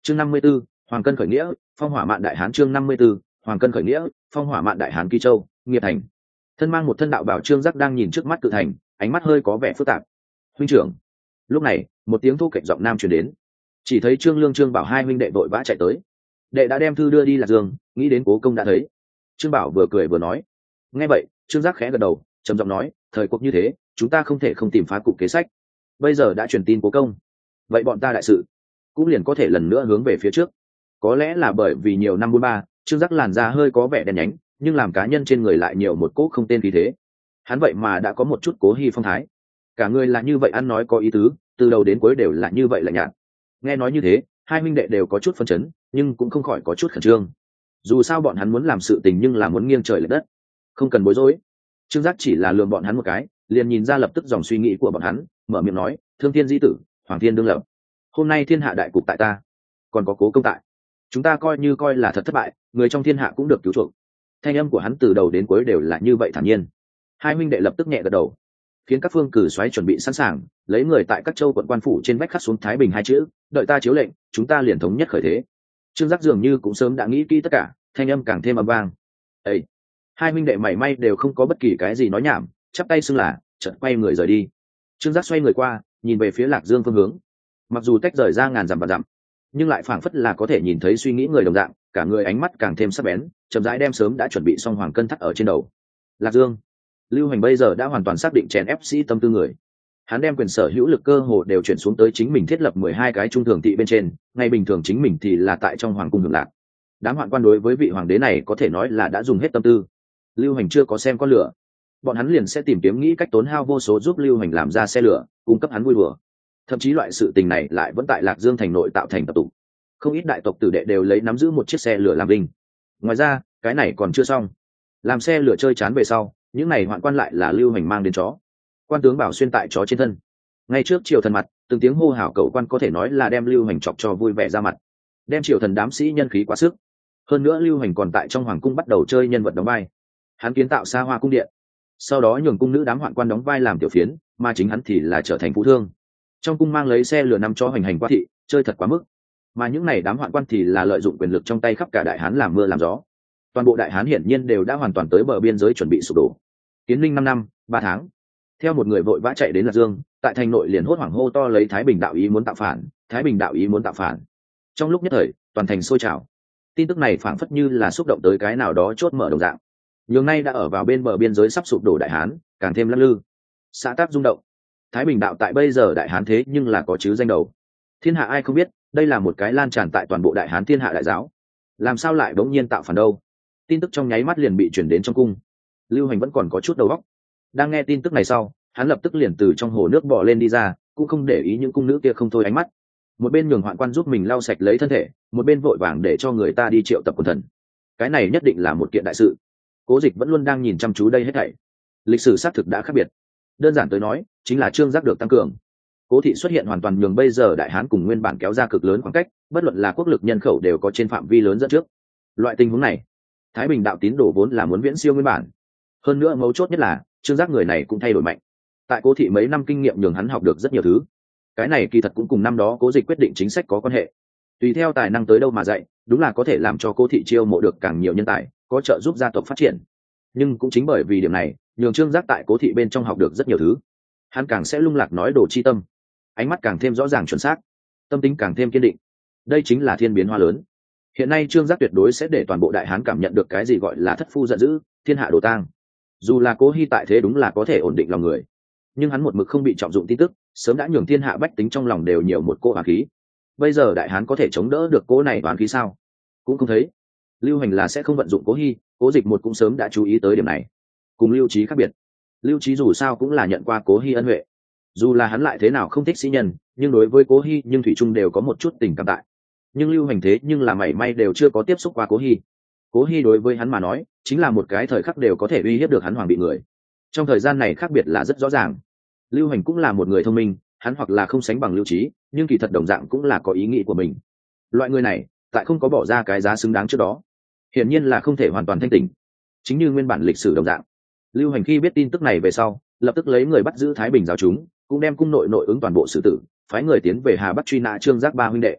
chương 54, hoàng cân khởi nghĩa, phong hỏa mạn đại hán. chương 54, hoàng cân khởi nghĩa, phong hỏa mạn đại hán. Kỳ Châu, Nghiệp Thành. Thân mang một thân đạo bảo Trương Giác đang nhìn trước mắt cự thành, ánh mắt hơi có vẻ phức tạp. Huynh trưởng. Lúc này một tiếng thô kệch giọng nam truyền đến, chỉ thấy Trương Lương, Trương Bảo hai huynh đệ vội vã chạy tới. Đệ đã đem thư đưa đi Lạc Dương, nghĩ đến cố công đã thấy. Trương Bảo vừa cười vừa nói. Nghe vậy Trương Giác khẽ gật đầu, trầm giọng nói, thời cuộc như thế, chúng ta không thể không tìm phá cục kế sách. Bây giờ đã truyền tin cố công, vậy bọn ta đại sự cũng liền có thể lần nữa hướng về phía trước. Có lẽ là bởi vì nhiều năm buôn ba, Trương Giác làn da hơi có vẻ đen nhánh, nhưng làm cá nhân trên người lại nhiều một cỗ không tên khí thế. Hắn vậy mà đã có một chút Cố Hi phong thái, cả người là như vậy, ăn nói có ý tứ, từ đầu đến cuối đều là như vậy lạnh nhạt. Nghe nói như thế, hai huynh đệ đều có chút phân chấn, nhưng cũng không khỏi có chút khẩn trương. Dù sao bọn hắn muốn làm sự tình, nhưng là muốn nghiêng trời lệch đất, không cần bối rối. Trương Giác chỉ là lườm bọn hắn một cái, liền nhìn ra lập tức dòng suy nghĩ của bọn hắn, mở miệng nói, thương thiên di tử, hoàng thiên đương lập, hôm nay thiên hạ đại cục tại ta, còn có cố công tại, chúng ta coi là thật thất bại, người trong thiên hạ cũng được cứu chuộc. Thanh âm của hắn từ đầu đến cuối đều là như vậy thản nhiên. Hai huynh đệ lập tức nhẹ gật đầu, khiến các phương cử xoáy chuẩn bị sẵn sàng, lấy người tại các châu quận quan phủ trên vách khắc xuống Thái Bình hai chữ, đợi ta chiếu lệnh, chúng ta liền thống nhất khởi thế. Trương Giác dường như cũng sớm đã nghĩ kỹ tất cả, thanh âm càng thêm âm vang. Ê! Hai huynh đệ mảy may đều không có bất kỳ cái gì nói nhảm, chắp tay xưng là, chợt quay người rời đi. Trương Giác xoay người qua, nhìn về phía Lạc Dương phương hướng. Mặc dù tách rời ra ngàn dặm và dặm, nhưng lại phảng phất là có thể nhìn thấy suy nghĩ người đồng dạng, cả người ánh mắt càng thêm sắc bén, chậm rãi đem sớm đã chuẩn bị xong hoàng cân thắt ở trên đầu. Lạc Dương, Lưu Hành bây giờ đã hoàn toàn xác định chèn ép sĩ tâm tư người. Hắn đem quyền sở hữu lực cơ hồ đều chuyển xuống tới chính mình thiết lập 12 cái trung thường thị bên trên, ngày bình thường chính mình thì là tại trong hoàng cung hưởng lạc. Đám hoạn quan đối với vị hoàng đế này có thể nói là đã dùng hết tâm tư. Lưu Hành chưa có xem con lửa, bọn hắn liền sẽ tìm kiếm nghĩ cách tốn hao vô số giúp Lưu Hành làm ra xe lửa, cung cấp hắn vui đùa. Thậm chí loại sự tình này lại vẫn tại Lạc Dương thành nội tạo thành tập tụ. Không ít đại tộc tử đệ đều lấy nắm giữ một chiếc xe lửa làm vinh. Ngoài ra, cái này còn chưa xong. Làm xe lửa chơi chán về sau, những này hoạn quan lại là Lưu Hành mang đến chó. Quan tướng Bảo xuyên tại chó trên thân. Ngay trước triều thần mặt, từng tiếng hô hào cầu quan có thể nói là đem Lưu Hành chọc cho vui vẻ ra mặt, đem triều thần đám sĩ nhân khí quá sức. Hơn nữa Lưu Hành còn tại trong hoàng cung bắt đầu chơi nhân vật đóng vai. Hắn kiến tạo xa hoa cung điện, sau đó nhường cung nữ đám hoạn quan đóng vai làm tiểu phiến, mà chính hắn thì là trở thành phú thương. Trong cung mang lấy xe lửa năm cho hoành hành qua thị, chơi thật quá mức. Mà những này đám hoạn quan thì là lợi dụng quyền lực trong tay khắp cả đại hán làm mưa làm gió. Toàn bộ đại hán hiển nhiên đều đã hoàn toàn tới bờ biên giới chuẩn bị sụp đổ. Kiến Linh 5 năm 3 tháng, theo một người vội vã chạy đến Lạc Dương, tại thành nội liền hốt hoảng hô to lấy Thái Bình đạo ý muốn tạo phản, Thái Bình đạo ý muốn tạo phản. Trong lúc nhất thời, toàn thành sôi trào. Tin tức này phảng phất như là xúc động tới cái nào đó chốt mở đồng dạng. Nhường nay đã ở vào bên bờ biên giới sắp sụp đổ đại hán, càng thêm lắc lư. Xã tác rung động. Thái Bình đạo tại bây giờ đại hán thế nhưng là có chứ danh đầu. Thiên hạ ai không biết, đây là một cái lan tràn tại toàn bộ đại hán thiên hạ đại giáo. Làm sao lại bỗng nhiên tạo phản đâu? Tin tức trong nháy mắt liền bị chuyển đến trong cung. Lưu Hành vẫn còn có chút đầu óc. Đang nghe tin tức này sau, hắn lập tức liền từ trong hồ nước bò lên đi ra, cũng không để ý những cung nữ kia không thôi ánh mắt. Một bên nhường hoạn quan giúp mình lau sạch lấy thân thể, một bên vội vàng để cho người ta đi triệu tập quần thần. Cái này nhất định là một kiện đại sự. Cố Dịch vẫn luôn đang nhìn chăm chú đây hết thảy. Lịch sử xác thực đã khác biệt. Đơn giản tới nói, chính là Trương Giác được tăng cường. Cố thị xuất hiện hoàn toàn nhường bây giờ đại hán cùng nguyên bản kéo ra cực lớn khoảng cách, bất luận là quốc lực nhân khẩu đều có trên phạm vi lớn dẫn trước. Loại tình huống này, Thái Bình đạo tín đồ vốn là muốn viễn siêu nguyên bản. Hơn nữa mấu chốt nhất là, Trương Giác người này cũng thay đổi mạnh. Tại Cố thị mấy năm kinh nghiệm nhường hắn học được rất nhiều thứ. Cái này kỳ thật cũng cùng năm đó Cố Dịch quyết định chính sách có quan hệ. Tùy theo tài năng tới đâu mà dạy, đúng là có thể làm cho Cố thị chiêu mộ được càng nhiều nhân tài, có trợ giúp gia tộc phát triển. Nhưng cũng chính bởi vì điểm này, nhường Trương Giác tại Cố thị bên trong học được rất nhiều thứ. Hắn càng sẽ lung lạc nói đồ chi tâm, ánh mắt càng thêm rõ ràng chuẩn xác, tâm tính càng thêm kiên định. Đây chính là thiên biến hóa lớn. Hiện nay Trương Giác tuyệt đối sẽ để toàn bộ đại hán cảm nhận được cái gì gọi là thất phu giận dữ, thiên hạ đổ tang. Dù là Cố Hi tại thế đúng là có thể ổn định lòng người, nhưng hắn một mực không bị trọng dụng tin tức, sớm đã nhường thiên hạ bách tính trong lòng đều nhiều một cỗ oán khí. Bây giờ đại hán có thể chống đỡ được cỗ này oán khí sao? Cũng không thấy. Lưu Hành là sẽ không vận dụng Cố Hi, Cố Dịch một cũng sớm đã chú ý tới điểm này. Cùng Lưu Trí khác biệt, Lưu Trí dù sao cũng là nhận qua Cố Hi ân huệ. Dù là hắn lại thế nào không thích sĩ nhân, nhưng đối với Cố Hi nhưng thủy chung đều có một chút tình cảm tại. Nhưng Lưu Hành thế nhưng là mảy may đều chưa có tiếp xúc qua Cố Hi. Cố Hi đối với hắn mà nói, chính là một cái thời khắc đều có thể uy hiếp được hắn hoàng bị người. Trong thời gian này khác biệt là rất rõ ràng. Lưu Hành cũng là một người thông minh, hắn hoặc là không sánh bằng Lưu Trí, nhưng kỳ thật đồng dạng cũng là có ý nghĩ của mình. Loại người này, tại không có bỏ ra cái giá xứng đáng trước đó, hiển nhiên là không thể hoàn toàn thanh tỉnh. Chính như nguyên bản lịch sử đồng dạng, Lưu Hành khi biết tin tức này về sau, lập tức lấy người bắt giữ Thái Bình giáo chúng, cũng đem cung nội nội ứng toàn bộ sự tử, phái người tiến về Hà Bắc truy nã Trương Giác ba huynh đệ.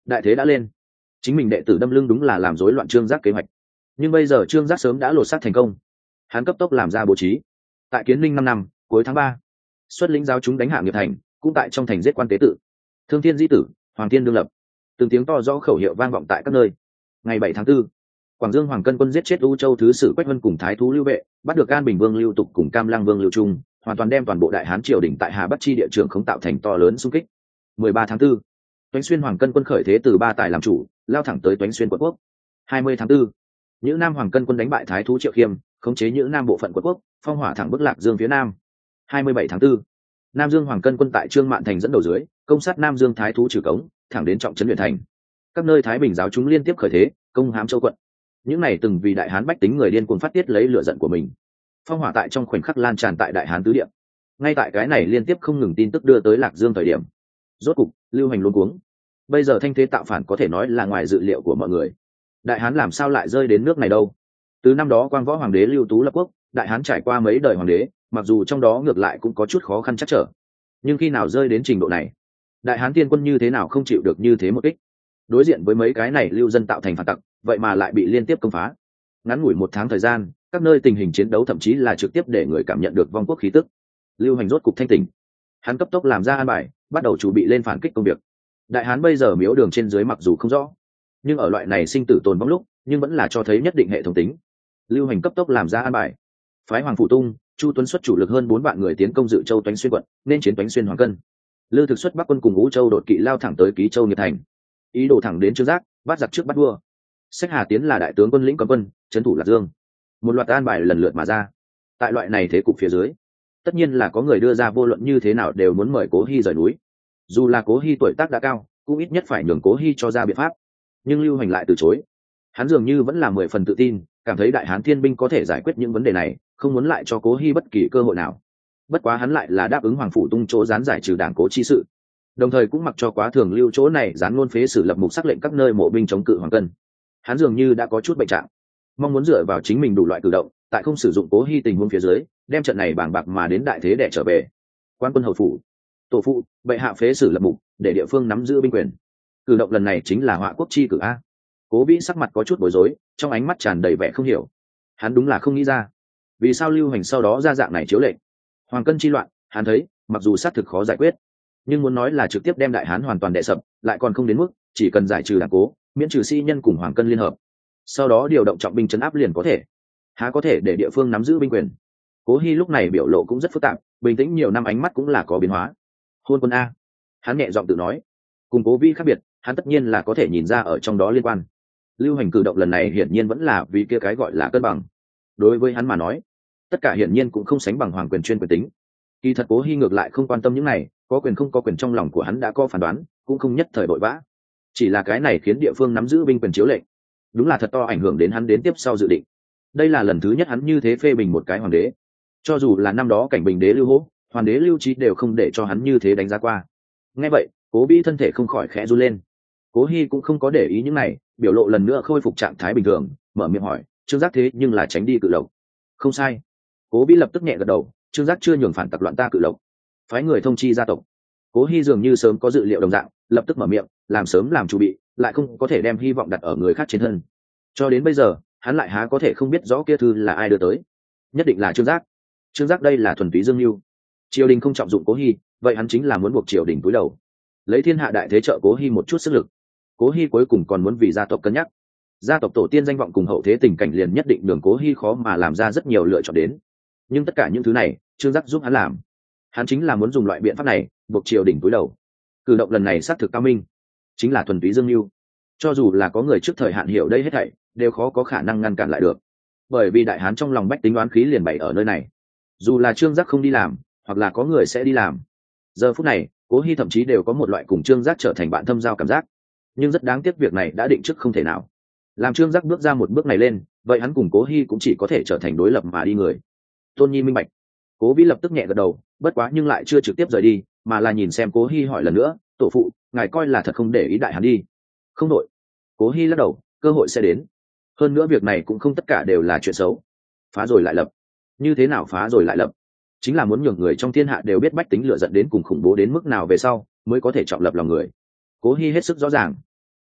đại thế đã lên, chính mình đệ tử đâm lưng đúng là làm rối loạn trương giác kế hoạch. Nhưng bây giờ trương giác sớm đã lột xác thành công, hắn cấp tốc làm ra bố trí. Tại Kiến Linh 5 năm cuối tháng 3, xuất lĩnh giáo chúng đánh hạ Nghiệp Thành, cũng tại trong thành giết quan tế tự, Thương Thiên Di Tử, Hoàng Thiên đương lập. Từng tiếng to rõ khẩu hiệu vang vọng tại các nơi. Ngày 7 tháng 4, Quảng Dương Hoàng Cân quân giết chết U Châu thứ sử Quách Vân cùng Thái thú Lưu Vệ, bắt được An Bình Vương Lưu Tục cùng Cam Lăng Vương Lưu Trung, hoàn toàn đem toàn bộ Đại Hán triều đình tại Hà Bắc chi địa trường không tạo thành to lớn xung kích. 13 tháng 4, Toánh Xuyên Hoàng Cân quân khởi thế từ Ba Tài làm chủ, lao thẳng tới Toánh Xuyên quận quốc. 20 tháng 4, Nhữ Nam Hoàng Cân quân đánh bại Thái thú Triệu Khiêm, khống chế Nhữ Nam bộ phận quận quốc, phong hỏa thẳng bức Lạc Dương phía nam. 27 tháng 4, Nam Dương Hoàng Cân quân tại Trương Mạn Thành dẫn đầu dưới, công sát Nam Dương Thái thú Trừ Cống, thẳng đến trọng trấn Luyện Thành. Các nơi Thái Bình giáo chúng liên tiếp khởi thế, công hãm Châu quận. Những này từng vì Đại Hán bách tính người điên cuồng phát tiết lấy lửa giận của mình. Phong hỏa tại trong khoảnh khắc lan tràn tại Đại Hán tứ địa. Ngay tại cái này liên tiếp không ngừng tin tức đưa tới Lạc Dương thời điểm, rốt cục Lưu Hành luống cuống. Bây giờ thanh thế tạo phản có thể nói là ngoài dự liệu của mọi người. Đại Hán làm sao lại rơi đến nước này đâu? Từ năm đó Quang Võ Hoàng đế Lưu Tú lập quốc, Đại Hán trải qua mấy đời hoàng đế, mặc dù trong đó ngược lại cũng có chút khó khăn chắc trở, nhưng khi nào rơi đến trình độ này, Đại Hán tiên quân như thế nào không chịu được như thế một kích? Đối diện với mấy cái này lưu dân tạo thành phản tặc, vậy mà lại bị liên tiếp công phá. Ngắn ngủi 1 tháng thời gian, các nơi tình hình chiến đấu thậm chí là trực tiếp để người cảm nhận được vong quốc khí tức. Lưu Hành rốt cục thanh tỉnh, hắn cấp tốc làm ra an bài, bắt đầu chuẩn bị lên phản kích công việc. Đại Hán bây giờ miếu đường trên dưới mặc dù không rõ, nhưng ở loại này sinh tử tồn vong lúc, nhưng vẫn là cho thấy nhất định hệ thống tính. Lưu Hành cấp tốc làm ra an bài, phái Hoàng Phủ Tung, Chu Tuấn xuất chủ lực hơn 4 vạn người tiến công Dự Châu Toánh Xuyên quận, nên chiến Toánh Xuyên Hoàng Cân. Lư Thực xuất Bắc quân cùng Ngũ Châu đột kỵ lao thẳng tới Ký Châu Nghiệp Thành, ý đồ thẳng đến Trương Giác, bắt giặc trước bắt vua. Sách Hà Tiến là đại tướng quân lĩnh cấm quân, trấn thủ Lạc Dương. Một loạt an bài lần lượt mà ra. Tại loại này thế cục phía dưới, tất nhiên là có người đưa ra vô luận như thế nào đều muốn mời Cố Hi rời núi. Dù là Cố Hi tuổi tác đã cao, cũng ít nhất phải nhường Cố Hi cho ra biện pháp. Nhưng Lưu Hành lại từ chối. Hắn dường như vẫn là 10 phần tự tin, cảm thấy Đại Hán thiên binh có thể giải quyết những vấn đề này, không muốn lại cho Cố Hi bất kỳ cơ hội nào. Bất quá hắn lại là đáp ứng Hoàng Phủ Tung chỗ gián giải trừ đảng Cố chi sự, đồng thời cũng mặc cho Quá Thường Lưu chỗ này gián ngôn phế sử lập mục sắc lệnh các nơi mộ binh chống cự Hoàng Cân. Hắn dường như đã có chút bệnh trạng, mong muốn dựa vào chính mình đủ loại cử động, tại không sử dụng Cố Hi tình huống phía dưới, đem trận này bàng bạc mà đến đại thế để trở về. Quan quân hầu phủ, tổ phụ, bệ hạ phế sử lập mục, để địa phương nắm giữ binh quyền. Cử động lần này chính là họa quốc chi cử a. Cố Vĩ sắc mặt có chút bối rối, trong ánh mắt tràn đầy vẻ không hiểu. Hắn đúng là không nghĩ ra, vì sao Lưu Hành sau đó ra dạng này chiếu lệnh. Hoàng Cân chi loạn, hắn thấy, mặc dù xác thực khó giải quyết, nhưng muốn nói là trực tiếp đem Đại Hán hoàn toàn đè sập, lại còn không đến mức, chỉ cần giải trừ đảng Cố, miễn trừ sĩ nhân cùng Hoàng Cân liên hợp, sau đó điều động trọng binh trấn áp liền có thể. Há có thể để địa phương nắm giữ binh quyền? Cố Hi lúc này biểu lộ cũng rất phức tạp, bình tĩnh nhiều năm ánh mắt cũng là có biến hóa. Hôn quân a, hắn nhẹ giọng tự nói. Cùng Cố Vĩ khác biệt, hắn tất nhiên là có thể nhìn ra ở trong đó liên quan. Lưu Hành cử động lần này hiển nhiên vẫn là vì kia cái gọi là cân bằng. Đối với hắn mà nói, tất cả hiển nhiên cũng không sánh bằng hoàng quyền chuyên quyền tính. Kỳ thật Cố Hi ngược lại không quan tâm những này, có quyền không có quyền trong lòng của hắn đã có phán đoán, cũng không nhất thời vội vã. Chỉ là cái này khiến địa phương nắm giữ binh quyền chiếu lệnh, đúng là thật to ảnh hưởng đến hắn đến tiếp sau dự định. Đây là lần thứ nhất hắn như thế phê bình một cái hoàng đế. Cho dù là năm đó Cảnh Bình đế Lưu Hỗ, hoàng đế Lưu Trí đều không để cho hắn như thế đánh giá qua. Nghe vậy, Cố Vĩ thân thể không khỏi khẽ run lên. Cố Hi cũng không có để ý những này, biểu lộ lần nữa khôi phục trạng thái bình thường, mở miệng hỏi, Trương Giác thế nhưng là tránh đi Cự Lộc. Không sai. Cố Vĩ lập tức nhẹ gật đầu, Trương Giác chưa nhường phản tặc loạn ta Cự Lộc, phái người thông chi gia tộc. Cố Hi dường như sớm có dự liệu đồng dạng, lập tức mở miệng, làm sớm làm chuẩn bị, lại không có thể đem hy vọng đặt ở người khác trên thân. Cho đến bây giờ, hắn lại há có thể không biết rõ kia thư là ai đưa tới. Nhất định là Trương Giác. Trương Giác đây là thuần túy dương mưu. Triều đình không trọng dụng Cố Hi, vậy hắn chính là muốn buộc triều đình cúi đầu, lấy thiên hạ đại thế trợ Cố Hi một chút sức lực. Cố Hi cuối cùng còn muốn vì gia tộc cân nhắc, gia tộc tổ tiên danh vọng cùng hậu thế tình cảnh liền nhất định đường Cố Hi khó mà làm ra rất nhiều lựa chọn đến. Nhưng tất cả những thứ này, Trương Giác giúp hắn làm. Hắn chính là muốn dùng loại biện pháp này buộc triều đình cúi đầu. Cử động lần này xác thực cao minh, chính là thuần túy dương mưu. Cho dù là có người trước thời hạn hiểu đây hết thảy, đều khó có khả năng ngăn cản lại được. Bởi vì Đại Hán trong lòng bách tính đoán khí liền bày ở nơi này. Dù là Trương Giác không đi làm, hoặc là có người sẽ đi làm. Giờ phút này, Cố Hi thậm chí đều có một loại cùng Trương Giác trở thành bạn thâm giao cảm giác. Nhưng rất đáng tiếc việc này đã định trước không thể nào. Làm Trương Giác bước ra một bước này lên, vậy hắn cùng Cố Hi cũng chỉ có thể trở thành đối lập mà đi người. Tôn Nhi minh bạch. Cố Vĩ lập tức nhẹ gật đầu, bất quá nhưng lại chưa trực tiếp rời đi, mà là nhìn xem Cố Hi hỏi lần nữa, tổ phụ, ngài coi là thật không để ý Đại Hán đi? Không đội. Cố Hi lắc đầu, cơ hội sẽ đến. Hơn nữa việc này cũng không tất cả đều là chuyện xấu. Phá rồi lại lập. Như thế nào phá rồi lại lập? Chính là muốn nhường người trong thiên hạ đều biết bách tính lửa giận đến cùng khủng bố đến mức nào về sau mới có thể chọn lập lòng người. Cố Hi hết sức rõ ràng.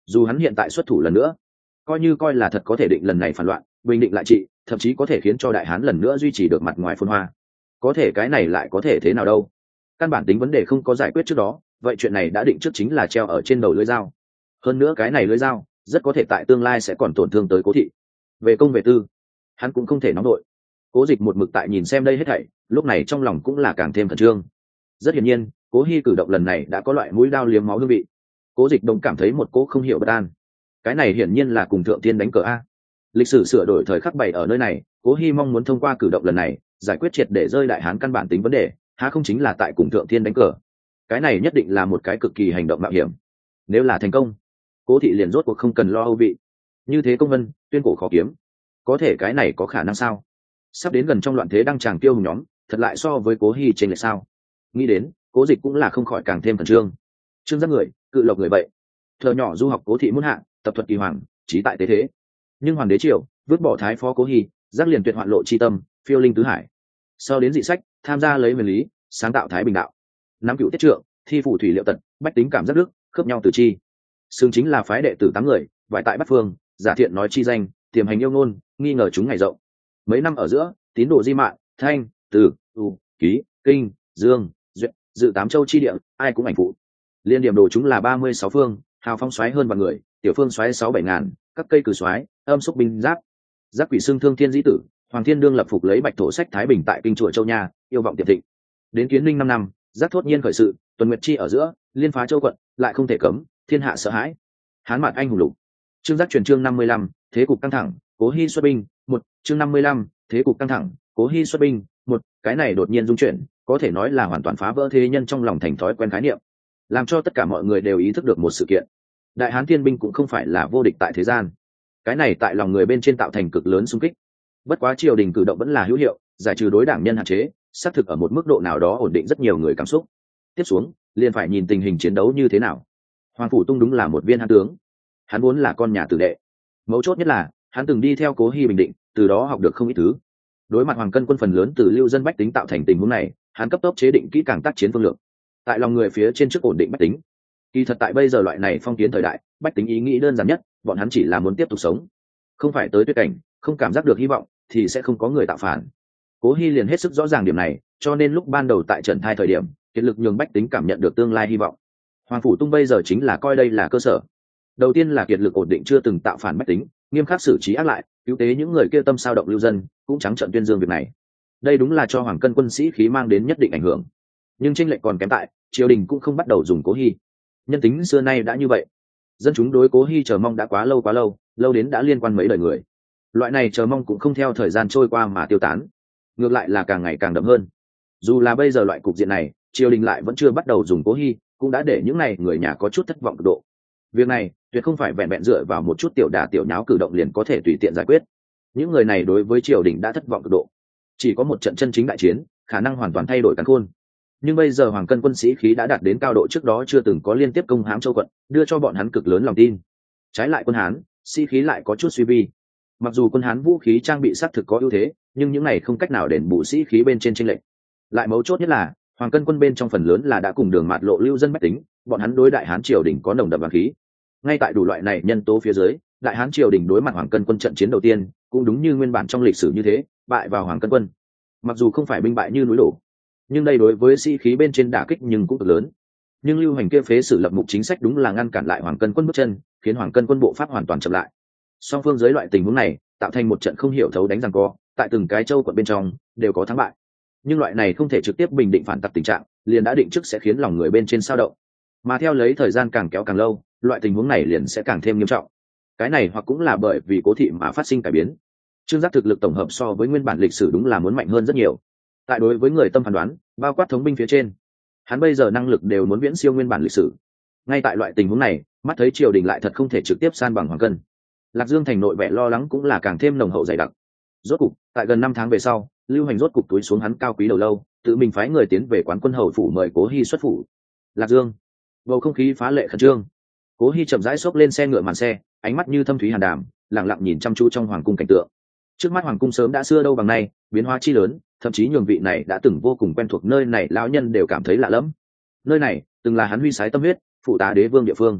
Dù hắn hiện tại xuất thủ lần nữa, coi là thật có thể định lần này phản loạn, bình định lại trị, thậm chí có thể khiến cho đại hán lần nữa duy trì được mặt ngoài phồn hoa. Có thể cái này lại có thể thế nào đâu? Căn bản tính vấn đề không có giải quyết trước đó, vậy chuyện này đã định trước chính là treo ở trên đầu lưỡi dao. Hơn nữa cái này lưỡi dao rất có thể tại tương lai sẽ còn tổn thương tới Cố thị. Về công về tư, hắn cũng không thể nóng đội. Cố Dịch một mực tại nhìn xem đây hết thảy, lúc này trong lòng cũng là càng thêm khẩn trương. Rất hiển nhiên, Cố Hi cử động lần này đã có loại mũi đao liếm máu hương vị. Cố Dịch đồng cảm thấy một cố không hiểu bất an. Cái này hiển nhiên là cùng thượng thiên đánh cờ a. Lịch sử sửa đổi thời khắc bày ở nơi này, Cố Hi mong muốn thông qua cử động lần này giải quyết triệt để rơi đại hán căn bản tính vấn đề, há không chính là tại cùng thượng thiên đánh cờ. Cái này nhất định là một cái cực kỳ hành động mạo hiểm. Nếu là thành công, Cố thị liền rốt cuộc không cần lo âu vị. Như thế công vân, tuyên cổ khó kiếm. Có thể cái này có khả năng sao? Sắp đến gần trong loạn thế đăng tràng tiêu hùng nhóm, thật lại so với Cố Hi trên lệch sao? Nghĩ đến, Cố Dịch cũng là không khỏi càng thêm khẩn trương. Trương giác người, cự lộc người vậy. Thờ nhỏ du học Cố thị muôn hạ, tập thuật kỳ hoàng, trí tại tế thế. Nhưng hoàng đế triều vứt bỏ thái phó Cố Hi, giác liền tuyệt hoạn lộ chi tâm, phiêu linh tứ hải. Sau đến dị sách, tham gia lấy nguyên lý, sáng tạo thái bình đạo. Nắm cựu tiết trượng, thi phủ thủy liệu tận, bách tính cảm giác đức, khớp nhau từ chi. Xương chính là phái đệ tử 8 người, vải tại Bắc Phương, giả thiện nói chi danh, tiềm hành yêu ngôn, nghi ngờ chúng ngày rộng. Mấy năm ở giữa, tín đồ di mạng, thanh, từ, tu, ký, kinh, dương, duyệt, dự 8 châu chi địa, ai cũng ảnh phụ. Liên điểm đồ chúng là 36 phương, hào phong xoáy hơn vạn người, tiểu phương xoáy 6-7 ngàn, các cây cử xoáy, âm xúc binh giáp. Giác quỷ xưng thương thiên dĩ tử, hoàng thiên đương lập phục lấy bạch thổ sách thái bình tại kinh chùa châu nha, yêu vọng tiệp thịnh. Đến kiến linh 5 năm, giác thốt nhiên khởi sự, tuần nguyệt chi ở giữa, liên phá châu quận, lại không thể cấm, thiên hạ sợ hãi. Hán mạn anh hùng lục. Chương giác truyền chương 55, thế cục căng thẳng, Cố Hi xuất binh, một chương 55, thế cục căng thẳng, Cố Hi xuất binh, một cái này đột nhiên dung chuyển, có thể nói là hoàn toàn phá vỡ thế nhân trong lòng thành thói quen khái niệm, làm cho tất cả mọi người đều ý thức được một sự kiện. Đại hán thiên binh cũng không phải là vô địch tại thế gian. Cái này tại lòng người bên trên tạo thành cực lớn xung kích. Bất quá triều đình cử động vẫn là hữu hiệu, giải trừ đối đảng nhân hạn chế, xác thực ở một mức độ nào đó ổn định rất nhiều người cảm xúc. Tiếp xuống, liền phải nhìn tình hình chiến đấu như thế nào. Hoàng phủ tung đúng là một viên hán tướng, hắn vốn là con nhà tử đệ. Mấu chốt nhất là hắn từng đi theo Cố Hi bình định, từ đó học được không ít thứ. Đối mặt hoàng cân quân phần lớn từ lưu dân bách tính tạo thành tình huống này, hắn cấp tốc chế định kỹ càng tác chiến phương lược. Tại lòng người phía trên trước ổn định bách tính. Kỳ thật tại bây giờ loại này phong kiến thời đại, bách tính ý nghĩ đơn giản nhất, bọn hắn chỉ là muốn tiếp tục sống, không phải tới tuyệt cảnh, không cảm giác được hy vọng thì sẽ không có người tạo phản. Cố Hi liền hết sức rõ ràng điểm này, cho nên lúc ban đầu tại Trần Thai thời điểm, kiệt lực nhường bách tính cảm nhận được tương lai hy vọng. Hoàng phủ tung bây giờ chính là coi đây là cơ sở. Đầu tiên là kiệt lực ổn định chưa từng tạo phản bách tính, nghiêm khắc xử trí ác lại, cứu tế những người kia tâm sao động lưu dân, cũng trắng trợn tuyên dương việc này. Đây đúng là cho hoàng cân quân sĩ khí mang đến nhất định ảnh hưởng. Nhưng chênh lệch còn kém tại, triều đình cũng không bắt đầu dùng Cố Hi. Nhân tính xưa nay đã như vậy, dân chúng đối Cố Hi chờ mong đã quá lâu, lâu đến đã liên quan mấy đời người. Loại này chờ mong cũng không theo thời gian trôi qua mà tiêu tán, ngược lại là càng ngày càng đậm hơn. Dù là bây giờ loại cục diện này, triều đình lại vẫn chưa bắt đầu dùng Cố Hi, cũng đã để những này người nhà có chút thất vọng cực độ. Việc này tuyệt không phải vẹn vẹn dựa vào một chút tiểu đả tiểu nháo cử động liền có thể tùy tiện giải quyết. Những người này đối với triều đình đã thất vọng cực độ, chỉ có một trận chân chính đại chiến khả năng hoàn toàn thay đổi càn khôn. Nhưng bây giờ hoàng cân quân sĩ khí đã đạt đến cao độ trước đó chưa từng có, liên tiếp công hãm châu quận, đưa cho bọn hắn cực lớn lòng tin. Trái lại quân hán, sĩ khí lại có chút suy vi. Mặc dù quân hán vũ khí trang bị xác thực có ưu thế, nhưng những này không cách nào đền bù sĩ khí bên trên chênh lệch. Lại mấu chốt nhất là hoàng cân quân bên trong phần lớn là đã cùng đường mạt lộ lưu dân bách tính, bọn hắn đối đại hán triều đình có nồng đậm vàng khí. Ngay tại đủ loại này nhân tố phía dưới, đại hán triều đình đối mặt hoàng cân quân trận chiến đầu tiên cũng đúng như nguyên bản trong lịch sử như thế, bại vào hoàng cân quân. Mặc dù không phải binh bại như núi đổ, nhưng đây đối với sĩ khí bên trên đả kích nhưng cũng cực lớn. Nhưng lưu hành kia phế sử lập mục chính sách đúng là ngăn cản lại hoàng cân quân bước chân, khiến hoàng cân quân bộ pháp hoàn toàn chậm lại. Song phương dưới loại tình huống này tạo thành một trận không hiểu thấu đánh giằng co, tại từng cái châu quận bên trong đều có thắng bại. Nhưng loại này không thể trực tiếp bình định phản tặc tình trạng, liền đã định trước sẽ khiến lòng người bên trên sao động. Mà theo lấy thời gian càng kéo càng lâu, loại tình huống này liền sẽ càng thêm nghiêm trọng. Cái này hoặc cũng là bởi vì Cố thị mà phát sinh cải biến. Trương giác thực lực tổng hợp so với nguyên bản lịch sử đúng là muốn mạnh hơn rất nhiều. Tại đối với người tâm phán đoán, bao quát thống binh phía trên, hắn bây giờ năng lực đều muốn viễn siêu nguyên bản lịch sử. Ngay tại loại tình huống này, mắt thấy triều đình lại thật không thể trực tiếp san bằng hoàng cân, Lạc Dương thành nội vẻ lo lắng cũng là càng thêm nồng hậu dày đặc. Rốt cục, tại gần 5 tháng về sau, Lưu Hành rốt cục túi xuống hắn cao quý đầu lâu, tự mình phái người tiến về quán quân hầu phủ mời Cố Hi xuất phủ. Lạc Dương, bầu không khí phá lệ khẩn trương. Cố Hi chậm rãi xốc lên xe ngựa màn xe, ánh mắt như thâm thúy hàn đàm, lặng lặng nhìn chăm chú trong hoàng cung cảnh tượng. Trước mắt hoàng cung sớm đã xưa đâu bằng nay, biến hóa chi lớn, thậm chí nhường vị này đã từng vô cùng quen thuộc nơi này lão nhân đều cảm thấy lạ lẫm. Nơi này từng là hắn huy sái tâm huyết, phụ tá đế vương địa phương.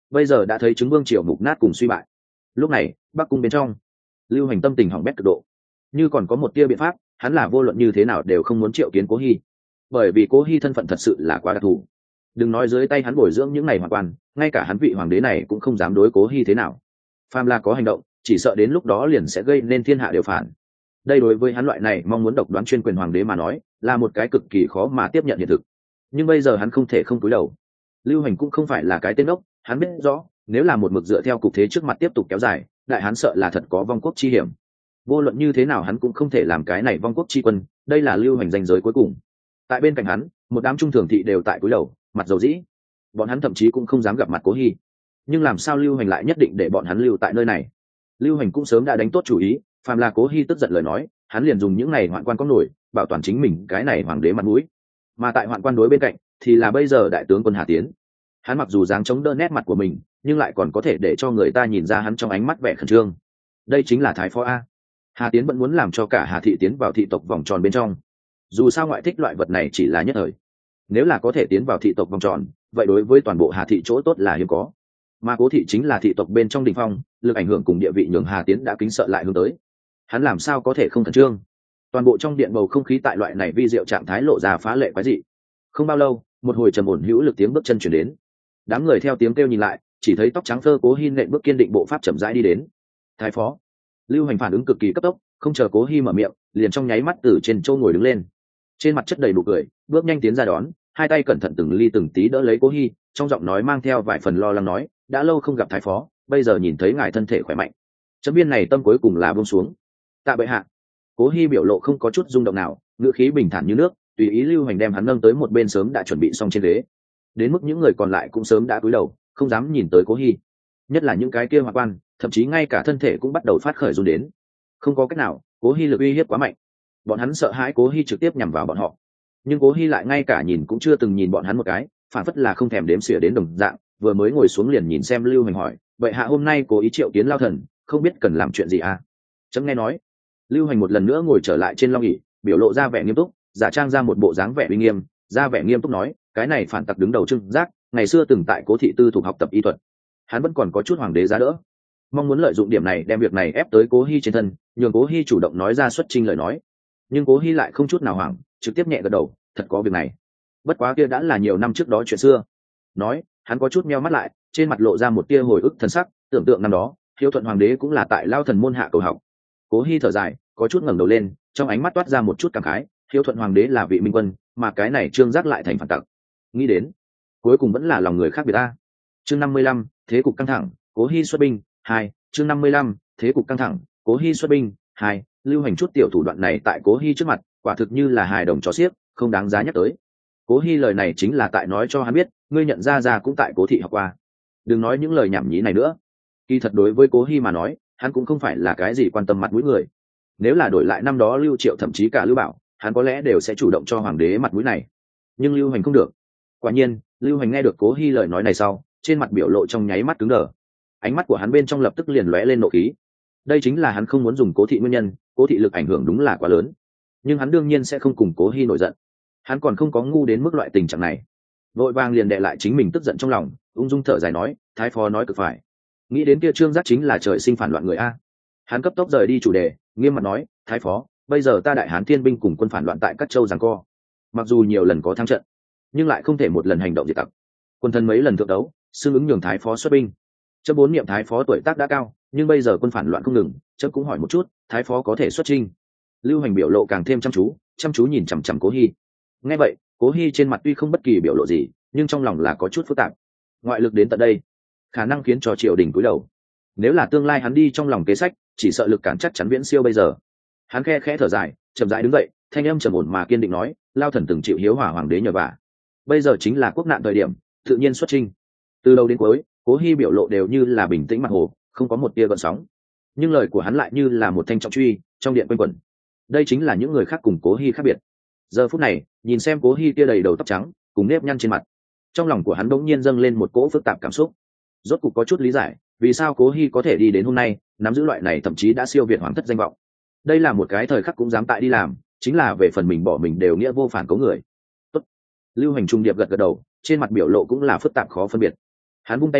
bây giờ đã thấy chứng vương triều mục nát cùng suy bại. Lúc này bắc cung bên trong, Lưu Hành tâm tình hỏng bét cực độ, như còn có một tia biện pháp, hắn là vô luận như thế nào đều không muốn triệu kiến Cố Hi, bởi vì Cố Hi thân phận thật sự là quá đặc thù. Đừng nói dưới tay hắn bồi dưỡng những ngày hoàng quan, ngay cả hắn vị hoàng đế này cũng không dám đối Cố Hi thế nào. Phàm là có hành động, chỉ sợ đến lúc đó liền sẽ gây nên thiên hạ đều phản. Đây đối với hắn loại này mong muốn độc đoán chuyên quyền hoàng đế mà nói, là một cái cực kỳ khó mà tiếp nhận hiện thực. Nhưng bây giờ hắn không thể không cúi đầu. Lưu Hành cũng không phải là cái tên ốc, hắn biết rõ, nếu là một mực dựa theo cục thế trước mặt tiếp tục kéo dài, đại hán sợ là thật có vong quốc chi hiểm. Vô luận như thế nào hắn cũng không thể làm cái này vong quốc chi quân, đây là Lưu Hành danh giới cuối cùng. Tại bên cạnh hắn, một đám trung thường thị đều tại cúi đầu, mặt dầu dĩ. Bọn hắn thậm chí cũng không dám gặp mặt Cố Hi. Nhưng làm sao Lưu Hành lại nhất định để bọn hắn lưu tại nơi này? Lưu Hành cũng sớm đã đánh tốt chủ ý, phàm là Cố Hi tức giận lời nói, hắn liền dùng những này hoạn quan có nổi, bảo toàn chính mình cái này hoàng đế mặt mũi. Mà tại hoạn quan đối bên cạnh, thì là bây giờ đại tướng quân Hà Tiến. Hắn mặc dù dáng chống đỡ nét mặt của mình, nhưng lại còn có thể để cho người ta nhìn ra hắn trong ánh mắt vẻ khẩn trương. Đây chính là thái phó a. Hà Tiến vẫn muốn làm cho cả Hà thị tiến vào thị tộc vòng tròn bên trong. Dù sao ngoại thích loại vật này chỉ là nhất thời, nếu là có thể tiến vào thị tộc vòng tròn, vậy đối với toàn bộ Hà thị chỗ tốt là hiếm có. Mà Cố thị chính là thị tộc bên trong đỉnh phong, lực ảnh hưởng cùng địa vị nhường Hà Tiến đã kính sợ lại hướng tới. Hắn làm sao có thể không khẩn trương? Toàn bộ trong điện bầu không khí tại loại này vi diệu trạng thái lộ ra phá lệ quái dị. Không bao lâu, một hồi trầm ổn hữu lực tiếng bước chân chuyển đến. Đám người theo tiếng kêu nhìn lại, chỉ thấy tóc trắng phơ Cố Hi nện bước kiên định bộ pháp chậm rãi đi đến. Thái phó. Lưu Hành phản ứng cực kỳ cấp tốc, không chờ Cố Hi mở miệng, liền trong nháy mắt từ trên châu ngồi đứng lên, trên mặt chất đầy nụ cười, bước nhanh tiến ra đón, hai tay cẩn thận từng ly từng tí đỡ lấy Cố Hi, trong giọng nói mang theo vài phần lo lắng nói, đã lâu không gặp thái phó, bây giờ nhìn thấy ngài thân thể khỏe mạnh, chấm biên này tâm cuối cùng là buông xuống. Tạ bệ hạ. Cố Hi biểu lộ không có chút rung động nào, ngữ khí bình thản như nước, tùy ý Lưu Hành đem hắn nâng tới một bên sớm đã chuẩn bị xong trên ghế. Đến mức những người còn lại cũng sớm đã cúi đầu, không dám nhìn tới Cố Hi, nhất là những cái kia hoạn quan, thậm chí ngay cả thân thể cũng bắt đầu phát khởi run đến. Không có cách nào, Cố Hi lực uy hiếp quá mạnh, bọn hắn sợ hãi Cố Hi trực tiếp nhằm vào bọn họ. Nhưng Cố Hi lại ngay cả nhìn cũng chưa từng nhìn bọn hắn một cái, phản phất là không thèm đếm xỉa đến đồng dạng, vừa mới ngồi xuống liền nhìn xem Lưu Hành hỏi, vậy hạ hôm nay cố ý triệu kiến lao thần, không biết cần làm chuyện gì à? Chấm nghe nói. Lưu Hành một lần nữa ngồi trở lại trên long ỷ, biểu lộ ra vẻ nghiêm túc, giả trang ra một bộ dáng vẻ uy nghiêm, ra vẻ nghiêm túc nói, cái này phản tặc đứng đầu Trương Giác, ngày xưa từng tại Cố thị tư thuộc học tập y thuật, hắn vẫn còn có chút hoàng đế giá đỡ, mong muốn lợi dụng điểm này đem việc này ép tới Cố Hi trên thân, nhường Cố Hi chủ động nói ra xuất trình lời nói. Nhưng Cố Hi lại không chút nào hoảng, trực tiếp nhẹ gật đầu, thật có việc này. Bất quá kia đã là nhiều năm trước đó chuyện xưa. Nói, hắn có chút meo mắt lại, trên mặt lộ ra một tia hồi ức thần sắc, tưởng tượng năm đó, Hiếu Thuận hoàng đế cũng là tại Lao Thần môn hạ cầu học. Cố Hi thở dài, có chút ngẩng đầu lên, trong ánh mắt toát ra một chút cảm khái, Hiếu Thuận hoàng đế là vị minh quân, mà cái này Trương Giác lại thành phản tặc. Nghĩ đến, cuối cùng vẫn là lòng người khác biệt ta. Chương 55, thế cục căng thẳng, Cố Hi xuất binh 2, chương 55, thế cục căng thẳng, Cố Hi xuất binh 2, Lưu Hành chút tiểu thủ đoạn này tại Cố Hi trước mặt, quả thực như là hài đồng chó xiếc, không đáng giá nhắc tới. Cố Hi lời này chính là tại nói cho hắn biết, ngươi nhận ra cũng tại Cố thị học qua. Đừng nói những lời nhảm nhí này nữa. Kỳ thật đối với Cố Hi mà nói, hắn cũng không phải là cái gì quan tâm mặt mũi người. Nếu là đổi lại năm đó Lưu Triệu thậm chí cả Lưu Bảo, hắn có lẽ đều sẽ chủ động cho hoàng đế mặt mũi này. Nhưng Lưu Hành không được. Quả nhiên, Lưu Hành nghe được Cố Hi lời nói này sau, trên mặt biểu lộ trong nháy mắt cứng đờ. Ánh mắt của hắn bên trong lập tức liền lóe lên nộ khí. Đây chính là hắn không muốn dùng Cố thị nguyên nhân, Cố thị lực ảnh hưởng đúng là quá lớn. Nhưng hắn đương nhiên sẽ không cùng Cố Hi nổi giận. Hắn còn không có ngu đến mức loại tình trạng này. Vội vàng liền đè lại chính mình tức giận trong lòng, ung dung thở dài nói, thái phó nói cực phải. Nghĩ đến kia Trương Giác chính là trời sinh phản loạn người a. Hắn cấp tốc rời đi chủ đề, nghiêm mặt nói, thái phó, bây giờ ta đại hán thiên binh cùng quân phản loạn tại các châu giằng co. Mặc dù nhiều lần có thắng trận, nhưng lại không thể một lần hành động diệt tặc. Quân thân mấy lần thượng đấu, xương ứng nhường thái phó xuất binh. Chấm bốn niệm thái phó tuổi tác đã cao, nhưng bây giờ quân phản loạn không ngừng, chấm cũng hỏi một chút, thái phó có thể xuất chinh. Lưu Hành biểu lộ càng thêm chăm chú nhìn chằm chằm Cố Hi. Nghe vậy, Cố Hi trên mặt tuy không bất kỳ biểu lộ gì, nhưng trong lòng là có chút phức tạp. Ngoại lực đến tận đây, khả năng khiến cho triều đình cúi đầu. Nếu là tương lai hắn đi trong lòng kế sách, chỉ sợ lực cản chắc chắn viễn siêu bây giờ. Hắn khe khẽ thở dài, chậm rãi đứng dậy, thanh âm trầm ổn mà kiên định nói, Lao thần từng chịu hiếu hỏa hoàng đế nhờ vả, bây giờ chính là quốc nạn thời điểm, tự nhiên xuất chinh. Từ đầu đến cuối, Cố Hi biểu lộ đều như là bình tĩnh mặt hồ, không có một tia gợn sóng. Nhưng lời của hắn lại như là một thanh trọng truy, trong điện quanh quẩn. Đây chính là những người khác cùng Cố Hi khác biệt. Giờ phút này, nhìn xem Cố Hi kia đầy đầu tóc trắng, cùng nếp nhăn trên mặt, trong lòng của hắn đống nhiên dâng lên một cỗ phức tạp cảm xúc. Rốt cục có chút lý giải, vì sao Cố Hi có thể đi đến hôm nay, nắm giữ loại này thậm chí đã siêu việt hoàng thất danh vọng. Đây là một cái thời khắc cũng dám tại đi làm, chính là về phần mình bỏ mình đều nghĩa vô phản cố người. Tốt. Lưu Hành trung điệp gật gật đầu, trên mặt biểu lộ cũng là phức tạp khó phân biệt. Hắn vung tay lên,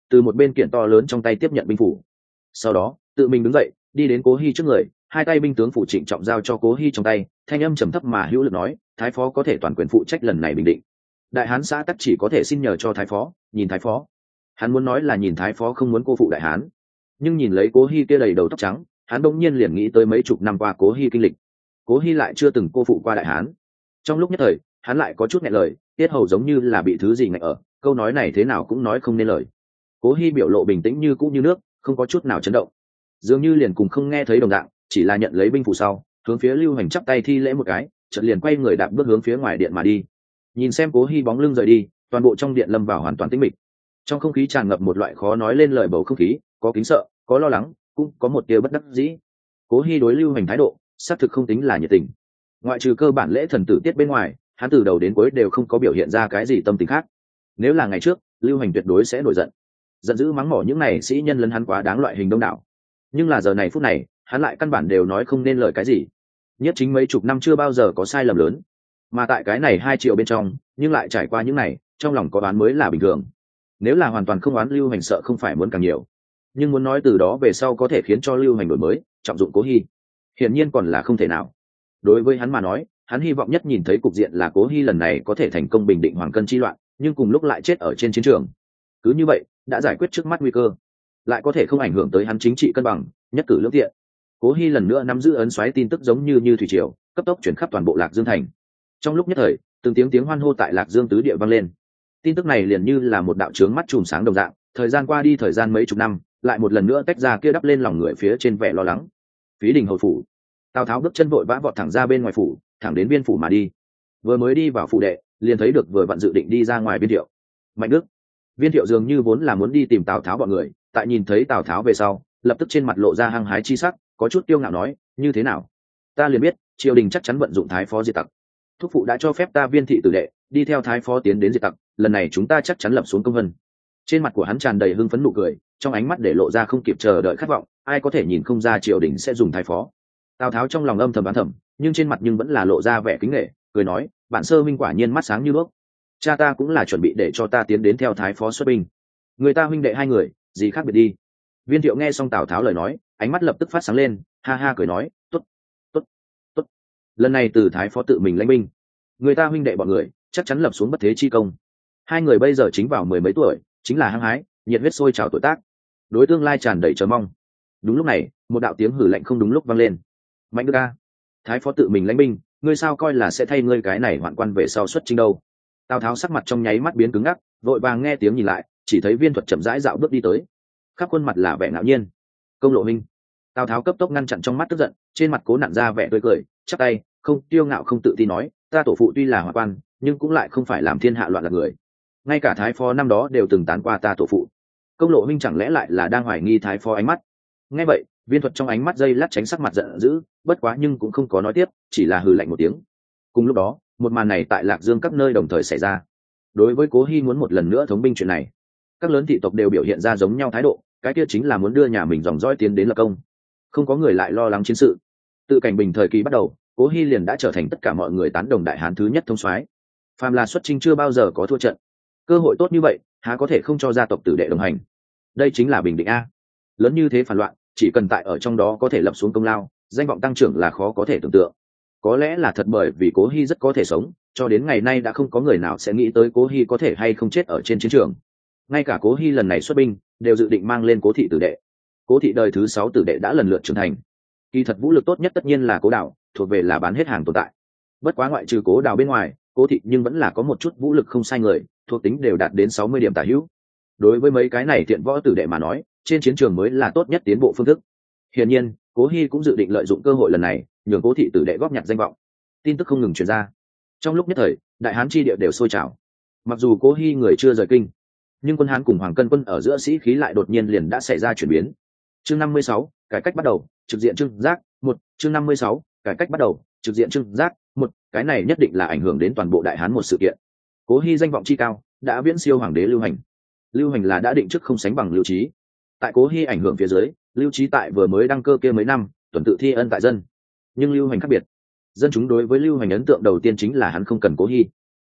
từ một bên kiện to lớn trong tay tiếp nhận binh phủ. Sau đó tự mình đứng dậy đi đến Cố Hi trước người, hai tay binh tướng phủ trịnh trọng giao cho Cố Hi trong tay, thanh âm trầm thấp mà hữu lực nói, thái phó có thể toàn quyền phụ trách lần này bình định. Đại hán xã tắc chỉ có thể xin nhờ cho thái phó, nhìn thái phó. Hắn muốn nói là nhìn thái phó không muốn cô phụ đại hán, nhưng nhìn lấy Cố Hi kia đầy đầu tóc trắng, hắn đột nhiên liền nghĩ tới mấy chục năm qua Cố Hi kinh lịch. Cố Hi lại chưa từng cô phụ qua đại hán. Trong lúc nhất thời, hắn lại có chút nghẹn lời, tiết hầu giống như là bị thứ gì ngạnh ở, câu nói này thế nào cũng nói không nên lời. Cố Hi biểu lộ bình tĩnh như cũ như nước, không có chút nào chấn động, dường như liền cùng không nghe thấy đồng dạng, chỉ là nhận lấy binh phù sau, hướng phía Lưu Hành chắp tay thi lễ một cái, chợt liền quay người đạp bước hướng phía ngoài điện mà đi. Nhìn xem Cố Hi bóng lưng rời đi, toàn bộ trong điện lâm vào hoàn toàn tĩnh mịch. Trong không khí tràn ngập một loại khó nói lên lời bầu không khí, có kính sợ, có lo lắng, cũng có một tia bất đắc dĩ. Cố Hi đối Lưu Hành thái độ, xác thực không tính là nhiệt tình. Ngoại trừ cơ bản lễ thần tử tiết bên ngoài, hắn từ đầu đến cuối đều không có biểu hiện ra cái gì tâm tình khác. Nếu là ngày trước, Lưu Hành tuyệt đối sẽ nổi giận, giận dữ mắng mỏ những này sĩ nhân lấn hắn quá đáng loại hình đông đảo. Nhưng là giờ này phút này, hắn lại căn bản đều nói không nên lời cái gì. Nhất chính mấy chục năm chưa bao giờ có sai lầm lớn, mà tại cái này 2 triệu bên trong, nhưng lại trải qua những này, trong lòng có đoán mới là bình thường. Nếu là hoàn toàn không oán Lưu Hành sợ không phải muốn càng nhiều, nhưng muốn nói từ đó về sau có thể khiến cho Lưu Hành đổi mới, trọng dụng Cố Hi, hiển nhiên còn là không thể nào. Đối với hắn mà nói, hắn hy vọng nhất nhìn thấy cục diện là Cố Hi lần này có thể thành công bình định Hoàng Cân chi loạn, nhưng cùng lúc lại chết ở trên chiến trường. Cứ như vậy, đã giải quyết trước mắt nguy cơ, lại có thể không ảnh hưởng tới hắn chính trị cân bằng, nhất cử lưỡng tiện. Cố Hi lần nữa nắm giữ ấn xoáy tin tức giống như thủy triều, cấp tốc chuyển khắp toàn bộ Lạc Dương thành. Trong lúc nhất thời, từng tiếng hoan hô tại Lạc Dương tứ địa vang lên. Tin tức này liền như là một đạo chướng mắt chùm sáng đồng dạng, thời gian qua đi thời gian mấy chục năm, lại một lần nữa tách ra kia đắp lên lòng người phía trên vẻ lo lắng. Phí Đình hầu phủ, Tào Tháo bước chân vội vã vọt thẳng ra bên ngoài phủ, thẳng đến Viên phủ mà đi. Vừa mới đi vào phủ đệ, liền thấy được vừa vặn dự định đi ra ngoài Viên Thiệu. Mạnh Đức, Viên Thiệu dường như vốn là muốn đi tìm Tào Tháo bọn người, tại nhìn thấy Tào Tháo về sau, lập tức trên mặt lộ ra hăng hái chi sắc, có chút kiêu ngạo nói, như thế nào? Ta liền biết, triều đình chắc chắn vận dụng thái phó diệt tặc. Thúc phụ đã cho phép ta Viên thị tử đệ đi theo thái phó tiến đến diệt tặc, lần này chúng ta chắc chắn lập xuống công vân. Trên mặt của hắn tràn đầy hưng phấn nụ cười, trong ánh mắt để lộ ra không kịp chờ đợi khát vọng, ai có thể nhìn không ra triều đình sẽ dùng thái phó. Tào Tháo trong lòng âm thầm đoán thầm, nhưng trên mặt nhưng vẫn là lộ ra vẻ kính nể, cười nói, bạn sơ minh quả nhiên mắt sáng như đuốc. Cha ta cũng là chuẩn bị để cho ta tiến đến theo thái phó xuất binh. Người ta huynh đệ hai người, gì khác biệt đi. Viên Thiệu nghe xong Tào Tháo lời nói, ánh mắt lập tức phát sáng lên, ha ha cười nói, tốt, tốt, tốt. Lần này từ thái phó tự mình lãnh binh, người ta huynh đệ bọn người chắc chắn lập xuống bất thế chi công. Hai người bây giờ chính vào 10 mấy tuổi, chính là hăng hái, nhiệt huyết sôi trào tuổi tác, đối tương lai tràn đầy chờ mong. Đúng lúc này, một đạo tiếng hử lạnh không đúng lúc vang lên. Mạnh Đức ca, thái phó tự mình lãnh binh, ngươi sao coi là sẽ thay ngươi cái này hoạn quan về sau xuất chinh đâu? Tào Tháo sắc mặt trong nháy mắt biến cứng ngắc, vội vàng nghe tiếng nhìn lại, chỉ thấy Viên Thuật chậm rãi dạo bước đi tới, khắp khuôn mặt là vẻ ngạo nhiên. Công lộ minh. Tào Tháo cấp tốc ngăn chặn trong mắt tức giận, trên mặt cố nặn ra vẻ tươi cười, chắp tay, không tiêu ngạo không tự tin nói, ta tổ phụ tuy là hoạn quan, nhưng cũng lại không phải làm thiên hạ loạn lạc người. Ngay cả thái phó năm đó đều từng tán qua ta tổ phụ. Công lộ minh chẳng lẽ lại là đang hoài nghi thái phó ánh mắt? Nghe vậy, Viên Thuật trong ánh mắt dây lát tránh sắc mặt giận dữ, bất quá nhưng cũng không có nói tiếp, chỉ là hừ lạnh một tiếng. Cùng lúc đó, một màn này tại Lạc Dương các nơi đồng thời xảy ra. Đối với Cố Hi muốn một lần nữa thống binh chuyện này, các lớn thị tộc đều biểu hiện ra giống nhau thái độ, cái kia chính là muốn đưa nhà mình dòng dõi tiến đến lập công. Không có người lại lo lắng chiến sự. Tự cảnh bình thời kỳ bắt đầu, Cố Hi liền đã trở thành tất cả mọi người tán đồng đại hán thứ nhất thông soái. Phàm là xuất chinh chưa bao giờ có thua trận. Cơ hội tốt như vậy, há có thể không cho gia tộc tử đệ đồng hành? Đây chính là bình định a. Lớn như thế phản loạn, chỉ cần tại ở trong đó có thể lập xuống công lao, danh vọng tăng trưởng là khó có thể tưởng tượng. Có lẽ là thật bởi vì Cố Hi rất có thể sống, cho đến ngày nay đã không có người nào sẽ nghĩ tới Cố Hi có thể hay không chết ở trên chiến trường. Ngay cả Cố Hi lần này xuất binh, đều dự định mang lên Cố thị tử đệ. Cố thị đời thứ 6 tử đệ đã lần lượt trưởng thành. Kỳ thật vũ lực tốt nhất tất nhiên là Cố Đào, thuộc về là bán hết hàng tồn tại. Bất quá ngoại trừ Cố Đào bên ngoài, Cố thị nhưng vẫn là có một chút vũ lực không sai người, thuộc tính đều đạt đến 60 điểm tả hữu. Đối với mấy cái này tiện võ tử đệ mà nói, trên chiến trường mới là tốt nhất tiến bộ phương thức. Hiển nhiên, Cố Hi cũng dự định lợi dụng cơ hội lần này, nhường Cố thị tử đệ góp nhặt danh vọng. Tin tức không ngừng truyền ra. Trong lúc nhất thời, đại hán chi địa đều sôi trào. Mặc dù Cố Hi người chưa rời kinh, nhưng quân Hán cùng Hoàng Cân quân ở giữa sĩ khí lại đột nhiên liền đã xảy ra chuyển biến. Chương 56, cải cách bắt đầu, trực diện Trương Giác, 1, chương 56, cải cách bắt đầu, trực diện Trương Giác, 1, cái này nhất định là ảnh hưởng đến toàn bộ đại hán một sự kiện. Cố Hi danh vọng chi cao, đã viễn siêu hoàng đế Lưu Hành. Lưu Hành là đã định trước không sánh bằng Lưu Trí. Tại Cố Hi ảnh hưởng phía dưới, Lưu Trí tại vừa mới đăng cơ kia mấy năm, tuần tự thi ân tại dân. Nhưng Lưu Hành khác biệt. Dân chúng đối với Lưu Hành ấn tượng đầu tiên chính là hắn không cần Cố Hi.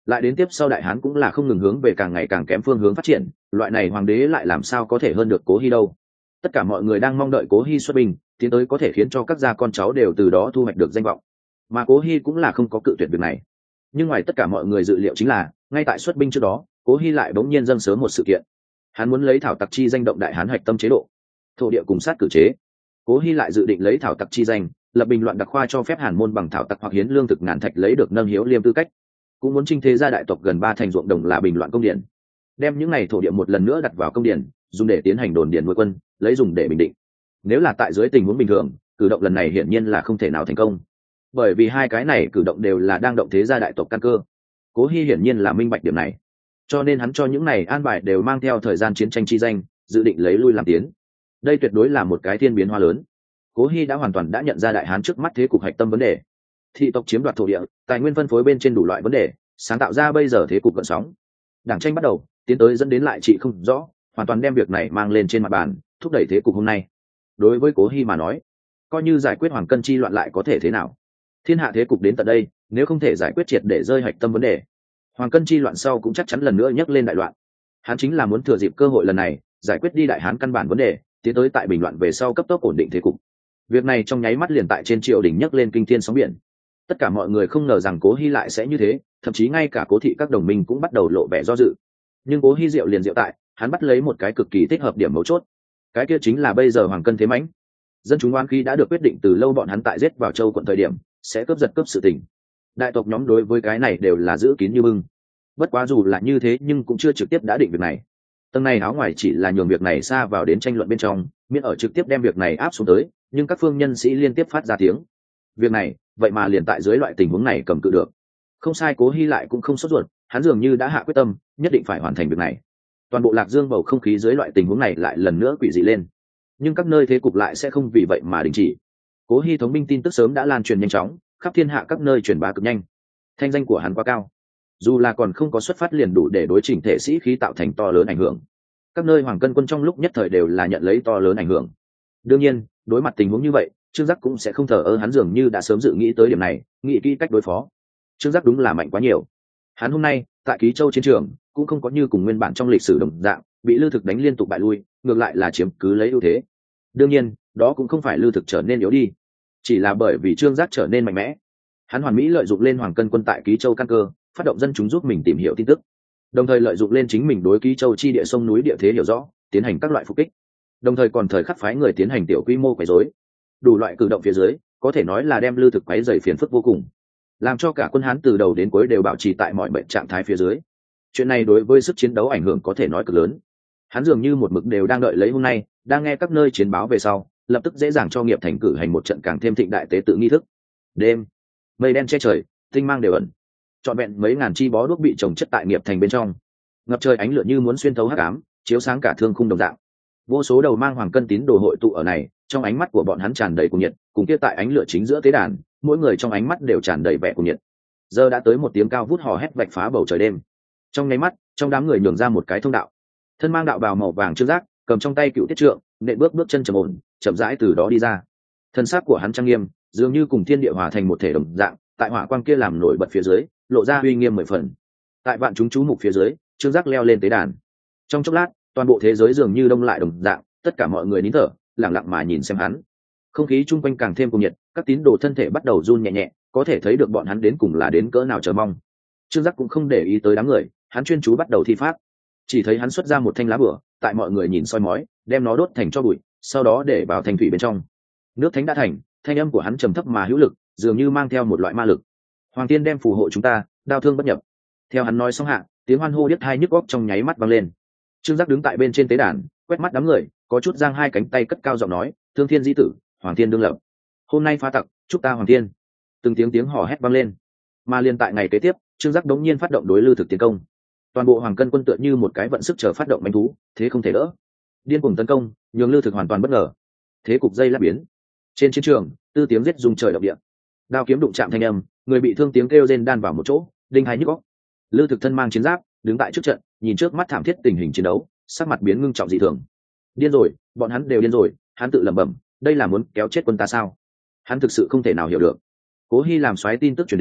lại đến tiếp sau đại hán cũng là không ngừng hướng về càng ngày càng kém phương hướng phát triển, loại này hoàng đế lại làm sao có thể hơn được Cố Hi đâu. Tất cả mọi người đang mong đợi Cố Hi xuất binh tiến tới có thể khiến cho các gia con cháu đều từ đó thu hoạch được danh vọng, mà Cố Hi cũng là không có cự tuyệt việc này. Nhưng ngoài tất cả mọi người dự liệu chính là ngay tại xuất binh trước đó, Cố Hi lại bỗng nhiên dâng sớm một sự kiện. Hắn muốn lấy thảo tặc chi danh động đại hán hoạch tâm chế độ, thổ địa cùng sát cử chế. Cố Hi lại dự định lấy thảo tặc chi danh lập bình loạn đặc khoa, cho phép Hàn môn bằng thảo tặc hoặc hiến lương thực ngàn thạch lấy được nâng hiếu liêm tư cách, cũng muốn chinh thế gia đại tộc gần 3 thành ruộng đồng là bình loạn công điển, đem những này thổ địa một lần nữa đặt vào công điển, dùng để tiến hành đồn điển nuôi quân, lấy dùng để bình định. Nếu là tại dưới tình huống bình thường, cử động lần này hiển nhiên là không thể nào thành công, bởi vì hai cái này cử động đều là đang động thế gia đại tộc căn cơ. Cố Hi hiển nhiên là minh bạch điểm này, cho nên hắn cho những này an bài đều mang theo thời gian chiến tranh chi danh, dự định lấy lui làm tiến. Đây tuyệt đối là một cái thiên biến hóa lớn. Cố Hi đã hoàn toàn đã nhận ra đại hán trước mắt thế cục hạch tâm vấn đề, thị tộc chiếm đoạt thổ địa, tài nguyên phân phối bên trên đủ loại vấn đề, sáng tạo ra bây giờ thế cục gợn sóng. Đảng tranh bắt đầu tiến tới dẫn đến lại trị không rõ, hoàn toàn đem việc này mang lên trên mặt bàn, thúc đẩy thế cục hôm nay. Đối với Cố Hi mà nói, coi như giải quyết hoàng cân chi loạn lại có thể thế nào? Thiên hạ thế cục đến tận đây, nếu không thể giải quyết triệt để rơi hạch tâm vấn đề, hoàng cân chi loạn sau cũng chắc chắn lần nữa nhấc lên đại loạn. Hắn chính là muốn thừa dịp cơ hội lần này, giải quyết đi đại hán căn bản vấn đề, tiến tới tại bình loạn về sau cấp tốc ổn định thế cục. Việc này trong nháy mắt liền tại trên triều đình nhấc lên kinh thiên sóng biển. Tất cả mọi người không ngờ rằng Cố Hi lại sẽ như thế, thậm chí ngay cả Cố thị các đồng minh cũng bắt đầu lộ vẻ do dự. Nhưng Cố Hi diệu liền diệu tại, hắn bắt lấy một cái cực kỳ thích hợp điểm mấu chốt. Cái kia chính là bây giờ hoàng cân thế mãnh, dân chúng oan khi đã được quyết định từ lâu, bọn hắn tại giết vào châu quận thời điểm sẽ cướp giật cướp sự tình. Đại tộc nhóm đối với cái này đều là giữ kín như bưng. Bất quá dù là như thế nhưng cũng chưa trực tiếp đã định việc này. Tầng này áo ngoài chỉ là nhường việc này xa vào đến tranh luận bên trong, miễn ở trực tiếp đem việc này áp xuống tới, nhưng các phương nhân sĩ liên tiếp phát ra tiếng. Việc này, vậy mà liền tại dưới loại tình huống này cầm cự được. Không sai, Cố Hi lại cũng không sốt ruột, hắn dường như đã hạ quyết tâm, nhất định phải hoàn thành việc này. Toàn bộ Lạc Dương bầu không khí dưới loại tình huống này lại lần nữa quỷ dị lên. Nhưng các nơi thế cục lại sẽ không vì vậy mà đình chỉ. Cố Hi thống binh tin tức sớm đã lan truyền nhanh chóng, khắp thiên hạ các nơi truyền bá cực nhanh. Thanh danh của hắn quá cao, dù là còn không có xuất phát liền đủ để đối chỉnh thể sĩ khí tạo thành to lớn ảnh hưởng. Các nơi hoàng cân quân trong lúc nhất thời đều là nhận lấy to lớn ảnh hưởng. Đương nhiên, đối mặt tình huống như vậy, Trương Giác cũng sẽ không thờ ơ, hắn dường như đã sớm dự nghĩ tới điểm này, nghĩ kỹ cách đối phó. Trương Giác đúng là mạnh quá nhiều. Hắn hôm nay tại Ký Châu chiến trường cũng không có như cùng nguyên bản trong lịch sử đồng dạng bị Lư Thực đánh liên tục bại lui, ngược lại là chiếm cứ lấy ưu thế. Đương nhiên, đó cũng không phải Lư Thực trở nên yếu đi, chỉ là bởi vì Trương Giác trở nên mạnh mẽ. Hắn hoàn mỹ lợi dụng lên hoàng cân quân tại Ký Châu căn cơ, phát động dân chúng giúp mình tìm hiểu tin tức, đồng thời lợi dụng lên chính mình đối Ký Châu chi địa sông núi địa thế hiểu rõ, tiến hành các loại phục kích, đồng thời còn thời khắc phái người tiến hành tiểu quy mô quấy rối. Đủ loại cử động phía dưới có thể nói là đem Lư Thực quấy dày phiền phức vô cùng, làm cho cả quân Hán từ đầu đến cuối đều bảo trì tại mọi bệnh trạng thái phía dưới. Chuyện này đối với sức chiến đấu ảnh hưởng có thể nói cực lớn. Hắn dường như một mực đều đang đợi lấy hôm nay, đang nghe các nơi chiến báo về sau, lập tức dễ dàng cho Nghiệp Thành cử hành một trận càng thêm thịnh đại tế tự nghi thức. Đêm, mây đen che trời, tinh mang đều ẩn, trọn vẹn mấy ngàn chi bó đuốc bị trồng chất tại Nghiệp Thành bên trong, ngập trời ánh lửa như muốn xuyên thấu hắc ám, chiếu sáng cả thương khung đồng dạng. Vô số đầu mang hoàng cân tín đồ hội tụ ở này, trong ánh mắt của bọn hắn tràn đầy cuồng nhiệt, cùng kia tại ánh lửa chính giữa tế đàn, mỗi người trong ánh mắt đều tràn đầy vẻ cuồng nhiệt. Giờ đã tới một tiếng cao vút hò hét vạch phá bầu trời đêm. Trong nháy mắt, trong đám người nhường ra một cái thông đạo. Thân mang đạo bào màu vàng Trương Giác, cầm trong tay cựu tiết trượng, nện bước bước chân trầm ổn, chậm rãi từ đó đi ra. Thân xác của hắn trang nghiêm, dường như cùng thiên địa hòa thành một thể đồng dạng, tại hỏa quang kia làm nổi bật phía dưới, lộ ra uy nghiêm mười phần. Tại vạn chúng chú mục phía dưới, Trương Giác leo lên tế đàn. Trong chốc lát, toàn bộ thế giới dường như đông lại đồng dạng, tất cả mọi người nín thở, lặng lặng mà nhìn xem hắn. Không khí chung quanh càng thêm cuồng nhiệt, các tín đồ thân thể bắt đầu run nhẹ nhẹ, có thể thấy được bọn hắn đến cùng là đến cỡ nào chờ mong. Trương Giác cũng không để ý tới đám người, hắn chuyên chú bắt đầu thi pháp. Chỉ thấy hắn xuất ra một thanh lá bửa, tại mọi người nhìn soi mói, đem nó đốt thành tro bụi, sau đó để vào thành thủy bên trong. Nước thánh đã thành, thanh âm của hắn trầm thấp mà hữu lực, dường như mang theo một loại ma lực. Hoàng tiên đem phù hộ chúng ta, đao thương bất nhập. Theo hắn nói xong hạ, tiếng hoan hô điếc tai nhức óc trong nháy mắt vang lên. Trương Giác đứng tại bên trên tế đàn, quét mắt đám người, có chút giang hai cánh tay cất cao giọng nói, thương thiên di tử, hoàng thiên đương lập, hôm nay phá tặc, chúc ta hoàng thiên. Từng tiếng hò hét vang lên. Mà liên tại ngày kế tiếp, Trương Giác đống nhiên phát động đối Lư Thực tiến công. Toàn bộ hoàng cân quân tựa như một cái vận sức chờ phát động manh thú, thế không thể đỡ, điên cuồng tấn công, nhường Lư Thực hoàn toàn bất ngờ. Thế cục dây lát biến. Trên chiến trường, tư tiếng giết rung trời động địa, đao kiếm đụng chạm thanh âm, người bị thương tiếng kêu rên đan vào một chỗ, đinh hai nhức óc. Lư Thực thân mang chiến giáp, đứng tại trước trận, nhìn trước mắt thảm thiết tình hình chiến đấu, sắc mặt biến ngưng trọng dị thường. Điên rồi, bọn hắn đều điên rồi, hắn tự lẩm bẩm, đây là muốn kéo chết quân ta sao? Hắn thực sự không thể nào hiểu được. Cố Hi làm xoáy tin tức truyền đến,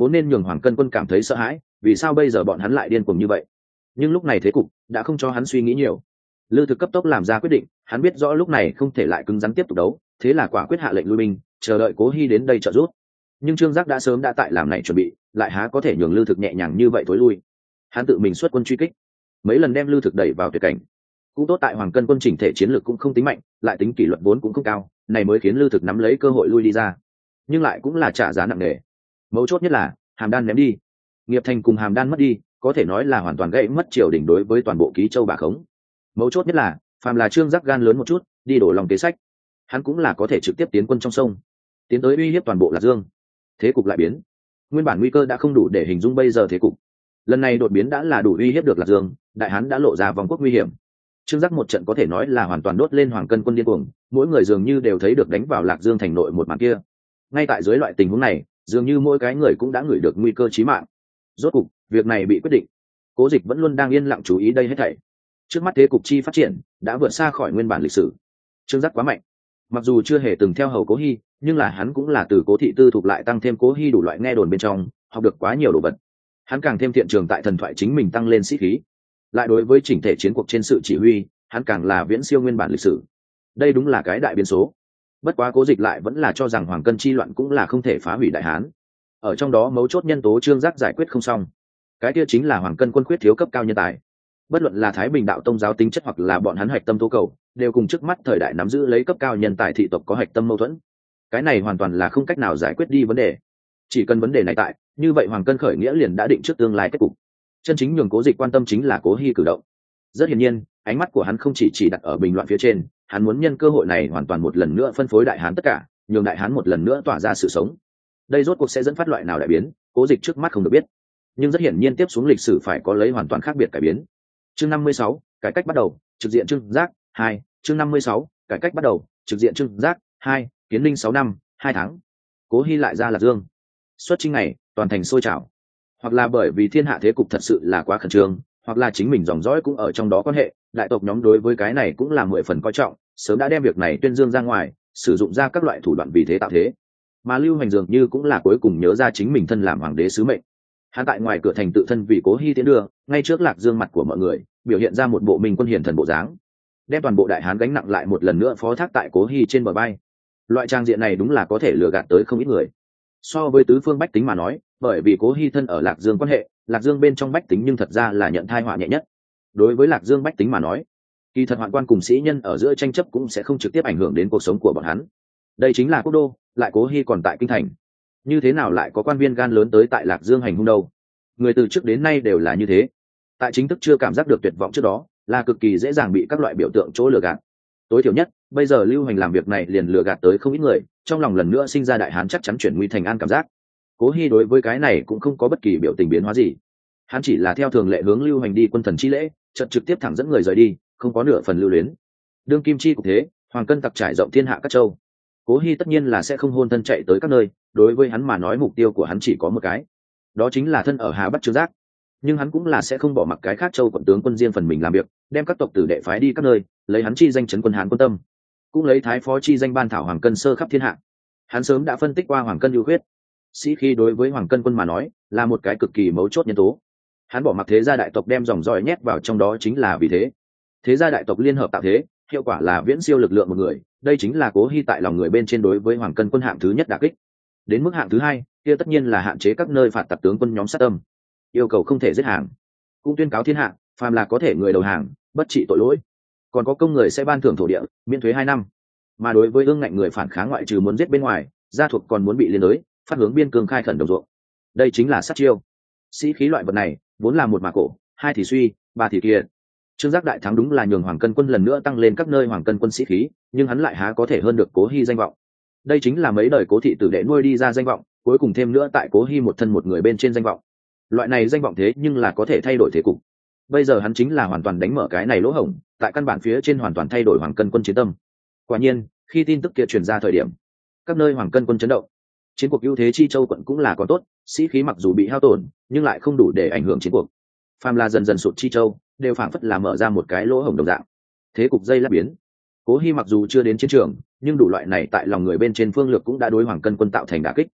vốn nên nhường Hoàng Cân Quân cảm thấy sợ hãi, vì sao bây giờ bọn hắn lại điên cuồng như vậy? Nhưng lúc này thế cục đã không cho hắn suy nghĩ nhiều. Lư Thực cấp tốc làm ra quyết định, hắn biết rõ lúc này không thể lại cứng rắn tiếp tục đấu, thế là quả quyết hạ lệnh lui binh, chờ đợi Cố Hi đến đây trợ giúp. Nhưng Trương Giác đã sớm đã tại làm này chuẩn bị, lại há có thể nhường Lư Thực nhẹ nhàng như vậy thối lui. Hắn tự mình xuất quân truy kích, mấy lần đem Lư Thực đẩy vào tuyệt cảnh. Cũng tốt tại Hoàng Cân Quân chỉnh thể chiến lược cũng không tính mạnh, lại tính kỷ luật vốn cũng không cao, này mới khiến Lư Thực nắm lấy cơ hội lui đi ra. Nhưng lại cũng là trả giá nặng nề. Mấu chốt nhất là Hàm Đan ném đi, Nghiệp Thành cùng Hàm Đan mất đi, có thể nói là hoàn toàn gãy mất triều đình đối với toàn bộ Ký Châu bà khống. Mấu chốt nhất là phàm là Trương Giác gan lớn một chút, đi đổ lòng kế sách, hắn cũng là có thể trực tiếp tiến quân trong sông, tiến tới uy hiếp toàn bộ Lạc Dương. Thế cục lại biến, nguyên bản nguy cơ đã không đủ để hình dung bây giờ thế cục, lần này đột biến đã là đủ uy hiếp được Lạc Dương. Đại Hán đã lộ ra vòng quốc nguy hiểm. Trương Giác một trận có thể nói là hoàn toàn đốt lên Hoàng Cân Quân điên cuồng, mỗi người dường như đều thấy được đánh vào Lạc Dương thành nội một màn kia. Ngay tại dưới loại tình huống này, dường như mỗi cái người cũng đã ngửi được nguy cơ chí mạng. Rốt cục, việc này bị quyết định. Cố Dịch vẫn luôn đang yên lặng chú ý đây hết thảy. Trước mắt thế cục chi phát triển đã vượt xa khỏi nguyên bản lịch sử. Trương Giác quá mạnh, mặc dù chưa hề từng theo hầu Cố Hi, nhưng là hắn cũng là từ Cố thị tư thuộc lại tăng thêm Cố Hi đủ loại nghe đồn bên trong, học được quá nhiều đồ vật. Hắn càng thêm thiện trường tại thần thoại chính mình tăng lên sĩ khí, lại đối với chỉnh thể chiến cuộc trên sự chỉ huy, hắn càng là viễn siêu nguyên bản lịch sử. Đây đúng là cái đại biến số. Bất quá Cố Dịch lại vẫn là cho rằng Hoàng Cân chi loạn cũng là không thể phá hủy Đại Hán. Ở trong đó mấu chốt nhân tố Trương Giác giải quyết không xong, cái kia chính là Hoàng Cân Quân khuyết thiếu cấp cao nhân tài. Bất luận là Thái Bình đạo tông giáo tính chất hoặc là bọn hắn hạch tâm tố cầu, đều cùng trước mắt thời đại nắm giữ lấy cấp cao nhân tài thị tộc có hạch tâm mâu thuẫn. Cái này hoàn toàn là không cách nào giải quyết đi vấn đề. Chỉ cần vấn đề này tại, như vậy Hoàng Cân khởi nghĩa liền đã định trước tương lai kết cục. Chân chính nhường Cố Dịch quan tâm chính là Cố Hi cử động. Rất hiển nhiên, ánh mắt của hắn không chỉ đặt ở bình loạn phía trên, hắn muốn nhân cơ hội này hoàn toàn một lần nữa phân phối Đại Hán tất cả, nhường Đại Hán một lần nữa tỏa ra sự sống. Đây rốt cuộc sẽ dẫn phát loại nào đại biến, Cố Dịch trước mắt không được biết, nhưng rất hiển nhiên tiếp xuống lịch sử phải có lấy hoàn toàn khác biệt cải biến. Chương 56, cải cách bắt đầu, trực diện Trương Giác 2, chương 56, cải cách bắt đầu, trực diện Trương Giác 2, kiến linh 6 năm, 2 tháng. Cố Hi lại ra Lạc Dương. Xuất chinh này, toàn thành sôi trào. Hoặc là bởi vì thiên hạ thế cục thật sự là quá khẩn trương, hoặc là chính mình dòng dõi cũng ở trong đó quan hệ, đại tộc nhóm đối với cái này cũng là 10 phần coi trọng, sớm đã đem việc này tuyên dương ra ngoài, sử dụng ra các loại thủ đoạn vì thế tạo thế. Mà Lưu Hành dường như cũng là cuối cùng nhớ ra chính mình thân làm hoàng đế sứ mệnh. Hắn tại ngoài cửa thành tự thân vì Cố Hi tiến đưa, ngay trước Lạc Dương mặt của mọi người, biểu hiện ra một bộ minh quân hiển thần bộ dáng, đem toàn bộ Đại Hán gánh nặng lại một lần nữa phó thác tại Cố Hi trên bờ vai. Loại trang diện này đúng là có thể lừa gạt tới không ít người. So với tứ phương bách tính mà nói, bởi vì Cố Hi thân ở Lạc Dương quan hệ, Lạc Dương bên trong bách tính nhưng thật ra là nhận tai họa nhẹ nhất. Đối với Lạc Dương bách tính mà nói, kỳ thật hoạn quan cùng sĩ nhân ở giữa tranh chấp cũng sẽ không trực tiếp ảnh hưởng đến cuộc sống của bọn hắn. Đây chính là quốc đô, lại Cố Hi còn tại kinh thành, như thế nào lại có quan viên gan lớn tới tại Lạc Dương hành hung đâu? Người từ trước đến nay đều là như thế, tại chính thức chưa cảm giác được tuyệt vọng trước đó, là cực kỳ dễ dàng bị các loại biểu tượng chỗ lừa gạt. Tối thiểu nhất, bây giờ Lưu Hành làm việc này liền lừa gạt tới không ít người, trong lòng lần nữa sinh ra Đại Hán chắc chắn chuyển nguy thành an cảm giác. Cố Hi đối với cái này cũng không có bất kỳ biểu tình biến hóa gì, hắn chỉ là theo thường lệ hướng Lưu Hành đi quân thần chi lễ, chợt trực tiếp thẳng dẫn người rời đi, không có nửa phần lưu luyến. Đương kim chi cục thế, Hoàng Cân tặc trải rộng thiên hạ các châu, Cố Hi tất nhiên là sẽ không hôn thân chạy tới các nơi, đối với hắn mà nói mục tiêu của hắn chỉ có một cái, đó chính là thân ở Hà Bắc Trương Giác. Nhưng hắn cũng là sẽ không bỏ mặc cái khác châu quận tướng quân riêng phần mình làm việc, đem các tộc tử đệ phái đi các nơi, lấy hắn chi danh trấn quân Hán quân tâm, cũng lấy thái phó chi danh ban thảo Hoàng Cân sơ khắp thiên hạ. Hắn sớm đã phân tích qua Hoàng Cân ưu khuyết, sĩ khí đối với Hoàng Cân quân mà nói là một cái cực kỳ mấu chốt nhân tố. Hắn bỏ mặc thế gia đại tộc đem dòng dõi nhét vào trong đó chính là vì thế. Thế gia đại tộc liên hợp tạo thế, hiệu quả là viễn siêu lực lượng một người, đây chính là Cố Hi tại lòng người bên trên đối với Hoàng Cân quân hạng thứ nhất đả kích. Đến mức hạng thứ hai, kia tất nhiên là hạn chế các nơi phạt tặc tướng quân nhóm sát tâm, yêu cầu không thể giết hàng, cũng tuyên cáo thiên hạ, phàm là có thể người đầu hàng, bất trị tội lỗi, còn có công người sẽ ban thưởng thổ địa, miễn thuế 2 năm. Mà đối với ương ngạnh người phản kháng, ngoại trừ muốn giết bên ngoài, gia thuộc còn muốn bị liên đới, phát hướng biên cương khai khẩn đồng ruộng. Đây chính là sát chiêu. Sĩ khí loại vật này vốn là một mà cổ, hai thì suy, ba thì kiệt. Trương Giác đại thắng đúng là nhường Hoàng Cân quân lần nữa tăng lên các nơi Hoàng Cân quân sĩ khí, nhưng hắn lại há có thể hơn được Cố Hi danh vọng. Đây chính là mấy đời Cố thị tử đệ nuôi đi ra danh vọng, cuối cùng thêm nữa tại Cố Hi một thân một người bên trên danh vọng. Loại này danh vọng thế nhưng là có thể thay đổi thế cục. Bây giờ hắn chính là hoàn toàn đánh mở cái này lỗ hổng, tại căn bản phía trên hoàn toàn thay đổi Hoàng Cân quân chiến tâm. Quả nhiên, khi tin tức kia truyền ra thời điểm, các nơi Hoàng Cân quân chấn động. Chiến cuộc ưu thế Chi Châu quận cũng là còn tốt, sĩ khí mặc dù bị hao tổn, nhưng lại không đủ để ảnh hưởng chiến cuộc. Phàm là dần dần sụt Chi Châu, đều phảng phất là mở ra một cái lỗ hổng đồng dạng. Thế cục dây lát biến. Cố Hi mặc dù chưa đến chiến trường, nhưng đủ loại này tại lòng người bên trên phương lược cũng đã đối Hoàng Cân quân tạo thành đả kích.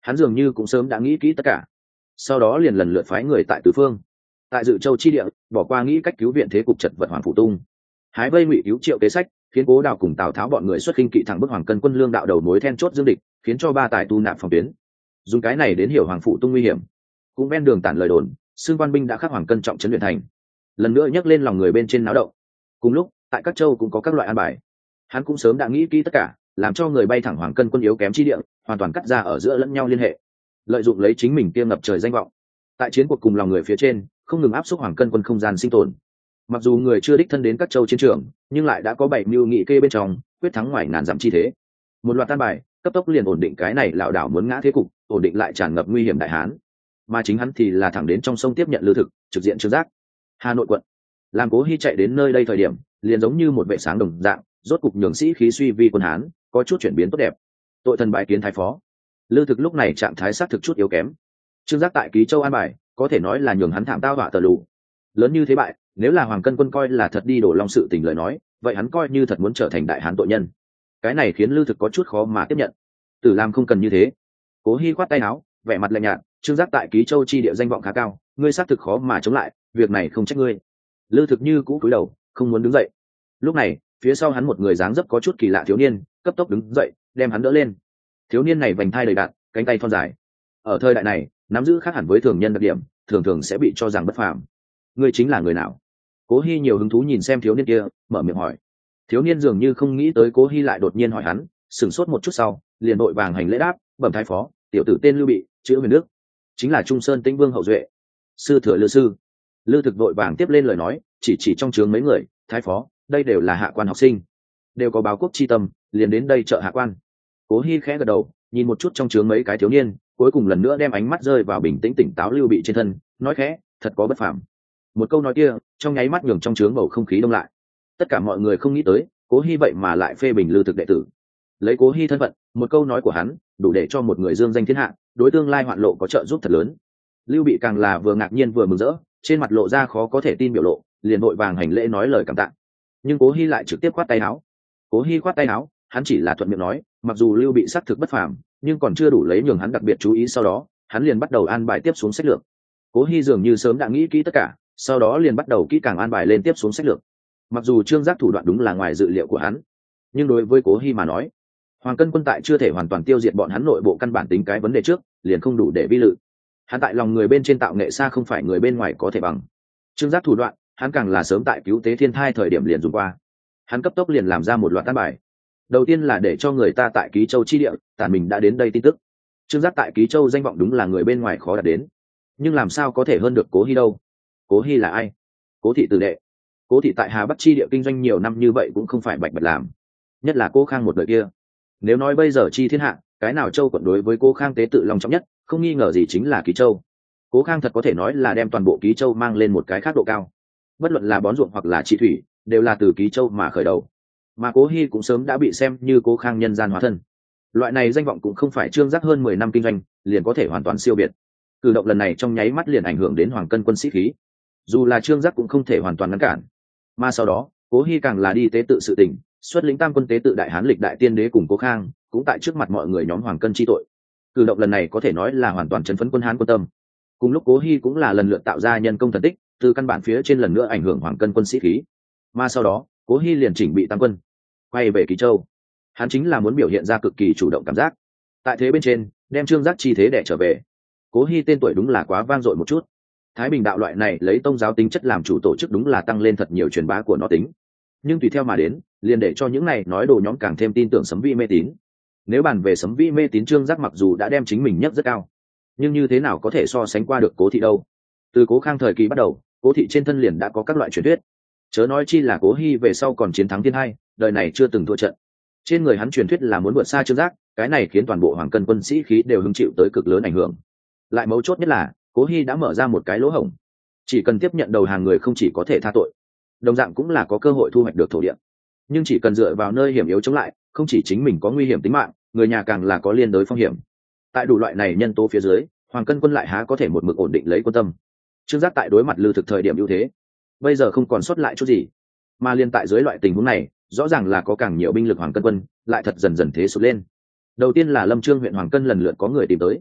Hắn dường như cũng sớm đã nghĩ kỹ tất cả, sau đó liền lần lượt phái người tại tứ phương, tại Dự Châu chi địa bỏ qua nghĩ cách cứu viện thế cục chật vật Hoàng Phủ Tung, hái vây ngụy cứu Triệu kế sách, khiến Cố Đào cùng Tào Tháo bọn người xuất khinh kỵ thẳng bức Hoàng Cân quân lương đạo đầu mối then chốt dương địch, khiến cho ba tài tu nạp phòng tuyến, dùng cái này đến hiểu Hoàng Phủ Tung nguy hiểm. Cũng ven đường tản lời đồn, xương quan binh đã khắc Hoàng Cân trọng trấn luyện thành, lần nữa nhấc lên lòng người bên trên náo động. Cùng lúc tại các châu cũng có các loại an bài, hắn cũng sớm đã nghĩ kỹ tất cả, làm cho người bay thẳng Hoàng Cân quân yếu kém chi địa, hoàn toàn cắt ra ở giữa lẫn nhau liên hệ, lợi dụng lấy chính mình tiêm ngập trời danh vọng, tại chiến cuộc cùng lòng người phía trên không ngừng áp suất Hoàng Cân quân không gian sinh tồn. Mặc dù người chưa đích thân đến các châu chiến trường, nhưng lại đã có bảy mưu nghị kê bên trong, quyết thắng ngoài ngàn dặm chi thế. Một loạt tan bài cấp tốc liền ổn định cái này lão đảo muốn ngã thế cục, ổn định lại tràn ngập nguy hiểm đại hán. Mà chính hắn thì là thẳng đến trong sông tiếp nhận lương thực, trực diện Trương Giác. Hà Nội quận, làm Cố Hi chạy đến nơi đây thời điểm, liền giống như một vệ sáng đồng dạng, rốt cục nhường sĩ khí suy vi quân hán có chút chuyển biến tốt đẹp. Tội thần bái kiến thái phó. Lương thực lúc này trạng thái xác thực chút yếu kém. Trương Giác tại Ký Châu an bài, có thể nói là nhường hắn thảm tao họa tờ lù. Lớn như thế bại, nếu là Hoàng Cân quân coi là thật đi đổ long sự tình lời nói, vậy hắn coi như thật muốn trở thành đại hán tội nhân. Cái này khiến Lư Thực có chút khó mà tiếp nhận. Tử Lam không cần như thế. Cố Hi khoát tay áo, vẻ mặt lạnh nhạt, Trương Giác tại Ký Châu chi địa danh vọng khá cao, ngươi xác thực khó mà chống lại, việc này không trách ngươi. Lư Thực như cũ cúi đầu, không muốn đứng dậy. Lúc này, phía sau hắn một người dáng dấp có chút kỳ lạ thiếu niên, cấp tốc đứng dậy, đem hắn đỡ lên. Thiếu niên này vành thai đầy đặn, cánh tay thon dài. Ở thời đại này, nắm giữ khác hẳn với thường nhân đặc điểm, thường thường sẽ bị cho rằng bất phàm. Ngươi chính là người nào? Cố Hi nhiều hứng thú nhìn xem thiếu niên kia, mở miệng hỏi. Thiếu niên dường như không nghĩ tới Cố Hi lại đột nhiên hỏi hắn, sửng sốt một chút sau, liền đội vàng hành lễ đáp, bẩm thái phó, tiểu tử tên Lưu Bị, chữ Huyền Đức, chính là Trung Sơn Tĩnh Vương hậu duệ, sư thừa Lư sư. Lư Thực đội vàng tiếp lên lời nói, chỉ trong trướng mấy người, thái phó, đây đều là hạ quan học sinh, đều có báo quốc chi tâm, liền đến đây trợ hạ quan. Cố Hi khẽ gật đầu, nhìn một chút trong trướng mấy cái thiếu niên, cuối cùng lần nữa đem ánh mắt rơi vào bình tĩnh tỉnh táo Lưu Bị trên thân, nói khẽ, thật có bất phàm. Một câu nói kia trong nháy mắt nhường trong trướng bầu không khí đông lại. Tất cả mọi người không nghĩ tới Cố Hi vậy mà lại phê bình Lư Thực đệ tử. Lấy Cố Hi thân phận, một câu nói của hắn đủ để cho một người dương danh thiên hạ, đối tương lai hoạn lộ có trợ giúp thật lớn. Lưu Bị càng là vừa ngạc nhiên vừa mừng rỡ, trên mặt lộ ra khó có thể tin biểu lộ, liền vội vàng hành lễ nói lời cảm tạ. Nhưng Cố Hi lại trực tiếp khoát tay áo. Cố Hi khoát tay áo, hắn chỉ là thuận miệng nói, mặc dù Lưu Bị xác thực bất phàm, nhưng còn chưa đủ lấy nhường hắn đặc biệt chú ý. Sau đó hắn liền bắt đầu an bài tiếp xuống sách lược. Cố Hi dường như sớm đã nghĩ kỹ tất cả, sau đó liền bắt đầu kỹ càng an bài lên tiếp xuống sách lược. Mặc dù Trương Giác thủ đoạn đúng là ngoài dự liệu của hắn, nhưng đối với Cố Hi mà nói, Hoàng Cân quân tại chưa thể hoàn toàn tiêu diệt bọn hắn nội bộ căn bản tính cái vấn đề trước, liền không đủ để vi lự. Hắn tại lòng người bên trên tạo nghệ xa không phải người bên ngoài có thể bằng. Trương Giác thủ đoạn, hắn càng là sớm tại cứu tế thiên thai thời điểm liền dùng qua. Hắn cấp tốc liền làm ra một loạt an bài. Đầu tiên là để cho người ta tại Ký Châu chi địa, tản mình đã đến đây tin tức. Trương Giác tại Ký Châu danh vọng đúng là người bên ngoài khó đạt đến, nhưng làm sao có thể hơn được Cố Hi đâu? Cố Hi là ai? Cố thị tử đệ. Cố thị tại Hà Bắc chi địa kinh doanh nhiều năm như vậy cũng không phải bạch bạch làm, nhất là Cố Khang một đời kia. Nếu nói bây giờ chi thiên hạ, cái nào châu quận đối với Cố Khang tế tự long trọng nhất, không nghi ngờ gì chính là Ký Châu. Cố Khang thật có thể nói là đem toàn bộ Ký Châu mang lên một cái khác độ cao. Bất luận là bón ruộng hoặc là trị thủy, đều là từ Ký Châu mà khởi đầu. Mà Cố Hi cũng sớm đã bị xem như Cố Khang nhân gian hóa thân. Loại này danh vọng cũng không phải Trương Giác hơn 10 năm kinh doanh liền có thể hoàn toàn siêu biệt. Cử động lần này trong nháy mắt liền ảnh hưởng đến Hoàng Cân quân sĩ khí, dù là Trương Giác cũng không thể hoàn toàn ngăn cản. Mà sau đó Cố Hi càng là đi tế tự sự tình, xuất lĩnh tam quân tế tự đại hán lịch đại tiên đế cùng Cố Khang, cũng tại trước mặt mọi người nhóm Hoàng Cân chi tội. Cử động lần này có thể nói là hoàn toàn chấn phấn quân hán quân tâm. Cùng lúc Cố Hi cũng là lần lượt tạo ra nhân công thần tích, từ căn bản phía trên lần nữa ảnh hưởng Hoàng Cân quân sĩ khí. Mà sau đó Cố Hi liền chỉnh bị tam quân quay về Ký Châu. Hắn chính là muốn biểu hiện ra cực kỳ chủ động cảm giác, tại thế bên trên đem Trương Giác chi thế để trở về. Cố Hi tên tuổi đúng là quá vang dội một chút. Thái Bình đạo loại này lấy tôn giáo tính chất làm chủ tổ chức đúng là tăng lên thật nhiều truyền bá của nó tính, nhưng tùy theo mà đến liền để cho những này nói đồ nhóm càng thêm tin tưởng sấm vi mê tín. Nếu bàn về sấm vi mê tín, Trương Giác mặc dù đã đem chính mình nhấc rất cao, nhưng như thế nào có thể so sánh qua được Cố thị đâu? Từ Cố Khang thời kỳ bắt đầu, Cố thị trên thân liền đã có các loại truyền thuyết, chớ nói chi là Cố Hi về sau còn chiến thắng thiên hai, đời này chưa từng thua trận. Trên người hắn truyền thuyết là muốn vượt xa Trương Giác, cái này khiến toàn bộ Hoàng Cân quân sĩ khí đều hứng chịu tới cực lớn ảnh hưởng. Lại mấu chốt nhất là Cố Hi đã mở ra một cái lỗ hổng, chỉ cần tiếp nhận đầu hàng người không chỉ có thể tha tội, đồng dạng cũng là có cơ hội thu hoạch được thổ địa. Nhưng chỉ cần dựa vào nơi hiểm yếu chống lại, không chỉ chính mình có nguy hiểm tính mạng, người nhà càng là có liên đới phong hiểm. Tại đủ loại này nhân tố phía dưới, Hoàng Cân quân lại há có thể một mực ổn định lấy quân tâm. Trương Giác tại đối mặt Lư Thực thời điểm ưu thế, bây giờ không còn sót lại chút gì, mà liên tại dưới loại tình huống này, rõ ràng là có càng nhiều binh lực Hoàng Cân quân lại thật dần dần thế sụt lên. Đầu tiên là Lâm Trương huyện Hoàng Cân lần lượt có người tìm tới,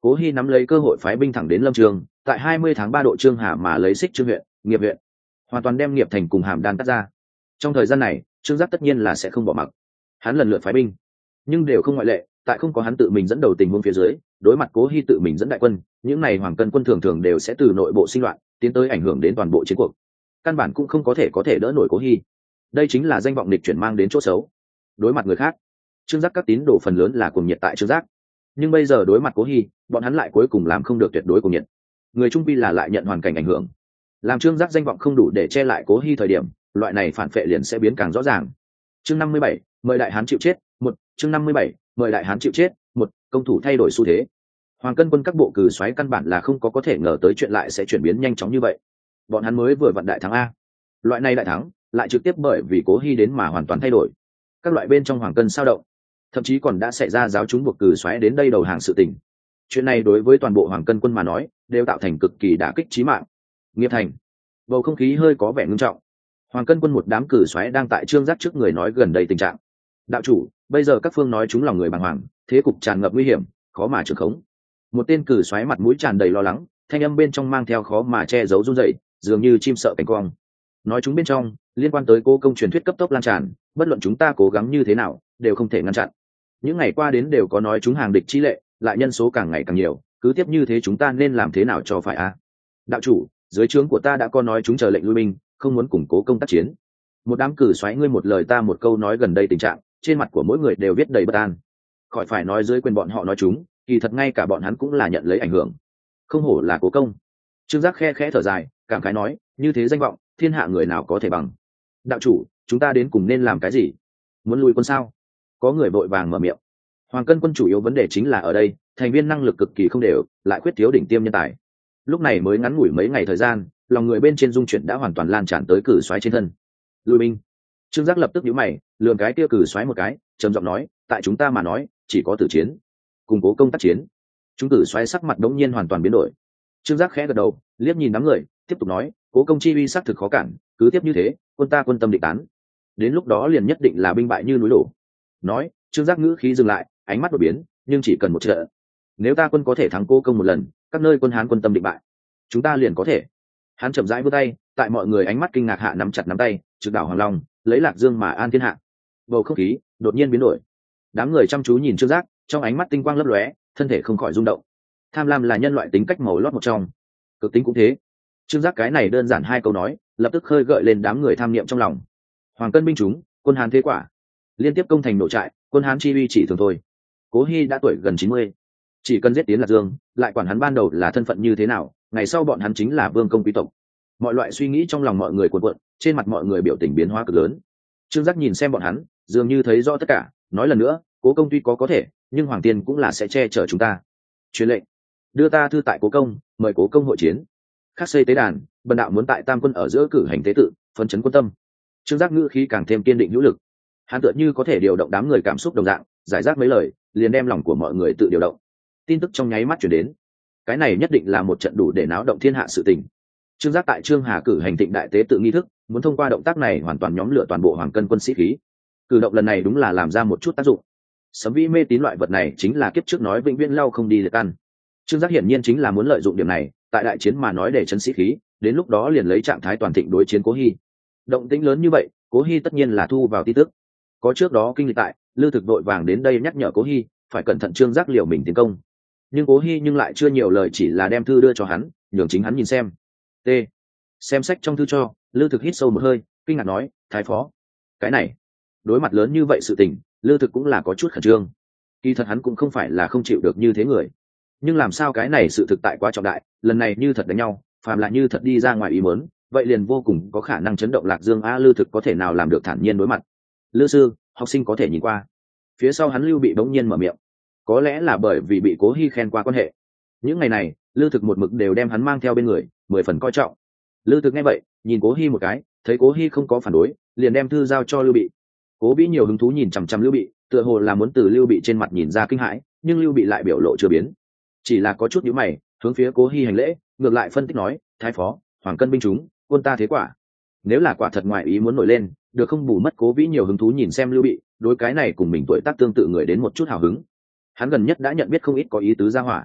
Cố Hi nắm lấy cơ hội phái binh thẳng đến Lâm Trường, tại 20 tháng 3 độ Trương Hà mà lấy Xích Trương huyện, Nghiệp huyện, hoàn toàn đem Nghiệp thành cùng Hàm Đan cắt ra. Trong thời gian này, Trương Giác tất nhiên là sẽ không bỏ mặc. Hắn lần lượt phái binh, nhưng đều không ngoại lệ, tại không có hắn tự mình dẫn đầu tình huống phía dưới, đối mặt Cố Hi tự mình dẫn đại quân, những này Hoàng Cân quân thường thường đều sẽ từ nội bộ sinh loạn, tiến tới ảnh hưởng đến toàn bộ chiến cuộc. Căn bản cũng không có thể đỡ nổi Cố Hi. Đây chính là danh vọng nghịch chuyển mang đến chỗ xấu. Đối mặt người khác, Trương Giác các tín đồ phần lớn là cuồng nhiệt tại Trương Giác, nhưng bây giờ đối mặt Cố Hi, bọn hắn lại cuối cùng làm không được tuyệt đối cuồng nhiệt. Người trung vi là lại nhận hoàn cảnh ảnh hưởng, làm Trương Giác danh vọng không đủ để che lại Cố Hi thời điểm, loại này phản phệ liền sẽ biến càng rõ ràng. Chương 57, mời đại hán chịu chết, một. Chương 57, mời đại hán chịu chết, một. Công thủ thay đổi xu thế. Hoàng Cân quân các bộ cử xoáy căn bản là không có thể ngờ tới chuyện lại sẽ chuyển biến nhanh chóng như vậy. Bọn hắn mới vừa vận đại thắng a, loại này đại thắng lại trực tiếp bởi vì Cố Hi đến mà hoàn toàn thay đổi. Các loại bên trong Hoàng Cân sao động, thậm chí còn đã xảy ra giáo chúng buộc cử xoáy đến đây đầu hàng sự tình. Chuyện này đối với toàn bộ Hoàng Cân quân mà nói, đều tạo thành cực kỳ đả kích chí mạng. Nghiệp thành, bầu không khí hơi có vẻ ngưng trọng. Hoàng Cân quân một đám cử xoáy đang tại Trương Giác trước người nói gần đây tình trạng. Đạo chủ, bây giờ các phương nói chúng lòng người bàng hoàng, thế cục tràn ngập nguy hiểm, khó mà trưởng khống. Một tên cử xoáy mặt mũi tràn đầy lo lắng, thanh âm bên trong mang theo khó mà che giấu run rẩy, dường như chim sợ cánh cong. Nói chúng bên trong liên quan tới Cố công truyền thuyết cấp tốc lan tràn, bất luận chúng ta cố gắng như thế nào, đều không thể ngăn chặn. Những ngày qua đến đều có nói chúng hàng địch chi lệ, lại nhân số càng ngày càng nhiều, cứ tiếp như thế chúng ta nên làm thế nào cho phải a? Đạo chủ, dưới trướng của ta đã có nói chúng chờ lệnh lui binh, không muốn củng cố công tác chiến. Một đám cử xoáy ngươi một lời ta một câu nói gần đây tình trạng, trên mặt của mỗi người đều viết đầy bất an. Khỏi phải nói dưới quyền bọn họ nói chúng, kỳ thật ngay cả bọn hắn cũng là nhận lấy ảnh hưởng. Không hổ là Cố công. Trương Giác khe khẽ thở dài, cảm khái nói, như thế danh vọng, thiên hạ người nào có thể bằng. Đạo chủ, chúng ta đến cùng nên làm cái gì? Muốn lui quân sao? Có người vội vàng mở miệng. Hoàng Cân quân chủ yếu vấn đề chính là ở đây, thành viên năng lực cực kỳ không đều, lại khuyết thiếu đỉnh tiêm nhân tài. Lúc này mới ngắn ngủi mấy ngày thời gian, lòng người bên trên dung chuyển đã hoàn toàn lan tràn tới cử xoáy trên thân. Lui binh. Trương Giác lập tức nhíu mày, lườm cái kia cử xoáy một cái, trầm giọng nói, tại chúng ta mà nói, chỉ có tử chiến, củng cố công tác chiến. Chúng cử xoáy sắc mặt đống nhiên hoàn toàn biến đổi. Trương Giác khẽ gật đầu, liếc nhìn đám người, tiếp tục nói, Cố công chi uy xác thực khó cản, cứ tiếp như thế, quân ta quân tâm định tán. Đến lúc đó liền nhất định là binh bại như núi đổ. Nói, Trương Giác ngữ khí dừng lại, ánh mắt đổi biến, nhưng chỉ cần một trận. Nếu ta quân có thể thắng Cố công một lần, các nơi quân Hán quân tâm định bại, chúng ta liền có thể. Hắn chậm rãi vươn tay, tại mọi người ánh mắt kinh ngạc hạ nắm chặt nắm tay, trực đảo Hoàng Long, lấy Lạc Dương mà an thiên hạ. Bầu không khí đột nhiên biến đổi. Đám người chăm chú nhìn Trương Giác, trong ánh mắt tinh quang lấp lóe, thân thể không khỏi rung động. Tham lam là nhân loại tính cách màu lót một trong, cực tính cũng thế. Trương Giác cái này đơn giản hai câu nói, lập tức khơi gợi lên đám người tham niệm trong lòng. Hoàng Cân binh chúng, quân Hán thế quả, liên tiếp công thành nổ trại, quân Hán chi uy chỉ thường thôi. Cố Hi đã tuổi gần 90, chỉ cần giết tiến Lạc Dương, lại quản hắn ban đầu là thân phận như thế nào, ngày sau bọn hắn chính là vương công quý tộc. Mọi loại suy nghĩ trong lòng mọi người cuộn cuộn, trên mặt mọi người biểu tình biến hóa cực lớn. Trương Giác nhìn xem bọn hắn, dường như thấy rõ tất cả, nói lần nữa, Cố công tuy có thể, nhưng Hoàng Tiên cũng là sẽ che chở chúng ta. Truyền lệnh, đưa ta thư tại Cố công, mời Cố công hội chiến. Khắc xây tế đàn, bần đạo muốn tại tam quân ở giữa cử hành tế tự, phấn chấn quân tâm. Trương Giác ngữ khí càng thêm kiên định hữu lực. Hắn tựa như có thể điều động đám người cảm xúc đồng dạng, giải rác mấy lời, liền đem lòng của mọi người tự điều động. Tin tức trong nháy mắt chuyển đến. Cái này nhất định là một trận đủ để náo động thiên hạ sự tình. Trương Giác tại Trương Hà cử hành thịnh đại tế tự nghi thức, muốn thông qua động tác này hoàn toàn nhóm lửa toàn bộ Hoàng Cân quân sĩ khí. Cử động lần này đúng là làm ra một chút tác dụng. Sấm vĩ mê tín loại vật này chính là kiếp trước nói vĩnh viễn lau không đi liệt ăn. Trương Giác hiển nhiên chính là muốn lợi dụng điểm này, tại đại chiến mà nói để chấn sĩ khí, đến lúc đó liền lấy trạng thái toàn thịnh đối chiến Cố Hi. Động tĩnh lớn như vậy, Cố Hi tất nhiên là thu vào tin tức. Có trước đó kinh lịch tại, Lư Thực vội vàng đến đây nhắc nhở Cố Hi, phải cẩn thận Trương Giác liều mình tiến công. Nhưng Cố Hi nhưng lại chưa nhiều lời, chỉ là đem thư đưa cho hắn, nhường chính hắn nhìn xem. T. Xem sách trong thư cho, Lư Thực hít sâu một hơi, kinh ngạc nói, thái phó, cái này, đối mặt lớn như vậy sự tình, Lư Thực cũng là có chút khẩn trương. Kỳ thật hắn cũng không phải là không chịu được như thế người, nhưng làm sao cái này sự thực tại quá trọng đại, lần này như thật đánh nhau, phàm là như thật đi ra ngoài ý muốn, vậy liền vô cùng có khả năng chấn động Lạc Dương. Lư Thực có thể nào làm được thản nhiên đối mặt? Lư sư, học sinh có thể nhìn qua. Phía sau hắn Lưu Bị bỗng nhiên mở miệng, có lẽ là bởi vì bị Cố Hi khen qua quan hệ. Những ngày này, Lư Thực một mực đều đem hắn mang theo bên người, 10 phần coi trọng. Lư Thực nghe vậy, nhìn Cố Hi một cái, thấy Cố Hi không có phản đối, liền đem thư giao cho Lưu Bị. Cố Vĩ nhiều hứng thú nhìn chằm chằm Lưu Bị, tựa hồ là muốn từ Lưu Bị trên mặt nhìn ra kinh hãi, nhưng Lưu Bị lại biểu lộ chưa biến, chỉ là có chút nhíu mày, hướng phía Cố Hi hành lễ, ngược lại phân tích nói, thái phó, Hoàng Cân binh chúng, quân ta thế quả. Nếu là quả thật ngoại ý muốn nổi lên, được không bù mất. Cố Vĩ nhiều hứng thú nhìn xem Lưu Bị, đối cái này cùng mình tuổi tác tương tự người đến một chút hào hứng. Hắn gần nhất đã nhận biết không ít có ý tứ gia hỏa.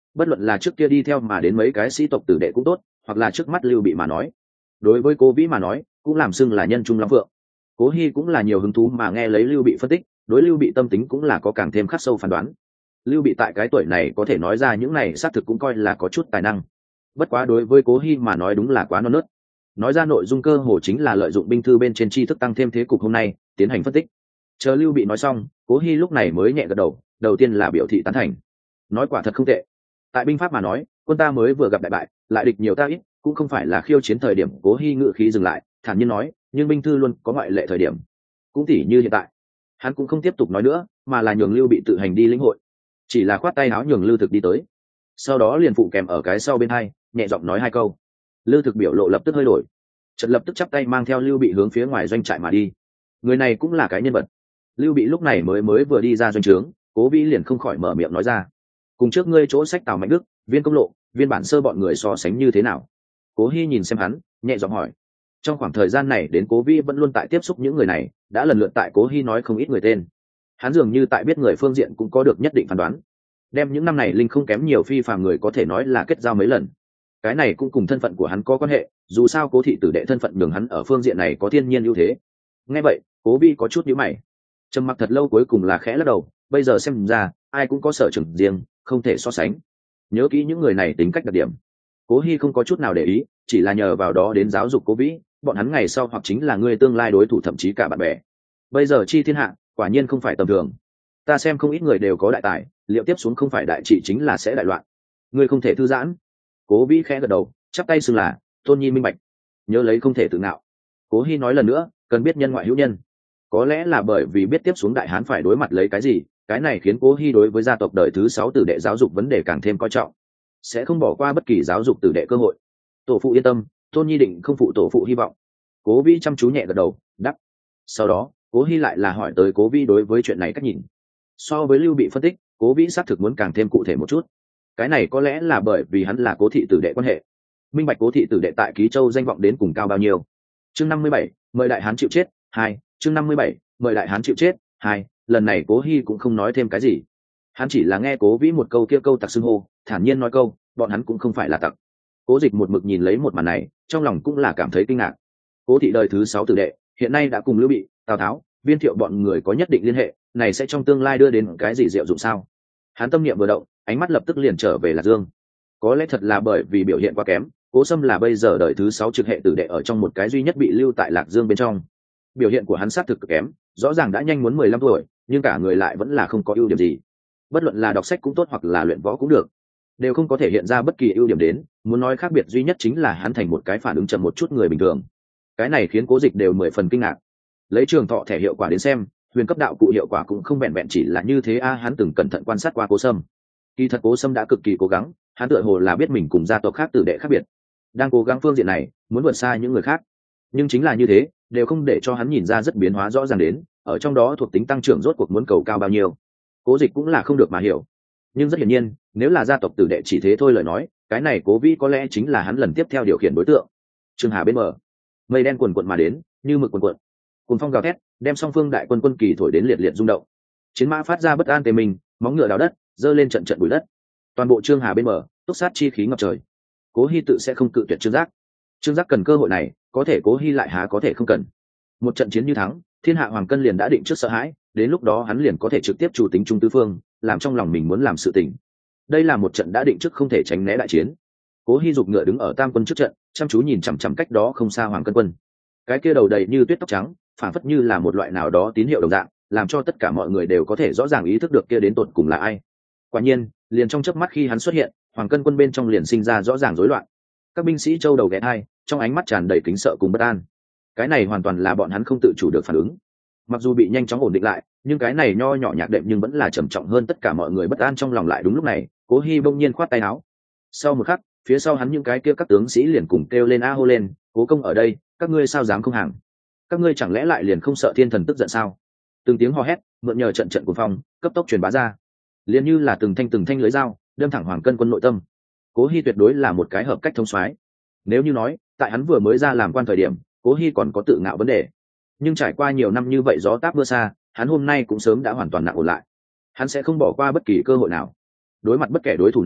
bất luận là trước kia đi theo mà đến mấy cái sĩ tộc tử đệ cũng tốt, hoặc là trước mắt Lưu Bị mà nói, đối với Cố Vĩ mà nói cũng làm xưng là nhân trung lắm vượng. Cố Hi cũng là nhiều hứng thú mà nghe lấy Lưu Bị phân tích, đối Lưu Bị tâm tính cũng là có càng thêm khắc sâu phán đoán. Lưu Bị tại cái tuổi này có thể nói ra những này xác thực cũng coi là có chút tài năng. Bất quá đối với Cố Hi mà nói đúng là quá non nớt. Nói ra nội dung cơ hồ chính là lợi dụng binh thư bên trên tri thức tăng thêm thế cục hôm nay, tiến hành phân tích. Chờ Lưu Bị nói xong, Cố Hi lúc này mới nhẹ gật đầu, đầu tiên là biểu thị tán thành. Nói quả thật không tệ. Tại binh pháp mà nói, quân ta mới vừa gặp đại bại, lại địch nhiều ta ít, cũng không phải là khiêu chiến thời điểm. Cố Hi ngự khí dừng lại, thản nhiên nói, nhưng binh thư luôn có ngoại lệ thời điểm, cũng tỉ như hiện tại. Hắn cũng không tiếp tục nói nữa, mà là nhường Lưu Bị tự hành đi lĩnh hội, chỉ là khoát tay áo nhường Lưu Thực đi tới, sau đó liền phụ kèm ở cái sau bên hai, nhẹ giọng nói hai câu. Lưu Thực biểu lộ lập tức hơi đổi, chợt lập tức chắp tay mang theo Lưu Bị hướng phía ngoài doanh trại mà đi. Người này cũng là cái nhân vật. Lưu Bị lúc này mới vừa đi ra doanh trướng, Cố Vĩ liền không khỏi mở miệng nói ra, cùng trước ngươi chỗ sách Tào Mạnh Đức, Viên Công Lộ, Viên Bản Sơ bọn người so sánh như thế nào? Cố Hi nhìn xem hắn, nhẹ giọng hỏi. Trong khoảng thời gian này đến Cố Vĩ vẫn luôn tại tiếp xúc những người này, đã lần lượt tại Cố Hi nói không ít người tên. Hắn dường như tại biết người phương diện cũng có được nhất định phán đoán. Đem những năm này linh không kém nhiều phi phàm người có thể nói là kết giao mấy lần. Cái này cũng cùng thân phận của hắn có quan hệ, dù sao Cố thị tử đệ thân phận nhường hắn ở phương diện này có thiên nhiên ưu thế. Nghe vậy, Cố Vĩ có chút nhíu mày. Trầm mặc thật lâu cuối cùng là khẽ lắc đầu, bây giờ xem ra, ai cũng có sở trường riêng, không thể so sánh. Nhớ kỹ những người này tính cách đặc điểm. Cố Hi không có chút nào để ý, chỉ là nhờ vào đó đến giáo dục Cố Vĩ, bọn hắn ngày sau hoặc chính là người tương lai đối thủ thậm chí cả bạn bè. Bây giờ chi thiên hạ, quả nhiên không phải tầm thường. Ta xem không ít người đều có đại tài, liệu tiếp xuống không phải đại trị chính là sẽ đại loạn. Ngươi không thể thư giãn. Cố Vĩ khẽ gật đầu, chắp tay xưng là tôn nhi minh bạch. Nhớ lấy không thể tự ngạo. Cố Hi nói lần nữa, cần biết nhân ngoại hữu nhân. Có lẽ là bởi vì biết tiếp xuống đại hán phải đối mặt lấy cái gì, cái này khiến Cố Hi đối với gia tộc đời thứ 6 tử đệ giáo dục vấn đề càng thêm coi trọng, sẽ không bỏ qua bất kỳ giáo dục tử đệ cơ hội. Tổ phụ yên tâm, tôn nhi định không phụ tổ phụ hy vọng. Cố Vĩ chăm chú nhẹ gật đầu, đáp. Sau đó, Cố Hi lại là hỏi tới Cố Vĩ đối với chuyện này cách nhìn. So với Lưu Bị phân tích, Cố Vĩ xác thực muốn càng thêm cụ thể một chút. Cái này có lẽ là bởi vì hắn là Cố thị tử đệ quan hệ, minh bạch Cố thị tử đệ tại Ký Châu danh vọng đến cùng cao bao nhiêu. Chương 57, mời đại hán chịu chết 2. Chương 57, mời đại hán chịu chết 2. Lần này Cố Hi cũng không nói thêm cái gì, hắn chỉ là nghe Cố Vĩ một câu kia câu tặc xưng hô, thản nhiên nói câu, bọn hắn cũng không phải là tặc. Cố Dịch một mực nhìn lấy một màn này, trong lòng cũng là cảm thấy kinh ngạc. Cố thị đời thứ 6 tử đệ, hiện nay đã cùng Lưu Bị, Tào Tháo, Viên Thiệu bọn người có nhất định liên hệ, này sẽ trong tương lai đưa đến cái gì diệu dụng sao? Hắn tâm niệm vừa động, ánh mắt lập tức liền trở về Lạc Dương. Có lẽ thật là bởi vì biểu hiện quá kém, Cố Sâm là bây giờ đời thứ 6 trực hệ tử đệ ở trong một cái duy nhất bị lưu tại Lạc Dương bên trong. Biểu hiện của hắn xác thực cực kém, rõ ràng đã nhanh muốn 15 tuổi, nhưng cả người lại vẫn là không có ưu điểm gì. Bất luận là đọc sách cũng tốt hoặc là luyện võ cũng được, đều không có thể hiện ra bất kỳ ưu điểm đến, muốn nói khác biệt duy nhất chính là hắn thành một cái phản ứng chậm một chút người bình thường. Cái này khiến Cố Dịch đều 10 phần kinh ngạc. Lấy trường thọ thẻ hiệu quả đến xem, huyền cấp đạo cụ hiệu quả cũng không vẹn vẹn chỉ là như thế hắn từng cẩn thận quan sát qua Cố Sâm. Kỳ thật Cố Sâm đã cực kỳ cố gắng, hắn tựa hồ là biết mình cùng gia tộc khác tử đệ khác biệt, đang cố gắng phương diện này, muốn vượt xa những người khác. Nhưng chính là như thế, đều không để cho hắn nhìn ra rất biến hóa rõ ràng đến, ở trong đó thuộc tính tăng trưởng rốt cuộc muốn cầu cao bao nhiêu. Cố Dịch cũng là không được mà hiểu. Nhưng rất hiển nhiên, nếu là gia tộc tử đệ chỉ thế thôi lời nói, cái này Cố Vĩ có lẽ chính là hắn lần tiếp theo điều khiển đối tượng. Trường Hà bên bờ, mây đen quần quận mà đến, như mực quần quận. Cuồng phong gào thét, đem song phương đại quân quân kỳ thổi đến liệt liệt rung động. Chiến mã phát ra bất an tề mình, móng ngựa đào đất, giơ lên trận trận bụi đất. Toàn bộ Trương Hà bên bờ, túc sát chi khí ngập trời. Cố Hi tự sẽ không cự tuyệt Trương Giác. Trương Giác cần cơ hội này, có thể Cố Hi lại há có thể không cần. Một trận chiến như thắng, thiên hạ hoàng cân liền đã định trước sợ hãi, đến lúc đó hắn liền có thể trực tiếp chủ tính trung tứ phương, làm trong lòng mình muốn làm sự tình. Đây là một trận đã định trước không thể tránh né đại chiến. Cố Hi giục ngựa đứng ở tam quân trước trận, chăm chú nhìn chằm chằm cách đó không xa hoàng cân quân. Cái kia đầu đầy như tuyết tóc trắng, phản phất như là một loại nào đó tín hiệu đồng dạng, làm cho tất cả mọi người đều có thể rõ ràng ý thức được kia đến tột cùng là ai. Quả nhiên, liền trong chớp mắt khi hắn xuất hiện, hoàng cân quân bên trong liền sinh ra rõ ràng rối loạn. Các binh sĩ châu đầu ghé thai, trong ánh mắt tràn đầy kính sợ cùng bất an. Cái này hoàn toàn là bọn hắn không tự chủ được phản ứng. Mặc dù bị nhanh chóng ổn định lại, nhưng cái này nho nhỏ nhạc đệm nhưng vẫn là trầm trọng hơn tất cả mọi người bất an trong lòng lại. Đúng lúc này, Cố Hi bỗng nhiên khoát tay áo. Sau một khắc, phía sau hắn những cái kia các tướng sĩ liền cùng kêu lên hô lên, Cố công ở đây, các ngươi sao dám không hàng? Các ngươi chẳng lẽ lại liền không sợ thiên thần tức giận sao? Từng tiếng hò hét, mượn nhờ trận trận cuồng phong, cấp tốc truyền bá ra, liền như là từng thanh lưới dao, đâm thẳng hoàng cân quân nội tâm. Cố Hi tuyệt đối là một cái hợp cách thông soái. Nếu như nói, tại hắn vừa mới ra làm quan thời điểm, Cố Hi còn có tự ngạo vấn đề, nhưng trải qua nhiều năm như vậy gió táp mưa xa, hắn hôm nay cũng sớm đã hoàn toàn nặng ổn lại. Hắn sẽ không bỏ qua bất kỳ cơ hội nào, đối mặt bất kể đối thủ nào,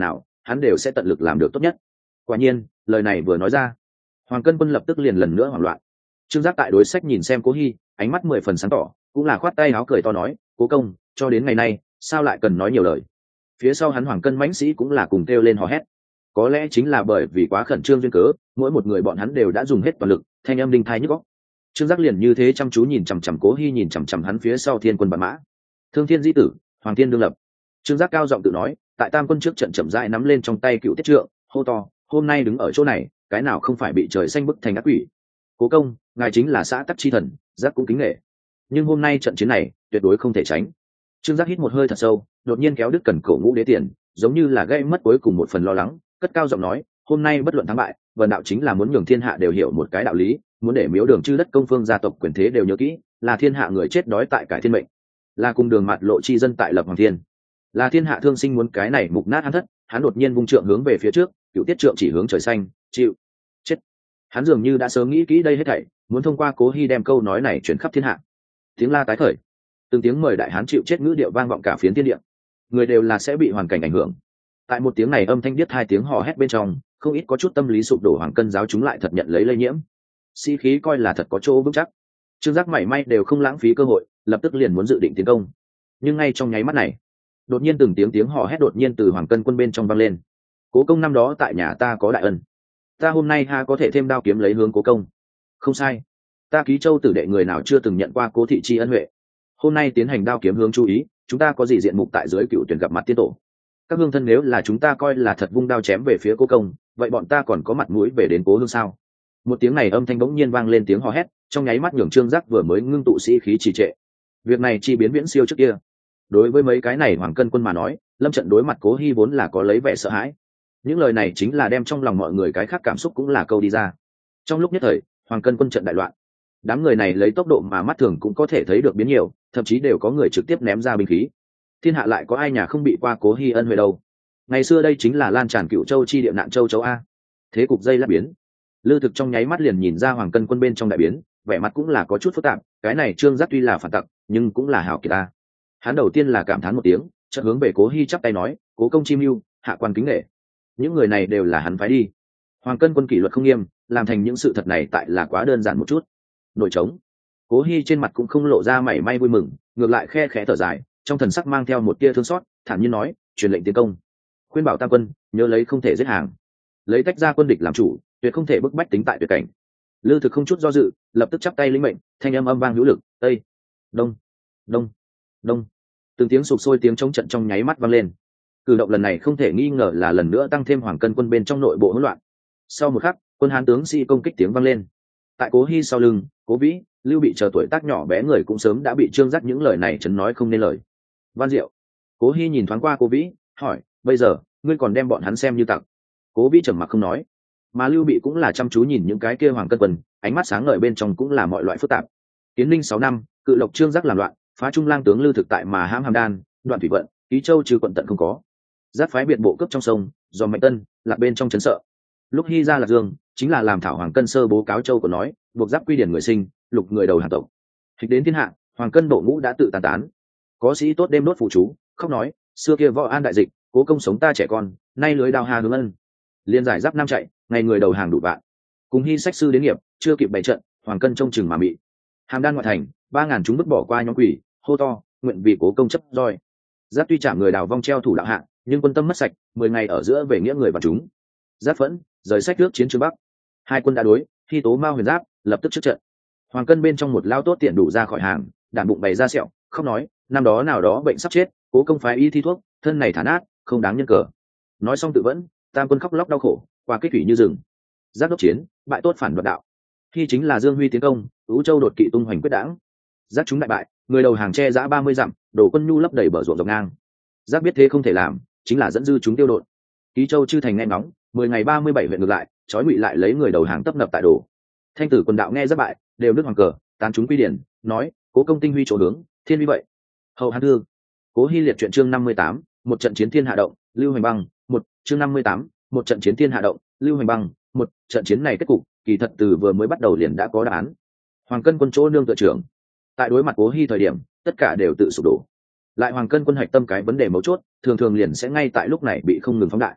hắn đều sẽ tận lực làm được tốt nhất. Quả nhiên, lời này vừa nói ra, Hoàng Cân Quân lập tức liền lần nữa hoảng loạn. Trương Giác tại đối sách nhìn xem Cố Hi, ánh mắt 10 phần sáng tỏ, cũng là khoát tay áo cười to nói, "Cố công, cho đến ngày nay, sao lại cần nói nhiều lời?" Phía sau hắn Hoàng Cân mãnh sĩ cũng là cùng kêu lên hò hét. Có lẽ chính là bởi vì quá khẩn trương duyên cớ, mỗi một người bọn hắn đều đã dùng hết toàn lực, thanh âm đinh tai nhức óc. Trương Giác liền như thế chăm chú nhìn chằm chằm Cố Hi, nhìn chằm chằm hắn phía sau Thiên Quân Bản Mã. Thương Thiên Di Tử, Hoàng Thiên đương lập. Trương Giác cao giọng tự nói, tại Tam Quân trước trận chậm rãi nắm lên trong tay cựu tiết trượng, hô to, "Hôm nay đứng ở chỗ này, cái nào không phải bị trời xanh bức thành ác quỷ? Cố công, ngài chính là xã tắc chi thần, Giác cũng kính nể. Nhưng hôm nay trận chiến này, tuyệt đối không thể tránh." Trương Giác hít một hơi thật sâu, đột nhiên kéo đứt cần cổ Ngũ Đế tiền, giống như là gây mất cuối cùng một phần lo lắng, cất cao giọng nói, "Hôm nay bất luận thắng bại, vần đạo chính là muốn nhường thiên hạ đều hiểu một cái đạo lý, muốn để Miếu Đường chư đất công phương gia tộc quyền thế đều nhớ kỹ, là thiên hạ người chết đói tại cải thiên mệnh, là cùng đường mặt lộ chi dân tại lập hoàng thiên, là thiên hạ thương sinh muốn cái này mục nát hắn thất." Hắn đột nhiên vung trượng hướng về phía trước, cựu tiết trượng chỉ hướng trời xanh, chịu chết. Hắn dường như đã sớm nghĩ kỹ đây hết thảy, muốn thông qua Cố Hi đem câu nói này truyền khắp thiên hạ. Tiếng la tái khởi, từng tiếng mời đại hán chịu chết ngữ điệu vang vọng cả phiến thiên địa. Người đều là sẽ bị hoàn cảnh ảnh hưởng. Tại một tiếng này âm thanh điếc hai tiếng hò hét bên trong, không ít có chút tâm lý sụp đổ Hoàng Cân giáo chúng lại thật nhận lấy lây nhiễm. Sĩ khí coi là thật có chỗ vững chắc. Trương Giác mảy may đều không lãng phí cơ hội, lập tức liền muốn dự định tiến công. Nhưng ngay trong nháy mắt này, đột nhiên từng tiếng hò hét đột nhiên từ Hoàng Cân quân bên trong vang lên. "Cố công năm đó tại nhà ta có đại ân, ta hôm nay ha có thể thêm đao kiếm lấy hướng Cố công." "Không sai, ta Ký Châu tử đệ người nào chưa từng nhận qua Cố thị chi ân huệ. Hôm nay tiến hành đao kiếm hướng chú ý, chúng ta có gì diện mục tại dưới cựu tuyển gặp mặt tiên tổ. Các hương thân nếu là chúng ta coi là thật vung đao chém về phía Cố công, vậy bọn ta còn có mặt mũi về đến Cố hương sao?" Một tiếng này âm thanh bỗng nhiên vang lên tiếng hò hét, trong nháy mắt nhường Trương Giác vừa mới ngưng tụ sĩ khí trì trệ. Việc này chi biến viễn siêu trước kia. Đối với mấy cái này Hoàng Cân quân mà nói, lâm trận đối mặt Cố Hi vốn là có lấy vẻ sợ hãi. Những lời này chính là đem trong lòng mọi người cái khác cảm xúc cũng là câu đi ra. Trong lúc nhất thời, Hoàng Cân quân trận đại loạn. Đám người này lấy tốc độ mà mắt thường cũng có thể thấy được biến nhiều, thậm chí đều có người trực tiếp ném ra binh khí. Thiên hạ lại có ai nhà không bị qua Cố Hi ân huệ đâu. Ngày xưa đây chính là lan tràn Cựu Châu chi địa nạn châu chấu a. Thế cục dây lát biến. Lư Thực trong nháy mắt liền nhìn ra Hoàng Cân quân bên trong đại biến, vẻ mặt cũng là có chút phức tạp. Cái này Trương Giác tuy là phản tặc, nhưng cũng là hảo kiệt ta. Hắn đầu tiên là cảm thán một tiếng, chợt hướng về Cố Hi chắp tay nói, "Cố công chim lưu, hạ quan kính nể." Những người này đều là hắn phái đi. Hoàng Cân quân kỷ luật không nghiêm, làm thành những sự thật này tại là quá đơn giản một chút. Nội trống. Cố Hi trên mặt cũng không lộ ra mảy may vui mừng, ngược lại khe khẽ thở dài, trong thần sắc mang theo một tia thương xót, thản nhiên nói, "Truyền lệnh tiến công, khuyên bảo Tam quân, nhớ lấy không thể giết hàng, lấy tách ra quân địch làm chủ, tuyệt không thể bức bách tính tại tuyệt cảnh." Lư Thực không chút do dự, lập tức chắp tay lĩnh mệnh, thanh âm vang hữu lực, "Tây, đông, đông, đông." Từng tiếng sụp sôi tiếng chống trận trong nháy mắt vang lên. Cử động lần này không thể nghi ngờ là lần nữa tăng thêm Hoàng Cân quân bên trong nội bộ hỗn loạn. Sau một khắc, quân Hán tướng sĩ công kích tiếng vang lên. Tại Cố Hi sau lưng, Cố Vĩ, Lưu Bị chờ tuổi tác nhỏ bé người cũng sớm đã bị Trương Giác những lời này chấn nói không nên lời. Văn Diệu. Cố Hi nhìn thoáng qua Cố Vĩ, hỏi, "Bây giờ, ngươi còn đem bọn hắn xem như tặc?" Cố Vĩ trầm mặc không nói, mà Lưu Bị cũng là chăm chú nhìn những cái kia Hoàng Cân quân, ánh mắt sáng ngời bên trong cũng là mọi loại phức tạp. Kiến Ninh 6 năm, Cự Lộc Trương Giác làm loạn, phá Trung Lang tướng Lư Thực tại mà hãm Hàm Đan, đoạn thủy vận, Ký Châu trừ quận tận không có. Giác phái biệt bộ cướp trong sông, do Mạnh Tân, Lạc bên trong chấn sợ. Lúc Hi ra Lạc Dương, chính là làm thảo Hoàng Cân sơ bố cáo châu của nói, buộc Giáp quy điển người sinh, lục người đầu hàng tộc. Hịch đến thiên hạ, Hoàng Cân bộ ngũ đã tự tàn tán. Có sĩ tốt đêm đốt phụ chú, khóc nói, xưa kia võ an đại dịch, Cố công sống ta trẻ con, nay lưới đao hà hướng ân. Liên giải Giáp Nam chạy, ngày người đầu hàng đủ bạn. Cùng Hi sách sư đến nghiệp, chưa kịp bày trận, Hoàng Cân trông chừng mà bị. Hàm Đan ngoại thành, 3000 chúng vứt bỏ qua nhóm quỷ, hô to, nguyện vì Cố công chấp roi. Giáp tuy chạm người đào vong treo thủ đạo hạng, nhưng quân tâm mất sạch, 10 ngày ở giữa về nghĩa người và chúng. Giáp phẫn, rời sách nước chiến trương Bắc. Hai quân đã đối, khi tố Mao Huyền Giáp lập tức trước trận. Hoàng Cân bên trong một lao tốt tiện đủ ra khỏi hàng, đạn bụng bày ra sẹo, không nói, năm đó nào đó bệnh sắp chết, Cố công phái y thi thuốc, thân này thả nát, không đáng nhân cờ. Nói xong tự vẫn, Tam quân khóc lóc đau khổ, qua kích thủy như rừng. Giáp đốc chiến, bại tốt phản đoạt đạo. Khi chính là Dương Huy tiến công, Ú Châu đột kỵ tung hoành quyết đảng. Giáp chúng đại bại, người đầu hàng che giã 30 dặm, đổ quân nhu lấp đầy bờ ruộng dọc ngang. Giáp biết thế không thể làm, chính là dẫn dư chúng tiêu đột. Ký Châu chư thành nghe ngóng, 10 ngày 37 huyện ngược lại, trói ngụy lại lấy người đầu hàng tấp nập tại đổ. Thanh tử quân đạo nghe Giáp bại, đều nước hoàng cờ, tán chúng quy điển, nói, Cố công tinh huy chỗ hướng, thiên huy vậy. Hậu Hán Thương. Cố Hi liệt truyện chương 58, một trận chiến thiên hạ động, Lưu Hoành Băng, một chương 58, một trận chiến thiên hạ động, Lưu Hoành Băng, một trận chiến này kết cục, kỳ thật từ vừa mới bắt đầu liền đã có đáp án. Hoàng Cân quân chỗ nương tựa trưởng, tại đối mặt Cố Hi thời điểm, tất cả đều tự sụp đổ. Lại Hoàng Cân quân hạch tâm cái vấn đề mấu chốt, thường thường liền sẽ ngay tại lúc này bị không ngừng phóng đại.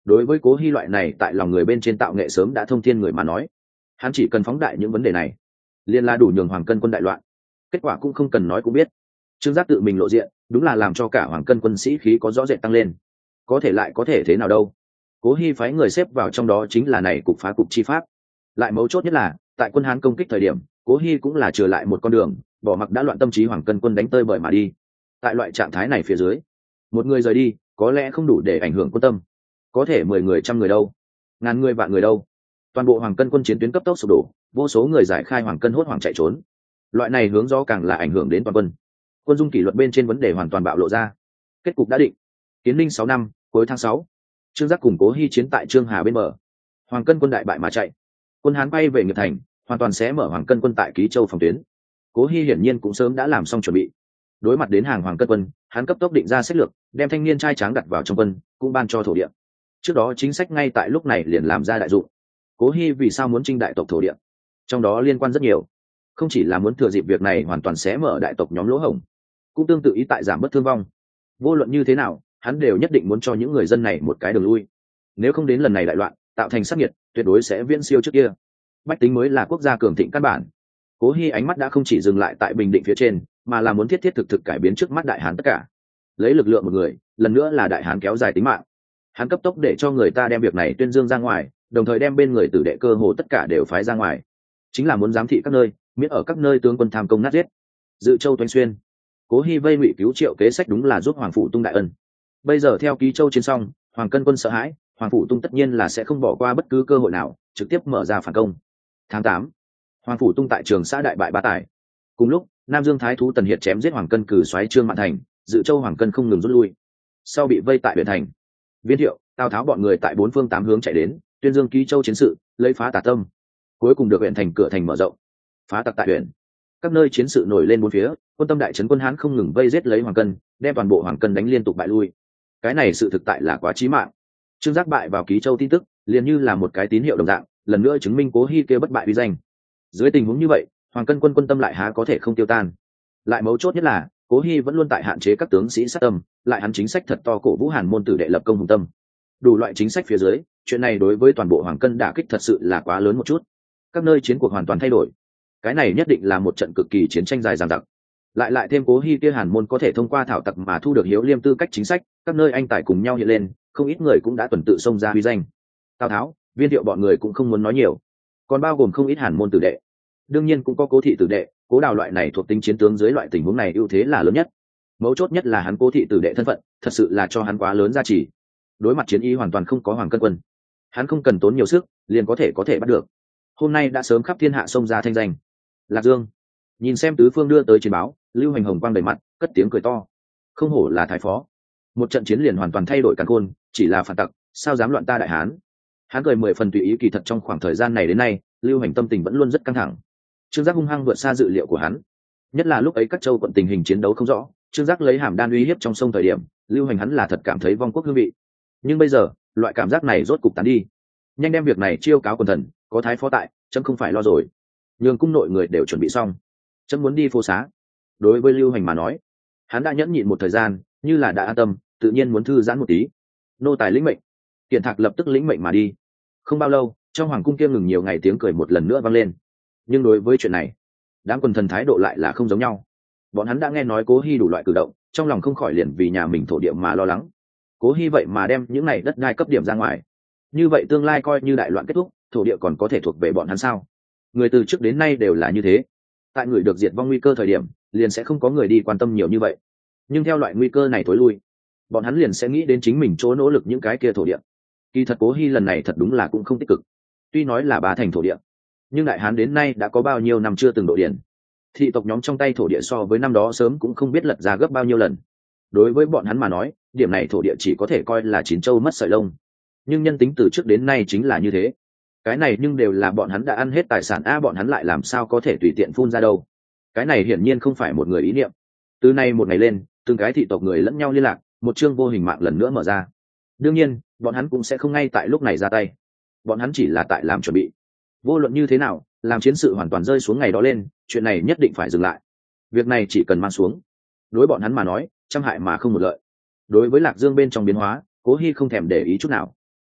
đối với Cố Hi loại này tại lòng người bên trên tạo nghệ sớm đã thông thiên người mà nói, hắn chỉ cần phóng đại những vấn đề này liền là đủ nhường Hoàng Cân quân đại loạn. Kết quả cũng không cần nói cũng biết, Trương Giác tự mình lộ diện đúng là làm cho cả Hoàng Cân quân sĩ khí có rõ rệt tăng lên. Có thể lại có thể thế nào đâu, Cố Hi phái người xếp vào trong đó chính là này cục phá cục chi pháp. Lại mấu chốt nhất là tại quân Hán công kích thời điểm, Cố Hi cũng là trở lại một con đường, bỏ mặc đã loạn tâm trí Hoàng Cân quân đánh tơi bời mà đi. Tại loại trạng thái này phía dưới, một người rời đi có lẽ không đủ để ảnh hưởng quân tâm, có thể 10 người, trăm người đâu, ngàn người, vạn người đâu. Toàn bộ Hoàng Cân quân chiến tuyến cấp tốc sụp đổ, vô số người giải khai Hoàng Cân hốt hoảng chạy trốn. Loại này hướng gió càng là ảnh hưởng đến toàn quân. Quân dung kỷ luật bên trên vấn đề hoàn toàn bạo lộ ra. Kết cục đã định. Kiến Ninh 6 năm, cuối tháng 6, Trương Giác cùng Cố Hi chiến tại Trương Hà bên bờ. Hoàng Cân quân đại bại mà chạy. Quân Hán bay về Nghiệp Thành, hoàn toàn sẽ mở Hoàng Cân quân tại Ký Châu phòng tuyến. Cố Hi hiển nhiên cũng sớm đã làm xong chuẩn bị. Đối mặt đến hàng Hoàng Cân quân, hắn cấp tốc định ra sách lược, đem thanh niên trai tráng đặt vào trong quân, cũng ban cho thổ địa. Trước đó chính sách ngay tại lúc này liền làm ra đại dụng. Cố Hi vì sao muốn chinh đại tộc thổ địa? Trong đó liên quan rất nhiều, không chỉ là muốn thừa dịp việc này hoàn toàn xé mở đại tộc nhóm lỗ hổng, cũng tương tự ý tại giảm bớt thương vong. Vô luận như thế nào, hắn đều nhất định muốn cho những người dân này một cái đường lui. Nếu không đến lần này đại loạn, tạo thành sát nhiệt, tuyệt đối sẽ viễn siêu trước kia. Bách tính mới là quốc gia cường thịnh căn bản. Cố Hi ánh mắt đã không chỉ dừng lại tại Bình Định phía trên, mà là muốn thiết thiết thực thực cải biến trước mắt đại hán tất cả. Lấy lực lượng một người, lần nữa là đại hán kéo dài tính mạng. Hắn cấp tốc để cho người ta đem việc này tuyên dương ra ngoài, đồng thời đem bên người tử đệ cơ hồ tất cả đều phái ra ngoài, chính là muốn giám thị các nơi, miễn ở các nơi tướng quân tham công nát giết. Dự Châu Toanh Xuyên, Cố Hi vây Ngụy cứu Triệu kế sách đúng là giúp Hoàng Phủ Tung đại ân. Bây giờ theo Ký Châu chiến xong, Hoàng Cân quân sợ hãi, Hoàng Phủ Tung tất nhiên là sẽ không bỏ qua bất cứ cơ hội nào, trực tiếp mở ra phản công. Tháng 8, Hoàng Phủ Tung tại Trường Xã đại bại Bá Tài. Cùng lúc, Nam Dương Thái thú Tần Hiệt chém giết Hoàng Cân cử soái Trương Mạn Thành, Dự Châu Hoàng Cân không ngừng rút lui. Sau bị vây tại Huyện Thành, Viên Thiệu, Tào Tháo bọn người tại bốn phương tám hướng chạy đến, tuyên dương Ký Châu chiến sự, lấy phá tà tâm. Cuối cùng được Huyện Thành cửa thành mở rộng, phá tặc tại huyện. Các nơi chiến sự nổi lên bốn phía, quân tâm đại trấn quân Hán không ngừng vây giết lấy Hoàng Cân, đem toàn bộ Hoàng Cân đánh liên tục bại lui. Cái này sự thực tại là quá chí mạng. Trương Giác bại vào Ký Châu tin tức, liền như là một cái tín hiệu đồng dạng, lần nữa chứng minh Cố Hi kêu bất bại uy danh. Dưới tình huống như vậy, Hoàng Cân quân quân tâm lại há có thể không tiêu tan. Lại mấu chốt nhất là, Cố Hi vẫn luôn tại hạn chế các tướng sĩ sát tâm, lại hắn chính sách thật to cổ vũ Hàn môn tử đệ lập công hùng tâm. Đủ loại chính sách phía dưới, chuyện này đối với toàn bộ Hoàng Cân đả kích thật sự là quá lớn một chút. Các nơi chiến cuộc hoàn toàn thay đổi. Cái này nhất định là một trận cực kỳ chiến tranh dài dằng dặc. Lại thêm Cố Hi kia Hàn môn có thể thông qua thảo tặc mà thu được hiếu liêm tư cách chính sách, các nơi anh tài cùng nhau hiện lên, không ít người cũng đã tuần tự xông ra uy danh. Tào Tháo, Viên Thiệu bọn người cũng không muốn nói nhiều, còn bao gồm không ít Hàn môn tử đệ. Đương nhiên cũng có Cố thị tử đệ, Cố Đào loại này thuộc tính chiến tướng dưới loại tình huống này ưu thế là lớn nhất. Mấu chốt nhất là hắn Cố thị tử đệ thân phận, thật sự là cho hắn quá lớn giá trị. Đối mặt chiến ý hoàn toàn không có Hoàng Cân quân, hắn không cần tốn nhiều sức, liền có thể bắt được. Hôm nay đã sớm khắp thiên hạ xông ra thanh danh. Lạc Dương nhìn xem tứ phương đưa tới chiến báo, Lưu Hành hồng quang đầy mặt, cất tiếng cười to. Không hổ là thái phó, một trận chiến liền hoàn toàn thay đổi càn khôn, chỉ là phản tặc, sao dám loạn ta đại hán. Hắn cười 10 phần tùy ý, kỳ thật trong khoảng thời gian này đến nay, Lưu Hành tâm tình vẫn luôn rất căng thẳng. Trương Giác hung hăng vượt xa dự liệu của hắn, nhất là lúc ấy các châu quận tình hình chiến đấu không rõ, Trương Giác lấy hàm đan uy hiếp trong sông thời điểm, Lưu Hành hắn là thật cảm thấy vong quốc hương vị. Nhưng bây giờ, loại cảm giác này rốt cục tán đi. Nhanh đem việc này chiêu cáo quần thần, có thái phó tại, chấm không phải lo rồi. Nhường cung nội người đều chuẩn bị xong, chấm muốn đi phố xá. Đối với Lưu Hành mà nói, hắn đã nhẫn nhịn một thời gian, như là đã an tâm, tự nhiên muốn thư giãn một tí. Nô tài lĩnh mệnh. Kiện Thạc lập tức lĩnh mệnh mà đi. Không bao lâu, trong hoàng cung kia ngừng nhiều ngày tiếng cười một lần nữa vang lên. Nhưng đối với chuyện này, đám quần thần thái độ lại là không giống nhau. Bọn hắn đã nghe nói Cố Hi đủ loại cử động, trong lòng không khỏi liền vì nhà mình thổ địa mà lo lắng. Cố Hi vậy mà đem những này đất đai cấp điểm ra ngoài, như vậy tương lai coi như đại loạn kết thúc, thổ địa còn có thể thuộc về bọn hắn sao? Người từ trước đến nay đều là như thế, tại người được diệt vong nguy cơ thời điểm, liền sẽ không có người đi quan tâm nhiều như vậy. Nhưng theo loại nguy cơ này tối lui, bọn hắn liền sẽ nghĩ đến chính mình chỗ nỗ lực những cái kia thổ địa. Kỳ thật Cố Hi lần này thật đúng là cũng không tích cực. Tuy nói là bá thành thổ địa, nhưng đại hán đến nay đã có bao nhiêu năm chưa từng độ điển. Thị tộc nhóm trong tay thổ địa so với năm đó sớm cũng không biết lật ra gấp bao nhiêu lần. Đối với bọn hắn mà nói, điểm này thổ địa chỉ có thể coi là chín châu mất sợi lông. Nhưng nhân tính từ trước đến nay chính là như thế. Cái này nhưng đều là bọn hắn đã ăn hết tài sản, bọn hắn lại làm sao có thể tùy tiện phun ra đâu. Cái này hiển nhiên không phải một người ý niệm. Từ nay một ngày lên, từng cái thị tộc người lẫn nhau liên lạc, một chương vô hình mạng lần nữa mở ra. Đương nhiên, bọn hắn cũng sẽ không ngay tại lúc này ra tay. Bọn hắn chỉ là tại làm chuẩn bị. Vô luận như thế nào, làm chiến sự hoàn toàn rơi xuống ngày đó lên, chuyện này nhất định phải dừng lại. Việc này chỉ cần mang xuống, đối bọn hắn mà nói, trăm hại mà không một lợi. Đối với Lạc Dương bên trong biến hóa, Cố Hi không thèm để ý chút nào.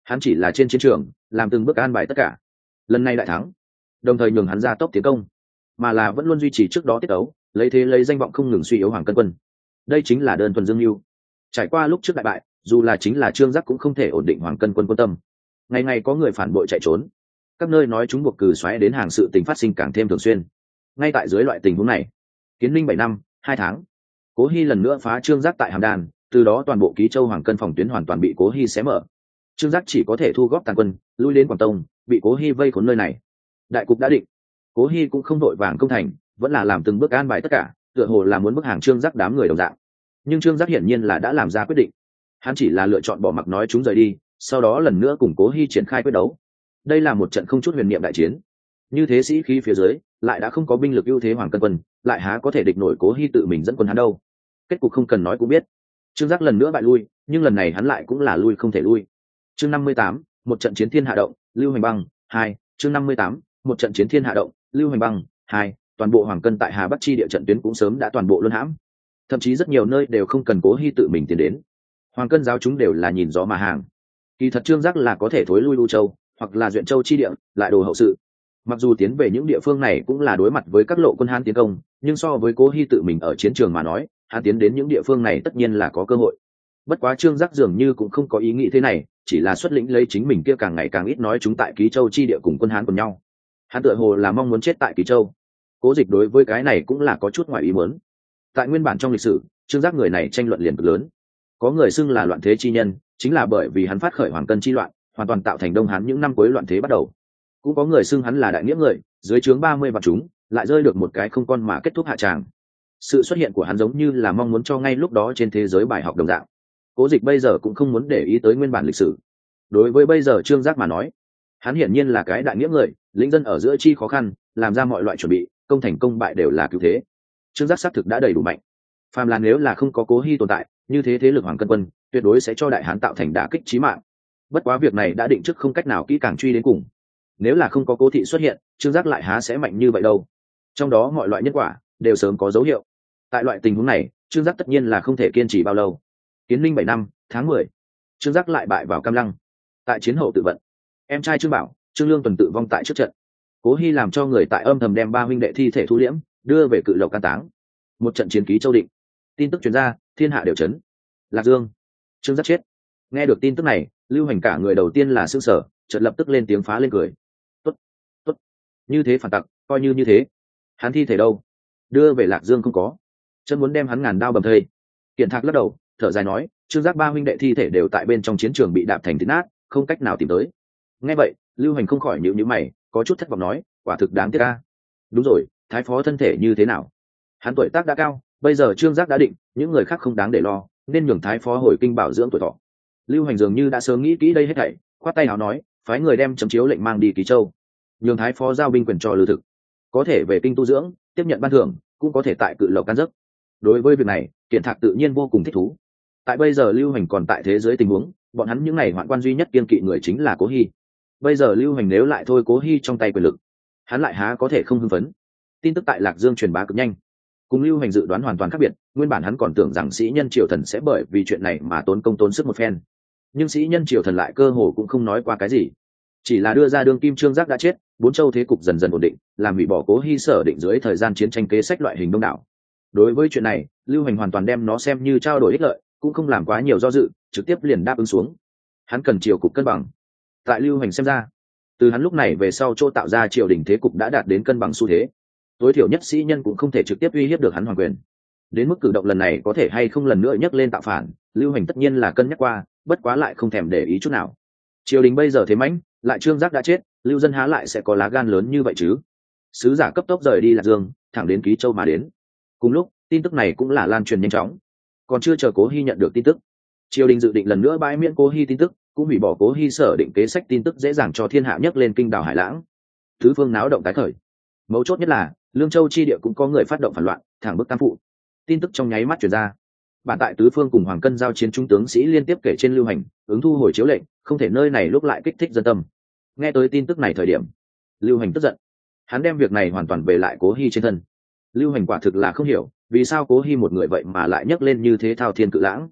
Hắn chỉ là trên chiến trường làm từng bước an bài tất cả, lần này đại thắng đồng thời nhường hắn ra tốc tiến công, mà là vẫn luôn duy trì trước đó tiết đấu, lấy thế lấy danh vọng không ngừng suy yếu Hoàng Cân Quân. Đây chính là đơn thuần dương mưu. Trải qua lúc trước đại bại, dù là chính là Trương Giác cũng không thể ổn định Hoàng Cân Quân quân tâm. Ngày ngày có người phản bội chạy trốn, các nơi nói chúng buộc cừ xoáy đến hàng sự tình phát sinh càng thêm thường xuyên. Ngay tại dưới loại tình huống này, Kiến Minh 7 năm 2 tháng, Cố Hi lần nữa phá Trương Giác tại Hàm Đan, từ đó toàn bộ Ký Châu Hoàng Cân phòng tuyến hoàn toàn bị Cố Hi xé mở. Trương Giác chỉ có thể thu góp tàn quân, lui đến Quảng Tông, bị Cố Hi vây khốn nơi này. Đại cục đã định, Cố Hi cũng không đội vàng công thành, vẫn là làm từng bước an bài tất cả, tựa hồ là muốn bức hàng Trương Giác đám người đồng dạng. Nhưng Trương Giác hiển nhiên là đã làm ra quyết định, hắn chỉ là lựa chọn bỏ mặc nói chúng rời đi, sau đó lần nữa cùng Cố Hi triển khai quyết đấu. Đây là một trận không chút huyền niệm đại chiến. Như thế sĩ khí phía dưới, lại đã không có binh lực ưu thế Hoàng Cân Quân, lại há có thể địch nổi Cố Hi tự mình dẫn quân hắn đâu. Kết cục không cần nói cũng biết. Trương Giác lần nữa bại lui, nhưng lần này hắn lại cũng là lui không thể lui. Chương 58, một trận chiến thiên hạ động, Lưu Hoành Băng 2, chương 58, một trận chiến thiên hạ động, Lưu Hoành Băng 2, toàn bộ Hoàng Cân tại Hà Bắc chi địa trận tuyến cũng sớm đã toàn bộ luân hãm. Thậm chí rất nhiều nơi đều không cần Cố Hi tự mình tiến đến. Hoàng Cân giáo chúng đều là nhìn gió mà hàng. Kỳ thật Trương Giác là có thể thối lui Lưu Châu, hoặc là Duyện Châu chi địa, lại đồ hậu sự. Mặc dù tiến về những địa phương này cũng là đối mặt với các lộ quân Hán tiến công, nhưng so với Cố Hi tự mình ở chiến trường mà nói, hắn tiến đến những địa phương này tất nhiên là có cơ hội. Bất quá Trương Giác dường như cũng không có ý nghĩ thế này, chỉ là xuất lĩnh lấy chính mình kia càng ngày càng ít nói chúng tại Ký Châu chi địa cùng quân Hán cùng nhau. Hắn tựa hồ là mong muốn chết tại Ký Châu. Cố Dịch đối với cái này cũng là có chút ngoài ý muốn. Tại nguyên bản trong lịch sử, Trương Giác người này tranh luận liền cực lớn. Có người xưng là loạn thế chi nhân, chính là bởi vì hắn phát khởi Hoàng Cân chi loạn, hoàn toàn tạo thành Đông Hán những năm cuối loạn thế bắt đầu. Cũng có người xưng hắn là đại nghĩa người, dưới trướng 30 vạn chúng, lại rơi được một cái không con mà kết thúc hạ tràng. Sự xuất hiện của hắn giống như là mong muốn cho ngay lúc đó trên thế giới bài học đồng dạng. Cố Dịch bây giờ cũng không muốn để ý tới nguyên bản lịch sử. Đối với bây giờ Trương Giác mà nói, hắn hiển nhiên là cái đại nghĩa người, lĩnh dân ở giữa chi khó khăn, làm ra mọi loại chuẩn bị, công thành công bại đều là cứu thế. Trương Giác xác thực đã đầy đủ mạnh. Phàm là nếu là không có Cố Hi tồn tại, như thế thế lực Hoàng Cân Quân tuyệt đối sẽ cho đại hán tạo thành đả kích chí mạng. Bất quá việc này đã định trước không cách nào kỹ càng truy đến cùng. Nếu là không có Cố thị xuất hiện, Trương Giác lại há sẽ mạnh như vậy đâu. Trong đó mọi loại nhân quả đều sớm có dấu hiệu. Tại loại tình huống này, Trương Giác tất nhiên là không thể kiên trì bao lâu. Kiến Minh 7 năm tháng 10, Trương Giác lại bại vào Cam Lăng. Tại chiến hậu tự vận, em trai Trương Bảo, Trương Lương tuần tự vong tại trước trận. Cố Hi làm cho người tại âm thầm đem 3 huynh đệ thi thể thu liễm, đưa về Cự Lộc can táng. Một trận chiến ký Châu Định. Tin tức truyền ra, thiên hạ đều chấn. Lạc Dương, Trương Giác chết. Nghe được tin tức này, Lưu Hành cả người đầu tiên là sửng sở, chợt lập tức lên tiếng phá lên cười. Tốt, tốt, như thế phản tặc, coi như thế. Hắn thi thể đâu? Đưa về Lạc Dương không có. Chân muốn đem hắn ngàn đao bầm thây. Kiện Thạc lắc đầu, thở dài nói, Trương Giác 3 huynh đệ thi thể đều tại bên trong chiến trường bị đạp thành thịt nát, không cách nào tìm tới. Nghe vậy, Lưu Hành không khỏi nhíu mày, có chút thất vọng nói, quả thực đáng tiếc a. Đúng rồi, thái phó thân thể như thế nào? Hắn tuổi tác đã cao, bây giờ Trương Giác đã định, những người khác không đáng để lo, nên nhường thái phó hồi kinh bảo dưỡng tuổi thọ. Lưu Hành dường như đã sớm nghĩ kỹ đây hết thảy, khoát tay áo nói, phái người đem chấm chiếu lệnh mang đi Ký Châu, nhường thái phó giao binh quyền cho Lưu Thực, có thể về kinh tu dưỡng, tiếp nhận ban thưởng, cũng có thể tại Cự Lộc can giấc. Đối với việc này, Kiện Thạc tự nhiên vô cùng thích thú. Tại bây giờ Lưu Hành còn tại thế giới tình huống, bọn hắn những ngày hoạn quan duy nhất kiên kỵ người chính là Cố Hi. Bây giờ Lưu Hành nếu lại thôi Cố Hi trong tay quyền lực, hắn lại há có thể không hưng phấn. Tin tức tại Lạc Dương truyền bá cực nhanh, cùng Lưu Hành dự đoán hoàn toàn khác biệt. Nguyên bản hắn còn tưởng rằng sĩ nhân triều thần sẽ bởi vì chuyện này mà tốn công tốn sức một phen, nhưng sĩ nhân triều thần lại cơ hồ cũng không nói qua cái gì, chỉ là đưa ra đương kim Trương Giác đã chết, 4 châu thế cục dần dần ổn định, làm hủy bỏ Cố Hi sở định dưới thời gian chiến tranh kế sách loại hình đông đảo. Đối với chuyện này, Lưu Hành hoàn toàn đem nó xem như trao đổi ích lợi, cũng không làm quá nhiều do dự, trực tiếp liền đáp ứng xuống. Hắn cần triều cục cân bằng. Tại Lưu Hành xem ra, từ hắn lúc này về sau chỗ tạo ra triều đình thế cục đã đạt đến cân bằng xu thế, tối thiểu nhất sĩ nhân cũng không thể trực tiếp uy hiếp được hắn hoàng quyền. Đến mức cử động lần này có thể hay không lần nữa nhấc lên tạo phản, Lưu Hành tất nhiên là cân nhắc qua, bất quá lại không thèm để ý chút nào. Triều đình bây giờ thế mãnh, lại Trương Giác đã chết, Lưu dân há lại sẽ có lá gan lớn như vậy chứ? Sứ giả cấp tốc rời đi Lạc Dương, thẳng đến Ký Châu mà đến. Cùng lúc, tin tức này cũng là lan truyền nhanh chóng. Còn chưa chờ Cố Hi nhận được tin tức, triều đình dự định lần nữa bãi miễn Cố Hi tin tức, cũng hủy bỏ Cố Hi sở định kế sách tin tức dễ dàng cho thiên hạ nhấc lên kinh đảo Hải Lãng. Tứ phương náo động tái khởi. Mấu chốt nhất là, Lương Châu chi địa cũng có người phát động phản loạn, thẳng bức tam phụ. Tin tức trong nháy mắt truyền ra. Bản tại tứ phương cùng Hoàng Cân giao chiến trung tướng sĩ liên tiếp kể trên Lưu Hành, ứng thu hồi chiếu lệnh, không thể nơi này lúc lại kích thích dân tâm. Nghe tới tin tức này thời điểm, Lưu Hành tức giận. Hắn đem việc này hoàn toàn về lại Cố Hi trên thân. Lưu Hành quả thực là không hiểu, vì sao Cố Hi một người vậy mà lại nhấc lên như thế thao thiên cự lãng.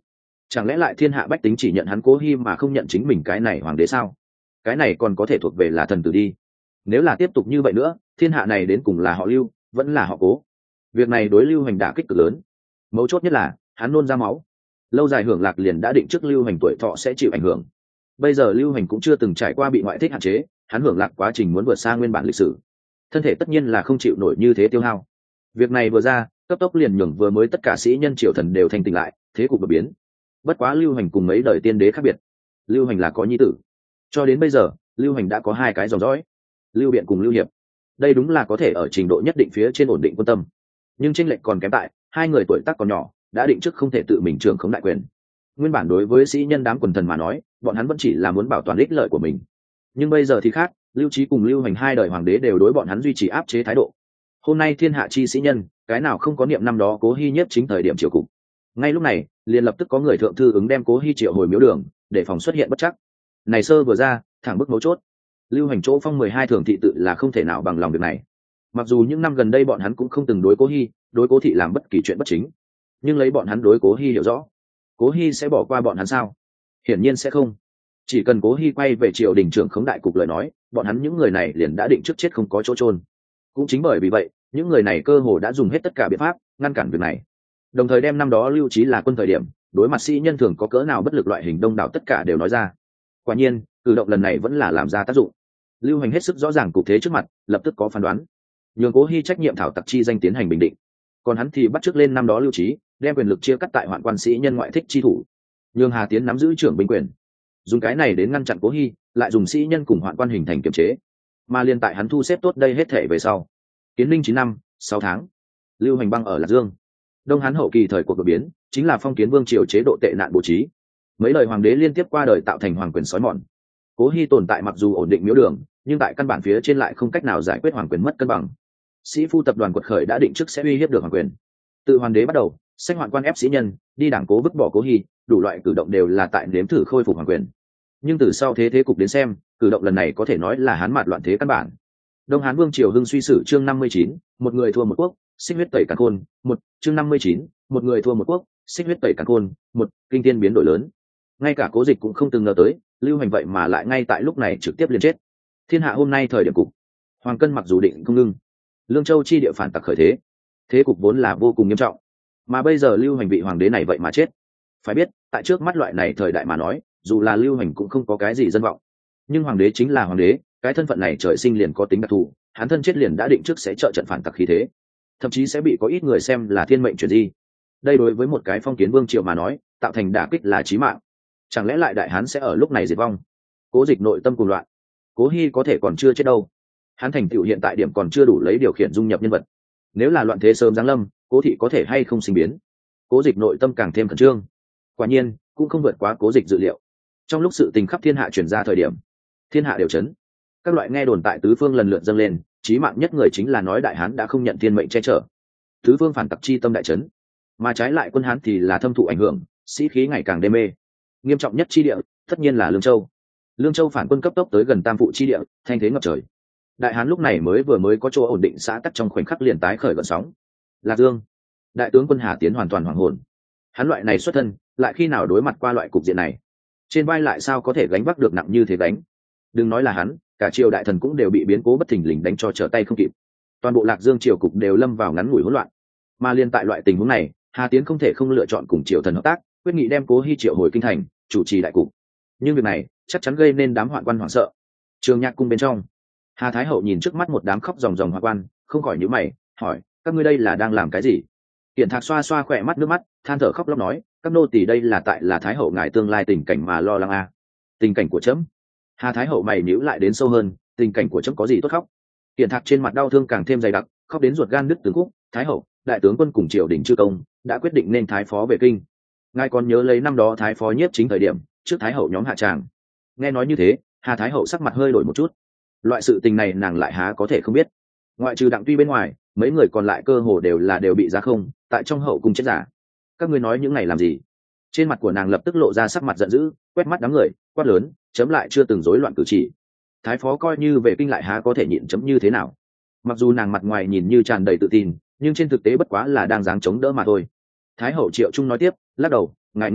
Chẳng lẽ lại thiên hạ bách tính chỉ nhận hắn Cố Hi mà không nhận chính mình cái này hoàng đế sao? Cái này còn có thể thuộc về là thần tử đi. Nếu là tiếp tục như vậy nữa, thiên hạ này đến cùng là họ Lưu vẫn là họ Cố. Việc này đối Lưu Hành đả kích cực lớn. Mấu chốt nhất là hắn nôn ra máu, lâu dài hưởng lạc liền đã định trước Lưu Hành tuổi thọ sẽ chịu ảnh hưởng. Bây giờ Lưu Hành cũng chưa từng trải qua bị ngoại thích hạn chế, hắn hưởng lạc quá trình muốn vượt xa nguyên bản lịch sử, thân thể tất nhiên là không chịu nổi như thế tiêu hao. Việc này vừa ra, cấp tốc liền nhường vừa mới tất cả sĩ nhân triều thần đều thanh tỉnh lại, thế cục đột biến. Bất quá Lưu Hành cùng mấy đời tiên đế khác biệt, Lưu Hành là có nhi tử, cho đến bây giờ Lưu Hành đã có hai cái dòng dõi, Lưu Biện cùng Lưu Hiệp. Đây đúng là có thể ở trình độ nhất định phía trên ổn định quân tâm, nhưng chênh lệch còn kém tại hai người tuổi tác còn nhỏ, đã định trước không thể tự mình trưởng khống đại quyền. Nguyên bản đối với sĩ nhân đám quần thần mà nói, bọn hắn vẫn chỉ là muốn bảo toàn ích lợi của mình, nhưng bây giờ thì khác, Lưu Trí cùng Lưu Hành hai đời hoàng đế đều đối bọn hắn duy trì áp chế thái độ. Hôm nay thiên hạ chi sĩ nhân, cái nào không có niệm năm đó Cố Hi nhất chính thời điểm triều cục. Ngay lúc này liền lập tức có người thượng thư ứng đem Cố Hi triệu hồi miếu đường, để phòng xuất hiện bất chắc. Này sơ vừa ra, thẳng bức mấu chốt. Lưu Hành chỗ phong 12 thường thị tự là không thể nào bằng lòng việc này. Mặc dù những năm gần đây bọn hắn cũng không từng đối Cố Hi, đối Cố thị làm bất kỳ chuyện bất chính, nhưng lấy bọn hắn đối Cố Hi hiểu rõ, Cố Hi sẽ bỏ qua bọn hắn sao? Hiển nhiên sẽ không. Chỉ cần Cố Hi quay về triều đình trưởng khống đại cục lời nói, bọn hắn những người này liền đã định trước chết không có chỗ chôn. Cũng chính bởi vì vậy, những người này cơ hồ đã dùng hết tất cả biện pháp ngăn cản việc này, đồng thời đem năm đó Lưu Trí là quân thời điểm đối mặt sĩ nhân thường có cỡ nào bất lực loại hình đông đảo tất cả đều nói ra. Quả nhiên cử động lần này vẫn là làm ra tác dụng. Lưu Hành hết sức rõ ràng cục thế trước mặt, lập tức có phán đoán, nhường Cố Hi trách nhiệm thảo tặc chi danh tiến hành bình định, còn hắn thì bắt chước lên năm đó Lưu Trí, đem quyền lực chia cắt tại hoạn quan sĩ nhân ngoại thích chi thủ, nhường Hà Tiến nắm giữ trưởng binh quyền, dùng cái này đến ngăn chặn Cố Hi, lại dùng sĩ nhân cùng hoạn quan hình thành kiềm chế. Mà liên tại hắn thu xếp tốt đây hết thể về sau, Kiến Ninh 9 năm 6 tháng, Lưu Hành băng ở Lạc Dương. Đông Hán hậu kỳ thời cuộc đột biến, chính là phong kiến vương triều chế độ tệ nạn bố trí. Mấy lời hoàng đế liên tiếp qua đời tạo thành hoàng quyền sói mòn. Cố Hi tồn tại mặc dù ổn định miếu đường, nhưng tại căn bản phía trên lại không cách nào giải quyết hoàng quyền mất cân bằng. Sĩ phu tập đoàn quật khởi đã định trước sẽ uy hiếp được hoàng quyền. Từ hoàng đế bắt đầu, sách hoạn quan ép sĩ nhân, đi đảng cố vứt bỏ Cố Hi, đủ loại cử động đều là tại nếm thử khôi phục hoàng quyền. Nhưng từ sau thế cục đến xem, cử động lần này có thể nói là Hán mạt loạn thế căn bản. Đông Hán vương triều hưng suy sử chương 59, một người thua một quốc, xích huyết tẩy càn khôn, một chương 59, một người thua một quốc, xích huyết tẩy càn khôn, một kinh thiên biến đổi lớn. Ngay cả Cố Dịch cũng không từng ngờ tới, Lưu Hành vậy mà lại ngay tại lúc này trực tiếp liền chết. Thiên hạ hôm nay thời điểm cục, hoàng cân mặc dù định không ngưng, Lương Châu chi địa phản tặc khởi thế, thế cục vốn là vô cùng nghiêm trọng, mà bây giờ Lưu Hành vị hoàng đế này vậy mà chết. Phải biết, tại trước mắt loại này thời đại mà nói, dù là Lưu Hành cũng không có cái gì dân vọng, nhưng hoàng đế chính là hoàng đế, cái thân phận này trời sinh liền có tính đặc thù, hắn thân chết liền đã định trước sẽ trợ trận phản tặc khí thế, thậm chí sẽ bị có ít người xem là thiên mệnh chuyển di. Đây đối với một cái phong kiến vương triều mà nói, tạo thành đả kích là chí mạng. Chẳng lẽ lại đại hán sẽ ở lúc này diệt vong? Cố Dịch nội tâm cuồng loạn. Cố Hi có thể còn chưa chết đâu, hắn thành tựu hiện tại điểm còn chưa đủ lấy điều khiển dung nhập nhân vật. Nếu là loạn thế sớm giáng lâm, Cố thị có thể hay không sinh biến? Cố Dịch nội tâm càng thêm khẩn trương. Quả nhiên cũng không vượt quá Cố Dịch dự liệu. Trong lúc sự tình khắp thiên hạ truyền ra thời điểm, thiên hạ đều chấn, các loại nghe đồn tại tứ phương lần lượt dâng lên, chí mạng nhất người chính là nói đại hán đã không nhận thiên mệnh che chở, tứ phương phản tặc chi tâm đại chấn, mà trái lại quân hán thì là thâm thụ ảnh hưởng, sĩ khí ngày càng đê mê. Nghiêm trọng nhất chi địa tất nhiên là Lương Châu. Lương Châu phản quân cấp tốc tới gần Tam Phụ chi địa, thanh thế ngập trời. Đại hán lúc này vừa mới có chỗ ổn định xã tắc, trong khoảnh khắc liền tái khởi gợn sóng. Lạc Dương, đại tướng quân Hà Tiến hoàn toàn hoảng hồn. Hắn loại này xuất thân, lại khi nào đối mặt qua loại cục diện này, trên vai lại sao có thể gánh vác được nặng như thế gánh. Đừng nói là hắn, cả triều đại thần cũng đều bị biến cố bất thình lình đánh cho trở tay không kịp. Toàn bộ Lạc Dương triều cục đều lâm vào ngắn ngủi hỗn loạn. Mà liên tại loại tình huống này, Hà Tiến không thể không lựa chọn cùng triều thần hợp tác, quyết nghị đem Cố Hi triệu hồi kinh thành, chủ trì đại cục. Nhưng việc này chắc chắn gây nên đám hoạn quan hoảng sợ. Trường Nhạc cung bên trong, Hà Thái hậu nhìn trước mắt một đám khóc ròng ròng hoạn quan, không khỏi nhíu mày, hỏi: các ngươi đây là đang làm cái gì? Kiện Thạc xoa xoa khỏe mắt nước mắt, than thở khóc lóc nói: các nô tỳ đây là tại là Thái hậu ngài tương lai tình cảnh mà lo lắng a. Tình cảnh của trẫm? Hà Thái hậu mày nhíu lại đến sâu hơn, tình cảnh của trẫm có gì tốt khóc? Kiện Thạc trên mặt đau thương càng thêm dày đặc, khóc đến ruột gan nứt từng khúc. Thái hậu, đại tướng quân cùng triều đình chư công đã quyết định nên thái phó về kinh. Ngài còn nhớ lấy năm đó thái phó nhiếp chính thời điểm trước thái hậu nhóm hạ tràng? Nghe nói như thế, Hà Thái hậu sắc mặt hơi đổi một chút. Loại sự tình này nàng lại há có thể không biết. Ngoại trừ Đặng Tuy bên ngoài, mấy người còn lại cơ hồ đều bị giá không tại trong hậu cung chết giả. Các ngươi nói những này làm gì? Trên mặt của nàng lập tức lộ ra sắc mặt giận dữ, quét mắt đám người, quát lớn: chấm lại chưa từng rối loạn cử chỉ. Thái phó coi như về kinh lại há có thể nhịn chấm như thế nào? Mặc dù nàng mặt ngoài nhìn như tràn đầy tự tin, nhưng trên thực tế bất quá là đang giáng chống đỡ mà thôi. Thái hậu Triệu Trung nói tiếp, lắc đầu: ngài ngẫm lại,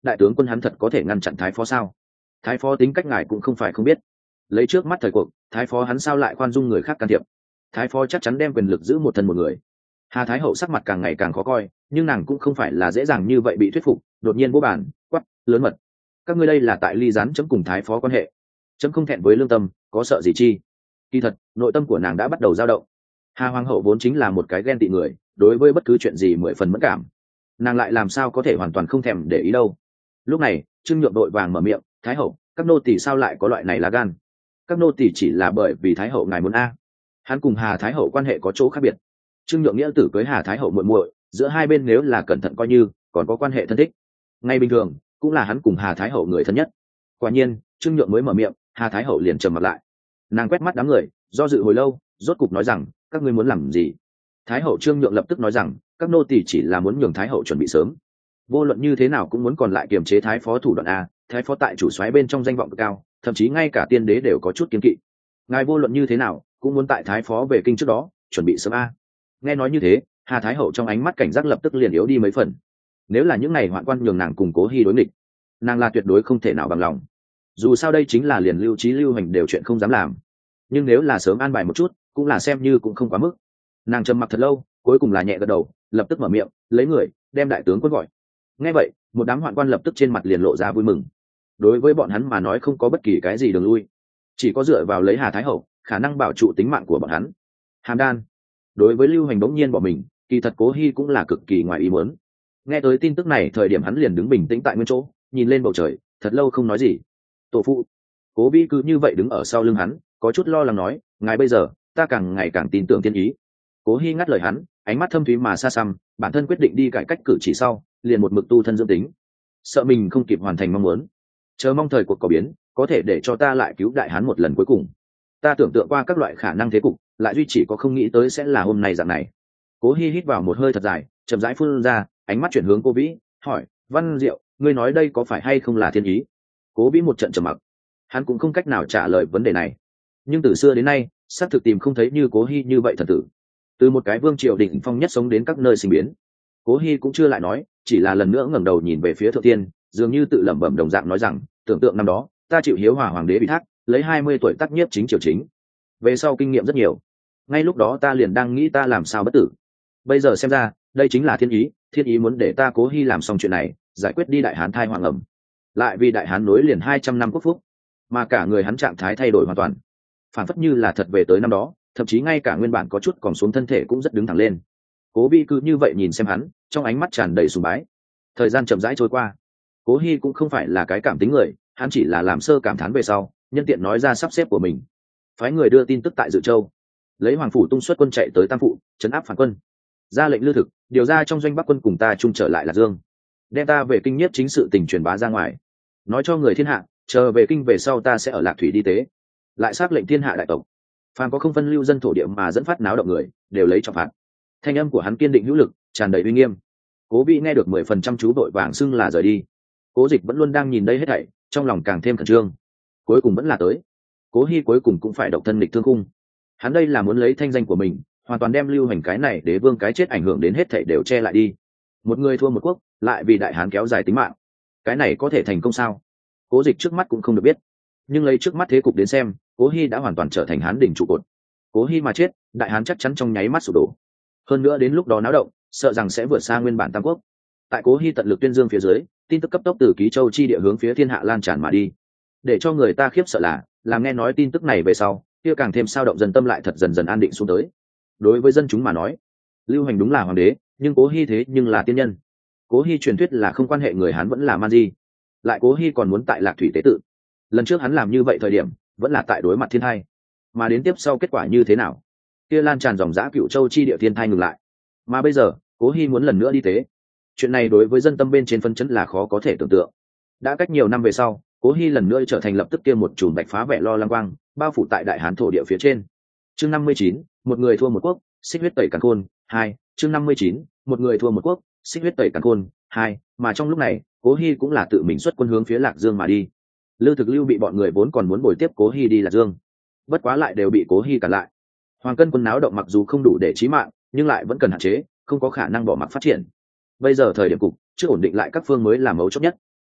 đại tướng quân hắn thật có thể ngăn chặn thái phó sao? Thái phó tính cách ngài cũng không phải không biết, lấy trước mắt thời cuộc, thái phó hắn sao lại khoan dung người khác can thiệp? Thái phó chắc chắn đem quyền lực giữ một thân một người. Hà Thái hậu sắc mặt càng ngày càng khó coi, nhưng nàng cũng không phải là dễ dàng như vậy bị thuyết phục, đột nhiên vô bản quắp lớn mật: các ngươi đây là tại ly gián chấm cùng thái phó quan hệ, chấm không thẹn với lương tâm, có sợ gì chi? Kỳ thật nội tâm của nàng đã bắt đầu dao động. Hà hoàng hậu vốn chính là một cái ghen tị người, đối với bất cứ chuyện gì mười phần mẫn cảm, nàng lại làm sao có thể hoàn toàn không thèm để ý đâu. Lúc này Trương Nhượng đội vàng mở miệng: Thái hậu, các nô tỳ sao lại có loại này lá gan? Các nô tỳ chỉ là bởi vì Thái hậu ngài muốn a. Hắn cùng Hà Thái hậu quan hệ có chỗ khác biệt. Trương Nhượng nghĩa tử cưới Hà Thái hậu muội muội, giữa hai bên nếu là cẩn thận coi như còn có quan hệ thân thích. Ngay bình thường cũng là hắn cùng Hà Thái hậu người thân nhất. Quả nhiên Trương Nhượng mới mở miệng, Hà Thái hậu liền trầm mặt lại. Nàng quét mắt đám người, do dự hồi lâu, rốt cục nói rằng: các ngươi muốn làm gì? Thái hậu Trương Nhượng lập tức nói rằng: các nô tỳ chỉ là muốn nhường Thái hậu chuẩn bị sớm, vô luận như thế nào cũng muốn còn lại kiềm chế thái phó thủ đoạn a. Thái phó tại chủ soái bên trong danh vọng cực cao, thậm chí ngay cả tiên đế đều có chút kiên kỵ. Ngài vô luận như thế nào cũng muốn tại thái phó về kinh trước đó chuẩn bị sớm a. Nghe nói như thế, Hà Thái hậu trong ánh mắt cảnh giác lập tức liền yếu đi mấy phần. Nếu là những ngày hoạn quan nhường nàng cùng Cố Hi đối nghịch, nàng là tuyệt đối không thể nào bằng lòng. Dù sao đây chính là liền Lưu Trí Lưu Hành đều chuyện không dám làm. Nhưng nếu là sớm an bài một chút, cũng là xem như cũng không quá mức. Nàng trầm mặc thật lâu, cuối cùng là nhẹ gật đầu, lập tức mở miệng, lấy người đem đại tướng quân gọi. Nghe vậy, một đám hoạn quan lập tức trên mặt liền lộ ra vui mừng. Đối với bọn hắn mà nói không có bất kỳ cái gì đường lui, chỉ có dựa vào lấy Hà Thái hậu khả năng bảo trụ tính mạng của bọn hắn. Hàm Đan đối với Lưu Hành bỗng nhiên bỏ mình, kỳ thật Cố Hi cũng là cực kỳ ngoài ý muốn. Nghe tới tin tức này, thời điểm hắn liền đứng bình tĩnh tại nguyên chỗ, nhìn lên bầu trời, thật lâu không nói gì. Tổ phụ. Cố Vĩ cứ như vậy đứng ở sau lưng hắn, có chút lo lắng nói: ngài bây giờ, ta càng ngày càng tin tưởng tiên ý. Cố Hi ngắt lời hắn, ánh mắt thâm thúy mà xa xăm, bản thân quyết định đi cải cách cử chỉ sau, liền một mực tu thân dưỡng tính, sợ mình không kịp hoàn thành mong muốn, chờ mong thời cuộc có biến, có thể để cho ta lại cứu đại hán một lần cuối cùng. Ta tưởng tượng qua các loại khả năng thế cục, lại duy chỉ có không nghĩ tới sẽ là hôm nay dạng này. Cố Hi hít vào một hơi thật dài, chậm rãi phun ra, ánh mắt chuyển hướng Cố Vĩ, hỏi: Văn Diệu, ngươi nói đây có phải hay không là thiên ý? Cố Vĩ một trận trầm mặc, hắn cũng không cách nào trả lời vấn đề này. Nhưng từ xưa đến nay, xác thực tìm không thấy như Cố Hi như vậy thần tử. Từ một cái vương triều đỉnh phong nhất sống đến các nơi sinh biến, Cố Hi cũng chưa lại nói, chỉ là lần nữa ngẩng đầu nhìn về phía thượng tiên, dường như tự lẩm bẩm đồng dạng nói rằng: tưởng tượng năm đó, ta chịu hiếu hòa hoàng đế bị thác, lấy 20 tuổi tác nhiếp chính triều chính, về sau kinh nghiệm rất nhiều. Ngay lúc đó ta liền đang nghĩ ta làm sao bất tử. Bây giờ xem ra, đây chính là thiên ý muốn để ta Cố Hi làm xong chuyện này, giải quyết đi đại hán thai hoàng ẩm, lại vì đại hán nối liền 200 năm quốc phúc, mà cả người hắn trạng thái thay đổi hoàn toàn, phản phất như là thật về tới năm đó, thậm chí ngay cả nguyên bản có chút còn xuống thân thể cũng rất đứng thẳng lên. Cố Vĩ cứ như vậy nhìn xem hắn, trong ánh mắt tràn đầy sùng bái. Thời gian chậm rãi trôi qua, Cố Hi cũng không phải là cái cảm tính người, hắn chỉ là làm sơ cảm thán về sau, nhân tiện nói ra sắp xếp của mình. Phái người đưa tin tức tại Dự Châu, lấy hoàng phủ tung xuất quân chạy tới Tam Phụ, trấn áp phản quân. Ra lệnh lưu thực, điều ra trong doanh Bắc quân cùng ta chung trở lại Lạc Dương, đem ta về kinh nhiếp chính sự tình truyền bá ra ngoài, nói cho người thiên hạ, chờ về kinh về sau ta sẽ ở Lạc Thủy đi tế. Lại xác lệnh thiên hạ đại tộc, phàm có không phân lưu dân thổ địa mà dẫn phát náo động người, đều lấy trọng phạt. Thanh âm của hắn kiên định hữu lực, tràn đầy uy nghiêm. Cố Vĩ nghe được 10% chú đội vàng xưng là rời đi. Cố Dịch vẫn luôn đang nhìn đây hết thảy, trong lòng càng thêm khẩn trương. Cuối cùng vẫn là tới. Cố Hi cuối cùng cũng phải độc thân nghịch thương khung. Hắn đây là muốn lấy thanh danh của mình, hoàn toàn đem Lưu Hành cái này đế vương cái chết ảnh hưởng đến hết thảy đều che lại đi. Một người thua một quốc, lại vì đại hán kéo dài tính mạng. Cái này có thể thành công sao? Cố Dịch trước mắt cũng không được biết, nhưng lấy trước mắt thế cục đến xem, Cố Hi đã hoàn toàn trở thành hán đỉnh trụ cột. Cố Hi mà chết, đại hán chắc chắn trong nháy mắt sụp đổ. Hơn nữa đến lúc đó náo động, sợ rằng sẽ vượt xa nguyên bản tam quốc. Tại Cố Hi tận lực tuyên dương phía dưới, tin tức cấp tốc từ Ký Châu chi địa hướng phía thiên hạ lan tràn mà đi. Để cho người ta khiếp sợ là, làm nghe nói tin tức này về sau, kia càng thêm sao động dân tâm lại thật dần dần an định xuống tới. Đối với dân chúng mà nói, Lưu Hành đúng là hoàng đế, nhưng Cố Hi thế nhưng là tiên nhân. Cố Hi truyền thuyết là không quan hệ người Hán vẫn là man di, lại Cố Hi còn muốn tại Lạc Thủy tế tự. Lần trước hắn làm như vậy thời điểm, vẫn là tại đối mặt thiên hai, mà đến tiếp sau kết quả như thế nào? Kia lan tràn dòng dã Cựu Châu chi địa thiên thai ngừng lại, mà bây giờ Cố Hi muốn lần nữa đi tế. Chuyện này đối với dân tâm bên trên phân chấn là khó có thể tưởng tượng. Đã cách nhiều năm về sau, Cố Hi lần nữa trở thành lập tức kia một chùm bạch phá vẻ lo lăng quang, bao phủ tại đại hán thổ địa phía trên. Chương 59, một người thua một quốc, xích huyết tẩy càn khôn 2. Chương 59, một người thua một quốc, xích huyết tẩy càn khôn 2. Mà trong lúc này, Cố Hi cũng là tự mình xuất quân hướng phía Lạc Dương mà đi. Lưu Thực Lưu bị bọn người vốn còn muốn bồi tiếp Cố Hi đi Lạc Dương, bất quá lại đều bị Cố Hi cản lại. Hoàng Cân quân náo động mặc dù không đủ để chí mạng, nhưng lại vẫn cần hạn chế, không có khả năng bỏ mặc phát triển. Bây giờ thời điểm cục, chưa ổn định lại các phương mới là mấu chốt nhất.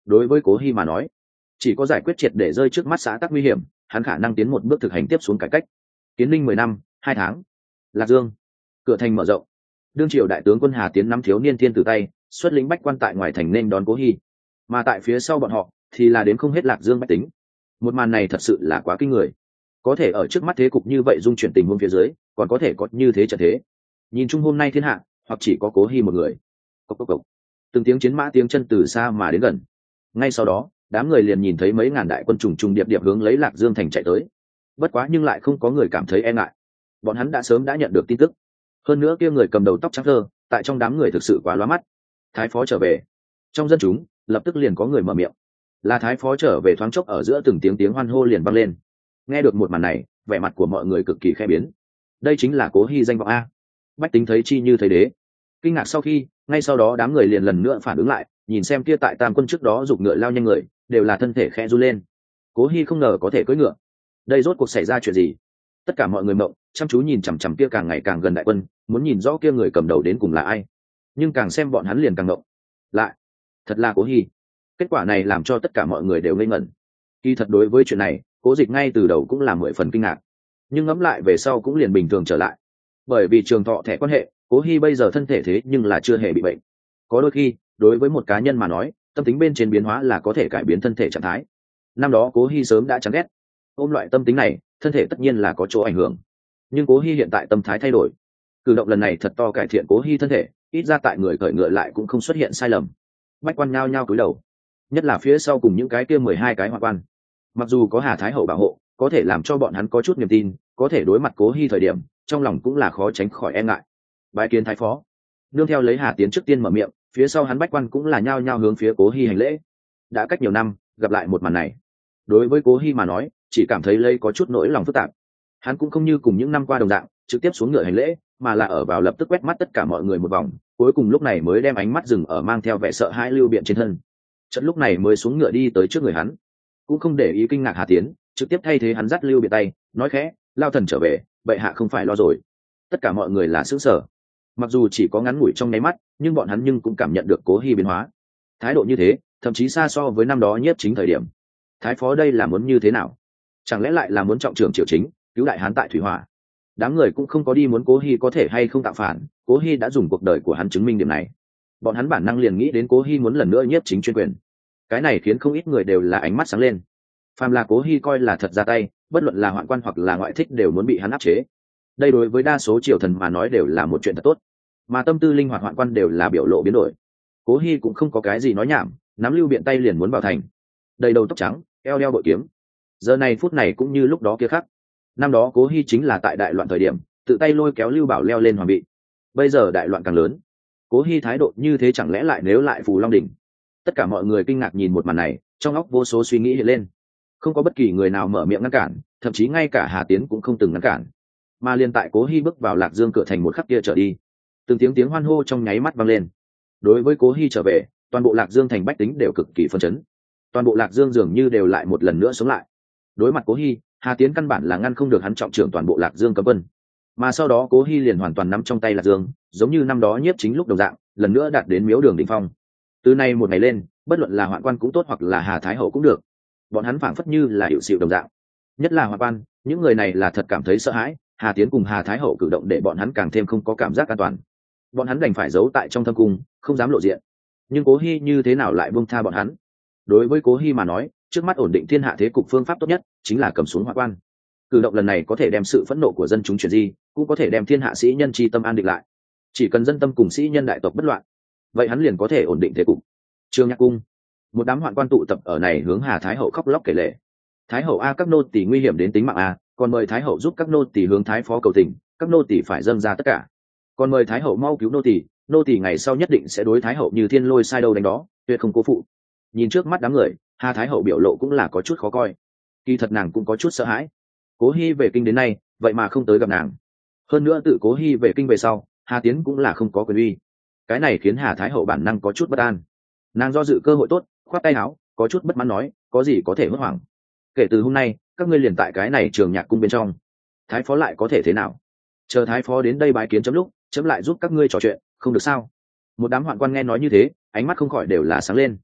đối với Cố Hi mà nói, chỉ có giải quyết triệt để rơi trước mắt xã tắc nguy hiểm, hắn khả năng tiến một bước thực hành tiếp xuống cải cách. Kiến Ninh 10 năm 2 tháng, Lạc Dương, cửa thành mở rộng. Đương triều đại tướng quân Hà Tiến nắm thiếu niên thiên tử tay, xuất lĩnh bách quan tại ngoài thành nên đón Cố Hi, mà tại phía sau bọn họ thì là đến không hết Lạc Dương bách tính. Một màn này thật sự là quá kinh người, có thể ở trước mắt thế cục như vậy dung chuyển tình huống phía dưới, còn có thể có như thế trận thế. Nhìn chung hôm nay thiên hạ, hoặc chỉ có Cố Hi một người. Cốc cốc cốc. Từng tiếng chiến mã tiếng chân từ xa mà đến gần. Ngay sau đó, đám người liền nhìn thấy mấy ngàn đại quân trùng trùng điệp điệp hướng lấy Lạc Dương thành chạy tới. Bất quá nhưng lại không có người cảm thấy e ngại. Bọn hắn đã sớm đã nhận được tin tức. Hơn nữa kia người cầm đầu tóc trắng thơ, tại trong đám người thực sự quá lóa mắt. Thái phó trở về. Trong dân chúng, lập tức liền có người mở miệng. Là Thái phó trở về, thoáng chốc ở giữa từng tiếng hoan hô liền vang lên. Nghe được một màn này, vẻ mặt của mọi người cực kỳ khẽ biến. Đây chính là Cố Hi danh vọng a. Bách tính thấy chi như thấy đế. Kinh ngạc sau khi, ngay sau đó đám người liền lần nữa phản ứng lại, nhìn xem kia tại Tam quân trước đó giục ngựa lao nhanh người, đều là thân thể khẽ run lên. Cố Hi không ngờ có thể cưỡi ngựa. Đây rốt cuộc xảy ra chuyện gì? Tất cả mọi người mộng, chăm chú nhìn chằm chằm kia càng ngày càng gần đại quân, muốn nhìn rõ kia người cầm đầu đến cùng là ai. Nhưng càng xem bọn hắn liền càng mộng. Lại, thật là Cố Hi. Kết quả này làm cho tất cả mọi người đều ngây ngẩn. Kỳ thật đối với chuyện này, Cố Dịch ngay từ đầu cũng là 10 phần kinh ngạc, nhưng ngẫm lại về sau cũng liền bình thường trở lại. Bởi vì trường thọ thẻ quan hệ, Cố Hi bây giờ thân thể thế nhưng là chưa hề bị bệnh. Có đôi khi, đối với một cá nhân mà nói, tâm tính bên trên biến hóa là có thể cải biến thân thể trạng thái. Năm đó Cố Hi sớm đã chán ghét ôm loại tâm tính này, thân thể tất nhiên là có chỗ ảnh hưởng. Nhưng Cố Hi hiện tại tâm thái thay đổi, cử động lần này thật to cải thiện Cố Hi thân thể, ít ra tại người cởi ngựa lại cũng không xuất hiện sai lầm. Bách quan nhao nhao cúi đầu, nhất là phía sau cùng những cái kia 12 cái hoạn quan. Mặc dù có Hà Thái hậu bảo hộ, có thể làm cho bọn hắn có chút niềm tin, có thể đối mặt Cố Hi thời điểm, trong lòng cũng là khó tránh khỏi e ngại. Bái kiến Thái phó. Nương theo lấy Hà Tiến trước tiên mở miệng, phía sau hắn bách quan cũng là nhao nhao hướng phía Cố Hi hành lễ. Đã cách nhiều năm, gặp lại một màn này, đối với Cố Hi mà nói, chỉ cảm thấy lây có chút nỗi lòng phức tạp. Hắn cũng không như cùng những năm qua đồng dạng, trực tiếp xuống ngựa hành lễ, mà là ở vào lập tức quét mắt tất cả mọi người một vòng, cuối cùng lúc này mới đem ánh mắt dừng ở mang theo vẻ sợ hãi Lưu Biện trên thân. Trận lúc này mới xuống ngựa đi tới trước người hắn, cũng không để ý kinh ngạc Hà Tiến, trực tiếp thay thế hắn dắt Lưu Biện tay, nói khẽ, lao thần trở về, bệ hạ không phải lo rồi. Tất cả mọi người là sửng sở. Mặc dù chỉ có ngắn ngủi trong nháy mắt, nhưng bọn hắn nhưng cũng cảm nhận được Cố Hi biến hóa. Thái độ như thế, thậm chí xa so với năm đó Nhiếp Chính thời điểm. Thái phó đây là muốn như thế nào? Chẳng lẽ lại là muốn trọng trưởng triều chính, cứu đại hán tại thủy hỏa? Đám người cũng không có đi muốn Cố Hi có thể hay không tạo phản, Cố Hi đã dùng cuộc đời của hắn chứng minh điểm này. Bọn hắn bản năng liền nghĩ đến Cố Hi muốn lần nữa Nhiếp Chính chuyên quyền. Cái này khiến không ít người đều là ánh mắt sáng lên. Phàm là Cố Hi coi là thật ra tay, bất luận là hoạn quan hoặc là ngoại thích đều muốn bị hắn áp chế. Đây đối với đa số triều thần mà nói đều là một chuyện thật tốt, mà tâm tư linh hoạt hoạn quan đều là biểu lộ biến đổi. Cố Hi cũng không có cái gì nói nhảm, nắm Lưu Biện tay liền muốn vào thành. Đầy đầu tóc trắng, eo đeo bội kiếm. Giờ này phút này cũng như lúc đó kia khác. Năm đó Cố Hi chính là tại đại loạn thời điểm, tự tay lôi kéo Lưu Bảo leo lên hoàng vị. Bây giờ đại loạn càng lớn, Cố Hi thái độ như thế chẳng lẽ lại nếu lại Phù Long đỉnh? Tất cả mọi người kinh ngạc nhìn một màn này, trong óc vô số suy nghĩ hiện lên. Không có bất kỳ người nào mở miệng ngăn cản, thậm chí ngay cả Hà Tiến cũng không từng ngăn cản. Mà liên tại Cố Hi bước vào Lạc Dương cửa thành một khắc kia trở đi, từng tiếng hoan hô trong nháy mắt vang lên. Đối với Cố Hi trở về, toàn bộ Lạc Dương thành bách tính đều cực kỳ phấn chấn. Toàn bộ Lạc Dương dường như đều lại một lần nữa sống lại. Đối mặt Cố Hi, Hà Tiến căn bản là ngăn không được hắn trọng trưởng toàn bộ Lạc Dương cấm quân. Mà sau đó Cố Hi liền hoàn toàn nắm trong tay Lạc Dương, giống như năm đó Nhiếp Chính lúc đồng dạng, lần nữa đạt đến miếu đường đỉnh phong. Từ nay một ngày lên, bất luận là hoạn quan cũng tốt hoặc là Hà Thái hậu cũng được, bọn hắn phảng phất như là hiệu xịu đồng dạng. Nhất là hoạn quan, những người này là thật cảm thấy sợ hãi. Hà Tiến cùng Hà Thái hậu cử động để bọn hắn càng thêm không có cảm giác an toàn. Bọn hắn đành phải giấu tại trong thâm cung, không dám lộ diện. Nhưng Cố Hi như thế nào lại buông tha bọn hắn? Đối với Cố Hi mà nói, trước mắt ổn định thiên hạ thế cục phương pháp tốt nhất chính là cầm xuống hoạn quan. Cử động lần này có thể đem sự phẫn nộ của dân chúng chuyển di, cũng có thể đem thiên hạ sĩ nhân chi tâm an định lại. Chỉ cần dân tâm cùng sĩ nhân đại tộc bất loạn, vậy hắn liền có thể ổn định thế cục. Trương Nhạc cung, một đám hoạn quan tụ tập ở này hướng Hà Thái hậu khóc lóc kể lể. Thái hậu a, các nô tỳ nguy hiểm đến tính mạng a, còn mời Thái hậu giúp các nô tỳ hướng Thái phó cầu tình, các nô tỳ phải dâng ra tất cả. Còn mời Thái hậu mau cứu nô tỳ ngày sau nhất định sẽ đối Thái hậu như thiên lôi sai đâu đánh đó, tuyệt không cố phụ. Nhìn trước mắt đám người, Hà Thái hậu biểu lộ cũng là có chút khó coi. Kỳ thật nàng cũng có chút sợ hãi. Cố Hi về kinh đến nay, vậy mà không tới gặp nàng. Hơn nữa tự Cố Hi về kinh về sau, Hà Tiến cũng là không có quyền uy. Cái này khiến Hà Thái hậu bản năng có chút bất an. Nàng do dự cơ hội tốt, khoát tay áo, có chút bất mãn nói, có gì có thể hốt hoảng. Kể từ hôm nay, các ngươi liền tại cái này Trường Nhạc cung bên trong. Thái phó lại có thể thế nào? Chờ Thái phó đến đây bái kiến chấm lúc, chấm lại giúp các ngươi trò chuyện, không được sao? Một đám hoạn quan nghe nói như thế, ánh mắt không khỏi đều là sáng lên.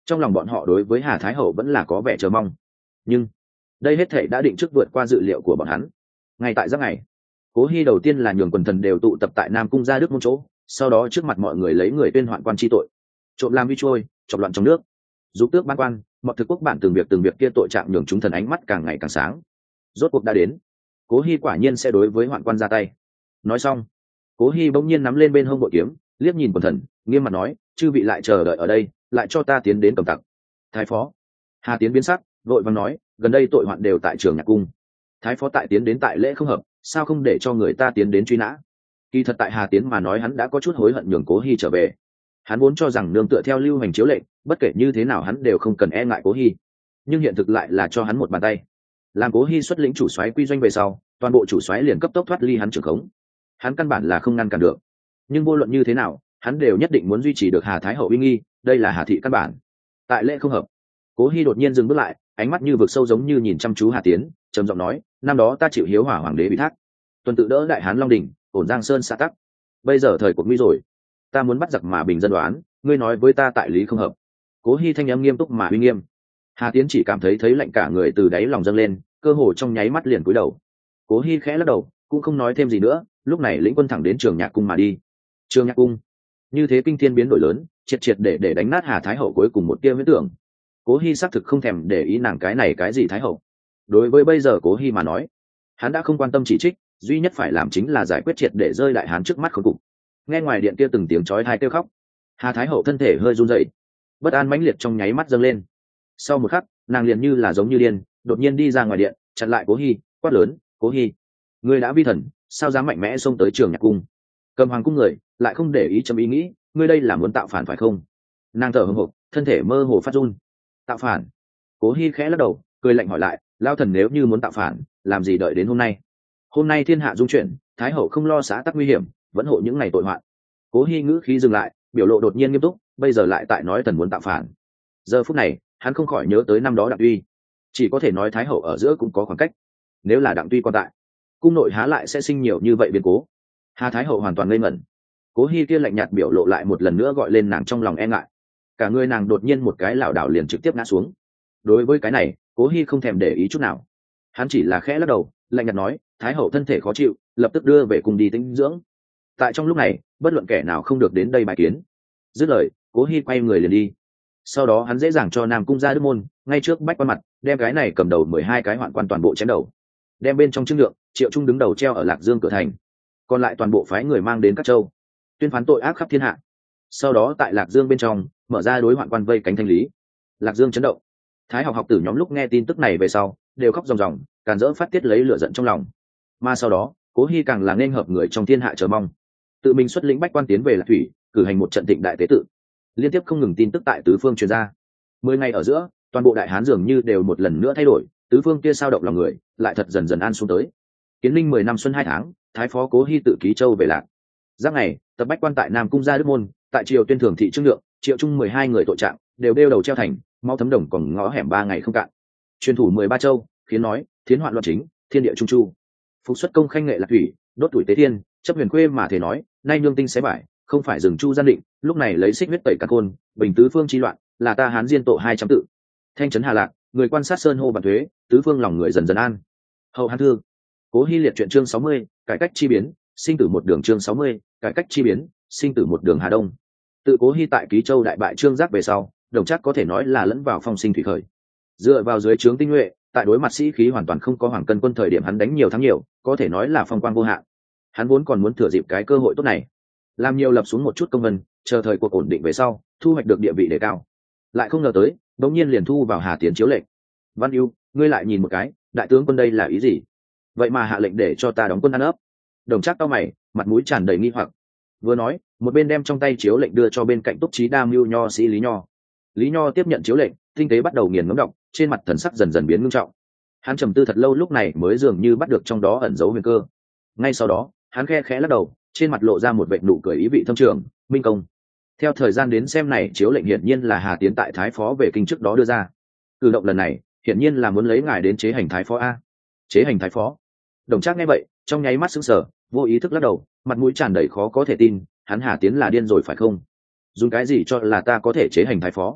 trong lòng bọn họ đối với Hà Thái Hậu vẫn là có vẻ chờ mong. Nhưng đây hết thể đã định trước vượt qua dự liệu của bọn hắn. Ngay tại giấc ngày, Cố Hi đầu tiên là nhường quần thần đều tụ tập tại Nam cung gia Đức môn chỗ, sau đó trước mặt mọi người lấy người tuyên hoạn quan chi tội, trộm làm vi trôi, chọc loạn trong nước, giúp tước ban quan, mọi thực quốc bản từng việc kia tội trạng nhường chúng thần ánh mắt càng ngày càng sáng. Rốt cuộc đã đến, Cố Hi quả nhiên sẽ đối với hoạn quan ra tay. Nói xong, Cố Hi bỗng nhiên nắm lên bên hông bội kiếm, liếc nhìn quần thần, nghiêm mặt nói: chư vị lại chờ đợi ở đây, lại cho ta tiến đến cầm tặc. Thái phó Hà Tiến biến sắc, vội vàng nói: gần đây tội hoạn đều tại trường nhạc cung, thái phó tại tiến đến tại lễ không hợp, sao không để cho người ta tiến đến truy nã? Kỳ thật tại Hà Tiến mà nói, hắn đã có chút hối hận nhường Cố Hi trở về. Hắn vốn cho rằng nương tựa theo lưu hành chiếu lệnh, bất kể như thế nào hắn đều không cần e ngại Cố Hi, nhưng hiện thực lại là cho hắn một bàn tay. Làm Cố Hi xuất lĩnh chủ soái quy doanh về sau, toàn bộ chủ soái liền cấp tốc thoát ly hắn trưởng khống. Hắn căn bản là không ngăn cản được. Nhưng vô luận như thế nào, hắn đều nhất định muốn duy trì được Hà Thái Hậu uy nghi, đây là Hà thị căn bản. Tại lễ không hợp, Cố Hi đột nhiên dừng bước lại, ánh mắt như vực sâu giống như nhìn chăm chú Hà Tiến, trầm giọng nói: năm đó ta chịu hiếu hỏa hoàng đế bị thác, tuần tự đỡ đại hán Long Đình, ổn Giang Sơn xã tắc. Bây giờ thời cuộc nguy rồi, ta muốn bắt giặc mà bình dân đoán, ngươi nói với ta tại lý không hợp. Cố Hi thanh âm nghiêm túc mà uy nghiêm. Hà Tiến chỉ cảm thấy lạnh cả người từ đáy lòng dâng lên, cơ hồ trong nháy mắt liền cúi đầu. Cố Hi khẽ lắc đầu, cũng không nói thêm gì nữa, lúc này lĩnh quân thẳng đến Trường Nhạc cung mà đi. Trường Nhạc cung, như thế kinh thiên biến đổi lớn, triệt để đánh nát Hà Thái Hậu cuối cùng một tia huyễn tưởng. Cố Hi xác thực không thèm để ý nàng cái gì Thái Hậu. Đối với bây giờ Cố Hi mà nói, hắn đã không quan tâm chỉ trích, duy nhất phải làm chính là giải quyết triệt để rơi đại hán trước mắt khốn cục. Nghe ngoài điện kia từng tiếng chói tai kêu khóc, Hà Thái Hậu thân thể hơi run rẩy, bất an mãnh liệt trong nháy mắt dâng lên. Sau một khắc, nàng liền như là giống như điên, đột nhiên đi ra ngoài điện, chặn lại Cố Hi, quát lớn: Cố Hi, ngươi đã vi thần, sao dám mạnh mẽ xông tới Trường Nhạc cung? Cầm hoàng cung người, lại không để ý chấm ý nghĩ, ngươi đây là muốn tạo phản phải không? Nàng thở hổn hộc, thân thể mơ hồ phát run. Tạo phản? Cố Hi khẽ lắc đầu, cười lạnh hỏi lại: lao thần nếu như muốn tạo phản, làm gì đợi đến hôm nay? Hôm nay thiên hạ dung chuyển, Thái Hậu không lo xã tắc nguy hiểm, vẫn hộ những ngày tội hoạn. Cố Hi ngữ khí dừng lại, biểu lộ đột nhiên nghiêm túc, bây giờ lại tại nói thần muốn tạo phản. Giờ phút này, hắn không khỏi nhớ tới năm đó Đặng Tuy, chỉ có thể nói Thái Hậu ở giữa cũng có khoảng cách. Nếu là Đặng Tuy còn tại, cung nội há lại sẽ sinh nhiều như vậy biến cố? Hà Thái Hậu hoàn toàn ngây ngẩn. Cố Hi kia lạnh nhạt biểu lộ lại một lần nữa gọi lên nàng trong lòng e ngại. Cả người nàng đột nhiên một cái lảo đảo liền trực tiếp ngã xuống. Đối với cái này, Cố Hi không thèm để ý chút nào. Hắn chỉ là khẽ lắc đầu, lạnh nhạt nói: Thái Hậu thân thể khó chịu, lập tức đưa về cung đi tĩnh dưỡng. Tại trong lúc này, bất luận kẻ nào không được đến đây bài kiến. Dứt lời, Cố Hi quay người liền đi. Sau đó hắn dễ dàng cho Nam cung gia Đức môn, ngay trước bách quan mặt, đem cái này cầm đầu 12 cái hoạn quan toàn bộ chém đầu. Đem bên trong Trương Nhượng, Triệu Trung đứng đầu treo ở Lạc Dương cửa thành. Còn lại toàn bộ phái người mang đến các châu, tuyên phán tội ác khắp thiên hạ. Sau đó tại Lạc Dương bên trong, mở ra đối hoạn quan vây cánh thanh lý. Lạc Dương chấn động. Thái học học tử nhóm lúc nghe tin tức này về sau, đều khóc ròng ròng, càn rỡ phát tiết lấy lửa giận trong lòng. Mà sau đó, Cố Hi càng là nên hợp người trong thiên hạ chờ mong, tự mình xuất lĩnh bách quan tiến về Lạc Thủy, cử hành một trận thịnh đại tế tự. Liên tiếp không ngừng tin tức tại tứ phương truyền ra. 10 ngày ở giữa, toàn bộ đại hán dường như đều một lần nữa thay đổi, tứ phương kia sao động lòng người, lại thật dần dần an xuống tới. Kiến Ninh 10 năm xuân 2 tháng, Thái phó Cố Hi tự ký châu về Lạc. Giáp ngày, tập bách quan tại Nam cung gia Đức môn, tại triều tuyên thường thị Trương Nhượng, Triệu Trung 12 người tội trạng, đều đeo đầu treo thành, máu thấm đồng còn ngõ hẻm 3 ngày không cạn. Truyền thủ 13 châu, khiến nói, thiến hoạn loạn chính, thiên địa trung chu. Phục xuất công khanh nghệ Lạc Thủy, đốt tuổi tế thiên, chấp huyền quê mà thể nói, nay nương tinh xé bại, không phải dừng chu gian định, lúc này lấy xích huyết tẩy cả côn, bình tứ phương chi loạn, là ta hán diên tội 200 tự. Thanh trấn Hà Lạc, người quan sát sơn hô bản thuế, tứ phương lòng người dần dần an. Hậu Hán Thư. Cố Hi liệt truyện chương 60, cải cách chi biến, sinh tử một đường chương 60, cải cách chi biến, sinh tử một đường Hà Đông. Tự Cố Hi tại Ký Châu đại bại Trương Giác về sau, đồng chắc có thể nói là lẫn vào phong sinh thủy khởi. Dựa vào dưới trướng tinh nhuệ, tại đối mặt sĩ khí hoàn toàn không có Hoàng Cân quân thời điểm hắn đánh nhiều thắng nhiều, có thể nói là phong quang vô hạn. Hắn vốn còn muốn thừa dịp cái cơ hội tốt này, làm nhiều lập xuống một chút công vân, chờ thời cuộc ổn định về sau, thu hoạch được địa vị đề cao. Lại không ngờ tới, đột nhiên liền thu vào Hà Tiến chiếu lệnh. Văn Ưu, ngươi lại nhìn một cái, đại tướng quân đây là ý gì? Vậy mà hạ lệnh để cho ta đóng quân ăn ấp. Đồng Trác cau mày, mặt mũi tràn đầy nghi hoặc. Vừa nói, một bên đem trong tay chiếu lệnh đưa cho bên cạnh Túc Chí Đa Mưu nho sĩ Lý Nho. Lý Nho tiếp nhận chiếu lệnh, tinh tế bắt đầu nghiền ngẫm đọc, trên mặt thần sắc dần dần biến nghiêm trọng. Hắn trầm tư thật lâu lúc này mới dường như bắt được trong đó ẩn dấu huyền cơ. Ngay sau đó, hắn khe khẽ lắc đầu, trên mặt lộ ra một vệt nụ cười ý vị thâm trường, minh công. Theo thời gian đến xem này chiếu lệnh hiển nhiên là Hà Tiến tại Thái phó về kinh trước đó đưa ra. Cử động lần này, hiển nhiên là muốn lấy ngài đến chế hành Thái phó a. Chế hành Thái phó? Đồng Trác nghe vậy, trong nháy mắt sững sờ, vô ý thức lắc đầu, mặt mũi tràn đầy khó có thể tin, hắn Hà Tiến là điên rồi phải không? Dùng cái gì cho là ta có thể chế hành Thái phó?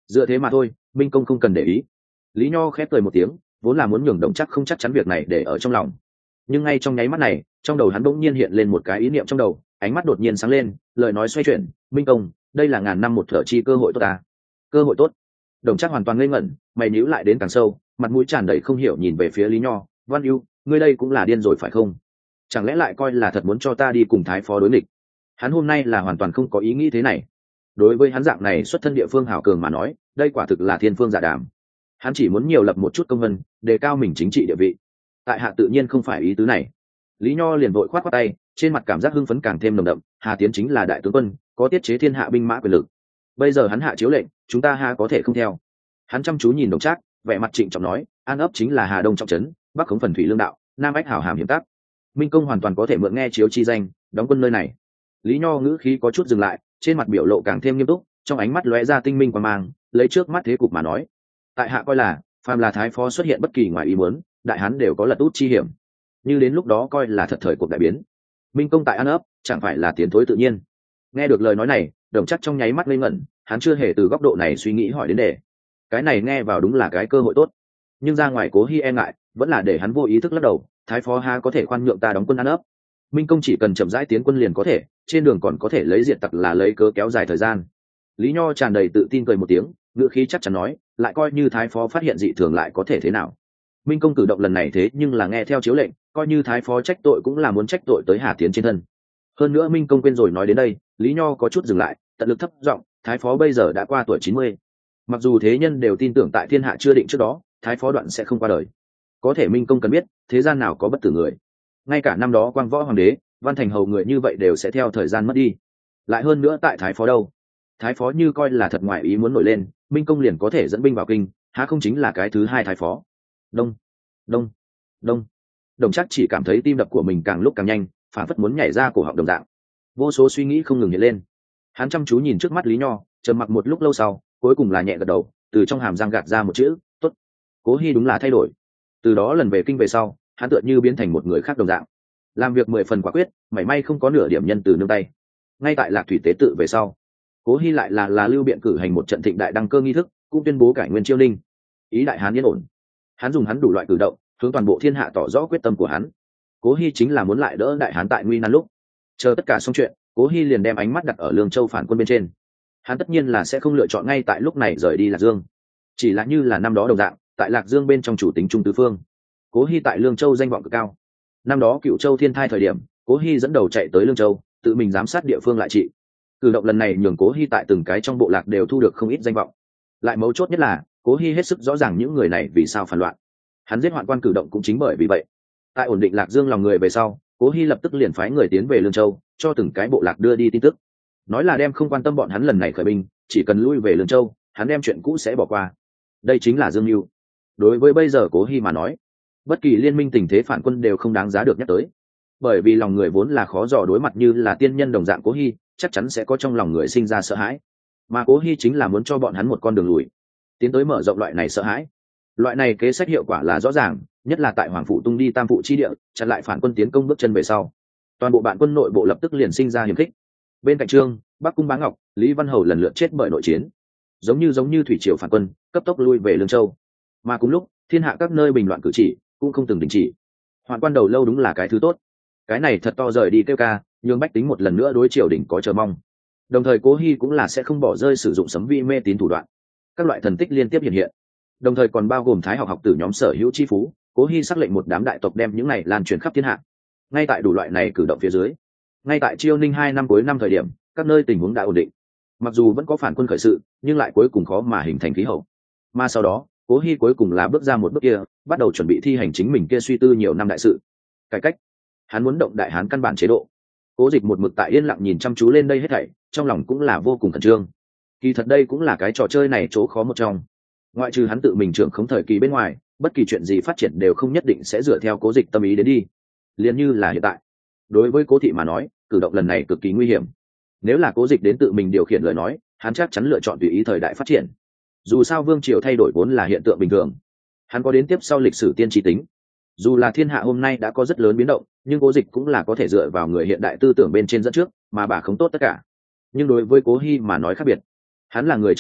dựa thế mà thôi, minh công không cần để ý. Lý Nho khép cười một tiếng, vốn là muốn nhường Đồng Trác không chắc chắn việc này để ở trong lòng, nhưng ngay trong nháy mắt này, trong đầu hắn bỗng nhiên hiện lên một cái ý niệm trong đầu, ánh mắt đột nhiên sáng lên, lời nói xoay chuyển, minh công, đây là ngàn năm một thở chi cơ hội tốt ta. Cơ hội tốt? Đồng Trác hoàn toàn ngây ngẩn, mày nhíu lại đến càng sâu, mặt mũi tràn đầy không hiểu nhìn về phía Lý Nho. Văn Ưu, ngươi đây cũng là điên rồi phải không? Chẳng lẽ lại coi là thật muốn cho ta đi cùng thái phó đối nghịch? Hắn hôm nay là hoàn toàn không có ý nghĩ thế này. Đối với hắn dạng này xuất thân địa phương hảo cường mà nói, đây quả thực là thiên phương giả đàm. Hắn chỉ muốn nhiều lập một chút công vân, đề cao mình chính trị địa vị. Tại hạ tự nhiên không phải ý tứ này. Lý Nho liền vội khoát khoát tay, trên mặt cảm giác hưng phấn càng thêm nồng đậm. Hà Tiến chính là đại tướng quân, có tiết chế thiên hạ binh mã quyền lực. Bây giờ hắn hạ chiếu lệnh, chúng ta ha có thể không theo? Hắn chăm chú nhìn Đồng Trác, vẻ mặt trịnh trọng nói, An ấp chính là Hà Đông trọng trấn, Bắc khống phần thủy lương đạo, Nam ách hảo hàm hiểm tác. Minh công hoàn toàn có thể mượn nghe chiếu chi danh, đóng quân nơi này. Lý Nho ngữ khí có chút dừng lại, trên mặt biểu lộ càng thêm nghiêm túc, trong ánh mắt lóe ra tinh minh quang mang, lấy trước mắt thế cục mà nói, tại hạ coi là phàm là thái phó xuất hiện bất kỳ ngoài ý muốn, đại hán đều có lật út chi hiểm, như đến lúc đó coi là thật thời cuộc đại biến. Minh công tại An ấp chẳng phải là tiến thối tự nhiên. Nghe được lời nói này, Đồng Trác trong nháy mắt ngây ngẩn, hắn chưa hề từ góc độ này suy nghĩ hỏi đến đề. Cái này nghe vào đúng là cái cơ hội tốt, nhưng ra ngoài Cố Hi e ngại, vẫn là để hắn vô ý thức lắc đầu. Thái phó ha có thể khoan nhượng ta đóng quân An ấp? Minh công chỉ cần chậm rãi tiến quân liền có thể, trên đường còn có thể lấy diệt tặc là lấy cớ kéo dài thời gian. Lý Nho tràn đầy tự tin cười một tiếng, ngữ khí chắc chắn nói, lại coi như thái phó phát hiện dị thường lại có thể thế nào? Minh công cử động lần này thế nhưng là nghe theo chiếu lệnh, coi như thái phó trách tội cũng là muốn trách tội tới Hà Tiến trên thân. Hơn nữa Minh công quên rồi nói đến đây, Lý Nho có chút dừng lại, tận lực thấp giọng, thái phó bây giờ đã qua tuổi 90. Mặc dù thế nhân đều tin tưởng tại thiên hạ chưa định trước đó, thái phó đoạn sẽ không qua đời. Có thể Minh công cần biết, thế gian nào có bất tử người. Ngay cả năm đó Quang Võ hoàng đế, Văn Thành hầu người như vậy đều sẽ theo thời gian mất đi. Lại hơn nữa tại thái phó đâu? Thái phó như coi là thật ngoại ý muốn nổi lên, Minh công liền có thể dẫn binh vào kinh, há không chính là cái thứ hai thái phó? Đông, đông, đông. Đồng Trác chỉ cảm thấy tim đập của mình càng lúc càng nhanh, phản phất muốn nhảy ra cổ họng đồng dạng. Vô số suy nghĩ không ngừng hiện lên. Hắn chăm chú nhìn trước mắt Lý Nho, trầm mặc một lúc lâu sau, cuối cùng là nhẹ gật đầu, từ trong hàm răng gạt ra một chữ, tốt. Cố Hi đúng là thay đổi. Từ đó lần về kinh về sau, hắn tựa như biến thành một người khác đồng dạng, làm việc 10 phần quả quyết, mảy may không có nửa điểm nhân từ nương tay. Ngay tại Lạc Thủy tế tự về sau, Cố Hi lại là lưu biện cử hành một trận thịnh đại đăng cơ nghi thức, cũng tuyên bố cải nguyên chiêu ninh, ý đại hán yên ổn. Hắn dùng hắn đủ loại cử động, hướng toàn bộ thiên hạ tỏ rõ quyết tâm của hắn. Cố Hi chính là muốn lại đỡ đại hán tại nguy nan lúc. Chờ tất cả xong chuyện, Cố Hi liền đem ánh mắt đặt ở Lương Châu phản quân bên trên. Hắn tất nhiên là sẽ không lựa chọn ngay tại lúc này rời đi Lạc Dương, chỉ là như là năm đó đồng dạng, tại Lạc Dương bên trong chủ tính trung tứ phương. Cố Hi tại Lương Châu danh vọng cực cao. Năm đó Cựu Châu thiên thai thời điểm, Cố Hi dẫn đầu chạy tới Lương Châu, tự mình giám sát địa phương lại trị. Cử động lần này nhường Cố Hi tại từng cái trong bộ lạc đều thu được không ít danh vọng. Lại mấu chốt nhất là, Cố Hi hết sức rõ ràng những người này vì sao phản loạn. Hắn giết Hoạn Quan cử động cũng chính bởi vì vậy. Tại ổn định Lạc Dương lòng người về sau, Cố Hi lập tức liền phái người tiến về Lương Châu, cho từng cái bộ lạc đưa đi tin tức. Nói là đem không quan tâm bọn hắn lần này khởi binh, chỉ cần lui về Lương Châu, hắn đem chuyện cũ sẽ bỏ qua. Đây chính là Dương Mưu. Đối với bây giờ Cố Hi mà nói, bất kỳ liên minh tình thế phản quân đều không đáng giá được nhắc tới, bởi vì lòng người vốn là khó dò, đối mặt như là tiên nhân đồng dạng Cố Hi, chắc chắn sẽ có trong lòng người sinh ra sợ hãi, mà Cố Hi chính là muốn cho bọn hắn một con đường lùi, tiến tới mở rộng loại này sợ hãi. Loại này kế sách hiệu quả là rõ ràng, nhất là tại Hoàng Phụ tung đi Tam Phụ chi địa, chặn lại phản quân tiến công bước chân về sau, toàn bộ bạn quân nội bộ lập tức liền sinh ra hiềm khích. Bên cạnh Trương, Bắc Cung Bá Ngọc, Lý Văn Hầu lần lượt chết bởi nội chiến, giống như thủy triều phản quân cấp tốc lui về Lương Châu. Mà cùng lúc, thiên hạ các nơi bình loạn cử chỉ cũng không từng đình chỉ. Hoạn Quan đầu lâu đúng là cái thứ tốt, cái này thật to rời đi kêu ca, nhưng bách tính một lần nữa đối triều đình có chờ mong. Đồng thời Cố Hi cũng là sẽ không bỏ rơi sử dụng sấm vi mê tín thủ đoạn, các loại thần tích liên tiếp hiện hiện. Đồng thời còn bao gồm thái học tử nhóm sở hữu chi phú, Cố Hi sắc lệnh một đám đại tộc đem những này lan truyền khắp thiên hạ. Ngay tại đủ loại này cử động phía dưới, ngay tại Chiêu Ninh 2 năm cuối năm thời điểm, các nơi tình huống đã ổn định. Mặc dù vẫn có phản quân khởi sự, nhưng lại cuối cùng khó mà hình thành khí hậu. Mà sau đó, Cố Hi cuối cùng là bước ra một bước kia, bắt đầu chuẩn bị thi hành chính mình kia suy tư nhiều năm đại sự, cải cách. Hắn muốn động đại hán căn bản chế độ. Cố Dịch một mực tại yên lặng nhìn chăm chú lên đây hết thảy, trong lòng cũng là vô cùng khẩn trương. Kỳ thật đây cũng là cái trò chơi này chỗ khó một trong. Ngoại trừ hắn tự mình trưởng khống thời kỳ bên ngoài, bất kỳ chuyện gì phát triển đều không nhất định sẽ dựa theo Cố Dịch tâm ý đến đi. Liên như là hiện tại, đối với Cố thị mà nói, cử động lần này cực kỳ nguy hiểm. Nếu là Cố Dịch đến tự mình điều khiển lời nói, hắn chắc chắn lựa chọn tùy ý thời đại phát triển. Dù sao vương triều thay đổi vốn là hiện tượng bình thường, hắn có đến tiếp sau lịch sử tiên tri tính. Dù là thiên hạ hôm nay đã có rất lớn biến động, nhưng Cố Dịch cũng là có thể dựa vào người hiện đại tư tưởng bên trên dẫn trước, mà bà không tốt tất cả. Nhưng đối với Cố Hi mà nói khác biệt, hắn là người trong cuộc,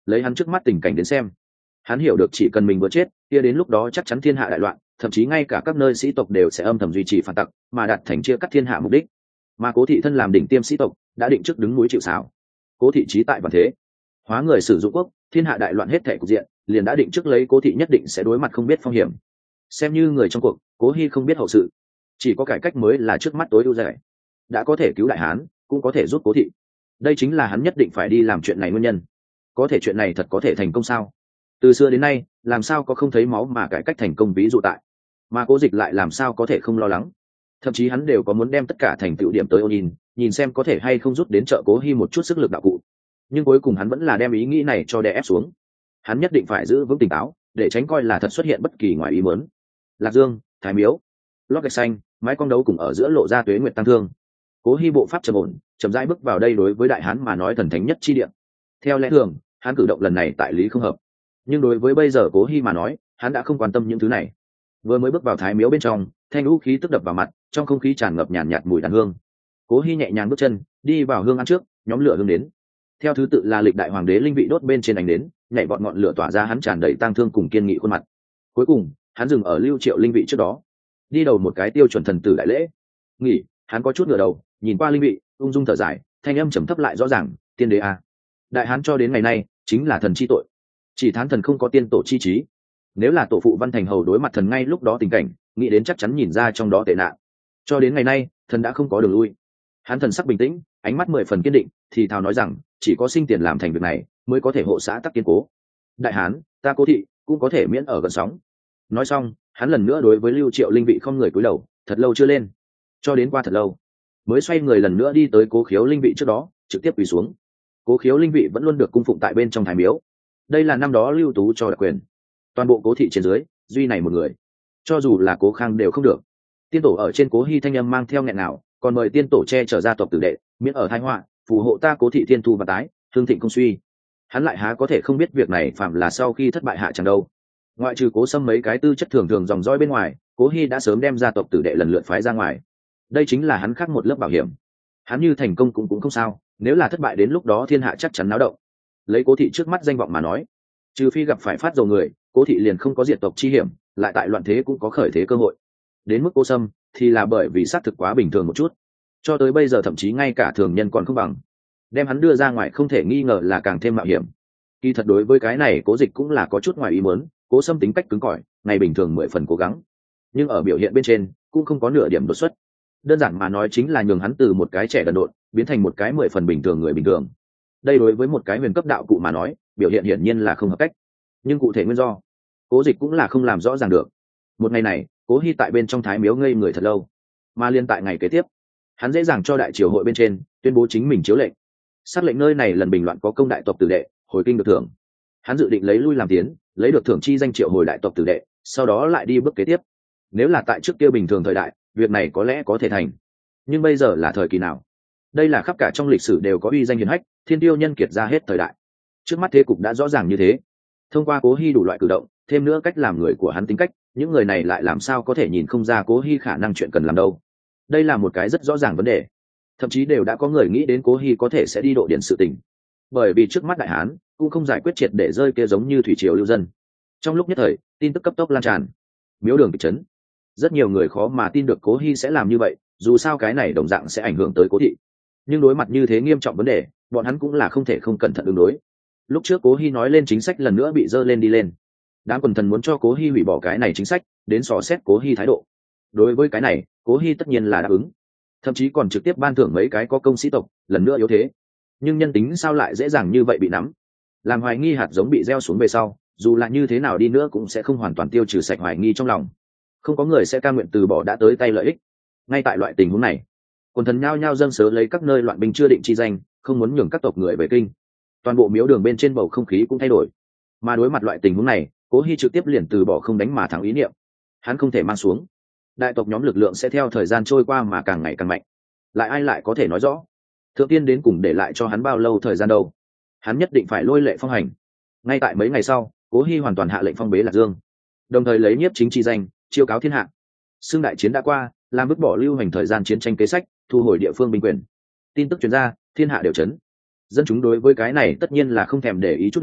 lấy hắn trước mắt tình cảnh đến xem, hắn hiểu được chỉ cần mình vừa chết kia đến lúc đó chắc chắn thiên hạ đại loạn, thậm chí ngay cả các nơi sĩ tộc đều sẽ âm thầm duy trì phản tặc mà đạt thành chia cắt thiên hạ mục đích. Mà Cố thị thân làm đỉnh tiêm sĩ tộc đã định trước đứng núi chịu sào. Cố thị trí tại vạn thế, hóa người sử dụng quốc, thiên hạ đại loạn hết thể cục diện liền đã định trước lấy Cố thị nhất định sẽ đối mặt không biết phong hiểm. Xem như người trong cuộc, Cố Hi không biết hậu sự, chỉ có cải cách mới là trước mắt tối ưu giải. Đã có thể cứu đại hán, cũng có thể giúp Cố thị. Đây chính là hắn nhất định phải đi làm chuyện này nguyên nhân. Có thể chuyện này thật có thể thành công sao? Từ xưa đến nay, làm sao có không thấy máu mà cải cách thành công ví dụ tại. Mà Cố Dịch lại làm sao có thể không lo lắng? Thậm chí hắn đều có muốn đem tất cả thành tựu điểm tới ôn nhìn xem có thể hay không rút đến trợ Cố Hi một chút sức lực đạo cụ. Nhưng cuối cùng hắn vẫn là đem ý nghĩ này cho đè ép xuống. Hắn nhất định phải giữ vững tỉnh táo, để tránh coi là thật xuất hiện bất kỳ ngoài ý muốn. Lạc Dương, Thái Miếu, lót gạch xanh, mái con đấu cùng ở giữa lộ ra tuế nguyệt tăng thương. Cố Hi bộ pháp trầm ổn, chậm rãi bước vào đây đối với đại hán mà nói thần thánh nhất chi địa. Theo lẽ thường, hắn cử động lần này tại lý không hợp, nhưng đối với bây giờ Cố Hi mà nói, hắn đã không quan tâm những thứ này. Vừa mới bước vào Thái Miếu bên trong, thanh lũ khí tức đập vào mặt, trong không khí tràn ngập nhàn nhạt mùi đàn hương. Cố Hi nhẹ nhàng bước chân, đi vào hương ăn trước, nhóm lửa hương đến. Theo thứ tự là lịch đại hoàng đế linh vị đốt bên trên ánh đến, nhảy vọt ngọn lửa tỏa ra hắn tràn đầy tang thương cùng kiên nghị khuôn mặt. Cuối cùng, hắn dừng ở Lưu Triệu linh vị trước đó, đi đầu một cái tiêu chuẩn thần tử đại lễ. Nghỉ, hắn có chút ngửa đầu, nhìn qua linh vị, ung dung thở dài, thanh âm trầm thấp lại rõ ràng, tiên đế a. Đại hán cho đến ngày nay, chính là thần chi tội. Chỉ thán thần không có tiên tổ chi trí. Nếu là tổ phụ Văn Thành hầu đối mặt thần ngay lúc đó tình cảnh, nghĩ đến chắc chắn nhìn ra trong đó tệ nạn. Cho đến ngày nay, thần đã không có đường lui. Hắn thần sắc bình tĩnh, ánh mắt 10 phần kiên định, thì thào nói rằng, chỉ có sinh tiền làm thành việc này, mới có thể hộ xã tắc kiên cố. Đại hán, ta Cố thị cũng có thể miễn ở gần sóng. Nói xong, hắn lần nữa đối với Lưu Triệu linh vị không người cúi đầu, thật lâu chưa lên. Cho đến qua thật lâu, mới xoay người lần nữa đi tới Cố Khiếu linh vị trước đó, trực tiếp quỳ xuống. Cố Khiếu linh vị vẫn luôn được cung phụng tại bên trong Thái Miếu. Đây là năm đó Lưu Tú cho đặc quyền. Toàn bộ Cố thị trên dưới, duy này một người. Cho dù là Cố Khang đều không được. Tiên tổ ở trên Cố Hi thanh âm mang theo nghẹn nào, còn mời tiên tổ che chở gia tộc tử đệ, miễn ở tai họa, phù hộ ta Cố thị thiên thu và tái, hương thịnh không suy. Hắn lại há có thể không biết việc này phạm là sau khi thất bại hạ chẳng đâu. Ngoại trừ Cố Sâm mấy cái tư chất thường thường dòng dõi bên ngoài, Cố Hi đã sớm đem gia tộc tử đệ lần lượt phái ra ngoài. Đây chính là hắn khác một lớp bảo hiểm. Hắn như thành công cũng không sao, nếu là thất bại đến lúc đó thiên hạ chắc chắn náo động. Lấy Cố thị trước mắt danh vọng mà nói, trừ phi gặp phải phát dầu người, Cố thị liền không có diệt tộc chi hiểm, lại tại loạn thế cũng có khởi thế cơ hội. Đến mức Cố Sâm thì là bởi vì xác thực quá bình thường một chút, cho tới bây giờ thậm chí ngay cả thường nhân còn không bằng. Đem hắn đưa ra ngoài không thể nghi ngờ là càng thêm mạo hiểm. Kỳ thật đối với cái này Cố Dịch cũng là có chút ngoài ý muốn, Cố Sâm tính cách cứng cỏi, ngày bình thường 10 phần cố gắng, nhưng ở biểu hiện bên trên cũng không có nửa điểm đột xuất. Đơn giản mà nói chính là nhường hắn từ một cái trẻ đần độn biến thành một cái 10 phần bình thường người bình thường. Đây đối với một cái huyền cấp đạo cụ mà nói, biểu hiện hiển nhiên là không hợp cách. Nhưng cụ thể nguyên do, Cố Dịch cũng là không làm rõ ràng được. Một ngày này, Cố Hi tại bên trong Thái Miếu ngây người thật lâu, mà liên tại ngày kế tiếp, hắn dễ dàng cho đại triều hội bên trên tuyên bố chính mình chiếu lệnh, xác lệnh nơi này lần bình loạn có công đại tộc tử đệ, hồi kinh được thưởng. Hắn dự định lấy lui làm tiến, lấy được thưởng chi danh triệu hồi đại tộc tử đệ, sau đó lại đi bước kế tiếp. Nếu là tại trước kia bình thường thời đại, việc này có lẽ có thể thành. Nhưng bây giờ là thời kỳ nào? Đây là khắp cả trong lịch sử đều có uy danh hiển hách, thiên tiêu nhân kiệt ra hết thời đại. Trước mắt thế cục đã rõ ràng như thế. Thông qua Cố Hi đủ loại cử động, thêm nữa cách làm người của hắn tính cách, những người này lại làm sao có thể nhìn không ra Cố Hi khả năng chuyện cần làm đâu. Đây là một cái rất rõ ràng vấn đề. Thậm chí đều đã có người nghĩ đến Cố Hi có thể sẽ đi độ điển sự tình. Bởi vì trước mắt đại hán cũng không giải quyết triệt để rơi kia giống như thủy triều lưu dân. Trong lúc nhất thời, tin tức cấp tốc lan tràn. Miếu đường bị chấn. Rất nhiều người khó mà tin được Cố Hi sẽ làm như vậy, dù sao cái này đồng dạng sẽ ảnh hưởng tới Cố thị. Nhưng đối mặt như thế nghiêm trọng vấn đề, bọn hắn cũng là không thể không cẩn thận ứng đối. Lúc trước Cố Hi nói lên chính sách lần nữa bị dơ lên đi lên. Đám quần thần muốn cho Cố Hi hủy bỏ cái này chính sách, đến dò xét Cố Hi thái độ. Đối với cái này, Cố Hi tất nhiên là đáp ứng. Thậm chí còn trực tiếp ban thưởng mấy cái có công sĩ tộc, lần nữa yếu thế. Nhưng nhân tính sao lại dễ dàng như vậy bị nắm? Làm hoài nghi hạt giống bị gieo xuống về sau, dù là như thế nào đi nữa cũng sẽ không hoàn toàn tiêu trừ sạch hoài nghi trong lòng. Không có người sẽ cam nguyện từ bỏ đã tới tay lợi ích. Ngay tại loại tình huống này, quần thần nhao nhao dâng sớ lấy các nơi loạn binh chưa định chi danh, không muốn nhường các tộc người về kinh. Toàn bộ miếu đường bên trên bầu không khí cũng thay đổi. Mà đối mặt loại tình huống này, Cố Hi trực tiếp liền từ bỏ không đánh mà thắng ý niệm. Hắn không thể mang xuống. Đại tộc nhóm lực lượng sẽ theo thời gian trôi qua mà càng ngày càng mạnh. Lại ai lại có thể nói rõ thượng tiên đến cùng để lại cho hắn bao lâu thời gian đâu? Hắn nhất định phải lôi lệ phong hành. Ngay tại mấy ngày sau, Cố Hi hoàn toàn hạ lệnh phong bế Lạc Dương, đồng thời lấy nhiếp chính chi danh chiêu cáo thiên hạ. Xương đại chiến đã qua, làm vứt bỏ lưu hành thời gian chiến tranh kế sách, thu hồi địa phương binh quyền. Tin tức truyền ra, thiên hạ đều chấn. Dân chúng đối với cái này tất nhiên là không thèm để ý chút nào,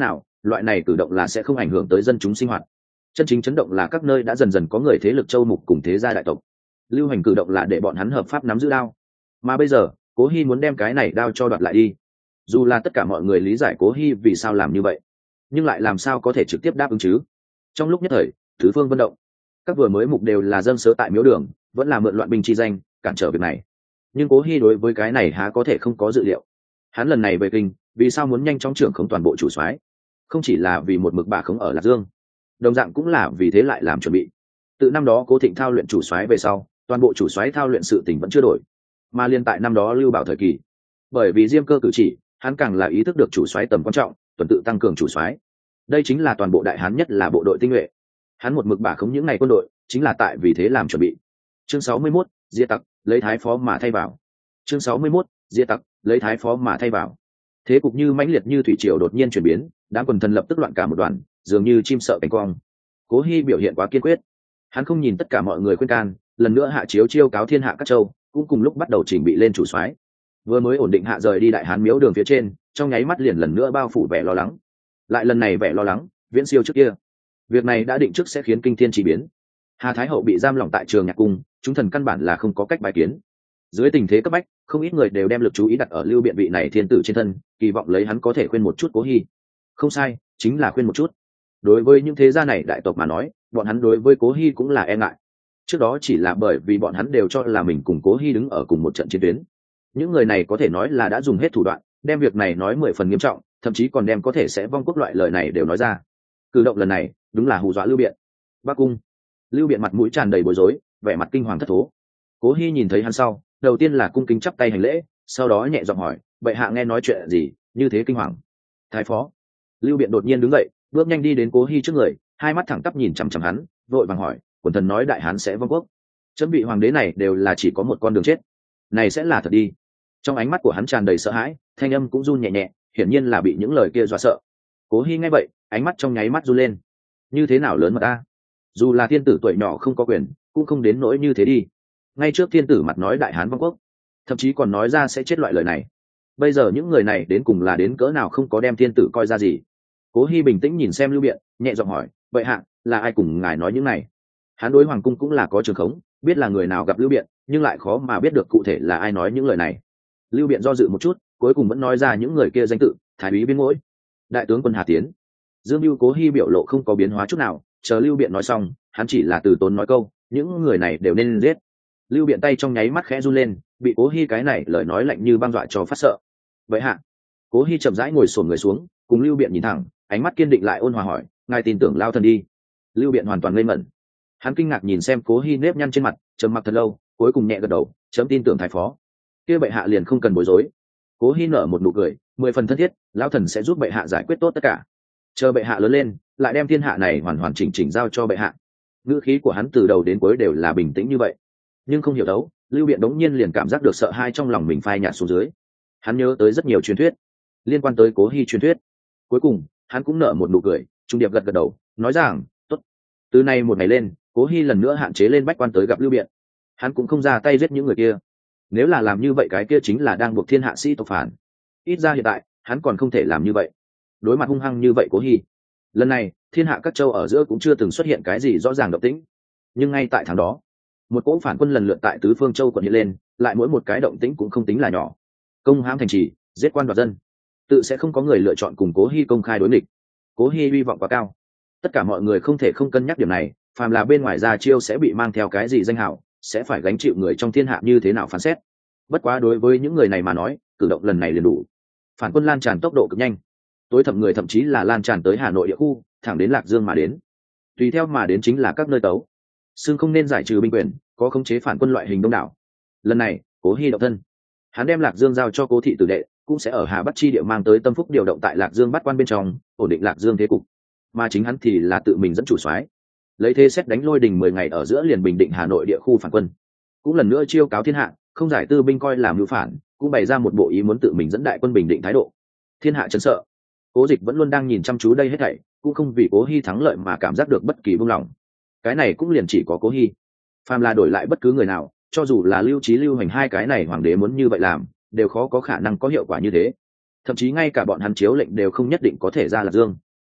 loại này cử động là sẽ không ảnh hưởng tới dân chúng sinh hoạt. Chân chính chấn động là các nơi đã dần dần có người thế lực châu mục cùng thế gia đại tộc. Lưu Hành cử động là để bọn hắn hợp pháp nắm giữ đao, mà bây giờ Cố Hi muốn đem cái này đao cho đoạt lại đi. Dù là tất cả mọi người lý giải Cố Hi vì sao làm như vậy, nhưng lại làm sao có thể trực tiếp đáp ứng chứ? Trong lúc nhất thời tứ phương vận động, các vừa mới mục đều là dâng sớ tại miếu đường, vẫn là mượn loạn binh chi danh cản trở việc này. Nhưng Cố Hi đối với cái này há có thể không có dự liệu. Hắn lần này về kinh vì sao muốn nhanh chóng trưởng khống toàn bộ chủ soái? Không chỉ là vì một mực bà khống ở Lạc Dương, đồng dạng cũng là vì thế lại làm chuẩn bị. Từ năm đó Cố Thịnh thao luyện chủ soái về sau, toàn bộ chủ soái thao luyện sự tình vẫn chưa đổi, mà liên tại năm đó Lưu Bảo thời kỳ, bởi vì Diêm Cơ cử chỉ, hắn càng là ý thức được chủ soái tầm quan trọng, tuần tự tăng cường chủ soái. Đây chính là toàn bộ đại hán nhất là bộ đội tinh nhuệ. Hắn một mực bà khống những ngày quân đội, chính là tại vì thế làm chuẩn bị. Chương 61, diệt tặc, lấy thái phó mà thay vào. Chương 61, diệt tặc, lấy thái phó mà thay vào. Thế cục như mãnh liệt như thủy triều đột nhiên chuyển biến, đám quần thần lập tức loạn cả một đoàn, dường như chim sợ cánh quang. Cố Hi biểu hiện quá kiên quyết, hắn không nhìn tất cả mọi người khuyên can, lần nữa hạ chiếu chiêu cáo thiên hạ các châu, cũng cùng lúc bắt đầu chỉnh bị lên chủ soái. Vừa mới ổn định hạ rời đi đại hán miếu đường phía trên, trong nháy mắt liền lần nữa bao phủ vẻ lo lắng. Lại lần này vẻ lo lắng viễn siêu trước kia. Việc này đã định trước sẽ khiến kinh thiên chỉ biến. Hà Thái Hậu bị giam lỏng tại Trường Nhạc Cung, chúng thần căn bản là không có cách bài kiến. Dưới tình thế cấp bách, không ít người đều đem lực chú ý đặt ở Lưu Biện vị này thiên tử trên thân, kỳ vọng lấy hắn có thể khuyên một chút Cố Hi. Không sai, chính là khuyên một chút. Đối với những thế gia này đại tộc mà nói, bọn hắn đối với Cố Hi cũng là e ngại. Trước đó chỉ là bởi vì bọn hắn đều cho là mình cùng Cố Hi đứng ở cùng một trận chiến tuyến. Những người này có thể nói là đã dùng hết thủ đoạn, đem việc này nói 10 phần nghiêm trọng, thậm chí còn đem có thể sẽ vong quốc loại lời này đều nói ra. Cử động lần này đúng là hù dọa Lưu Biện. Bắc cung, Lưu Biện mặt mũi tràn đầy bối rối, vẻ mặt kinh hoàng thất thố. Cố Hi nhìn thấy hắn sau, đầu tiên là cung kính chắp tay hành lễ, sau đó nhẹ giọng hỏi, bệ hạ nghe nói chuyện gì như thế kinh hoàng? Thái phó. Lưu Biện đột nhiên đứng dậy, bước nhanh đi đến Cố Hi trước người, hai mắt thẳng tắp nhìn chằm chằm hắn, vội vàng hỏi, quần thần nói đại hán sẽ vong quốc, chấm vị hoàng đế này đều là chỉ có một con đường chết, này sẽ là thật đi? Trong ánh mắt của hắn tràn đầy sợ hãi, thanh âm cũng run nhẹ nhẹ, hiển nhiên là bị những lời kia dọa sợ. Cố Hi nghe vậy, ánh mắt trong nháy mắt run lên. Như thế nào lớn mật ta? Dù là thiên tử tuổi nhỏ không có quyền, cũng không đến nỗi như thế đi. Ngay trước thiên tử mặt nói đại hán vong quốc, thậm chí còn nói ra sẽ chết loại lời này. Bây giờ những người này đến cùng là đến cỡ nào không có đem thiên tử coi ra gì. Cố Hi bình tĩnh nhìn xem Lưu Biện, nhẹ giọng hỏi, vậy hạ là ai cùng ngài nói những này? Hắn đối hoàng cung cũng là có trường khống, biết là người nào gặp Lưu Biện, nhưng lại khó mà biết được cụ thể là ai nói những lời này. Lưu Biện do dự một chút, cuối cùng vẫn nói ra những người kia danh tự: Thái úy Biên Ngỗi, đại tướng quân Hà Tiến. Dương Bưu. Cố Hi biểu lộ không có biến hóa chút nào, chờ Lưu Biện nói xong, hắn chỉ là từ tốn nói câu, những người này đều nên giết. Lưu Biện tay trong nháy mắt khẽ run lên, bị Cố Hi cái này lời nói lạnh như băng dọa cho phát sợ. Vậy hạ. Cố Hi chậm rãi ngồi xổm người xuống, cùng Lưu Biện nhìn thẳng, ánh mắt kiên định lại ôn hòa hỏi, ngài tin tưởng lao thần đi? Lưu Biện hoàn toàn ngây ngẩn, hắn kinh ngạc nhìn xem Cố Hi nếp nhăn trên mặt, trầm mặc thật lâu, cuối cùng nhẹ gật đầu, chấm tin tưởng thái phó. Kia bệ hạ liền không cần bối rối. Cố Hi nở một nụ cười, 10 phần thân thiết, lão thần sẽ giúp bệ hạ giải quyết tốt tất cả. Chờ bệ hạ lớn lên, lại đem thiên hạ này hoàn hoàn chỉnh chỉnh giao cho bệ hạ. Ngữ khí của hắn từ đầu đến cuối đều là bình tĩnh như vậy. Nhưng không hiểu đâu, Lưu Biện đống nhiên liền cảm giác được sợ hãi trong lòng mình phai nhạt xuống dưới. Hắn nhớ tới rất nhiều truyền thuyết liên quan tới Cố Hi truyền thuyết. Cuối cùng, hắn cũng nở một nụ cười, trung điệp gật gật đầu, nói rằng, tốt. Từ nay một ngày lên, Cố Hi lần nữa hạn chế lên bách quan tới gặp Lưu Biện. Hắn cũng không ra tay giết những người kia. Nếu là làm như vậy cái kia chính là đang buộc thiên hạ sĩ tộc phản. Ít ra hiện tại, hắn còn không thể làm như vậy. Đối mặt hung hăng như vậy Cố Hi, lần này thiên hạ các châu ở giữa cũng chưa từng xuất hiện cái gì rõ ràng động tĩnh. Nhưng ngay tại tháng đó, một cỗ phản quân lần lượt tại tứ phương châu quận hiện lên, lại mỗi một cái động tĩnh cũng không tính là nhỏ. Công hãm thành trì, giết quan đoạt dân, tự sẽ không có người lựa chọn cùng Cố Hi công khai đối nghịch. Cố Hi hy vọng quá cao, tất cả mọi người không thể không cân nhắc điểm này. Phàm là bên ngoài ra chiêu sẽ bị mang theo cái gì danh hào, sẽ phải gánh chịu người trong thiên hạ như thế nào phán xét. Bất quá đối với những người này mà nói, cử động lần này liền đủ. Phản quân lan tràn tốc độ cực nhanh, tối thẩm người thậm chí là lan tràn tới Hà Nội địa khu, thẳng đến Lạc Dương mà đến. Tùy theo mà đến chính là các nơi tấu xương không nên giải trừ binh quyền, có khống chế phản quân loại hình đông đảo. Lần này Cố Hi động thân, hắn đem Lạc Dương giao cho Cố thị tử đệ, cũng sẽ ở Hà Bắc chi địa mang tới tâm phúc điều động tại Lạc Dương bắt quan bên trong, ổn định Lạc Dương thế cục. Mà chính hắn thì là tự mình dẫn chủ soái, lấy thế xét đánh lôi đình 10 ngày ở giữa liền bình định Hà Nội địa khu phản quân. Cũng lần nữa chiêu cáo thiên hạ, không giải tư binh coi làm mưu phản, cũng bày ra một bộ ý muốn tự mình dẫn đại quân bình định thái độ. Thiên hạ chấn sợ. Cố Dịch vẫn luôn đang nhìn chăm chú đây hết thảy, cũng không vì Cố Hi thắng lợi mà cảm giác được bất kỳ buông lỏng. Cái này cũng liền chỉ có Cố Hi. Phàm là đổi lại bất cứ người nào, cho dù là Lưu Chí Lưu Hành hai cái này hoàng đế muốn như vậy làm, đều khó có khả năng có hiệu quả như thế. Thậm chí ngay cả bọn hắn chiếu lệnh đều không nhất định có thể ra Lạc Dương.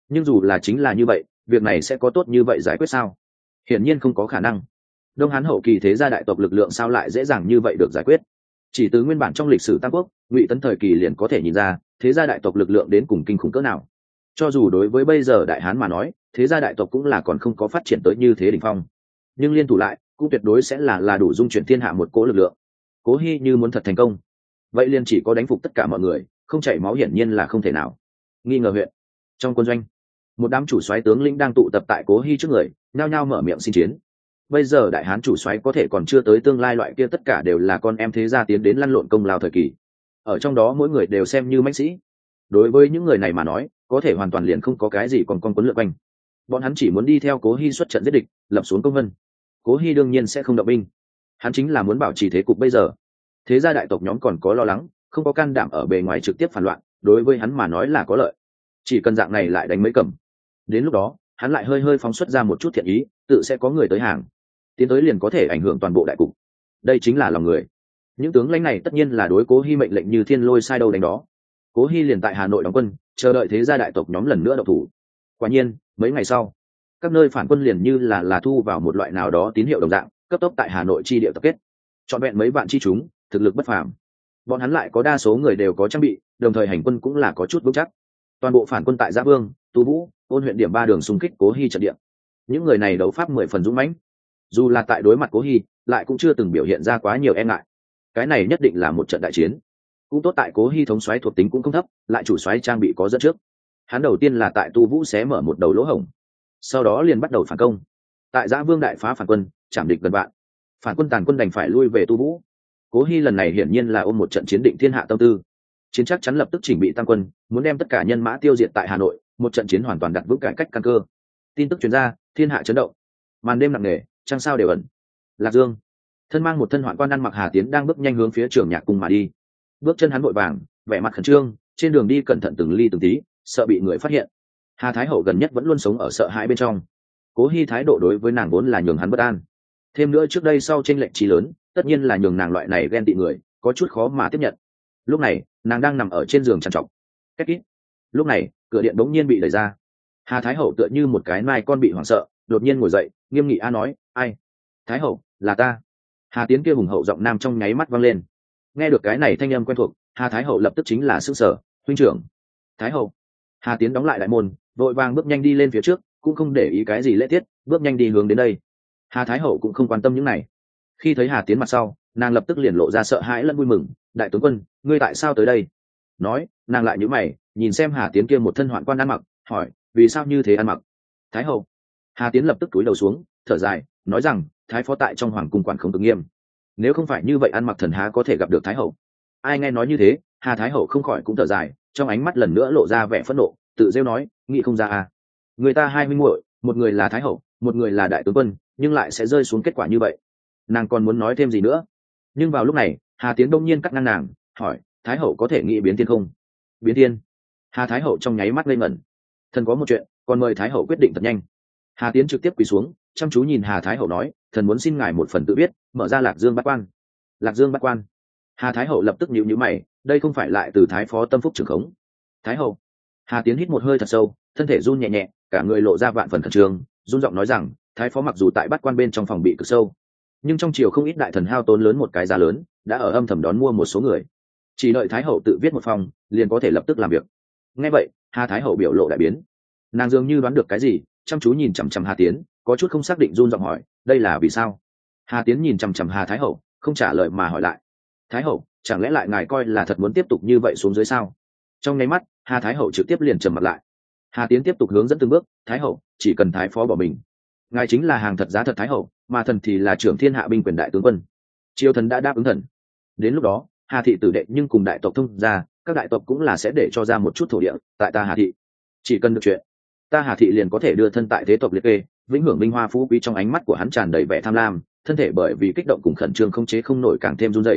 Nhưng dù là chính là như vậy, việc này sẽ có tốt như vậy giải quyết sao? Hiển nhiên không có khả năng. Đông Hán hậu kỳ thế gia đại tộc lực lượng sao lại dễ dàng như vậy được giải quyết? Chỉ từ nguyên bản trong lịch sử Tam Quốc, Ngụy Tấn thời kỳ liền có thể nhìn ra thế gia đại tộc lực lượng đến cùng kinh khủng cỡ nào. Cho dù đối với bây giờ Đại Hán mà nói, thế gia đại tộc cũng là còn không có phát triển tới như thế đỉnh phong, nhưng liên thủ lại cũng tuyệt đối sẽ là đủ dung chuyển thiên hạ một cỗ lực lượng. Cố Hi như muốn thật thành công, vậy liền chỉ có đánh phục tất cả mọi người, không chảy máu hiển nhiên là không thể nào. Nghi ngờ huyện trong quân doanh, một đám chủ soái tướng lĩnh đang tụ tập tại Cố Hi trước người, nhao nhao mở miệng xin chiến. Bây giờ Đại Hán chủ soái có thể còn chưa tới tương lai loại kia, tất cả đều là con em thế gia tiến đến lăn lộn công lao thời kỳ, ở trong đó mỗi người đều xem như mãnh sĩ. Đối với những người này mà nói, có thể hoàn toàn liền không có cái gì còn con quấn lượn quanh. Bọn hắn chỉ muốn đi theo Cố Hi xuất trận giết địch, lập xuống công vân. Cố Hi đương nhiên sẽ không động binh, hắn chính là muốn bảo trì thế cục bây giờ. Thế gia đại tộc nhóm còn có lo lắng, không có can đảm ở bề ngoài trực tiếp phản loạn, đối với hắn mà nói là có lợi. Chỉ cần dạng này lại đánh mấy cầm, đến lúc đó hắn lại hơi hơi phóng xuất ra một chút thiện ý, tự sẽ có người tới hàng, tiến tới liền có thể ảnh hưởng toàn bộ đại cục. Đây chính là lòng người. Những tướng lãnh này tất nhiên là đối Cố Hi mệnh lệnh như thiên lôi sai đâu đánh đó. Cố Hi liền tại Hà Nội đóng quân, chờ đợi thế gia đại tộc nhóm lần nữa động thủ. Quả nhiên, mấy ngày sau, các nơi phản quân liền như là thu vào một loại nào đó tín hiệu đồng dạng, cấp tốc tại Hà Nội chi địa tập kết. Chọn vẹn mấy vạn chi chúng, thực lực bất phàm. Bọn hắn lại có đa số người đều có trang bị, đồng thời hành quân cũng là có chút vững chắc. Toàn bộ phản quân tại Giã Vương, Tu Vũ, Ôn huyện điểm 3 đường xung kích Cố Hi trận địa. Những người này đấu pháp 10 phần dũng mãnh, dù là tại đối mặt Cố Hi, lại cũng chưa từng biểu hiện ra quá nhiều e ngại. Cái này nhất định là một trận đại chiến. Cũng tốt tại Cố Hi thống soái thuộc tính cũng không thấp, lại chủ soái trang bị có dẫn trước. Hắn đầu tiên là tại Tu Vũ xé mở một đầu lỗ hổng, sau đó liền bắt đầu phản công. Tại Giã Vương đại phá phản quân, chạm địch gần vạn. Phản quân tàn quân đành phải lui về Tu Vũ. Cố Hi lần này hiển nhiên là ôm một trận chiến định thiên hạ tâm tư. Chiến chắc chắn lập tức chỉnh bị tăng quân, muốn đem tất cả nhân mã tiêu diệt tại Hà Nội, một trận chiến hoàn toàn đặt vững cải cách căn cơ. Tin tức truyền ra, thiên hạ chấn động. Màn đêm nặng nề, trăng sao đều ẩn. Lạc Dương, thân mang một thân hoạn quan ăn mặc Hà Tiến đang bước nhanh hướng phía Trường Nhạc cung mà đi. Bước chân hắn vội vàng, vẻ mặt khẩn trương, trên đường đi cẩn thận từng ly từng tí, sợ bị người phát hiện. Hà Thái Hậu gần nhất vẫn luôn sống ở sợ hãi bên trong. Cố Hi thái độ đối với nàng vốn là nhường hắn bất an, thêm nữa trước đây sau tranh lệch trí lớn, tất nhiên là nhường nàng loại này ghen tị người có chút khó mà tiếp nhận. Lúc này nàng đang nằm ở trên giường trằn trọc. Két kít. Lúc này cửa điện bỗng nhiên bị đẩy ra. Hà Thái Hậu tựa như một cái mai con bị hoảng sợ, đột nhiên ngồi dậy, nghiêm nghị nói: ai? Thái Hậu, là ta. Hà Tiến kia hùng hậu giọng nam trong nháy mắt vang lên. Nghe được cái này thanh âm quen thuộc, Hà Thái Hậu lập tức chính là sững sờ. Huynh trưởng. Thái Hậu. Hà Tiến đóng lại đại môn, vội vàng bước nhanh đi lên phía trước, cũng không để ý cái gì lễ tiết, bước nhanh đi hướng đến đây. Hà Thái Hậu cũng không quan tâm những này. Khi thấy Hà Tiến mặt sau, nàng lập tức liền lộ ra sợ hãi lẫn vui mừng. Đại tướng quân, ngươi tại sao tới đây? Nói, nàng lại nhíu mày, nhìn xem Hà Tiến kia một thân hoạn quan ăn mặc, hỏi, vì sao như thế ăn mặc? Thái Hậu. Hà Tiến lập tức cúi đầu xuống, thở dài, nói rằng, thái phó tại trong hoàng cung quản không cực nghiêm, nếu không phải như vậy ăn mặc thần há có thể gặp được Thái Hậu. Ai nghe nói như thế, Hà Thái Hậu không khỏi cũng thở dài, trong ánh mắt lần nữa lộ ra vẻ phẫn nộ, tự rêu nói, nghĩ không ra à? Người ta hai huynh muội, một người là Thái Hậu, một người là đại tướng quân, nhưng lại sẽ rơi xuống kết quả như vậy. Nàng còn muốn nói thêm gì nữa, nhưng vào lúc này Hà Tiến đông nhiên cắt ngang nàng, hỏi, Thái Hậu có thể nghĩ biến thiên không? Biến thiên? Hà Thái Hậu trong nháy mắt ngây ngẩn. Thần có một chuyện, còn mời Thái Hậu quyết định thật nhanh. Hà Tiến trực tiếp quỳ xuống, chăm chú nhìn Hà Thái Hậu nói, thần muốn xin ngài một phần tự biết, mở ra Lạc Dương Bát Quan. Lạc Dương Bát Quan? Hà Thái Hậu lập tức nhíu nhíu mày, đây không phải lại từ Thái phó Tâm Phúc trưởng khống? Thái Hậu. Hà Tiến hít một hơi thật sâu, thân thể run nhẹ nhẹ, cả người lộ ra vạn phần khẩn trương, run giọng nói rằng, Thái phó mặc dù tại Bát Quan bên trong phòng bị cực sâu, nhưng trong triều không ít đại thần hao tốn lớn một cái giá lớn, đã ở âm thầm đón mua một số người, chỉ đợi Thái Hậu tự viết một phòng, liền có thể lập tức làm việc. Nghe vậy, Hà Thái Hậu biểu lộ đại biến, nàng dường như đoán được cái gì, chăm chú nhìn chằm chằm Hà Tiến, có chút không xác định run giọng hỏi, đây là vì sao? Hà Tiến nhìn chằm chằm Hà Thái Hậu, không trả lời mà hỏi lại, Thái Hậu, chẳng lẽ lại ngài coi là thật muốn tiếp tục như vậy xuống dưới sao? Trong nháy mắt, Hà Thái Hậu trực tiếp liền trầm mặt lại. Hà Tiến tiếp tục hướng dẫn từng bước, Thái Hậu, chỉ cần Thái phó bỏ mình, ngài chính là hàng thật giá thật Thái Hậu, mà thần thì là trưởng thiên hạ binh quyền đại tướng quân. Triều thần đã đáp ứng thần, đến lúc đó Hà thị tử đệ nhưng cùng đại tộc thông ra, các đại tộc cũng là sẽ để cho ra một chút thổ địa tại ta Hà thị, chỉ cần được chuyện, ta Hà thị liền có thể đưa thân tại thế tộc liệt kê, vĩnh hưởng vinh hoa phú quý. Trong ánh mắt của hắn tràn đầy vẻ tham lam, thân thể bởi vì kích động cùng khẩn trương không chế không nổi càng thêm run rẩy.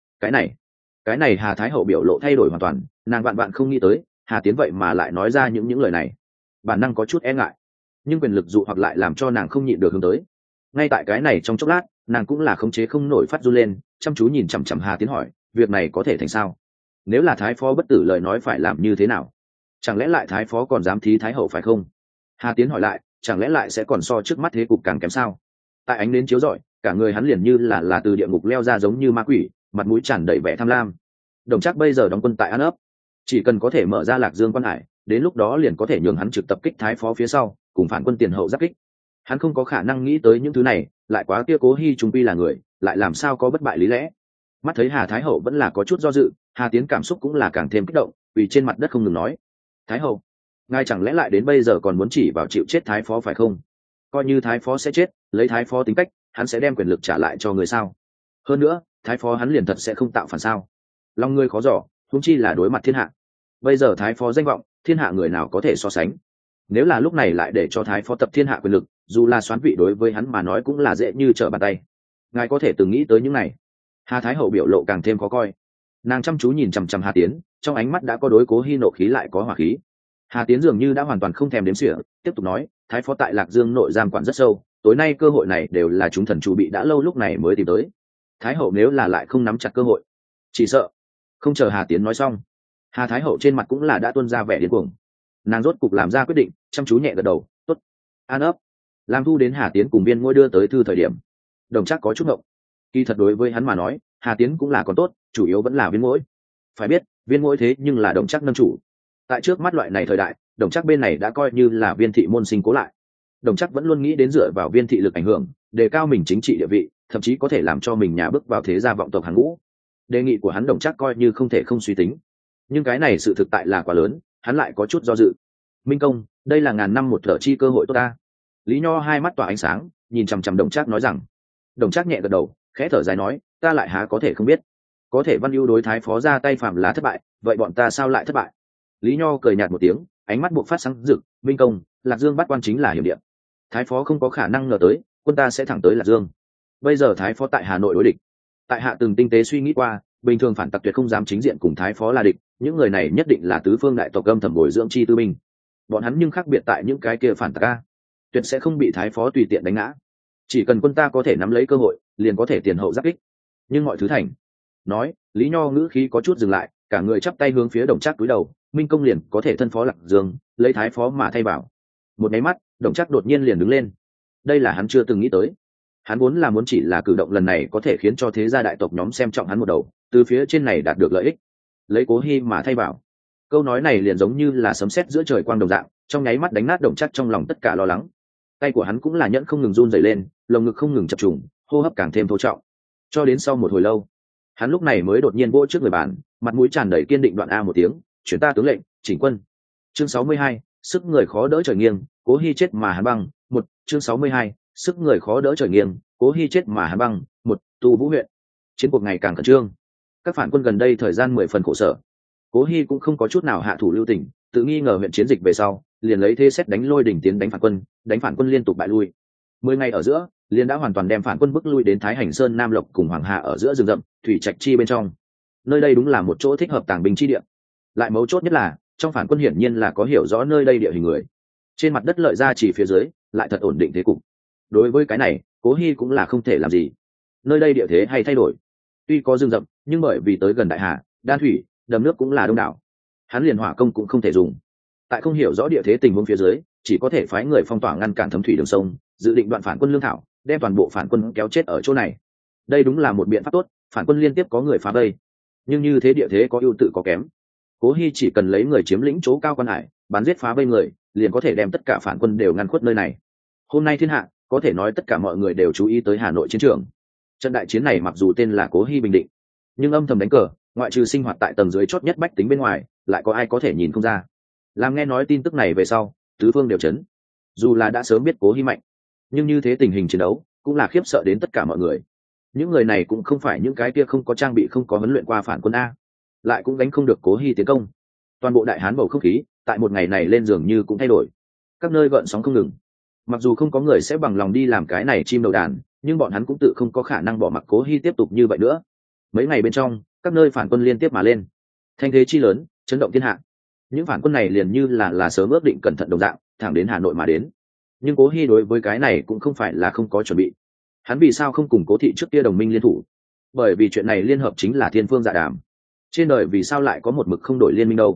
Cái này Hà Thái Hậu biểu lộ thay đổi hoàn toàn, nàng vạn vạn không nghĩ tới Hà Tiến vậy mà lại nói ra những lời này, bản năng có chút e ngại, nhưng quyền lực dụ hoặc lại làm cho nàng không nhịn được hướng tới. Ngay tại cái này trong chốc lát, nàng cũng là khống chế không nổi phát run lên, chăm chú nhìn chằm chằm Hà Tiến hỏi, việc này có thể thành sao? Nếu là Thái phó bất tử lời nói phải làm như thế nào? chẳng lẽ lại thái phó còn dám thí thái hậu phải không? Hà Tiến hỏi lại, chẳng lẽ lại sẽ còn so trước mắt thế cục càng kém sao? Tại ánh nến chiếu rọi, cả người hắn liền như là từ địa ngục leo ra giống như ma quỷ, mặt mũi tràn đầy vẻ tham lam. Đồng Trác bây giờ đóng quân tại An ấp, chỉ cần có thể mở ra Lạc Dương quan hải, đến lúc đó liền có thể nhường hắn trực tập kích thái phó phía sau, cùng phản quân tiền hậu giáp kích. Hắn không có khả năng nghĩ tới những thứ này, lại quá kia Cố Hi trung quy là người, lại làm sao có bất bại lý lẽ. Mắt thấy Hà Thái hậu vẫn là có chút do dự, Hà Tiến cảm xúc cũng là càng thêm kích động, vì trên mặt đất không ngừng nói: "Thái hậu, ngài chẳng lẽ lại đến bây giờ còn muốn chỉ vào chịu chết thái phó phải không? Coi như thái phó sẽ chết, lấy thái phó tính cách, hắn sẽ đem quyền lực trả lại cho người sao? Hơn nữa, thái phó hắn liền thật sẽ không tạo phản sao? Lòng ngươi khó dò, huống chi là đối mặt thiên hạ. Bây giờ thái phó danh vọng, thiên hạ người nào có thể so sánh? Nếu là lúc này lại để cho thái phó tập thiên hạ quyền lực, dù là soán vị đối với hắn mà nói cũng là dễ như trở bàn tay. Ngài có thể từng nghĩ tới những này?" Hà Thái hậu biểu lộ càng thêm khó coi, nàng chăm chú nhìn chằm chằm Hà Tiến, trong ánh mắt đã có đối Cố Hi nộ khí lại có hỏa khí. Hà Tiến dường như đã hoàn toàn không thèm đếm xỉa, tiếp tục nói: "Thái phó tại Lạc Dương nội giam quản rất sâu, tối nay cơ hội này đều là chúng thần chủ bị đã lâu lúc này mới tìm tới. Thái hậu nếu là lại không nắm chặt cơ hội, chỉ sợ..." Không chờ Hà Tiến nói xong, Hà Thái hậu trên mặt cũng là đã tuôn ra vẻ điên cuồng. Nàng rốt cục làm ra quyết định, chăm chú nhẹ gật đầu: "Tốt." An ấp làm thu đến Hà Tiến cùng Viên Ngôi đưa tới thư thời điểm, Đồng Trác có chút ngộng. Kỳ thật đối với hắn mà nói, Hà Tiến cũng là còn tốt, chủ yếu vẫn là Viên Ngôi. Phải biết, Viên Ngôi thế nhưng là Đồng Trác nâng chủ. Tại trước mắt loại này thời đại, Đồng Trác bên này đã coi như là Viên thị môn sinh cố lại. Đồng Trác vẫn luôn nghĩ đến dựa vào Viên thị lực ảnh hưởng, đề cao mình chính trị địa vị, thậm chí có thể làm cho mình nhà bước vào thế gia vọng tộc hàng ngũ. Đề nghị của hắn Đồng Trác coi như không thể không suy tính. Nhưng cái này sự thực tại là quá lớn, hắn lại có chút do dự. "Minh công, đây là ngàn năm một thở chi cơ hội tốt ta." Lý Nho hai mắt tỏa ánh sáng, nhìn chằm chằm Đồng Trác nói rằng. Đồng Trác nhẹ gật đầu, khẽ thở dài nói: "Ta lại há có thể không biết. Có thể Văn Ưu đối thái phó ra tay phạm là thất bại, vậy bọn ta sao lại thất bại?" Lý Nho cười nhạt một tiếng, ánh mắt buộc phát sáng rực: "Minh công, Lạc Dương bắt quan chính là hiểm địa. Thái phó không có khả năng ngờ tới, quân ta sẽ thẳng tới Lạc Dương. Bây giờ thái phó tại Hà Nội đối địch. Tại hạ từng tinh tế suy nghĩ qua, bình thường phản tặc tuyệt không dám chính diện cùng thái phó là địch, những người này nhất định là tứ phương đại tộc âm thầm bồi dưỡng chi tư binh. Bọn hắn nhưng khác biệt tại những cái kia phản tặc a, tuyệt sẽ không bị thái phó tùy tiện đánh ngã. Chỉ cần quân ta có thể nắm lấy cơ hội, liền có thể tiền hậu giáp kích. Nhưng mọi thứ thành." Nói, Lý Nho ngữ khí có chút dừng lại, cả người chắp tay hướng phía Đồng Trác cúi đầu: "Minh công liền có thể thân phó Lạc Dương, lấy thái phó mà thay vào." Một cái mắt, Đồng Trác đột nhiên liền đứng lên. Đây là hắn chưa từng nghĩ tới. Hắn vốn là muốn chỉ là cử động lần này có thể khiến cho thế gia đại tộc nhóm xem trọng hắn một đầu, từ phía trên này đạt được lợi ích. Lấy Cố Hi mà thay vào. Câu nói này liền giống như là sấm sét giữa trời quang đồng dạng, trong nháy mắt đánh nát Đồng Trác trong lòng tất cả lo lắng. Tay của hắn cũng là nhẫn không ngừng run rẩy lên, lồng ngực không ngừng chập trùng, hô hấp càng thêm thô trọng. Cho đến sau một hồi lâu, hắn lúc này mới đột nhiên vỗ trước người bàn, mặt mũi tràn đầy kiên định đoạn a một tiếng: "Chuyển ta tướng lệnh, chỉnh quân." Chương 62, sức người khó đỡ trời nghiêng, Cố Hi chết mà hắn băng. Một chương 62, sức người khó đỡ trời nghiêng, Cố Hi chết mà hắn băng. Một Tu Vũ huyện, chiến cuộc ngày càng khẩn trương. Các phản quân gần đây thời gian 10 phần khổ sở. Cố Hi cũng không có chút nào hạ thủ lưu tình, tự nghi ngờ huyện chiến dịch về sau, liền lấy thế xét đánh lôi đỉnh tiến đánh phản quân liên tục bại lui. 10 ngày ở giữa, liền đã hoàn toàn đem phản quân bức lui đến Thái Hành Sơn Nam Lộc cùng Hoàng Hà ở giữa rừng rậm, thủy trạch chi bên trong. Nơi đây đúng là một chỗ thích hợp tàng binh chi địa. Lại mấu chốt nhất là, trong phản quân hiển nhiên là có hiểu rõ nơi đây địa hình người. Trên mặt đất lợi ra chỉ phía dưới, lại thật ổn định thế cục. Đối với cái này, Cố Hi cũng là không thể làm gì. Nơi đây địa thế hay thay đổi. Tuy có rừng rậm, nhưng bởi vì tới gần đại hà, đan thủy, đầm nước cũng là đông đảo. Hắn liền hỏa công cũng không thể dùng. Tại không hiểu rõ địa thế tình huống phía dưới, chỉ có thể phái người phong tỏa ngăn cản thấm thủy đường sông, dự định đoạn phản quân lương thảo, đem toàn bộ phản quân kéo chết ở chỗ này. Đây đúng là một biện pháp tốt, phản quân liên tiếp có người phá vây. Nhưng như thế địa thế có ưu tự có kém. Cố Hi chỉ cần lấy người chiếm lĩnh chỗ cao quan hải, bắn giết phá vây người, liền có thể đem tất cả phản quân đều ngăn khuất nơi này. Hôm nay thiên hạ, có thể nói tất cả mọi người đều chú ý tới Hà Nội chiến trường. Trận đại chiến này mặc dù tên là Cố Hi bình định, nhưng âm thầm đánh cờ, ngoại trừ sinh hoạt tại tầng dưới chót nhất bách tính bên ngoài, lại có ai có thể nhìn không ra. Làm nghe nói tin tức này về sau, tứ phương đều chấn. Dù là đã sớm biết Cố Hi mạnh, nhưng như thế tình hình chiến đấu cũng là khiếp sợ đến tất cả mọi người. Những người này cũng không phải những cái kia không có trang bị, không có huấn luyện qua phản quân a, lại cũng đánh không được Cố Hi tiến công. Toàn bộ đại hán bầu không khí tại một ngày này lên dường như cũng thay đổi. Các nơi gợn sóng không ngừng. Mặc dù không có người sẽ bằng lòng đi làm cái này chim đầu đàn, nhưng bọn hắn cũng tự không có khả năng bỏ mặc Cố Hi tiếp tục như vậy nữa. Mấy ngày bên trong, các nơi phản quân liên tiếp mà lên, thanh thế chi lớn, chấn động thiên hạ. Những phản quân này liền như là sớm ước định cẩn thận đồng dạng, thẳng đến Hà Nội mà đến. Nhưng Cố Hi đối với cái này cũng không phải là không có chuẩn bị. Hắn vì sao không cùng Cố thị trước kia đồng minh liên thủ? Bởi vì chuyện này liên hợp chính là thiên phương dạ đàm. Trên đời vì sao lại có một mực không đổi liên minh đâu?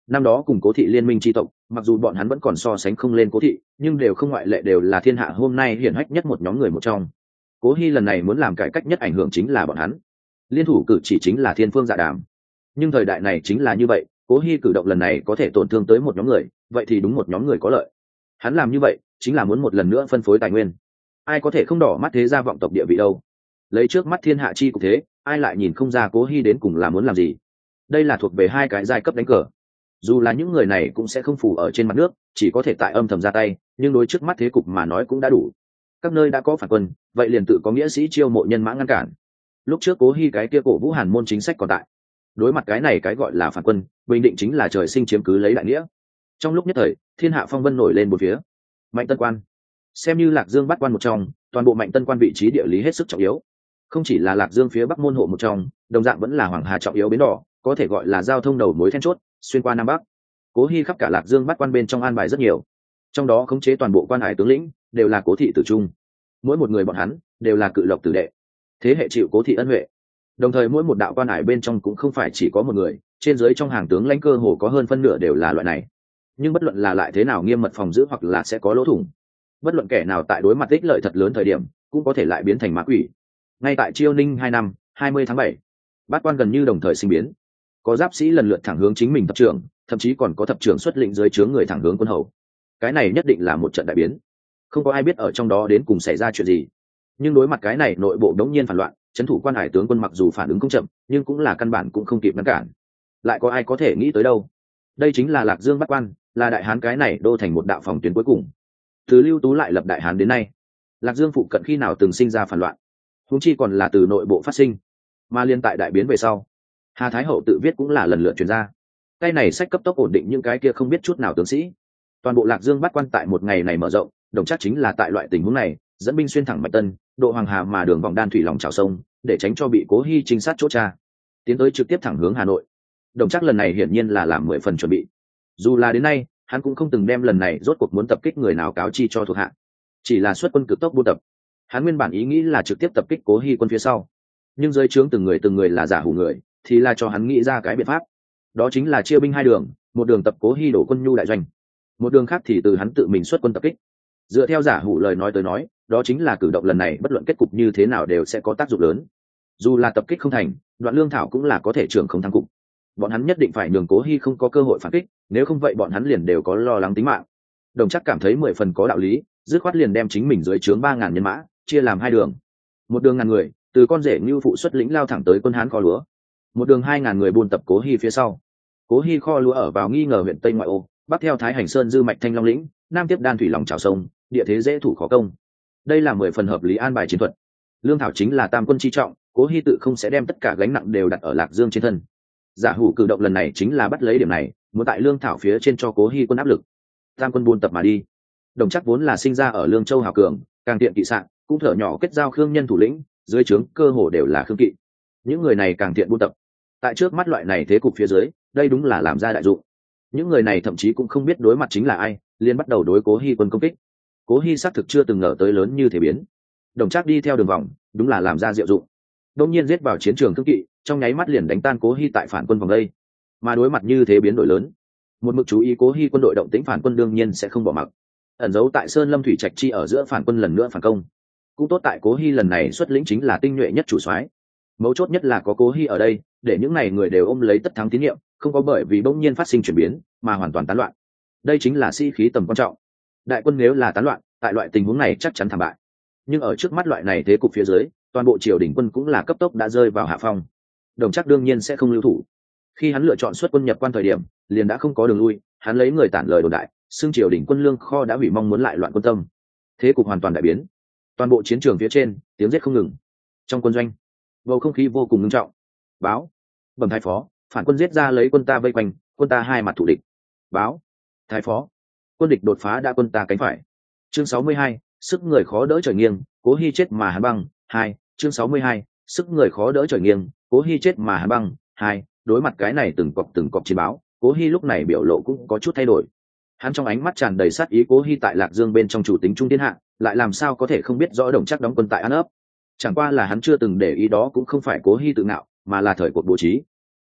năm đó cùng Cố thị liên minh tri tộc, mặc dù bọn hắn vẫn còn so sánh không lên Cố thị, nhưng đều không ngoại lệ đều là thiên hạ hôm nay hiển hách nhất một nhóm người một trong. Cố Hi lần này muốn làm cải cách nhất ảnh hưởng chính là bọn hắn, liên thủ cử chỉ chính là thiên phương dạ đàm. Nhưng thời đại này chính là như vậy, Cố Hi cử động lần này có thể tổn thương tới một nhóm người, vậy thì đúng một nhóm người có lợi. Hắn làm như vậy chính là muốn một lần nữa phân phối tài nguyên. Ai có thể không đỏ mắt thế gia vọng tộc địa vị đâu? Lấy trước mắt thiên hạ chi cục thế, ai lại nhìn không ra Cố Hi đến cùng là muốn làm gì? Đây là thuộc về hai cái giai cấp đánh cờ. Dù là những người này cũng sẽ không phủ ở trên mặt nước, chỉ có thể tại âm thầm ra tay, nhưng đối trước mắt thế cục mà nói cũng đã đủ. Các nơi đã có phản quân, vậy liền tự có nghĩa sĩ chiêu mộ nhân mã ngăn cản. Lúc trước Cố Hi cái kia cổ vũ Hàn môn chính sách còn tại, đối mặt cái này cái gọi là phản quân, bình định chính là trời sinh chiếm cứ lấy đại nghĩa. Trong lúc nhất thời, thiên hạ phong vân nổi lên bốn phía. Mạnh Tân Quan xem như Lạc Dương Bát Quan một trong, toàn bộ Mạnh Tân Quan vị trí địa lý hết sức trọng yếu. Không chỉ là Lạc Dương phía Bắc môn hộ một trong, đồng dạng vẫn là Hoàng Hà trọng yếu bến đỏ, có thể gọi là giao thông đầu mối then chốt, xuyên qua Nam Bắc. Cố Hi khắp cả Lạc Dương Bát Quan bên trong an bài rất nhiều, trong đó khống chế toàn bộ quan hải tướng lĩnh đều là Cố thị tử trung, mỗi một người bọn hắn đều là cự lộc tử đệ, thế hệ chịu Cố thị ân huệ. Đồng thời mỗi một đạo quan hải bên trong cũng không phải chỉ có một người, trên dưới trong hàng tướng lãnh cơ hồ có hơn phân nửa đều là loại này. Nhưng bất luận là lại thế nào nghiêm mật phòng giữ hoặc là sẽ có lỗ thủng, bất luận kẻ nào tại đối mặt ích lợi thật lớn thời điểm cũng có thể lại biến thành ma quỷ. Ngay tại Chiêu Ninh 2 năm 20 tháng 7, Bát Quan gần như đồng thời sinh biến, có giáp sĩ lần lượt thẳng hướng chính mình thập trưởng, thậm chí còn có thập trưởng xuất lĩnh dưới trướng người thẳng hướng quân hầu. Cái này nhất định là một trận đại biến, không có ai biết ở trong đó đến cùng xảy ra chuyện gì. Nhưng đối mặt cái này nội bộ đống nhiên phản loạn, trấn thủ quan hải tướng quân mặc dù phản ứng không chậm, nhưng cũng là căn bản cũng không kịp ngăn cản. Lại có ai có thể nghĩ tới đâu? Đây chính là Lạc Dương Bát Quan, là đại hán cái này đô thành một đạo phòng tuyến cuối cùng. Từ Lưu Tú lại lập đại hán đến nay, Lạc Dương phụ cận khi nào từng sinh ra phản loạn, huống chi còn là từ nội bộ phát sinh. Mà liên tại đại biến về sau, Hà Thái Hậu tự viết cũng là lần lượt truyền ra. Cái này sách cấp tốc ổn định những cái kia không biết chút nào tướng sĩ. Toàn bộ Lạc Dương Bát Quan tại một ngày này mở rộng, đồng chắc chính là tại loại tình huống này, dẫn binh xuyên thẳng Bạch Tân, độ Hoàng Hà mà đường vòng đan thủy lòng trào sông, để tránh cho bị Cố Hi trinh sát chỗ tra, tiến tới trực tiếp thẳng hướng Hà Nội. Đồng chắc lần này hiển nhiên là làm 10 phần chuẩn bị. Dù là đến nay, hắn cũng không từng đem lần này rốt cuộc muốn tập kích người nào cáo chi cho thuộc hạ, chỉ là xuất quân cực tốc buôn tập. Hắn nguyên bản ý nghĩ là trực tiếp tập kích Cố Hi quân phía sau, nhưng dưới trướng từng người là giả hủ người, thì là cho hắn nghĩ ra cái biện pháp, đó chính là chia binh hai đường, một đường tập Cố Hi đổ quân nhu đại doanh, một đường khác thì từ hắn tự mình xuất quân tập kích. Dựa theo giả hủ lời nói tới nói, đó chính là cử động lần này bất luận kết cục như thế nào đều sẽ có tác dụng lớn. Dù là tập kích không thành, Đoạn Lương Thảo cũng là có thể trưởng không thắng cục. Bọn hắn nhất định phải nhường Cố Hi không có cơ hội phản kích, nếu không vậy bọn hắn liền đều có lo lắng tính mạng. Đồng chắc cảm thấy 10 phần có đạo lý, dứt khoát liền đem chính mình dưới trướng 3000 nhân mã chia làm hai đường. Một đường ngàn người, từ con rể Ngưu phụ xuất lĩnh lao thẳng tới quân Hán kho lúa. Một đường 2000 người buôn tập Cố Hi phía sau. Cố Hi kho lúa ở vào nghi ngờ huyện Tây ngoại ô, bắc theo Thái Hành Sơn dư mạch Thanh Long lĩnh, nam tiếp đan thủy lòng trào sông, địa thế dễ thủ khó công. Đây là 10 phần hợp lý an bài chiến thuật. Lương Thảo chính là tam quân chi trọng, Cố Hi tự không sẽ đem tất cả gánh nặng đều đặt ở Lạc Dương trên thân. Giả hủ cử động lần này chính là bắt lấy điểm này, muốn tại Lương Thảo phía trên cho Cố Hi quân áp lực. Tam quân buôn tập mà đi. Đồng chắc vốn là sinh ra ở Lương Châu hào cường, càng tiện kỵ sạn, cũng thở nhỏ kết giao khương nhân thủ lĩnh, dưới trướng cơ hồ đều là khương kỵ. Những người này càng tiện buôn tập. Tại trước mắt loại này thế cục phía dưới, đây đúng là làm ra đại dụng. Những người này thậm chí cũng không biết đối mặt chính là ai, liền bắt đầu đối Cố Hi quân công kích. Cố Hi xác thực chưa từng ngờ tới lớn như thế biến. Đồng Trác đi theo đường vòng, đúng là làm ra diệu dụng. Đột nhiên giết vào chiến trường thương kỵ, trong nháy mắt liền đánh tan Cố Hi tại phản quân vòng đây. Mà đối mặt như thế biến đổi lớn, một mực chú ý Cố Hi quân đội động tĩnh phản quân đương nhiên sẽ không bỏ mặc. Ẩn giấu tại Sơn Lâm Thủy Trạch chi ở giữa phản quân lần nữa phản công. Cũng tốt tại Cố Hi lần này xuất lĩnh chính là tinh nhuệ nhất chủ soái. Mấu chốt nhất là có Cố Hi ở đây, để những này người đều ôm lấy tất thắng tín nhiệm, không có bởi vì bỗng nhiên phát sinh chuyển biến mà hoàn toàn tán loạn. Đây chính là sĩ khí tầm quan trọng. Đại quân nếu là tán loạn, tại loại tình huống này chắc chắn thảm bại. Nhưng ở trước mắt loại này thế cục phía dưới, toàn bộ triều đình quân cũng là cấp tốc đã rơi vào hạ phong. Đồng Trác đương nhiên sẽ không lưu thủ. Khi hắn lựa chọn xuất quân nhập quan thời điểm, liền đã không có đường lui, hắn lấy người tản lời đồn đại, xưng triều đình quân lương kho đã hủy, mong muốn lại loạn quân tâm. Thế cục hoàn toàn đại biến. Toàn bộ chiến trường phía trên, tiếng giết không ngừng. Trong quân doanh, bầu không khí vô cùng nghiêm trọng. Báo, bẩm thái phó, phản quân giết ra lấy quân ta vây quanh, quân ta hai mặt thủ địch. Báo, thái phó, quân địch đột phá đã quân ta cánh phải. Chương 62, sức người khó đỡ trời nghiêng, Cố Hi chết mà hàn băng. 2, chương 62, sức người khó đỡ trời nghiêng, Cố Hi chết mà hàn băng. 2, đối mặt cái này từng cọc chiến báo, Cố Hi lúc này biểu lộ cũng có chút thay đổi. Hắn trong ánh mắt tràn đầy sát ý. Cố Hi tại Lạc Dương bên trong chủ tính trung thiên hạ, lại làm sao có thể không biết rõ Đồng Trác đóng quân tại An Ấp. Chẳng qua là hắn chưa từng để ý, đó cũng không phải Cố Hi tự ngạo, mà là thời cuộc bố trí.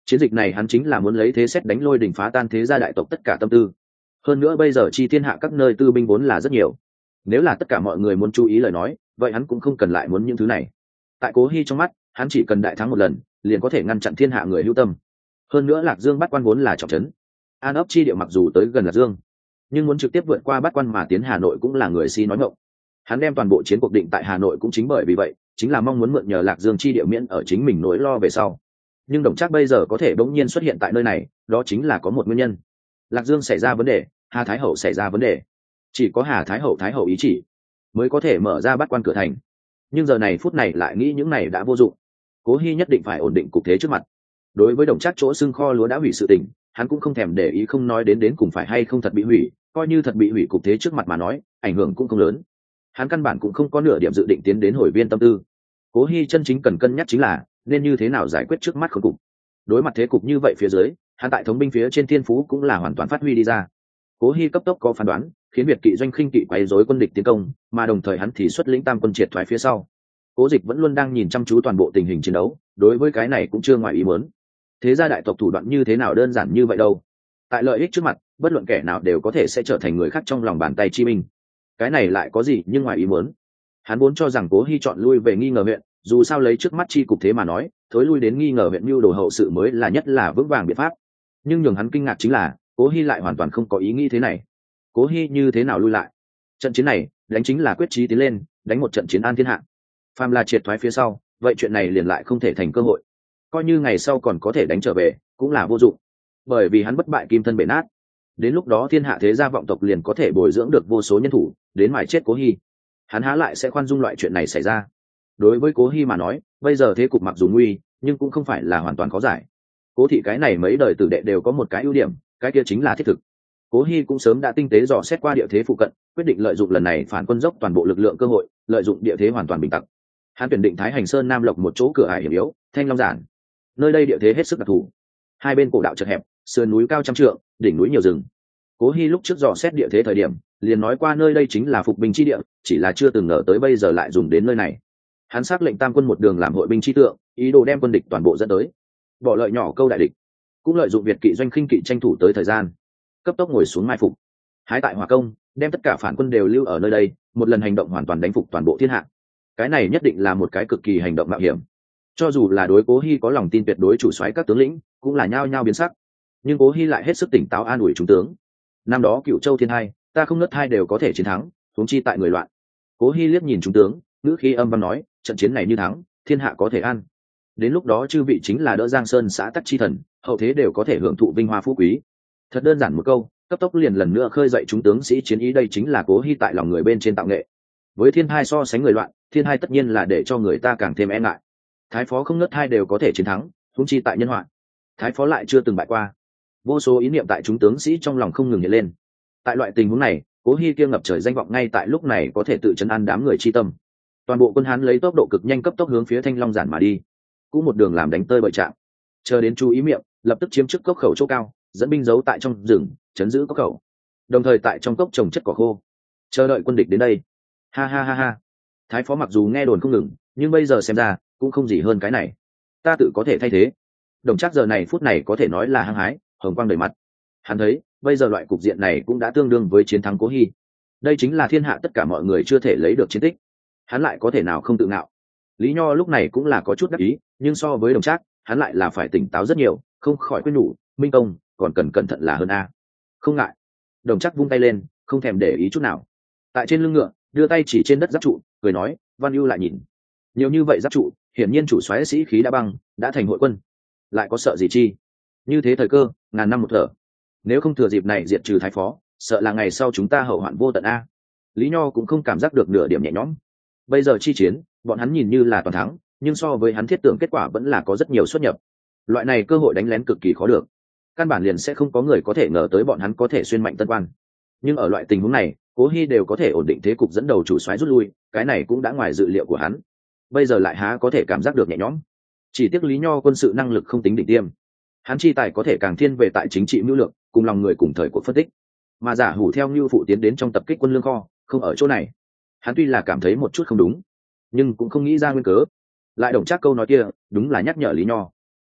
Chiến dịch này hắn chính là muốn lấy thế xét đánh lôi đỉnh phá tan thế gia đại tộc tất cả tâm tư. Hơn nữa bây giờ chi thiên hạ các nơi tư binh vốn là rất nhiều, nếu là tất cả mọi người muốn chú ý lời nói, vậy hắn cũng không cần lại muốn những thứ này. Tại Cố Hi trong mắt, hắn chỉ cần đại thắng một lần, liền có thể ngăn chặn thiên hạ người hữu tâm. Hơn nữa Lạc Dương Bát Quan vốn là trọng trấn, An ấp chi địa mặc dù tới gần Lạc Dương, nhưng muốn trực tiếp vượt qua Bát Quan mà tiến Hà Nội cũng là người si nói ngọng. Hắn đem toàn bộ chiến cuộc định tại Hà Nội cũng chính bởi vì vậy, chính là mong muốn mượn nhờ Lạc Dương chi địa miễn ở chính mình nỗi lo về sau. Nhưng Đồng Trác bây giờ có thể bỗng nhiên xuất hiện tại nơi này, đó chính là có một nguyên nhân. Lạc Dương xảy ra vấn đề, Hà Thái Hậu xảy ra vấn đề, chỉ có Hà Thái Hậu ý chỉ mới có thể mở ra Bát Quan cửa thành. Nhưng giờ này phút này lại nghĩ những này đã vô dụng. Cố Hi nhất định phải ổn định cục thế trước mặt. Đối với Đồng Trác chỗ xưng kho lúa đã hủy sự tình, hắn cũng không thèm để ý, không nói đến cùng phải hay không thật bị hủy, coi như thật bị hủy cục thế trước mặt mà nói, ảnh hưởng cũng không lớn. Hắn căn bản cũng không có nửa điểm dự định tiến đến hồi viên tâm tư. Cố Hi chân chính cần cân nhắc chính là nên như thế nào giải quyết trước mắt khốn cục. Đối mặt thế cục như vậy phía dưới, hắn tại thống binh phía trên thiên phú cũng là hoàn toàn phát huy đi ra. Cố Hi cấp tốc có phán đoán, khiến Việt kỵ doanh khinh kỵ quấy rối quân địch tiến công, mà đồng thời hắn thì xuất lĩnh tam quân triệt thoái phía sau. Cố Dịch vẫn luôn đang nhìn chăm chú toàn bộ tình hình chiến đấu, đối với cái này cũng chưa ngoài ý muốn. Thế gia đại tộc thủ đoạn như thế nào đơn giản như vậy đâu? Tại lợi ích trước mặt, bất luận kẻ nào đều có thể sẽ trở thành người khác trong lòng bàn tay chi minh. Cái này lại có gì nhưng ngoài ý muốn? Hắn vốn cho rằng Cố Hi chọn lui về nghi ngờ huyện, dù sao lấy trước mắt chi cục thế mà nói, thối lui đến nghi ngờ huyện mưu đồ hậu sự mới là nhất là vững vàng biện pháp. Nhưng nhường hắn kinh ngạc chính là, Cố Hi lại hoàn toàn không có ý nghĩ thế này. Cố Hi như thế nào lui lại? Trận chiến này, đánh chính là quyết chí tiến lên, đánh một trận chiến an thiên hạ. Phàm là triệt thoái phía sau, vậy chuyện này liền lại không thể thành cơ hội. Coi như ngày sau còn có thể đánh trở về, cũng là vô dụng. Bởi vì hắn bất bại kim thân bể nát. Đến lúc đó thiên hạ thế gia vọng tộc liền có thể bồi dưỡng được vô số nhân thủ, đến mài chết Cố Hi. Hắn há lại sẽ khoan dung loại chuyện này xảy ra. Đối với Cố Hi mà nói, bây giờ thế cục mặc dù nguy, nhưng cũng không phải là hoàn toàn khó giải. Cố thị cái này mấy đời tử đệ đều có một cái ưu điểm, cái kia chính là thiết thực. Cố Hi cũng sớm đã tinh tế dò xét qua địa thế phụ cận, quyết định lợi dụng lần này phản quân dốc toàn bộ lực lượng cơ hội, lợi dụng địa thế hoàn toàn bình tĩnh. Hắn tuyển định Thái Hành Sơn Nam Lộc một chỗ cửa ải hiểm yếu, Thanh Long Giản. Nơi đây địa thế hết sức đặc thù, hai bên cổ đạo chật hẹp, sườn núi cao trăm trượng, đỉnh núi nhiều rừng. Cố Hi lúc trước dò xét địa thế thời điểm, liền nói qua nơi đây chính là phục binh chi địa, chỉ là chưa từng ngờ tới bây giờ lại dùng đến nơi này. Hắn xác lệnh tam quân một đường làm hội binh chi tượng, ý đồ đem quân địch toàn bộ dẫn tới, bỏ lợi nhỏ câu đại địch. Cũng lợi dụng Việt kỵ doanh khinh kỵ tranh thủ tới thời gian, cấp tốc ngồi xuống mai phục, hái tại hỏa công, đem tất cả phản quân đều lưu ở nơi đây, một lần hành động hoàn toàn đánh phục toàn bộ thiên hạ. Cái này nhất định là một cái cực kỳ hành động mạo hiểm. Cho dù là đối Cố Hi có lòng tin tuyệt đối chủ soái các tướng lĩnh, cũng là nhao nhao biến sắc. Nhưng Cố Hi lại hết sức tỉnh táo an ủi chúng tướng. Năm đó Cựu Châu thiên hai, ta không nứt hai đều có thể chiến thắng, huống chi tại người loạn. Cố Hi liếc nhìn chúng tướng, ngữ khí âm vang nói, trận chiến này như thắng, thiên hạ có thể an. Đến lúc đó chư vị chính là đỡ Giang Sơn xã tắc chi thần, hậu thế đều có thể hưởng thụ vinh hoa phú quý. Thật đơn giản một câu, cấp tốc liền lần nữa khơi dậy chúng tướng sĩ chiến ý, đây chính là Cố Hi tại lòng người bên trên tạo nghệ. Với thiên hai so sánh người loạn, thiên hai tất nhiên là để cho người ta càng thêm e ngại. Thái phó không nứt hai đều có thể chiến thắng, huống chi tại nhân họa. Thái phó lại chưa từng bại qua. Vô số ý niệm tại chúng tướng sĩ trong lòng không ngừng hiện lên. Tại loại tình huống này, Cố Hi kia ngập trời danh vọng ngay tại lúc này có thể tự trấn an đám người chi tâm. Toàn bộ quân Hán lấy tốc độ cực nhanh cấp tốc hướng phía Thanh Long Giản mà đi, cũng một đường làm đánh tơi bời trạng. Chờ đến chú ý miệng, lập tức chiếm trước cốc khẩu chỗ cao, dẫn binh giấu tại trong rừng, chấn giữ cốc khẩu. Đồng thời tại trong cốc trồng chất cỏ khô, chờ đợi quân địch đến đây. Ha ha ha ha. Thái phó mặc dù nghe đồn không ngừng, nhưng bây giờ xem ra cũng không gì hơn cái này. Ta tự có thể thay thế. Đồng Trác giờ này phút này có thể nói là hăng hái, hồng quang đầy mặt. Hắn thấy, bây giờ loại cục diện này cũng đã tương đương với chiến thắng Cố Hi. Đây chính là thiên hạ tất cả mọi người chưa thể lấy được chiến tích. Hắn lại có thể nào không tự ngạo. Lý Nho lúc này cũng là có chút đắc ý, nhưng so với Đồng Trác, hắn lại là phải tỉnh táo rất nhiều, không khỏi khuyên nhủ, Minh công, còn cần cẩn thận là hơn a. Không ngại. Đồng Trác vung tay lên, không thèm để ý chút nào. Tại trên lưng ngựa, đưa tay chỉ trên đất giáp trụ, cười nói, Văn Ưu lại nhìn. Nhiều như vậy giáp trụ, hiển nhiên chủ soái sĩ khí đã băng, đã thành hội quân. Lại có sợ gì chi? Như thế thời cơ, ngàn năm một thở. Nếu không thừa dịp này diệt trừ thái phó, sợ là ngày sau chúng ta hậu hoạn vô tận a. Lý Nho cũng không cảm giác được nửa điểm nhẹ nhõm. Bây giờ chi chiến, bọn hắn nhìn như là toàn thắng, nhưng so với hắn thiết tưởng kết quả vẫn là có rất nhiều xuất nhập. Loại này cơ hội đánh lén cực kỳ khó được, căn bản liền sẽ không có người có thể ngờ tới bọn hắn có thể xuyên mạnh tân quan. Nhưng ở loại tình huống này, Cố Hi đều có thể ổn định thế cục, dẫn đầu chủ soái rút lui, cái này cũng đã ngoài dự liệu của hắn. Bây giờ lại há có thể cảm giác được nhẹ nhõm. Chỉ tiếc Lý Nho quân sự năng lực không tính đỉnh tiêm, hắn chi tài có thể càng thiên về tại chính trị mưu lược, cùng lòng người cùng thời của phân tích. Mà Giả Hủ theo Nưu Phụ tiến đến trong tập kích quân lương kho, không ở chỗ này. Hắn tuy là cảm thấy một chút không đúng, nhưng cũng không nghĩ ra nguyên cớ. Lại Đồng Trác câu nói kia, đúng là nhắc nhở Lý Nho.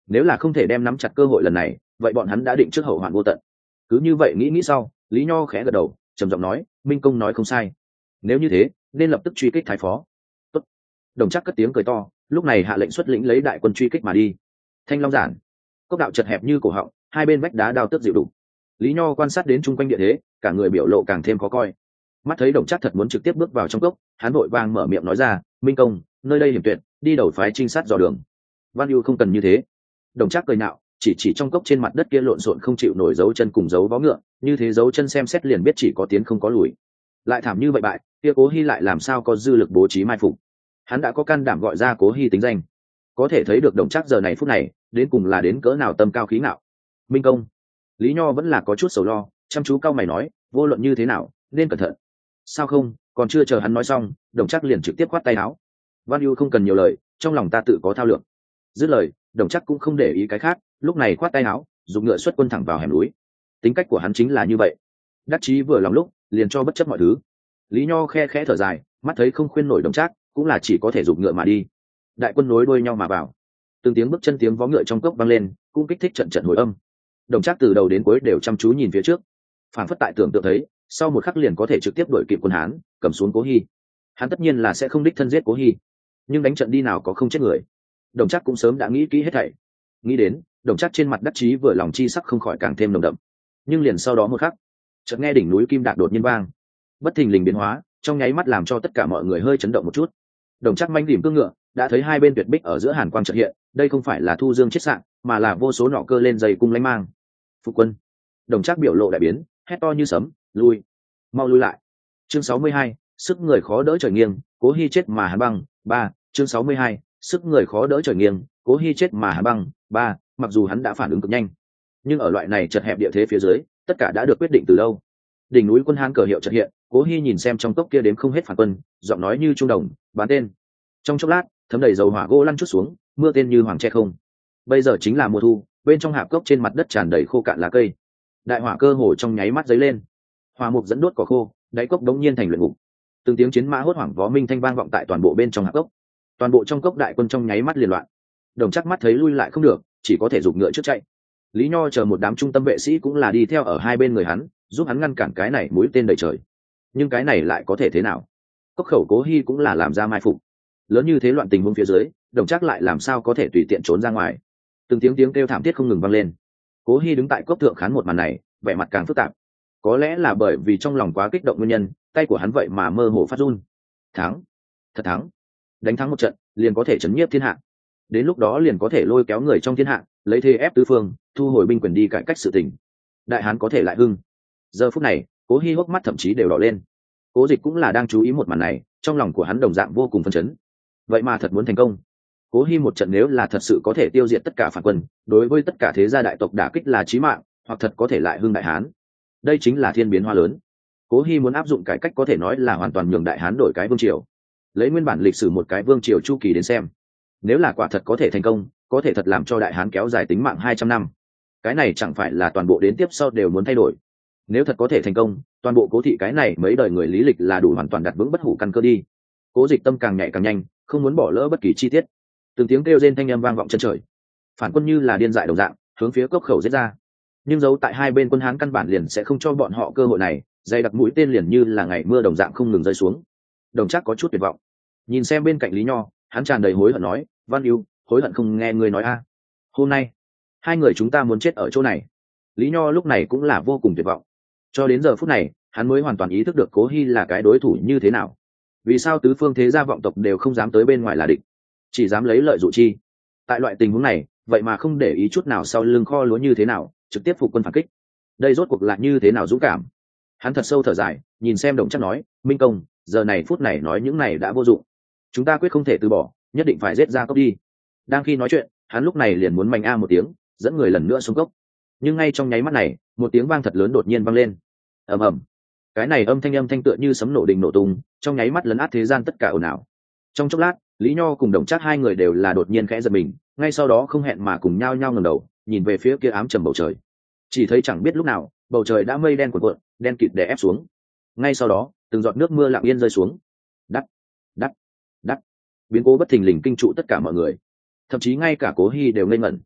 nếu là không thể đem nắm chặt cơ hội lần này, vậy bọn hắn đã định trước hậu hoạn vô tận. Cứ như vậy nghĩ sau, Lý Nho khẽ gật đầu, trầm giọng nói, Minh công nói không sai, nếu như thế nên lập tức truy kích thái phó. Tốt. Đồng Trác cất tiếng cười to, lúc này hạ lệnh xuất lĩnh lấy đại quân truy kích mà đi. Thanh Long giản, cốc đạo chật hẹp như cổ họng, hai bên vách đá đao tước dịu đủ. Lý Nho quan sát đến chung quanh địa thế, cả người biểu lộ càng thêm khó coi. Mắt thấy Đồng Trác thật muốn trực tiếp bước vào trong cốc, hắn vội vàng mở miệng nói ra, Minh công, nơi đây hiểm tuyệt, đi đầu phái trinh sát dò đường. Văn Ưu không cần như thế. Đồng Trác cười nạo, chỉ trong cốc trên mặt đất kia lộn xộn không chịu nổi dấu chân cùng dấu vó ngựa, như thế dấu chân xem xét liền biết chỉ có tiến không có lùi. Lại thảm như vậy bại, kia Cố Hi lại làm sao có dư lực bố trí mai phục. Hắn đã có can đảm gọi ra Cố Hi tính danh, có thể thấy được Đồng Trác giờ này phút này đến cùng là đến cỡ nào tâm cao khí ngạo. Minh công, Lý Nho vẫn là có chút sầu lo, chăm chú cau mày nói, vô luận như thế nào nên cẩn thận. Sao không? Còn chưa chờ hắn nói xong, Đồng Trác liền trực tiếp khoát tay áo. Văn Ưu không cần nhiều lời, trong lòng ta tự có thao lược. Dứt lời, Đồng Trác cũng không để ý cái khác, lúc này khoát tay áo, dùng ngựa xuất quân thẳng vào hẻm núi. Tính cách của hắn chính là như vậy, đắc chí vừa lòng lúc liền cho bất chấp mọi thứ. Lý Nho khe khẽ thở dài, mắt thấy không khuyên nổi Đồng Trác, cũng là chỉ có thể giục ngựa mà đi. Đại quân nối đuôi nhau mà vào, từng tiếng bước chân tiếng vó ngựa trong cốc vang lên, cũng kích thích trận trận hồi âm. Đồng Trác từ đầu đến cuối đều chăm chú nhìn phía trước, phản phất tại tưởng tượng thấy, sau một khắc liền có thể trực tiếp đuổi kịp quân Hán, cầm xuống Cố Hi. Hắn tất nhiên là sẽ không đích thân giết Cố Hi, nhưng đánh trận đi nào có không chết người. Đồng Trác cũng sớm đã nghĩ kỹ hết thảy. Nghĩ đến, Đồng Trác trên mặt đắc chí vừa lòng chi sắc không khỏi càng thêm nồng đậm. Nhưng liền sau đó một khắc, chợt nghe đỉnh núi kim đạc đột nhiên vang, bất thình lình biến hóa, trong nháy mắt làm cho tất cả mọi người hơi chấn động một chút. Đồng Trác manh điểm cương ngựa, đã thấy hai bên tuyệt bích ở giữa hàn quang chợt hiện, đây không phải là thu dương chết sạng, mà là vô số nỏ cơ lên dây cung lánh mang. Phục quân. Đồng Trác biểu lộ đại biến, hét to như sấm, lui, mau lui lại. Chương 62, sức người khó đỡ trời nghiêng, Cố Hi chết mà Hàn băng. 3. Chương 62, sức người khó đỡ trời nghiêng, Cố Hi chết mà Hàn băng. 3. Mặc dù hắn đã phản ứng cực nhanh, nhưng ở loại này chật hẹp địa thế phía dưới, tất cả đã được quyết định từ lâu. Đỉnh núi quân Hán cờ hiệu chợt hiện, Cố Hi nhìn xem trong cốc kia đếm không hết phản quân, giọng nói như trung đồng, bán tên. Trong chốc lát, thấm đầy dầu hỏa gỗ lăn chút xuống, mưa tên như hoàng tre không. Bây giờ chính là mùa thu, bên trong hạp cốc trên mặt đất tràn đầy khô cạn lá cây. Đại hỏa cơ hồ trong nháy mắt dấy lên, hỏa mục dẫn đốt cỏ khô, đáy cốc đống nhiên thành luyện ngục. Từng tiếng chiến mã hốt hoảng vó minh thanh vang vọng tại toàn bộ bên trong hạp cốc. Toàn bộ trong cốc đại quân trong nháy mắt liền loạn. Đồng Trác mắt thấy lui lại không được, chỉ có thể giục ngựa trước chạy. Lý Nho chờ một đám trung tâm vệ sĩ cũng là đi theo ở hai bên người hắn, giúp hắn ngăn cản cái này mũi tên đầy trời. Nhưng cái này lại có thể thế nào? Cốc khẩu Cố Hi cũng là làm ra mai phục. Lớn như thế loạn tình huống phía dưới, Đồng Trác lại làm sao có thể tùy tiện trốn ra ngoài? Từng tiếng kêu thảm thiết không ngừng vang lên. Cố Hi đứng tại cốc thượng khán một màn này, vẻ mặt càng phức tạp. Có lẽ là bởi vì trong lòng quá kích động nguyên nhân, tay của hắn vậy mà mơ hồ phát run. Thắng, thật thắng, đánh thắng một trận, liền có thể chấn nhiếp thiên hạ. Đến lúc đó liền có thể lôi kéo người trong thiên hạ, lấy thế ép tứ phương, thu hồi binh quyền đi cải cách sự tình. Đại Hán có thể lại hưng. Giờ phút này, Cố Hi hốc mắt thậm chí đều đỏ lên. Cố Dịch cũng là đang chú ý một màn này, trong lòng của hắn đồng dạng vô cùng phấn chấn. Vậy mà thật muốn thành công. Cố Hi một trận nếu là thật sự có thể tiêu diệt tất cả phản quân, đối với tất cả thế gia đại tộc đả kích là chí mạng, hoặc thật có thể lại hưng Đại Hán. Đây chính là thiên biến hóa lớn. Cố Hi muốn áp dụng cải cách có thể nói là hoàn toàn nhường Đại Hán đổi cái vương triều. Lấy nguyên bản lịch sử một cái vương triều chu kỳ đến xem, nếu là quả thật có thể thành công, có thể thật làm cho Đại Hán kéo dài tính mạng 200 năm. Cái này chẳng phải là toàn bộ đến tiếp sau đều muốn thay đổi. Nếu thật có thể thành công, toàn bộ Cố thị cái này mấy đời người lý lịch là đủ hoàn toàn đặt vững bất hủ căn cơ đi. Cố Dịch tâm càng nhạy càng nhanh, không muốn bỏ lỡ bất kỳ chi tiết. Từng tiếng kêu rên thanh âm vang vọng chân trời. Phản quân như là điên dại đồng dạng, hướng phía cốc khẩu giết ra. Nhưng giấu tại hai bên quân Hán căn bản liền sẽ không cho bọn họ cơ hội này, dày đặc mũi tên liền như là ngày mưa đồng dạng không ngừng rơi xuống. Đồng Trác có chút tuyệt vọng, nhìn xem bên cạnh Lý Nho, hắn tràn đầy hối hận nói, Văn Ưu, hối hận không nghe ngươi nói a. Hôm nay, hai người chúng ta muốn chết ở chỗ này. Lý Nho lúc này cũng là vô cùng tuyệt vọng. Cho đến giờ phút này, hắn mới hoàn toàn ý thức được Cố Hi là cái đối thủ như thế nào. Vì sao tứ phương thế gia vọng tộc đều không dám tới bên ngoài là địch, chỉ dám lấy lợi dụ chi. Tại loại tình huống này, vậy mà không để ý chút nào sau lưng kho lúa như thế nào, trực tiếp phục quân phản kích. Đây rốt cuộc là như thế nào dũng cảm. Hắn thật sâu thở dài, nhìn xem Đồng Trác nói, Minh công, giờ này phút này nói những này đã vô dụng. Chúng ta quyết không thể từ bỏ, nhất định phải giết ra cốc đi. Đang khi nói chuyện, hắn lúc này liền muốn mạnh a một tiếng, dẫn người lần nữa xuống cốc. Nhưng ngay trong nháy mắt này, một tiếng vang thật lớn đột nhiên vang lên. Ầm ầm. Cái này âm thanh tựa như sấm nổ đình nổ tung, trong nháy mắt lấn át thế gian tất cả ồn ào. Trong chốc lát, Lý Nho cùng Đồng Trác hai người đều là đột nhiên khẽ giật mình, ngay sau đó không hẹn mà cùng nhau ngẩng đầu, nhìn về phía kia ám trầm bầu trời. Chỉ thấy chẳng biết lúc nào, bầu trời đã mây đen cuộn cuộn, đen kịt đè ép xuống. Ngay sau đó, từng giọt nước mưa lặng yên rơi xuống. Đắt, đắt, đắt. Biến cố bất thình lình kinh trụ tất cả mọi người, thậm chí ngay cả Cố Hi đều ngây ngẩn.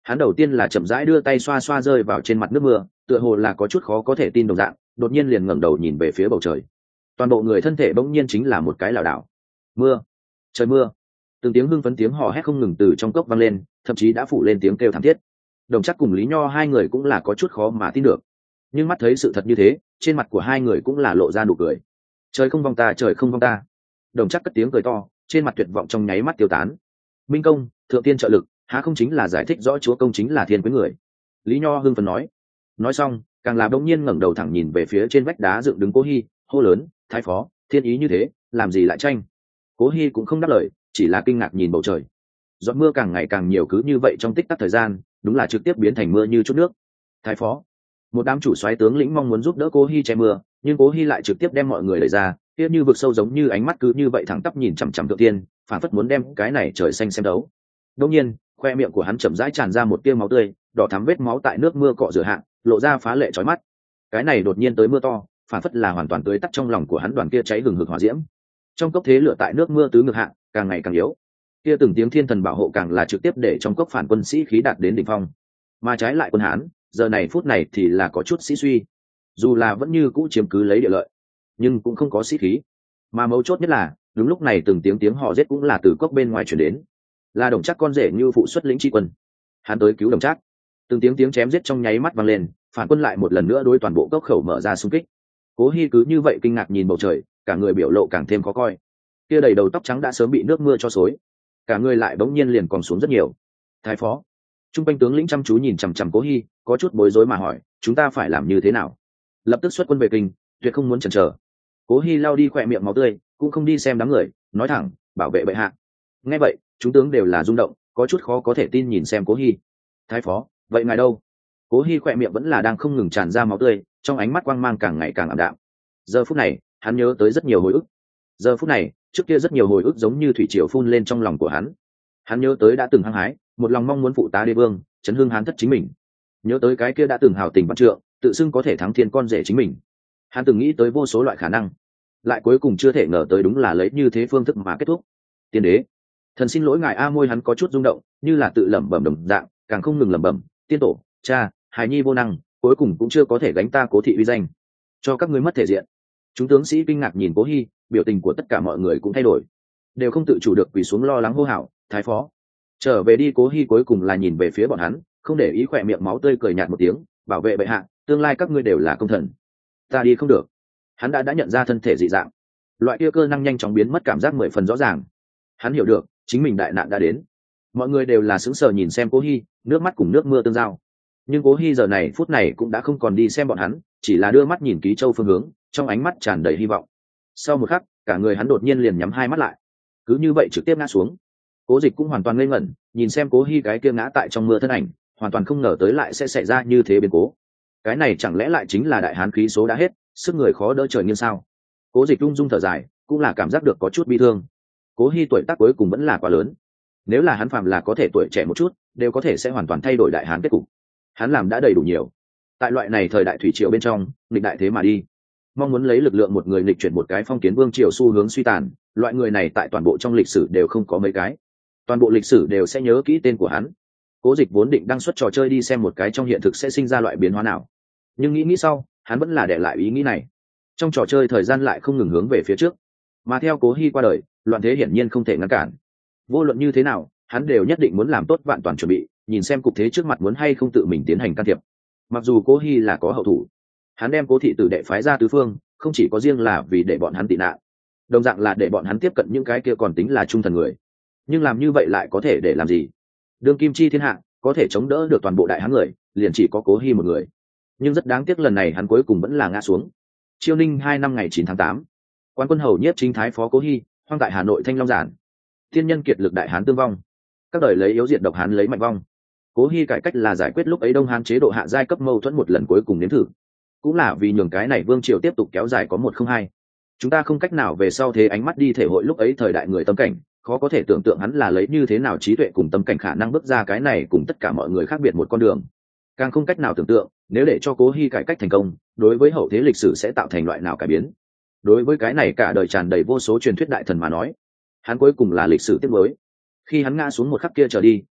Hắn đầu tiên là chậm rãi đưa tay xoa xoa rơi vào trên mặt nước mưa, tựa hồ là có chút khó có thể tin đồng dạng, đột nhiên liền ngẩng đầu nhìn về phía bầu trời. Toàn bộ người thân thể bỗng nhiên chính là một cái lảo đảo. Mưa, trời mưa. Từng tiếng hưng phấn tiếng hò hét không ngừng từ trong cốc vang lên, thậm chí đã phủ lên tiếng kêu thảm thiết. Đồng Trác cùng Lý Nho hai người cũng là có chút khó mà tin được, nhưng mắt thấy sự thật như thế, trên mặt của hai người cũng là lộ ra nụ cười. Trời không vong ta, trời không vong ta. Đồng Trác cất tiếng cười to, trên mặt tuyệt vọng trong nháy mắt tiêu tán. Minh công, thượng tiên trợ lực, há không chính là giải thích rõ chúa công chính là thiên quý người? Lý Nho hưng phấn nói. Nói xong, càng là đông nhiên ngẩng đầu thẳng nhìn về phía trên vách đá dựng đứng Cố Hi, hô lớn, thái phó, thiên ý như thế, làm gì lại tranh? Cố Hi cũng không đáp lời, chỉ là kinh ngạc nhìn bầu trời. Giọt mưa càng ngày càng nhiều, cứ như vậy trong tích tắc thời gian, đúng là trực tiếp biến thành mưa như chút nước. Thái phó, một đám chủ soái tướng lĩnh mong muốn giúp đỡ Cố Hi che mưa, nhưng Cố Hi lại trực tiếp đem mọi người đẩy ra, tiếp như vực sâu, giống như ánh mắt cứ như vậy thẳng tắp nhìn chằm chằm thượng tiên, phản phất muốn đem cái này trời xanh xem đấu. Đương nhiên, khoe miệng của hắn chậm rãi tràn ra một tia máu tươi, đỏ thắm vết máu tại nước mưa cọ rửa hạ, lộ ra phá lệ chói mắt. Cái này đột nhiên tới mưa to, phản phất là hoàn toàn tưới tắt trong lòng của hắn đoàn kia cháy hừng hực hỏa diễm. Trong cốc thế lửa tại nước mưa tứ ngược hạ, càng ngày càng yếu. Kia từng tiếng thiên thần bảo hộ càng là trực tiếp để trong cốc phản quân sĩ khí đạt đến đỉnh phong. Mà trái lại quân Hán, giờ này phút này thì là có chút sĩ suy. Dù là vẫn như cũ chiếm cứ lấy địa lợi, nhưng cũng không có sĩ khí. Mà mấu chốt nhất là, đúng lúc này từng tiếng hò rết cũng là từ cốc bên ngoài truyền đến. Là Đồng Trác con rể Như phụ xuất lĩnh tri quân. Hắn tới cứu Đồng Trác. Từng tiếng chém giết trong nháy mắt vang lên, phản quân lại một lần nữa đối toàn bộ cốc khẩu mở ra xung kích. Cố Hi cứ như vậy kinh ngạc nhìn bầu trời, cả người biểu lộ càng thêm khó coi. Kia đầy đầu tóc trắng đã sớm bị nước mưa cho xối, cả người lại bỗng nhiên liền còn xuống rất nhiều. Thái phó, trung quanh tướng lĩnh chăm chú nhìn chằm chằm Cố Hi, có chút bối rối mà hỏi, chúng ta phải làm như thế nào? Lập tức xuất quân về kinh, tuyệt không muốn chần chờ. Cố Hi lau đi khỏe miệng máu tươi, cũng không đi xem đám người, nói thẳng, bảo vệ bệ hạ. Nghe vậy, chúng tướng đều là rung động, có chút khó có thể tin nhìn xem Cố Hi. Thái phó, vậy ngài đâu? Cố Hi khỏe miệng vẫn là đang không ngừng tràn ra máu tươi, trong ánh mắt quang mang càng ngày càng ảm đạm. Giờ phút này, hắn nhớ tới rất nhiều hồi ức. Giờ phút này, trước kia rất nhiều hồi ức giống như thủy triều phun lên trong lòng của hắn. Hắn nhớ tới đã từng hăng hái, một lòng mong muốn phụ tá đế vương, chấn hưng Hán thất chính mình. Nhớ tới cái kia đã từng hào tình vạn trượng, tự xưng có thể thắng thiên con rể chính mình. Hắn từng nghĩ tới vô số loại khả năng, lại cuối cùng chưa thể ngờ tới đúng là lấy như thế phương thức mà kết thúc. Tiên đế, thần xin lỗi ngài a. Môi hắn có chút rung động, như là tự lẩm bẩm đồng dạng, càng không ngừng lẩm bẩm, tiên tổ, cha, hài nhi vô năng, cuối cùng cũng chưa có thể gánh ta Cố thị uy danh, cho các ngươi mất thể diện. Chúng tướng sĩ kinh ngạc nhìn Cố Hi, biểu tình của tất cả mọi người cũng thay đổi, đều không tự chủ được quỳ xuống lo lắng hô hào, thái phó, trở về đi. Cố Hi cuối cùng là nhìn về phía bọn hắn, không để ý khỏe miệng máu tươi, cười nhạt một tiếng, bảo vệ bệ hạ, tương lai các ngươi đều là công thần, ta đi không được. Hắn đã nhận ra thân thể dị dạng, loại kia cơ năng nhanh chóng biến mất cảm giác 10 phần rõ ràng. Hắn hiểu được chính mình đại nạn đã đến. Mọi người đều là sững sờ nhìn xem Cố Hi, nước mắt cùng nước mưa tương giao. Nhưng Cố Hi giờ này phút này cũng đã không còn đi xem bọn hắn, chỉ là đưa mắt nhìn Ký Châu phương hướng, trong ánh mắt tràn đầy hy vọng. Sau một khắc, cả người hắn đột nhiên liền nhắm hai mắt lại, cứ như vậy trực tiếp ngã xuống. Cố Dịch cũng hoàn toàn ngây ngẩn, nhìn xem Cố Hi cái kia ngã tại trong mưa thân ảnh, hoàn toàn không ngờ tới lại sẽ xảy ra như thế biến cố. Cái này chẳng lẽ lại chính là đại hán khí số đã hết, sức người khó đỡ trời nghiêng sao? Cố Dịch rung rung thở dài, cũng là cảm giác được có chút bi thương. Cố Hi tuổi tác cuối cùng vẫn là quá lớn. Nếu là hắn phàm là có thể tuổi trẻ một chút, đều có thể sẽ hoàn toàn thay đổi đại hán kết cục. Hắn làm đã đầy đủ nhiều. Tại loại này thời đại thủy triều bên trong, nghịch đại thế mà đi. Mong muốn lấy lực lượng một người nghịch chuyển một cái phong kiến vương triều xu hướng suy tàn, loại người này tại toàn bộ trong lịch sử đều không có mấy cái. Toàn bộ lịch sử đều sẽ nhớ kỹ tên của hắn. Cố Dịch vốn định đăng xuất trò chơi đi xem một cái trong hiện thực sẽ sinh ra loại biến hóa nào, nhưng nghĩ sau, hắn vẫn là để lại ý nghĩ này. Trong trò chơi thời gian lại không ngừng hướng về phía trước, mà theo Cố Hi qua đời, loạn thế hiển nhiên không thể ngăn cản. Vô luận như thế nào, hắn đều nhất định muốn làm tốt vạn toàn chuẩn bị, nhìn xem cục thế trước mặt muốn hay không tự mình tiến hành can thiệp. Mặc dù Cố Hi là có hậu thủ, hắn đem Cố thị tử đệ phái ra tứ phương, không chỉ có riêng là vì để bọn hắn tị nạn, đồng dạng là để bọn hắn tiếp cận những cái kia còn tính là trung thần người. Nhưng làm như vậy lại có thể để làm gì? Đương kim chi thiên hạ, có thể chống đỡ được toàn bộ đại hán người, liền chỉ có Cố Hi một người. Nhưng rất đáng tiếc lần này hắn cuối cùng vẫn là ngã xuống. Chiêu Ninh 2 năm ngày 9 tháng 8, quan quân hầu nhiếp chính thái phó Cố Hi, hoang tại Hà Nội Thanh Long Giản. Thiên nhân kiệt lực đại hán tương vong, các đời lấy yếu diệt độc hán lấy mạnh vong. Cố Hi cải cách là giải quyết lúc ấy Đông Hán chế độ hạ giai cấp mâu thuẫn một lần cuối cùng nếm thử, cũng là vì nhường cái này vương triều tiếp tục kéo dài có 102. Chúng ta không cách nào về sau thế ánh mắt đi thể hội lúc ấy thời đại người tâm cảnh, khó có thể tưởng tượng hắn là lấy như thế nào trí tuệ cùng tâm cảnh khả năng bước ra cái này cùng tất cả mọi người khác biệt một con đường. Càng không cách nào tưởng tượng, nếu để cho Cố Hi cải cách thành công, đối với hậu thế lịch sử sẽ tạo thành loại nào cải biến. Đối với cái này cả đời tràn đầy vô số truyền thuyết đại thần mà nói, hắn cuối cùng là lịch sử tiếp nối. Khi hắn ngã xuống một khắc kia trở đi,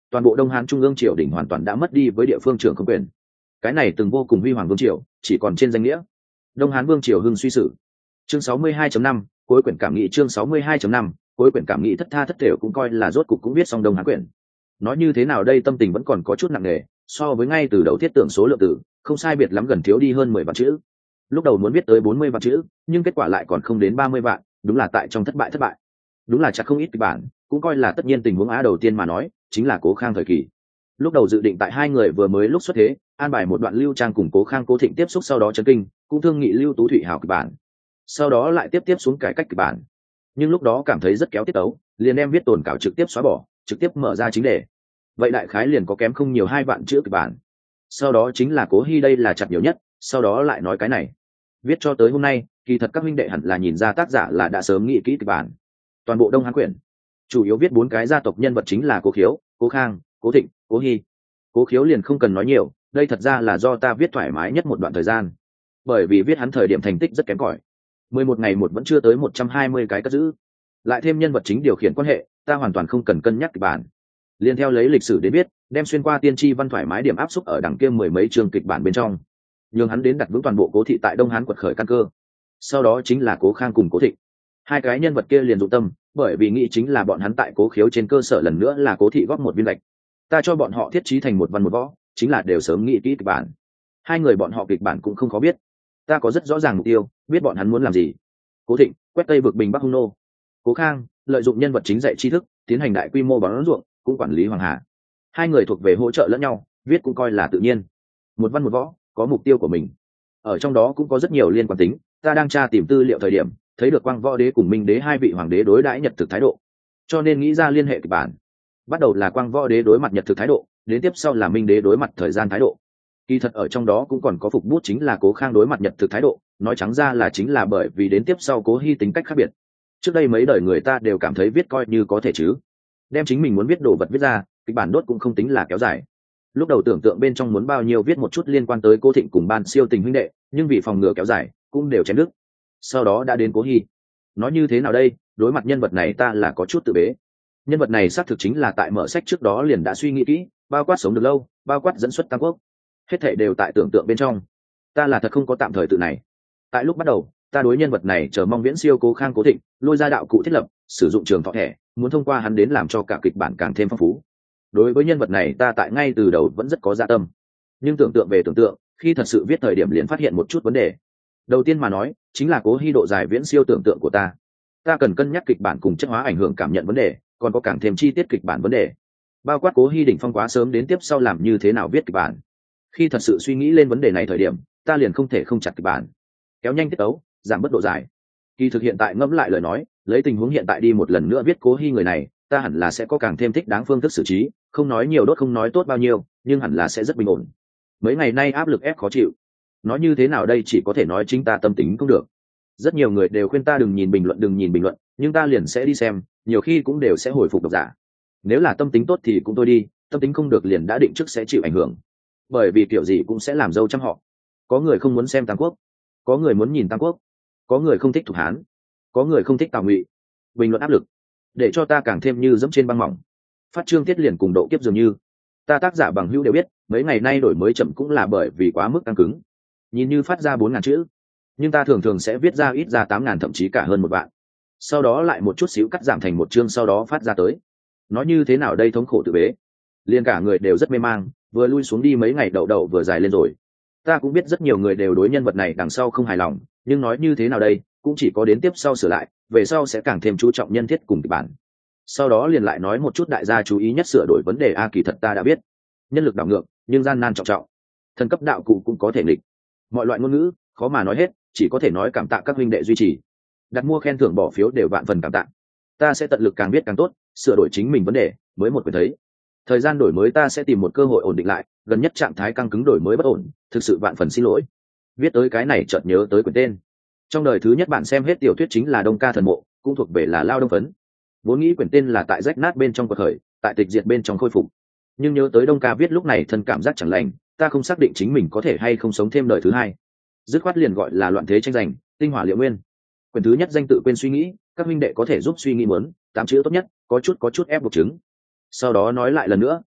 toàn bộ Đông Hán trung ương triều đình hoàn toàn đã mất đi với địa phương trưởng không quyền. Cái này từng vô cùng huy hoàng vương triều, chỉ còn trên danh nghĩa. Đông Hán vương triều hưng suy sử. Chương 62.5, cuối quyển cảm nghĩ. Chương 62.5, cuối quyển cảm nghĩ. Thất tha thất thểu cũng coi là rốt cục cũng viết xong Đông Hán quyển. Nói như thế nào đây, tâm tình vẫn còn có chút nặng nề, so với ngay từ đầu thiết tưởng số lượng từ không sai biệt lắm, gần thiếu đi hơn 10 vạn chữ. Lúc đầu muốn viết tới 40 vạn chữ, nhưng kết quả lại còn không đến 30 vạn, đúng là tại trong thất bại. Đúng là chắc không ít kịch bản, cũng coi là tất nhiên tình huống á. Đầu tiên mà nói, chính là Cố Khang thời kỳ. Lúc đầu dự định tại hai người vừa mới lúc xuất thế, an bài một đoạn Lưu Trang cùng Cố Khang Cố Thịnh tiếp xúc, sau đó chấn kinh, cũng thương nghị Lưu Tú Thụy hảo kịch bản. Sau đó lại tiếp xuống cải cách kịch bản. Nhưng lúc đó cảm thấy rất kéo tiết tấu, liền đem viết tồn cảo trực tiếp xóa bỏ, trực tiếp mở ra chính đề. Vậy đại khái liền có kém không nhiều 2 vạn chữ kịch bản. Sau đó chính là Cố Hi, đây là chặt nhiều nhất, sau đó lại nói cái này. Viết cho tới hôm nay, kỳ thật các huynh đệ hẳn là nhìn ra tác giả là đã sớm nghĩ kỹ kịch bản. Toàn bộ Đông Hán quyển chủ yếu viết 4 cái gia tộc nhân vật chính là Cố Khiếu, Cố Khang, Cố Thịnh, Cố Hi. Cố Khiếu liền không cần nói nhiều, đây thật ra là do ta viết thoải mái nhất một đoạn thời gian, bởi vì viết hắn thời điểm thành tích rất kém cỏi, 11 ngày một vẫn chưa tới 120 cái cất giữ, lại thêm nhân vật chính điều khiển quan hệ, ta hoàn toàn không cần cân nhắc kịch bản, liền theo lấy lịch sử đến viết, đem xuyên qua tiên tri văn thoải mái điểm áp xúc ở đằng kia 10 mấy chương kịch bản bên trong, nhường hắn đến đặt vững toàn bộ Cố thị tại Đông Hán quật khởi căn cơ. Sau đó chính là Cố Khang cùng Cố Thịnh, hai cái nhân vật kia liền dụng tâm, bởi vì nghĩ chính là bọn hắn tại Cố Khiếu trên cơ sở lần nữa là Cố thị góp một viên lệch, ta cho bọn họ thiết trí thành một văn một võ, chính là đều sớm nghĩ kỹ kịch bản. Hai người bọn họ kịch bản cũng không khó biết, ta có rất rõ ràng mục tiêu, biết bọn hắn muốn làm gì. Cố Thịnh quét Tây vực bình Bắc hung nô, Cố Khang lợi dụng nhân vật chính dạy tri thức, tiến hành đại quy mô bón ruộng, cũng quản lý Hoàng Hà. Hai người thuộc về hỗ trợ lẫn nhau, viết cũng coi là tự nhiên. Một văn một võ, có mục tiêu của mình. Ở trong đó cũng có rất nhiều liên quan tính, ta đang tra tìm tư liệu thời điểm, thấy được Quang Võ Đế cùng Minh Đế hai vị hoàng đế đối đãi Nhật thực thái độ, cho nên nghĩ ra liên hệ kịch bản. Bắt đầu là Quang Võ Đế đối mặt Nhật thực thái độ, đến tiếp sau là Minh Đế đối mặt thời gian thái độ. Kỳ thật ở trong đó cũng còn có phục bút, chính là Cố Khang đối mặt Nhật thực thái độ, nói trắng ra là chính là bởi vì đến tiếp sau Cố Hi tính cách khác biệt. Trước đây mấy đời người ta đều cảm thấy viết coi như có thể chứ, đem chính mình muốn viết đồ vật viết ra, kịch bản đốt cũng không tính là kéo dài. Lúc đầu tưởng tượng bên trong muốn bao nhiêu viết một chút liên quan tới Cố Thịnh cùng Ban Siêu tình huynh đệ, nhưng vì phòng ngừa kéo dài, cũng đều chém đứt. Sau đó đã đến Cố Hi. Nói như thế nào đây, đối mặt nhân vật này ta là có chút tự bế. Nhân vật này xác thực chính là tại mở sách trước đó liền đã suy nghĩ kỹ, bao quát sống được lâu, bao quát dẫn xuất Tam Quốc, hết thảy đều tại tưởng tượng bên trong. Ta là thật không có tạm thời tự này. Tại lúc bắt đầu, ta đối nhân vật này chờ mong viễn siêu Cố Khang Cố Thịnh, lôi ra đạo cụ thiết lập, sử dụng trường thọ thẻ, muốn thông qua hắn đến làm cho cả kịch bản càng thêm phong phú. Đối với nhân vật này ta tại ngay từ đầu vẫn rất có dạ tâm, nhưng tưởng tượng về tưởng tượng, khi thật sự viết thời điểm liền phát hiện một chút vấn đề. Đầu tiên mà nói, chính là Cố Hi độ dài viễn siêu tưởng tượng của ta. Ta cần cân nhắc kịch bản cùng chất hóa ảnh hưởng cảm nhận vấn đề, còn có càng thêm chi tiết kịch bản vấn đề, bao quát Cố Hi đỉnh phong quá sớm đến tiếp sau làm như thế nào viết kịch bản. Khi thật sự suy nghĩ lên vấn đề này thời điểm, ta liền không thể không chặt kịch bản, kéo nhanh tiết tấu, giảm bớt độ dài. Kỳ thực hiện tại ngẫm lại lời nói, lấy tình huống hiện tại đi một lần nữa viết Cố Hi người này, ta hẳn là sẽ có càng thêm thích đáng phương thức xử trí, không nói nhiều đốt không nói tốt bao nhiêu, nhưng hẳn là sẽ rất bình ổn. Mấy ngày nay áp lực ép khó chịu, nói như thế nào đây, chỉ có thể nói chính ta tâm tính không được. Rất nhiều người đều khuyên ta đừng nhìn bình luận, nhưng ta liền sẽ đi xem, nhiều khi cũng đều sẽ hồi phục độc giả. Nếu là tâm tính tốt thì cũng thôi đi, tâm tính không được liền đã định trước sẽ chịu ảnh hưởng, bởi vì kiểu gì cũng sẽ làm dâu trăm họ. Có người không muốn xem Tam Quốc, có người muốn nhìn Tam Quốc, có người không thích Thục Hán, có người không thích Tào Ngụy. Bình luận áp lực để cho ta càng thêm như dẫm trên băng mỏng, phát chương tiết liền cùng độ kiếp dường như. Ta tác giả bằng hữu đều biết, mấy ngày nay đổi mới chậm cũng là bởi vì quá mức căng cứng, nhìn như phát ra 4.000 chữ, nhưng ta thường sẽ viết ra ít ra 8.000, thậm chí cả hơn 1 vạn, sau đó lại một chút xíu cắt giảm thành một chương, sau đó phát ra tới. Nói như thế nào đây, thống khổ tự bế, liền cả người đều rất mê mang, vừa lui xuống đi mấy ngày đậu vừa dài lên rồi. Ta cũng biết rất nhiều người đều đối nhân vật này đằng sau không hài lòng, nhưng nói như thế nào đây, cũng chỉ có đến tiếp sau sửa lại, về sau sẽ càng thêm chú trọng nhân thiết cùng kịch bản. Sau đó liền lại nói một chút đại gia chú ý nhất sửa đổi vấn đề. Kỳ thật ta đã biết, nhân lực đảo ngược nhưng gian nan trọng trọng, thần cấp đạo cụ cũng có thể nghịch, mọi loại ngôn ngữ khó mà nói hết, chỉ có thể nói cảm tạ các huynh đệ duy trì, đặt mua khen thưởng bỏ phiếu đều vạn phần cảm tạ. Ta sẽ tận lực càng biết càng tốt, sửa đổi chính mình vấn đề mới một quyền thấy. Thời gian đổi mới ta sẽ tìm một cơ hội ổn định lại, gần nhất trạng thái căng cứng đổi mới bất ổn, thực sự vạn phần xin lỗi. Viết tới cái này chợt nhớ tới quyển tên. Trong đời thứ nhất bạn xem hết tiểu thuyết chính là Đông Ca Thần Mộ, cũng thuộc về là Lao Đông Phấn. Vốn nghĩ quyển tên là tại rách nát bên trong quật khởi, tại tịch diệt bên trong khôi phục, nhưng nhớ tới Đông Ca viết lúc này thân cảm giác chẳng lành, ta không xác định chính mình có thể hay không sống thêm đời thứ hai, dứt khoát liền gọi là Loạn Thế Tranh Giành, Tinh Hỏa Liệu Nguyên. Quyển thứ nhất danh tự quên suy nghĩ, các huynh đệ có thể giúp suy nghĩ muốn, 8 chữ tốt nhất, có chút ép buộc chứng. Sau đó nói lại lần nữa,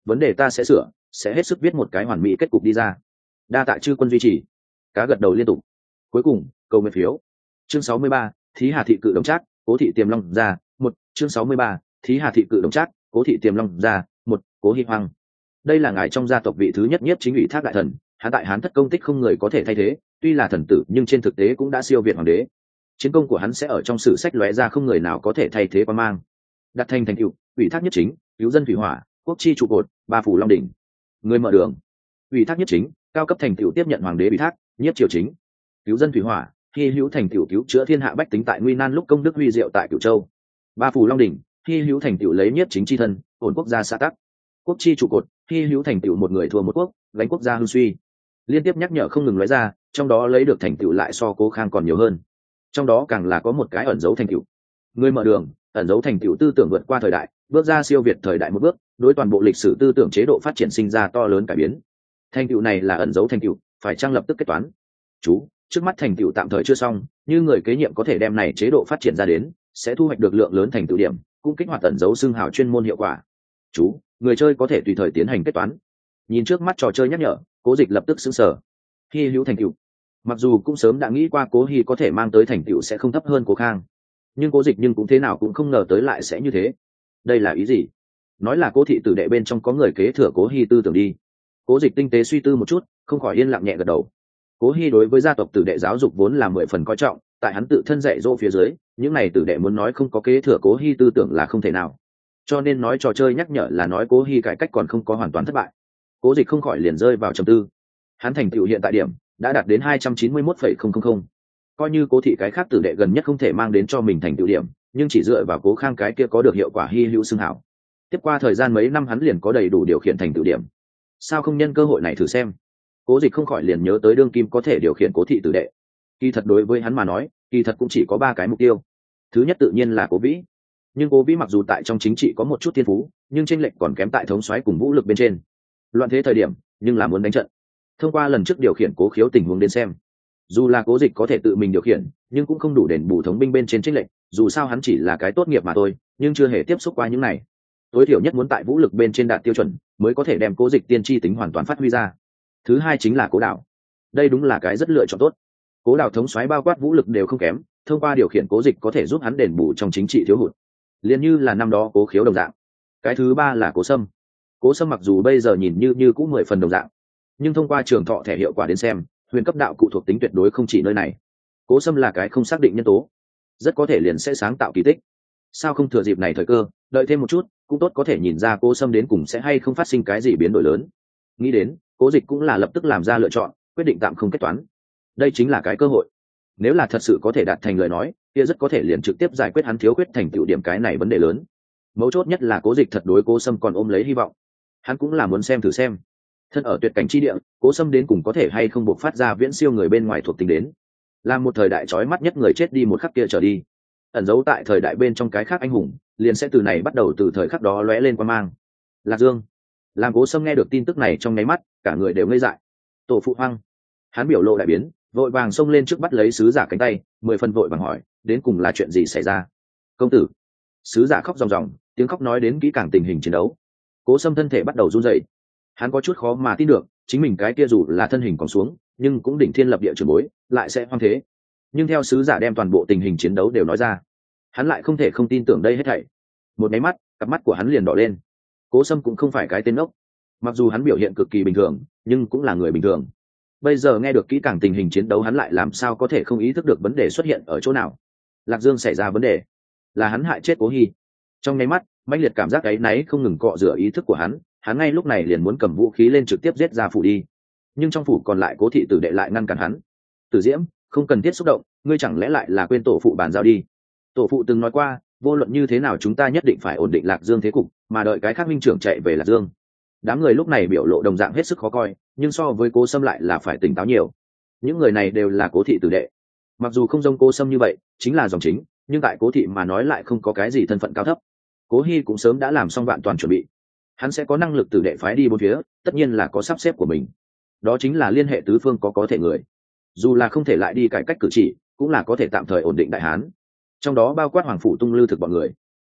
vấn đề ta sẽ sửa, sẽ hết sức viết một cái hoàn mỹ kết cục đi ra. Đa tạ chư quân duy trì. Cá gật đầu liên tục. Cuối cùng cầu nguyện phiếu. Chương 63, Thí Hà thị cự đồng trác, Cố thị tiềm long ra. Một. Chương 63, Thí Hà thị cự đồng trác, Cố thị tiềm long ra. Một. Cố Hi Hoang. Đây là ngài trong gia tộc vị thứ nhất nhiếp chính ủy thác đại thần, hắn tại Hán thất công tích không người có thể thay thế, tuy là thần tử nhưng trên thực tế cũng đã siêu việt hoàng đế. Chiến công của hắn sẽ ở trong sử sách lóe ra không người nào có thể thay thế qua mang. Đặt thành thành tựu, ủy thác nhất chính, cứu dân thủy hỏa, quốc chi trụ cột, ba phủ long đỉnh. Người mở đường. Ủy thác nhất chính, cao cấp thành tựu tiếp nhận hoàng đế ủy thác, nhiếp triều chính. Cứu dân thủy hỏa, hy hữu thành tựu cứu chữa thiên hạ bách tính tại nguy nan lúc công đức huy diệu tại Cửu Châu. Ba phủ long đỉnh, hy hữu thành tựu lấy nhiếp chính chi thân, ổn quốc gia xã tắc. Quốc chi trụ cột, hy hữu thành tựu một người thua một quốc, gánh quốc gia hưng suy. Liên tiếp nhắc nhở không ngừng nói ra, trong đó lấy được thành tựu lại so Cố Khang còn nhiều hơn. Trong đó càng là có một cái ẩn dấu thành tựu. Người mở đường, ẩn dấu thành tựu tư tưởng vượt qua thời đại, bước ra siêu việt thời đại một bước, đối toàn bộ lịch sử tư tưởng chế độ phát triển sinh ra to lớn cải biến. Thành tựu này là ẩn dấu thành tựu, phải chăng lập tức kết toán. Chú, trước mắt thành tựu tạm thời chưa xong, như người kế nhiệm có thể đem này chế độ phát triển ra đến, sẽ thu hoạch được lượng lớn thành tựu điểm, cũng kích hoạt ẩn dấu xưng hào chuyên môn hiệu quả. Chú, người chơi có thể tùy thời tiến hành kết toán. Nhìn trước mắt trò chơi nhắc nhở, Cố Dịch lập tức sững sờ. Hy hữu thành tựu. Mặc dù cũng sớm đã nghĩ qua Cố Hi có thể mang tới thành tựu sẽ không thấp hơn Cố Khang, nhưng Cố Dịch nhưng cũng thế nào cũng không ngờ tới lại sẽ như thế. Đây là ý gì? Nói là Cố thị tử đệ bên trong có người kế thừa Cố Hi tư tưởng đi. Cố Dịch tinh tế suy tư một chút, không khỏi yên lặng nhẹ gật đầu. Cố Hi đối với gia tộc tử đệ giáo dục vốn là 10 phần coi trọng, tại hắn tự thân dạy dỗ phía dưới, những này tử đệ muốn nói không có kế thừa Cố Hi tư tưởng là không thể nào. Cho nên nói trò chơi nhắc nhở là nói Cố Hi cải cách còn không có hoàn toàn thất bại. Cố Dịch không khỏi liền rơi vào trầm tư. Hắn thành tựu hiện tại điểm đã đạt đến 291,000. Coi như Cố thị cái khác tử đệ gần nhất không thể mang đến cho mình thành tựu điểm, nhưng chỉ dựa vào Cố Khang cái kia có được hiệu quả hy hữu xưng hảo. Tiếp qua thời gian mấy năm hắn liền có đầy đủ điều khiển thành tựu điểm. Sao không nhân cơ hội này thử xem? Cố Dịch không khỏi liền nhớ tới đương kim có thể điều khiển Cố thị tử đệ. Kỳ thật đối với hắn mà nói, kỳ thật cũng chỉ có 3 cái mục tiêu. Thứ nhất tự nhiên là Cố Vĩ. Nhưng Cố Vĩ mặc dù tại trong chính trị có một chút thiên phú, nhưng chênh lệch còn kém tại thống soái cùng vũ lực bên trên. Loạn thế thời điểm, nhưng là muốn đánh trận. Thông qua lần trước điều khiển Cố Khiếu tình huống đến xem, dù là Cố Dịch có thể tự mình điều khiển, nhưng cũng không đủ đền bù thống binh bên trên chênh lệch, dù sao hắn chỉ là cái tốt nghiệp mà thôi, nhưng chưa hề tiếp xúc qua những này. Tối thiểu nhất muốn tại vũ lực bên trên đạt tiêu chuẩn, mới có thể đem Cố Dịch tiên tri tính hoàn toàn phát huy ra. Thứ hai chính là Cố Đảo. Đây đúng là cái rất lựa chọn tốt. Cố Đảo thống soái bao quát vũ lực đều không kém, thông qua điều khiển Cố Dịch có thể giúp hắn đền bù trong chính trị thiếu hụt, liền như là năm đó Cố Khiếu đồng dạng. Cái thứ ba là Cố Sâm. Cố Sâm mặc dù bây giờ nhìn như cũng 10 phần đồng dạng, nhưng thông qua trường thọ thẻ hiệu quả đến xem, huyền cấp đạo cụ thuộc tính tuyệt đối không chỉ nơi này. Cố Sâm là cái không xác định nhân tố, rất có thể liền sẽ sáng tạo kỳ tích. Sao không thừa dịp này thời cơ, đợi thêm một chút, cũng tốt có thể nhìn ra Cố Sâm đến cùng sẽ hay không phát sinh cái gì biến đổi lớn. Nghĩ đến, Cố Dịch cũng là lập tức làm ra lựa chọn, quyết định tạm không kết toán. Đây chính là cái cơ hội. Nếu là thật sự có thể đạt thành lời nói, kia rất có thể liền trực tiếp giải quyết hắn thiếu khuyết thành tựu điểm cái này vấn đề lớn. Mấu chốt nhất là Cố Dịch thật đối Cố Sâm còn ôm lấy hy vọng. Hắn cũng là muốn xem thử xem, thân ở tuyệt cảnh chi địa, Cố Sâm đến cùng có thể hay không buộc phát ra viễn siêu người bên ngoài thuộc tính đến, làm một thời đại chói mắt nhất người chết đi một khắc kia trở đi, ẩn giấu tại thời đại bên trong cái khác anh hùng, liền sẽ từ này bắt đầu từ thời khắc đó lóe lên quang mang. Lạc Dương. Làm Cố Sâm nghe được tin tức này trong nháy mắt, cả người đều ngây dại. Tổ phụ Hoang. Hắn biểu lộ đại biến, vội vàng xông lên trước bắt lấy sứ giả cánh tay, 10 phần vội vàng hỏi, đến cùng là chuyện gì xảy ra? Công tử. Sứ giả khóc ròng ròng, tiếng khóc nói đến kỹ càng tình hình chiến đấu. Cố Sâm thân thể bắt đầu run rẩy. Hắn có chút khó mà tin được, chính mình cái kia dù là thân hình còn xuống, nhưng cũng đỉnh thiên lập địa trường bối, lại sẽ hoang thế. Nhưng theo sứ giả đem toàn bộ tình hình chiến đấu đều nói ra, hắn lại không thể không tin tưởng đây hết thảy. Một máy mắt, cặp mắt của hắn liền đỏ lên. Cố Sâm cũng không phải cái tên ốc, mặc dù hắn biểu hiện cực kỳ bình thường, nhưng cũng là người bình thường. Bây giờ nghe được kỹ càng tình hình chiến đấu, hắn lại làm sao có thể không ý thức được vấn đề xuất hiện ở chỗ nào. Lạc Dương xảy ra vấn đề, là hắn hại chết Cố Hi. Trong nháy mắt, mãnh liệt cảm giác áy náy không ngừng cọ rửa ý thức của hắn, hắn ngay lúc này liền muốn cầm vũ khí lên trực tiếp giết ra phủ đi. Nhưng trong phủ còn lại Cố thị tử đệ lại ngăn cản hắn. Tử Diễm, không cần thiết xúc động, ngươi chẳng lẽ lại là quên tổ phụ bàn giao đi? Tổ phụ từng nói qua, vô luận như thế nào chúng ta nhất định phải ổn định Lạc Dương thế cục, mà đợi cái khác minh trưởng chạy về Lạc Dương. Đám người lúc này biểu lộ đồng dạng hết sức khó coi, nhưng so với Cố Sâm lại là phải tỉnh táo nhiều. Những người này đều là Cố thị tử đệ, mặc dù không giống Cố Sâm như vậy, chính là dòng chính, nhưng tại Cố thị mà nói lại không có cái gì thân phận cao thấp. Cố Hi cũng sớm đã làm xong vạn toàn chuẩn bị, hắn sẽ có năng lực tử đệ phái đi bốn phía, tất nhiên là có sắp xếp của mình. Đó chính là liên hệ tứ phương có thể người, dù là không thể lại đi cải cách cử chỉ, cũng là có thể tạm thời ổn định đại hán, trong đó bao quát Hoàng phủ Tung Lư Thực bọn người.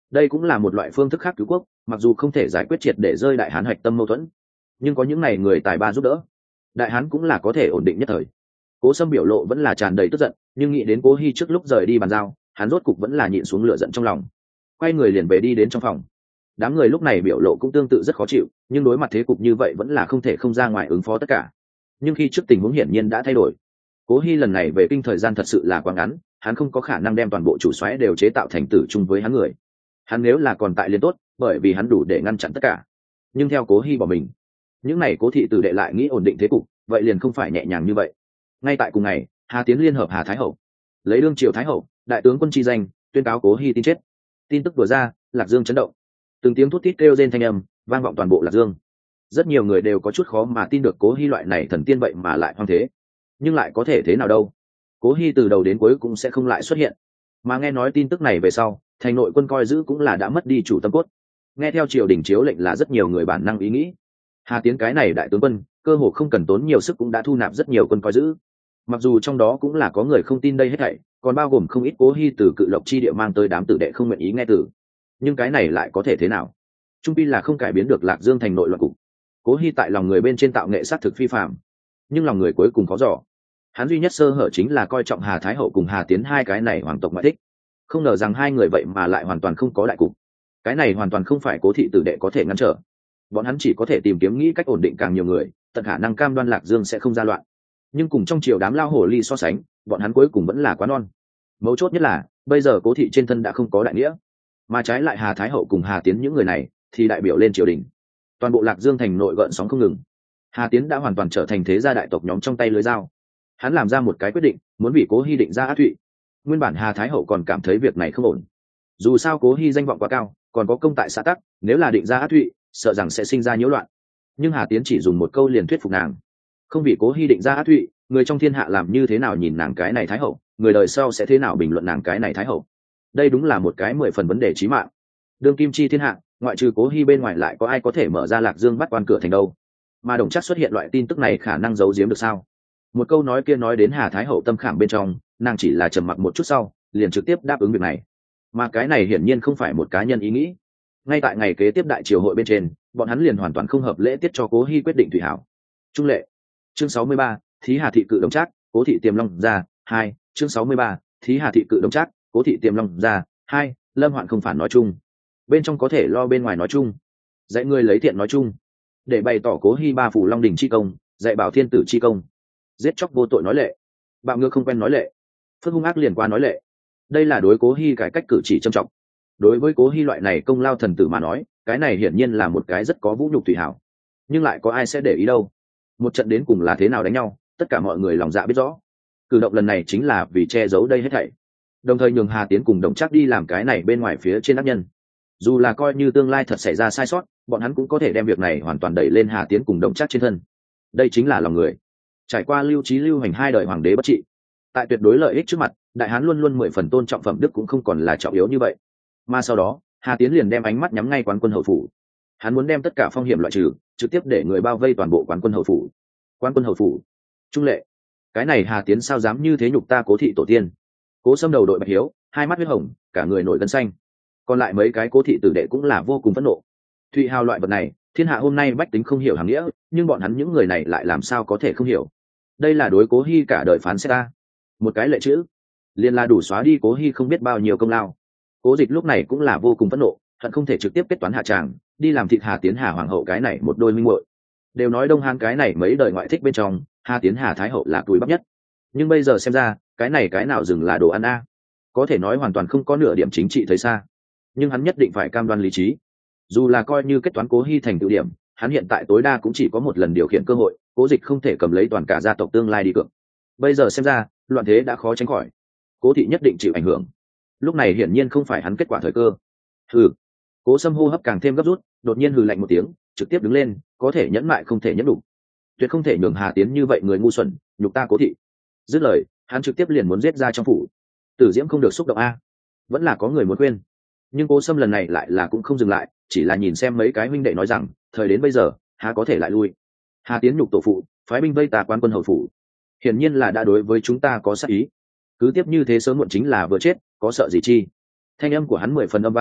đây cũng là một loại phương thức khác cứu quốc, mặc dù không thể giải quyết triệt để rơi đại hán hạch tâm mâu thuẫn, nhưng có những này người tài ba giúp đỡ, đại hán cũng là có thể ổn định nhất thời. Cố Sâm biểu lộ vẫn là tràn đầy tức giận, nhưng nghĩ đến Cố Hi trước lúc rời đi bàn giao, hắn rốt cục vẫn là nhịn xuống lửa giận trong lòng, quay người liền về đi đến trong phòng. Đám người lúc này biểu lộ cũng tương tự rất khó chịu, nhưng đối mặt thế cục như vậy vẫn là không thể không ra ngoài ứng phó tất cả. Nhưng khi trước tình huống hiển nhiên đã thay đổi, Cố Hi lần này về kinh thời gian thật sự là quá ngắn, hắn không có khả năng đem toàn bộ chủ soái đều chế tạo thành tử chung với hắn người. Hắn nếu là còn tại liên tốt, bởi vì hắn đủ để ngăn chặn tất cả. Nhưng theo Cố Hi bỏ mình, những này Cố thị tử đệ lại nghĩ ổn định thế cục, vậy liền không phải nhẹ nhàng như vậy. Ngay tại cùng ngày, Hà Tiến liên hợp Hà Thái hậu, lấy đương triều Thái hậu, đại tướng quân chi danh, tuyên cáo Cố Hi tin chết. Tin tức vừa ra, Lạc Dương chấn động, từng tiếng thút thít kêu rên thanh âm vang vọng toàn bộ Lạc Dương. Rất nhiều người đều có chút khó mà tin được Cố Hi loại này thần tiên vậy mà lại hoang thế, nhưng lại có thể thế nào đâu? Cố Hi từ đầu đến cuối cũng sẽ không lại xuất hiện. Mà nghe nói tin tức này về sau, thành nội quân coi giữ cũng là đã mất đi chủ tâm cốt. Nghe theo triều đình chiếu lệnh là rất nhiều người bản năng ý nghĩ. Hà Tiến cái này đại tướng quân, cơ hồ không cần tốn nhiều sức cũng đã thu nạp rất nhiều quân coi giữ. Mặc dù trong đó cũng là có người không tin đây hết thảy, còn bao gồm không ít Cố Hi từ Cự Lộc chi địa mang tới đám tử đệ không nguyện ý nghe từ. Nhưng cái này lại có thể thế nào? Trung pi là không cải biến được Lạc Dương thành nội loạn cục. Cố Hi tại lòng người bên trên tạo nghệ sát thực phi phàm, nhưng lòng người cuối cùng khó dò. Hắn duy nhất sơ hở chính là coi trọng Hà Thái hậu cùng Hà Tiến hai cái này hoàng tộc ngoại thích, không ngờ rằng hai người vậy mà lại hoàn toàn không có đại cục. Cái này hoàn toàn không phải Cố thị tử đệ có thể ngăn trở. Bọn hắn chỉ có thể tìm kiếm nghĩ cách ổn định càng nhiều người, tận khả năng cam đoan Lạc Dương sẽ không ra loạn. Nhưng cùng trong triều đám lao hổ ly so sánh, bọn hắn cuối cùng vẫn là quá non. Mấu chốt nhất là bây giờ Cố thị trên thân đã không có đại nghĩa, mà trái lại Hà Thái hậu cùng Hà Tiến những người này thì đại biểu lên triều đình. Toàn bộ Lạc Dương thành nội gợn sóng không ngừng. Hà Tiến đã hoàn toàn trở thành thế gia đại tộc nhóm trong tay lưới dao. Hắn làm ra một cái quyết định, muốn vì Cố Hi định ra át thụy. Nguyên bản Hà Thái hậu còn cảm thấy việc này không ổn, dù sao Cố Hi danh vọng quá cao, còn có công tại xã tắc, nếu là định ra át thụy, sợ rằng sẽ sinh ra nhiễu loạn. Nhưng Hà Tiến chỉ dùng một câu liền thuyết phục nàng, không vì Cố Hi định ra át thụy, người trong thiên hạ làm như thế nào nhìn nàng cái này thái hậu, người đời sau sẽ thế nào bình luận nàng cái này thái hậu. Đây đúng là một cái 10 phần vấn đề chí mạng. Đương kim chi thiên hạ, ngoại trừ Cố Hi bên ngoài lại có ai có thể mở ra Lạc Dương bắt quan cửa thành đâu? Mà Đồng Trác xuất hiện loại tin tức này khả năng giấu giếm được sao? Một câu nói kia nói đến Hà Thái hậu tâm khảm bên trong, nàng chỉ là trầm mặc một chút sau, liền trực tiếp đáp ứng việc này. Mà cái này hiển nhiên không phải một cá nhân ý nghĩ. Ngay tại ngày kế tiếp đại triều hội bên trên, bọn hắn liền hoàn toàn không hợp lễ tiết cho Cố Hi quyết định thủy hảo. Trung lệ. Chương 63, Thí Hà thị cự Đồng Trác, Cố thị tiềm long ra, 2, chương 63, Thí Hà thị cự Đồng Trác, Cố thị tiềm long ra, 2, Lâm Hoạn không phản nói chung. Bên trong có thể lo bên ngoài nói chung. Dạy ngươi lấy thiện nói chung. Để bày tỏ Cố Hi ba phủ long đỉnh chi công, dạy bảo thiên tử chi công. Giết chóc vô tội nói lệ, bạo ngược không quen nói lệ, phước hung ác liền qua nói lệ. Đây là đối Cố Hi cải cách cử chỉ trân trọng. Đối với Cố Hi loại này công lao thần tử mà nói, cái này hiển nhiên là một cái rất có vũ nhục thủy hảo. Nhưng lại có ai sẽ để ý đâu? Một trận đến cùng là thế nào đánh nhau, tất cả mọi người lòng dạ biết rõ. Cử động lần này chính là vì che giấu đây hết thảy, đồng thời nhường Hà Tiến cùng Đồng Trác đi làm cái này bên ngoài phía trên ác nhân. Dù là coi như tương lai thật xảy ra sai sót, bọn hắn cũng có thể đem việc này hoàn toàn đẩy lên Hà Tiến cùng Đồng Trác trên thân. Đây chính là lòng người. Trải qua lưu trí lưu hành hai đời hoàng đế bất trị, tại tuyệt đối lợi ích trước mặt, đại hán luôn luôn 10 phần tôn trọng phẩm đức cũng không còn là trọng yếu như vậy. Mà sau đó, Hà Tiến liền đem ánh mắt nhắm ngay quán quân hậu phủ. Hắn muốn đem tất cả phong hiểm loại trừ, trực tiếp để người bao vây toàn bộ quán quân hậu phủ. Quán quân hậu phủ, Trung lệ, cái này Hà Tiến sao dám như thế nhục ta Cố thị tổ tiên? Cố Sâm đầu đội bạch hiếu, hai mắt huyết hồng, cả người nổi gân xanh. Còn lại mấy cái Cố thị tử đệ cũng là vô cùng phẫn nộ. Thụy hào loại vật này, thiên hạ hôm nay bách tính không hiểu hàng nghĩa, nhưng bọn hắn những người này lại làm sao có thể không hiểu? Đây là đối Cố Hi cả đời phán xét ta. Một cái lệ chữ, liền là đủ xóa đi Cố Hi không biết bao nhiêu công lao. Cố Dịch lúc này cũng là vô cùng phẫn nộ, hận không thể trực tiếp kết toán hạ tràng, đi làm thịt Hà Tiến Hà hoàng hậu cái này một đôi minh muội. Đều nói Đông Hán cái này mấy đời ngoại thích bên trong, Hà Tiến Hà thái hậu là túi bắp nhất. Nhưng bây giờ xem ra, cái này cái nào dừng là đồ ăn a. Có thể nói hoàn toàn không có nửa điểm chính trị thấy xa. Nhưng hắn nhất định phải cam đoan lý trí. Dù là coi như kết toán Cố Hi thành tự điểm, hắn hiện tại tối đa cũng chỉ có một lần điều khiển cơ hội, Cố Dịch không thể cầm lấy toàn cả gia tộc tương lai đi cược. Bây giờ xem ra, loạn thế đã khó tránh khỏi. Cố thị nhất định chịu ảnh hưởng. Lúc này hiển nhiên không phải hắn kết quả thời cơ. Hừ. Cố Sâm hô hấp càng thêm gấp rút, đột nhiên hừ lạnh một tiếng, trực tiếp đứng lên, có thể nhẫn mại không thể nhẫn đủ. Tuyệt không thể nhường Hà Tiến như vậy người ngu xuẩn, nhục ta Cố thị. Dứt lời, hắn trực tiếp liền muốn giết ra trong phủ. Tử Diễm không được xúc động a. Vẫn là có người muốn khuyên. Nhưng Cố Sâm lần này lại là cũng không dừng lại, chỉ là nhìn xem mấy cái huynh đệ nói rằng, thời đến bây giờ, há có thể lại lui. Hà Tiến nhục tổ phụ, phái binh vây tà quan quân hầu phủ. Hiển nhiên là đã đối với chúng ta có sát ý. Cứ tiếp như thế sớm muộn chính là vừa chết, có sợ gì chi? Thanh âm của hắn 10 phần âm vang,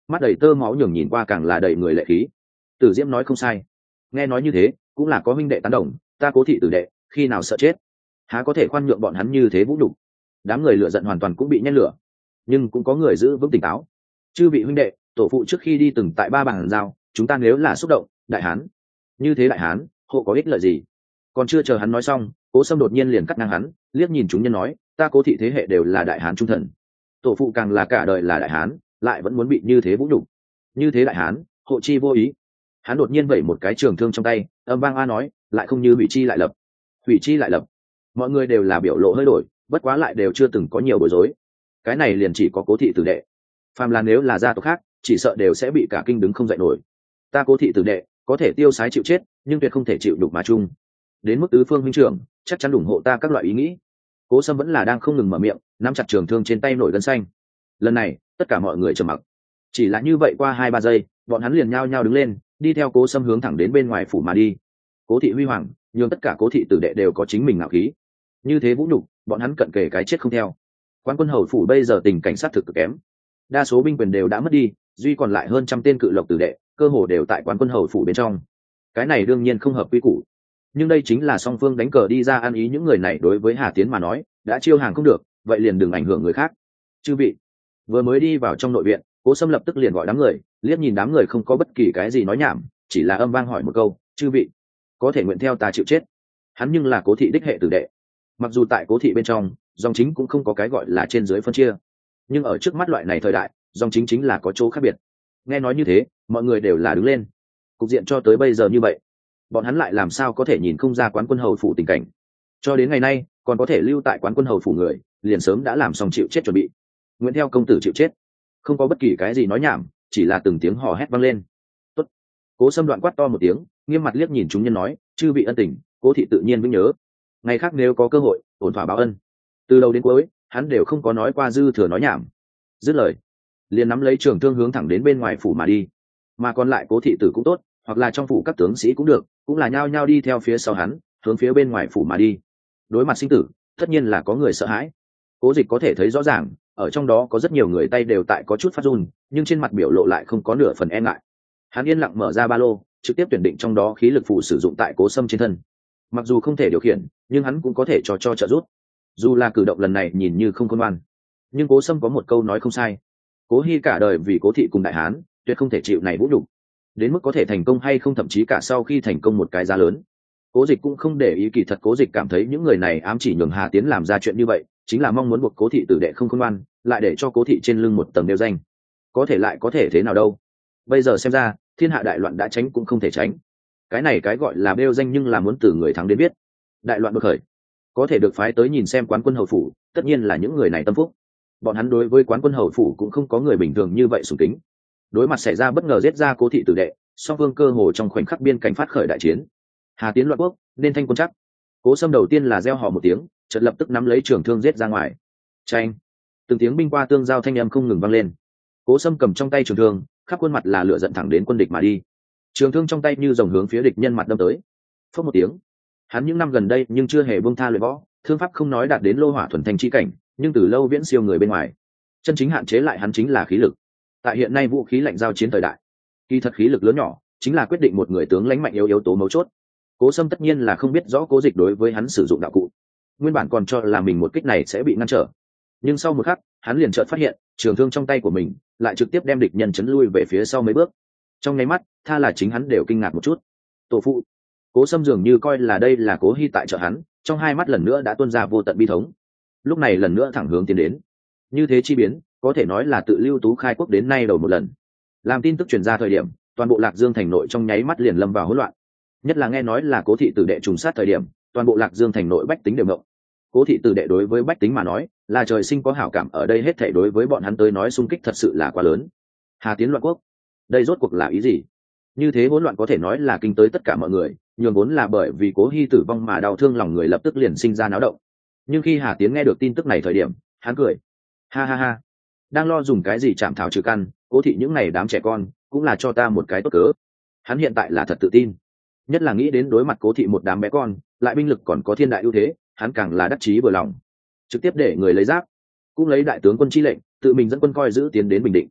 mắt đầy tơ máu nhường nhìn qua càng là đầy người lệ khí. Tử Diễm nói không sai, nghe nói như thế cũng là có huynh đệ tán đồng, ta Cố thị tử đệ khi nào sợ chết, há có thể khoan nhượng bọn hắn như thế vũ nhục. Đám người lựa giận hoàn toàn cũng bị nhen lửa, nhưng cũng có người giữ vững tỉnh táo. Chư vị huynh đệ, tổ phụ trước khi đi từng tại ba bàn giao, chúng ta nếu là xúc động, đại hán như thế, đại hán hộ có ích lợi gì? Còn chưa chờ hắn nói xong, Cố Sâm đột nhiên liền cắt ngang hắn, liếc nhìn chúng nhân nói, ta Cố thị thế hệ đều là đại hán trung thần, tổ phụ càng là cả đời là đại hán, lại vẫn muốn bị như thế vũ nhục. Như thế đại hán hộ chi vô ý. Hắn đột nhiên vẩy một cái trường thương trong tay, âm vang a nói, lại không như hủy chi lại lập. Hủy chi lại lập. Mọi người đều là biểu lộ hơi đổi, bất quá lại đều chưa từng có nhiều bối rối. Cái này liền chỉ có Cố thị tử đệ, phàm là nếu là gia tộc khác chỉ sợ đều sẽ bị cả kinh đứng không dậy nổi. Ta Cố thị tử đệ có thể tiêu sái chịu chết, nhưng tuyệt không thể chịu đục mà chung. Đến mức tứ phương huynh trưởng chắc chắn ủng hộ ta các loại ý nghĩ. Cố Sâm vẫn là đang không ngừng mở miệng, nắm chặt trường thương trên tay nổi gân xanh. Lần này tất cả mọi người trầm mặc, chỉ là như vậy qua 2-3 giây, bọn hắn liền nhao nhao đứng lên, đi theo Cố Sâm hướng thẳng đến bên ngoài phủ mà đi. Cố thị huy hoàng, nhưng tất cả Cố thị tử đệ đều có chính mình ngạo khí. Như thế vũ nhục, bọn hắn cận kề cái chết không theo. Quán Quân Hầu phủ bây giờ tình cảnh sát thực cực kém, đa số binh quyền đều đã mất đi, duy còn lại hơn trăm tên cự lộc tử đệ, cơ hồ đều tại Quán Quân Hầu phủ bên trong. Cái này đương nhiên không hợp quy củ, nhưng đây chính là song phương đánh cờ đi ra ăn ý. Những người này đối với Hà Tiến mà nói, đã chiêu hàng không được, vậy liền đừng ảnh hưởng người khác. Chư vị, vừa mới đi vào trong nội viện, Cố Sâm lập tức liền gọi đám người, liếc nhìn đám người không có bất kỳ cái gì nói nhảm, chỉ là âm vang hỏi một câu, chư vị có thể nguyện theo ta chịu chết? Hắn nhưng là Cố thị đích hệ tử đệ, mặc dù tại Cố thị bên trong dòng chính cũng không có cái gọi là trên dưới phân chia, nhưng ở trước mắt loại này thời đại, dòng chính chính là có chỗ khác biệt. Nghe nói như thế, mọi người đều là đứng lên. Cục diện cho tới bây giờ như vậy, bọn hắn lại làm sao có thể nhìn không ra Quán Quân Hầu phủ tình cảnh. Cho đến ngày nay còn có thể lưu tại Quán Quân Hầu phủ người, liền sớm đã làm xong chịu chết chuẩn bị. Nguyện theo công tử chịu chết. Không có bất kỳ cái gì nói nhảm, chỉ là từng tiếng hò hét vang lên. Tốt. Cố Sâm đoạn quát to một tiếng, nghiêm mặt liếc nhìn chúng nhân nói, chư vị ân tình, Cố thị tự nhiên vĩnh nhớ. Ngày khác nếu có cơ hội, ổn thỏa báo ân. Từ đầu đến cuối, hắn đều không có nói qua dư thừa nói nhảm. Dứt lời, liền nắm lấy trường thương hướng thẳng đến bên ngoài phủ mà đi. Mà còn lại Cố thị tử cũng tốt, hoặc là trong phủ các tướng sĩ cũng được, cũng là nhao nhao đi theo phía sau hắn, hướng phía bên ngoài phủ mà đi. Đối mặt sinh tử, tất nhiên là có người sợ hãi. Cố Dịch có thể thấy rõ ràng, ở trong đó có rất nhiều người tay đều tại có chút phát run, nhưng trên mặt biểu lộ lại không có nửa phần e ngại. Hắn yên lặng mở ra ba lô, trực tiếp tuyển định trong đó khí lực phù sử dụng tại Cố Sâm trên thân. Mặc dù không thể điều khiển, nhưng hắn cũng có thể cho trợ giúp. Dù là cử động lần này nhìn như không khôn ngoan, nhưng Cố Sâm có một câu nói không sai: Cố Hi cả đời vì Cố thị cùng đại hán, tuyệt không thể chịu này vũ nhục. Đến mức có thể thành công hay không, thậm chí cả sau khi thành công một cái giá lớn, Cố Dịch cũng không để ý. Kỳ thật Cố Dịch cảm thấy những người này ám chỉ nhường Hà Tiến làm ra chuyện như vậy, chính là mong muốn buộc Cố thị tử đệ không khôn ngoan, lại để cho Cố thị trên lưng một tầng đeo danh. Có thể lại có thể thế nào đâu? Bây giờ xem ra, thiên hạ đại loạn đã tránh cũng không thể tránh. Cái này cái gọi là đeo danh, nhưng là muốn từ người thắng đến biết. Đại loạn đột khởi, có thể được phái tới nhìn xem Quán Quân Hầu phủ, tất nhiên là những người này tâm phúc. Bọn hắn đối với Quán Quân Hầu phủ cũng không có người bình thường như vậy sùng kính. Đối mặt xảy ra bất ngờ giết ra Cố thị tử đệ, song phương cơ hồ trong khoảnh khắc biên cảnh phát khởi đại chiến. Hà Tiến loạn quốc, nên thanh quân chắc. Cố Sâm đầu tiên là reo hò một tiếng, chợt lập tức nắm lấy trường thương giết ra ngoài. Chanh! Từng tiếng binh qua tương giao thanh âm không ngừng vang lên. Cố Sâm cầm trong tay trường thương, khắp khuôn mặt là lửa giận thẳng đến quân địch mà đi. Trường thương trong tay như dòng hướng phía địch nhân mặt đâm tới. Phốc một tiếng. Hắn những năm gần đây nhưng chưa hề buông tha luyện võ, thương pháp không nói đạt đến lô hỏa thuần thanh chi cảnh, nhưng từ lâu viễn siêu người bên ngoài. Chân chính hạn chế lại hắn chính là khí lực. Tại hiện nay vũ khí lạnh giao chiến thời đại, kỳ thật khí lực lớn nhỏ chính là quyết định một người tướng lãnh mạnh yếu tố mấu chốt. Cố Sâm tất nhiên là không biết rõ Cố Dịch đối với hắn sử dụng đạo cụ, nguyên bản còn cho là mình một kích này sẽ bị ngăn trở, nhưng sau một khắc hắn liền chợt phát hiện trường thương trong tay của mình lại trực tiếp đem địch nhân chấn lui về phía sau mấy bước. Trong nháy mắt, tha là chính hắn đều kinh ngạc một chút. Tổ phụ! Cố Sâm dường như coi là đây là Cố Hi tại trợ hắn, trong hai mắt lần nữa đã tuôn ra vô tận bi thống. Lúc này lần nữa thẳng hướng tiến đến. Như thế chi biến, có thể nói là tự Lưu Tú khai quốc đến nay đầu một lần. Làm tin tức truyền ra thời điểm, toàn bộ Lạc Dương thành nội trong nháy mắt liền lâm vào hỗn loạn. Nhất là nghe nói là Cố thị tử đệ trùng sát thời điểm, toàn bộ Lạc Dương thành nội bách tính đều ngộng. Cố thị tử đệ đối với bách tính mà nói là trời sinh có hảo cảm, ở đây hết thảy đối với bọn hắn tới nói xung kích thật sự là quá lớn. Hà Tiến loạn quốc, đây rốt cuộc là ý gì? Như thế hỗn loạn có thể nói là kinh tới tất cả mọi người, nhường vốn là bởi vì Cố Hi tử vong mà đau thương lòng người lập tức liền sinh ra náo động. Nhưng khi Hà Tiến nghe được tin tức này thời điểm, hắn cười, ha ha ha, đang lo dùng cái gì chạm thảo trừ căn, Cố thị những này đám trẻ con cũng là cho ta một cái tốt cớ. Hắn hiện tại là thật tự tin, nhất là nghĩ đến đối mặt Cố thị một đám bé con, lại binh lực còn có thiên đại ưu thế, hắn càng là đắc chí vừa lòng, trực tiếp để người lấy giáp, cũng lấy đại tướng quân chi lệnh, tự mình dẫn quân coi giữ tiến đến Bình Định.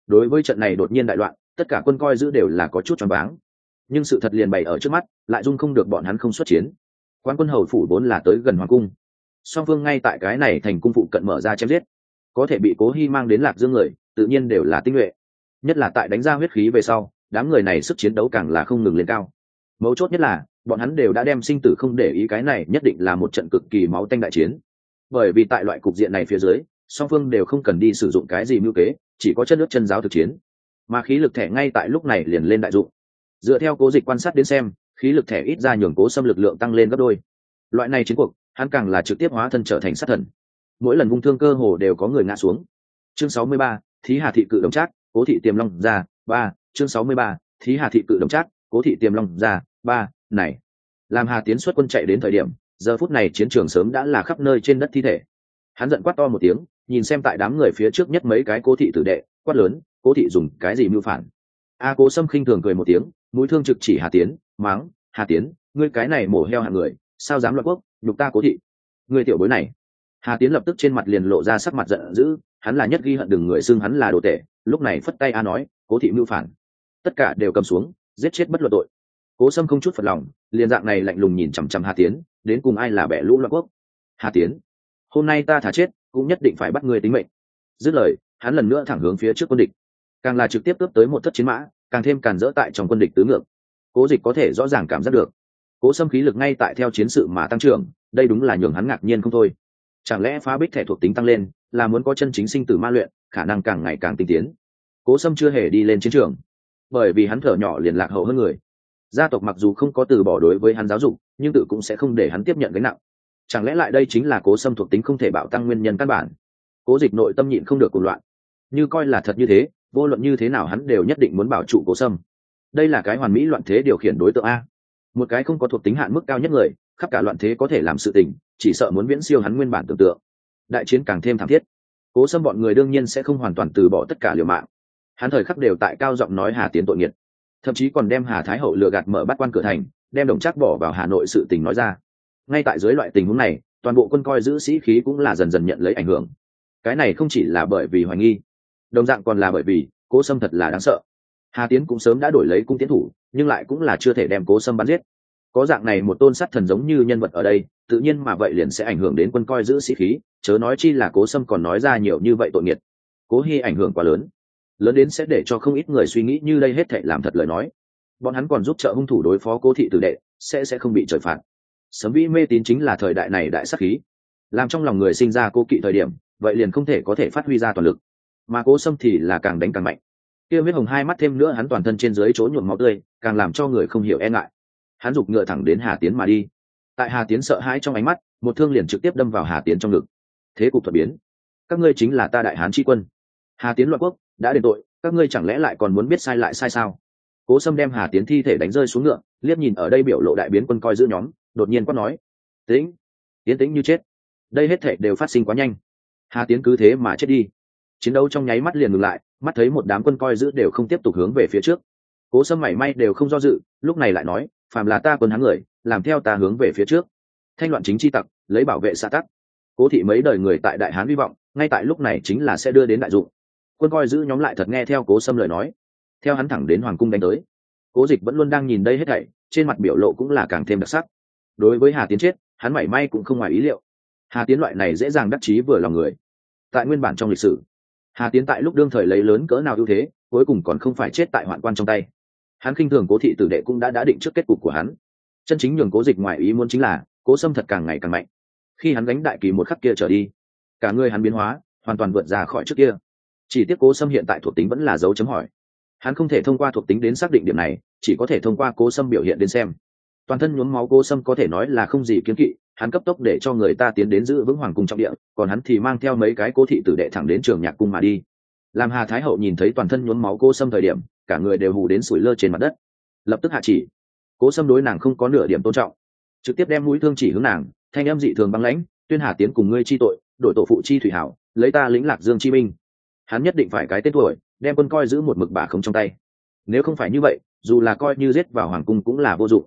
Đối với trận này đột nhiên đại loạn, tất cả quân coi giữ đều là có chút choáng váng, nhưng sự thật liền bày ở trước mắt, lại dung không được bọn hắn không xuất chiến. Quan quân hầu phủ vốn là tới gần hoàng cung, song phương ngay tại cái này thành cung phụ cận mở ra chém giết, có thể bị Cố Hi mang đến Lạc Dương người tự nhiên đều là tinh nhuệ, nhất là tại đánh ra huyết khí về sau, đám người này sức chiến đấu càng là không ngừng lên cao. Mấu chốt nhất là bọn hắn đều đã đem sinh tử không để ý, cái này nhất định là một trận cực kỳ máu tanh đại chiến. Bởi vì tại loại cục diện này phía dưới, song phương đều không cần đi sử dụng cái gì mưu kế, chỉ có chất nước chân giáo thực chiến, mà khí lực thẻ ngay tại lúc này liền lên đại dụng. Dựa theo Cố Dịch quan sát đến xem, khí lực thẻ ít ra nhường Cố Sâm lực lượng tăng lên gấp đôi. Loại này chiến cuộc, hắn càng là trực tiếp hóa thân trở thành sát thần, mỗi lần vung thương cơ hồ đều có người ngã xuống. Chương 63, Thí Hà thị cự đồng trác, Cố thị tiềm long ra 3. Chương 63, Thí Hà thị cự đồng trác, Cố thị tiềm long ra 3. Này, làm Hà Tiến xuất quân chạy đến thời điểm, giờ phút này chiến trường sớm đã là khắp nơi trên đất thi thể. Hắn giận quát to một tiếng, nhìn xem tại đám người phía trước nhất mấy cái Cố thị tử đệ, quát lớn: Cố thị dùng cái gì mưu phản? Cố Sâm khinh thường cười một tiếng, mũi thương trực chỉ Hà Tiến, mắng: Hà Tiến, ngươi cái này mổ heo hạng người, sao dám loạn quốc, nhục ta Cố thị? Ngươi tiểu bối này. Hà Tiến lập tức trên mặt liền lộ ra sắc mặt giận dữ, hắn là nhất ghi hận đừng người xưng hắn là đồ tể, lúc này phất tay nói: Cố thị mưu phản, tất cả đều cầm xuống, giết chết bất luận tội. Cố Sâm không chút phật lòng, liền dạng này lạnh lùng nhìn chằm chằm Hà Tiến, đến cùng ai là bẻ lũ loạn quốc? Hà Tiến, hôm nay ta thả chết cũng nhất định phải bắt ngươi tính mệnh. Dứt lời, hắn lần nữa thẳng hướng phía trước quân địch, càng là trực tiếp cướp tới một thất chiến mã, càng thêm càn rỡ tại trong quân địch tứ ngược. Cố Dịch có thể rõ ràng cảm giác được Cố Sâm khí lực ngay tại theo chiến sự mà tăng trưởng, đây đúng là nhường hắn ngạc nhiên không thôi. Chẳng lẽ phá bích thẻ thuộc tính tăng lên là muốn có chân chính sinh tử ma luyện, khả năng càng ngày càng tinh tiến? Cố Sâm chưa hề đi lên chiến trường, bởi vì hắn thở nhỏ liền lạc hậu hơn người. Gia tộc mặc dù không có từ bỏ đối với hắn giáo dục, nhưng tự cũng sẽ không để hắn tiếp nhận gánh nặng. Chẳng lẽ lại đây chính là Cố Sâm thuộc tính không thể bạo tăng nguyên nhân căn bản? Cố Dịch nội tâm nhịn không được cuồng loạn. Như coi là thật như thế, vô luận như thế nào hắn đều nhất định muốn bảo trụ Cố Sâm. Đây là cái hoàn mỹ loạn thế điều khiển đối tượng a, một cái không có thuộc tính hạn mức cao nhất người, khắp cả loạn thế có thể làm sự tình, chỉ sợ muốn viễn siêu hắn nguyên bản tưởng tượng. Đại chiến càng thêm thảm thiết, Cố Sâm bọn người đương nhiên sẽ không hoàn toàn từ bỏ tất cả liều mạng. Hắn thời khắc đều tại cao giọng nói Hà Tiến tội nghiệt, thậm chí còn đem Hà Thái hậu lừa gạt mở bát quan cửa thành, đem Đồng Trác bỏ vào Hà Nội sự tình nói ra. Ngay tại dưới loại tình huống này, toàn bộ quân coi giữ sĩ khí cũng là dần dần nhận lấy ảnh hưởng. Cái này không chỉ là bởi vì hoài nghi, đồng dạng còn là bởi vì Cố Sâm thật là đáng sợ. Hà Tiến cũng sớm đã đổi lấy cung tiến thủ, nhưng lại cũng là chưa thể đem Cố Sâm bắn giết. Có dạng này một tôn sát thần giống như nhân vật ở đây, tự nhiên mà vậy liền sẽ ảnh hưởng đến quân coi giữ sĩ khí, chớ nói chi là Cố Sâm còn nói ra nhiều như vậy tội nghiệt. Cố Hi ảnh hưởng quá lớn, lớn đến sẽ để cho không ít người suy nghĩ như đây hết thảy làm thật lời nói, bọn hắn còn giúp trợ hung thủ đối phó Cố thị tử đệ, sẽ không bị trời phạt. Sấm vĩ mê tín chính là thời đại này đại sát khí, làm trong lòng người sinh ra cố kỵ thời điểm, vậy liền không thể có thể phát huy ra toàn lực. Mà Cố Sâm thì là càng đánh càng mạnh, kia huyết hồng hai mắt thêm nữa hắn toàn thân trên dưới chỗ nhuộm máu tươi, càng làm cho người không hiểu e ngại. Hắn giục ngựa thẳng đến Hà Tiến mà đi. Tại Hà Tiến sợ hãi trong ánh mắt, một thương liền trực tiếp đâm vào Hà Tiến trong ngực. Thế cục thuật biến, các ngươi chính là ta Đại Hán chi quân. Hà Tiến loạn quốc, đã đền tội, các ngươi chẳng lẽ lại còn muốn biết sai lại sai sao? Cố Sâm đem Hà Tiến thi thể đánh rơi xuống ngựa, liếc nhìn ở đây biểu lộ đại biến quân coi giữ nhóm, đột nhiên quát nói: Tĩnh, tiến tĩnh như chết. Đây hết thảy đều phát sinh quá nhanh. Hà Tiến cứ thế mà chết đi. Chiến đấu trong nháy mắt liền ngừng lại, mắt thấy một đám quân coi giữ đều không tiếp tục hướng về phía trước. Cố Sâm mảy may đều không do dự, lúc này lại nói: phàm là ta quân Hán người, làm theo ta hướng về phía trước. Thanh loạn chính chi tặc, lấy bảo vệ xã tắc. Cố thị mấy đời người tại Đại Hán hy vọng, ngay tại lúc này chính là sẽ đưa đến đại dụng. Quân coi giữ nhóm lại thật nghe theo Cố Sâm lời nói, theo hắn thẳng đến hoàng cung đánh tới. Cố Dịch vẫn luôn đang nhìn đây hết thảy, trên mặt biểu lộ cũng là càng thêm đặc sắc. Đối với Hà Tiến chết, hắn mảy may cũng không ngoài ý liệu. Hà Tiến loại này dễ dàng đắc chí vừa lòng người. Tại nguyên bản trong lịch sử, Hà Tiến tại lúc đương thời lấy lớn cỡ nào ưu thế, cuối cùng còn không phải chết tại hoạn quan trong tay. Hắn khinh thường Cố thị tử đệ cũng đã định trước kết cục của hắn. Chân chính nhường Cố Dịch ngoài ý muốn chính là Cố Sâm thật càng ngày càng mạnh. Khi hắn gánh đại kỳ một khắc kia trở đi, cả người hắn biến hóa, hoàn toàn vượt ra khỏi trước kia. Chỉ tiếc Cố Sâm hiện tại thuộc tính vẫn là dấu chấm hỏi. Hắn không thể thông qua thuộc tính đến xác định điểm này, chỉ có thể thông qua Cố Sâm biểu hiện đến xem. Toàn thân nhuốm máu Cố Sâm có thể nói là không gì kiêng kỵ, hắn cấp tốc để cho người ta tiến đến giữ vững hoàng cung trọng địa, còn hắn thì mang theo mấy cái Cố thị tử đệ thẳng đến Trường Nhạc cung mà đi. Làm Hà Thái hậu nhìn thấy toàn thân nhuốm máu Cố Sâm thời điểm, cả người đều hù đến sủi lơ trên mặt đất, lập tức hạ chỉ. Cố Sâm đối nàng không có nửa điểm tôn trọng, trực tiếp đem mũi thương chỉ hướng nàng, thanh âm dị thường băng lãnh: tuyên Hà Tiến cùng ngươi chi tội, đổi tổ phụ chi thủy hảo, lấy ta lĩnh Lạc Dương chi minh. Hắn nhất định phải cái tên tuổi, đem quân coi giữ một mực bà không trong tay. Nếu không phải như vậy, dù là coi như giết vào hoàng cung cũng là vô dụng.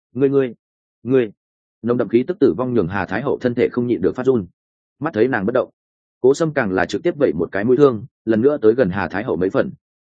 Ngươi nồng đậm khí tức tử vong nhường Hà Thái hậu thân thể không nhịn được phát run. Mắt thấy nàng bất động, Cố Sâm càng là trực tiếp vẩy một cái mũi thương, lần nữa tới gần Hà Thái hậu mấy phần.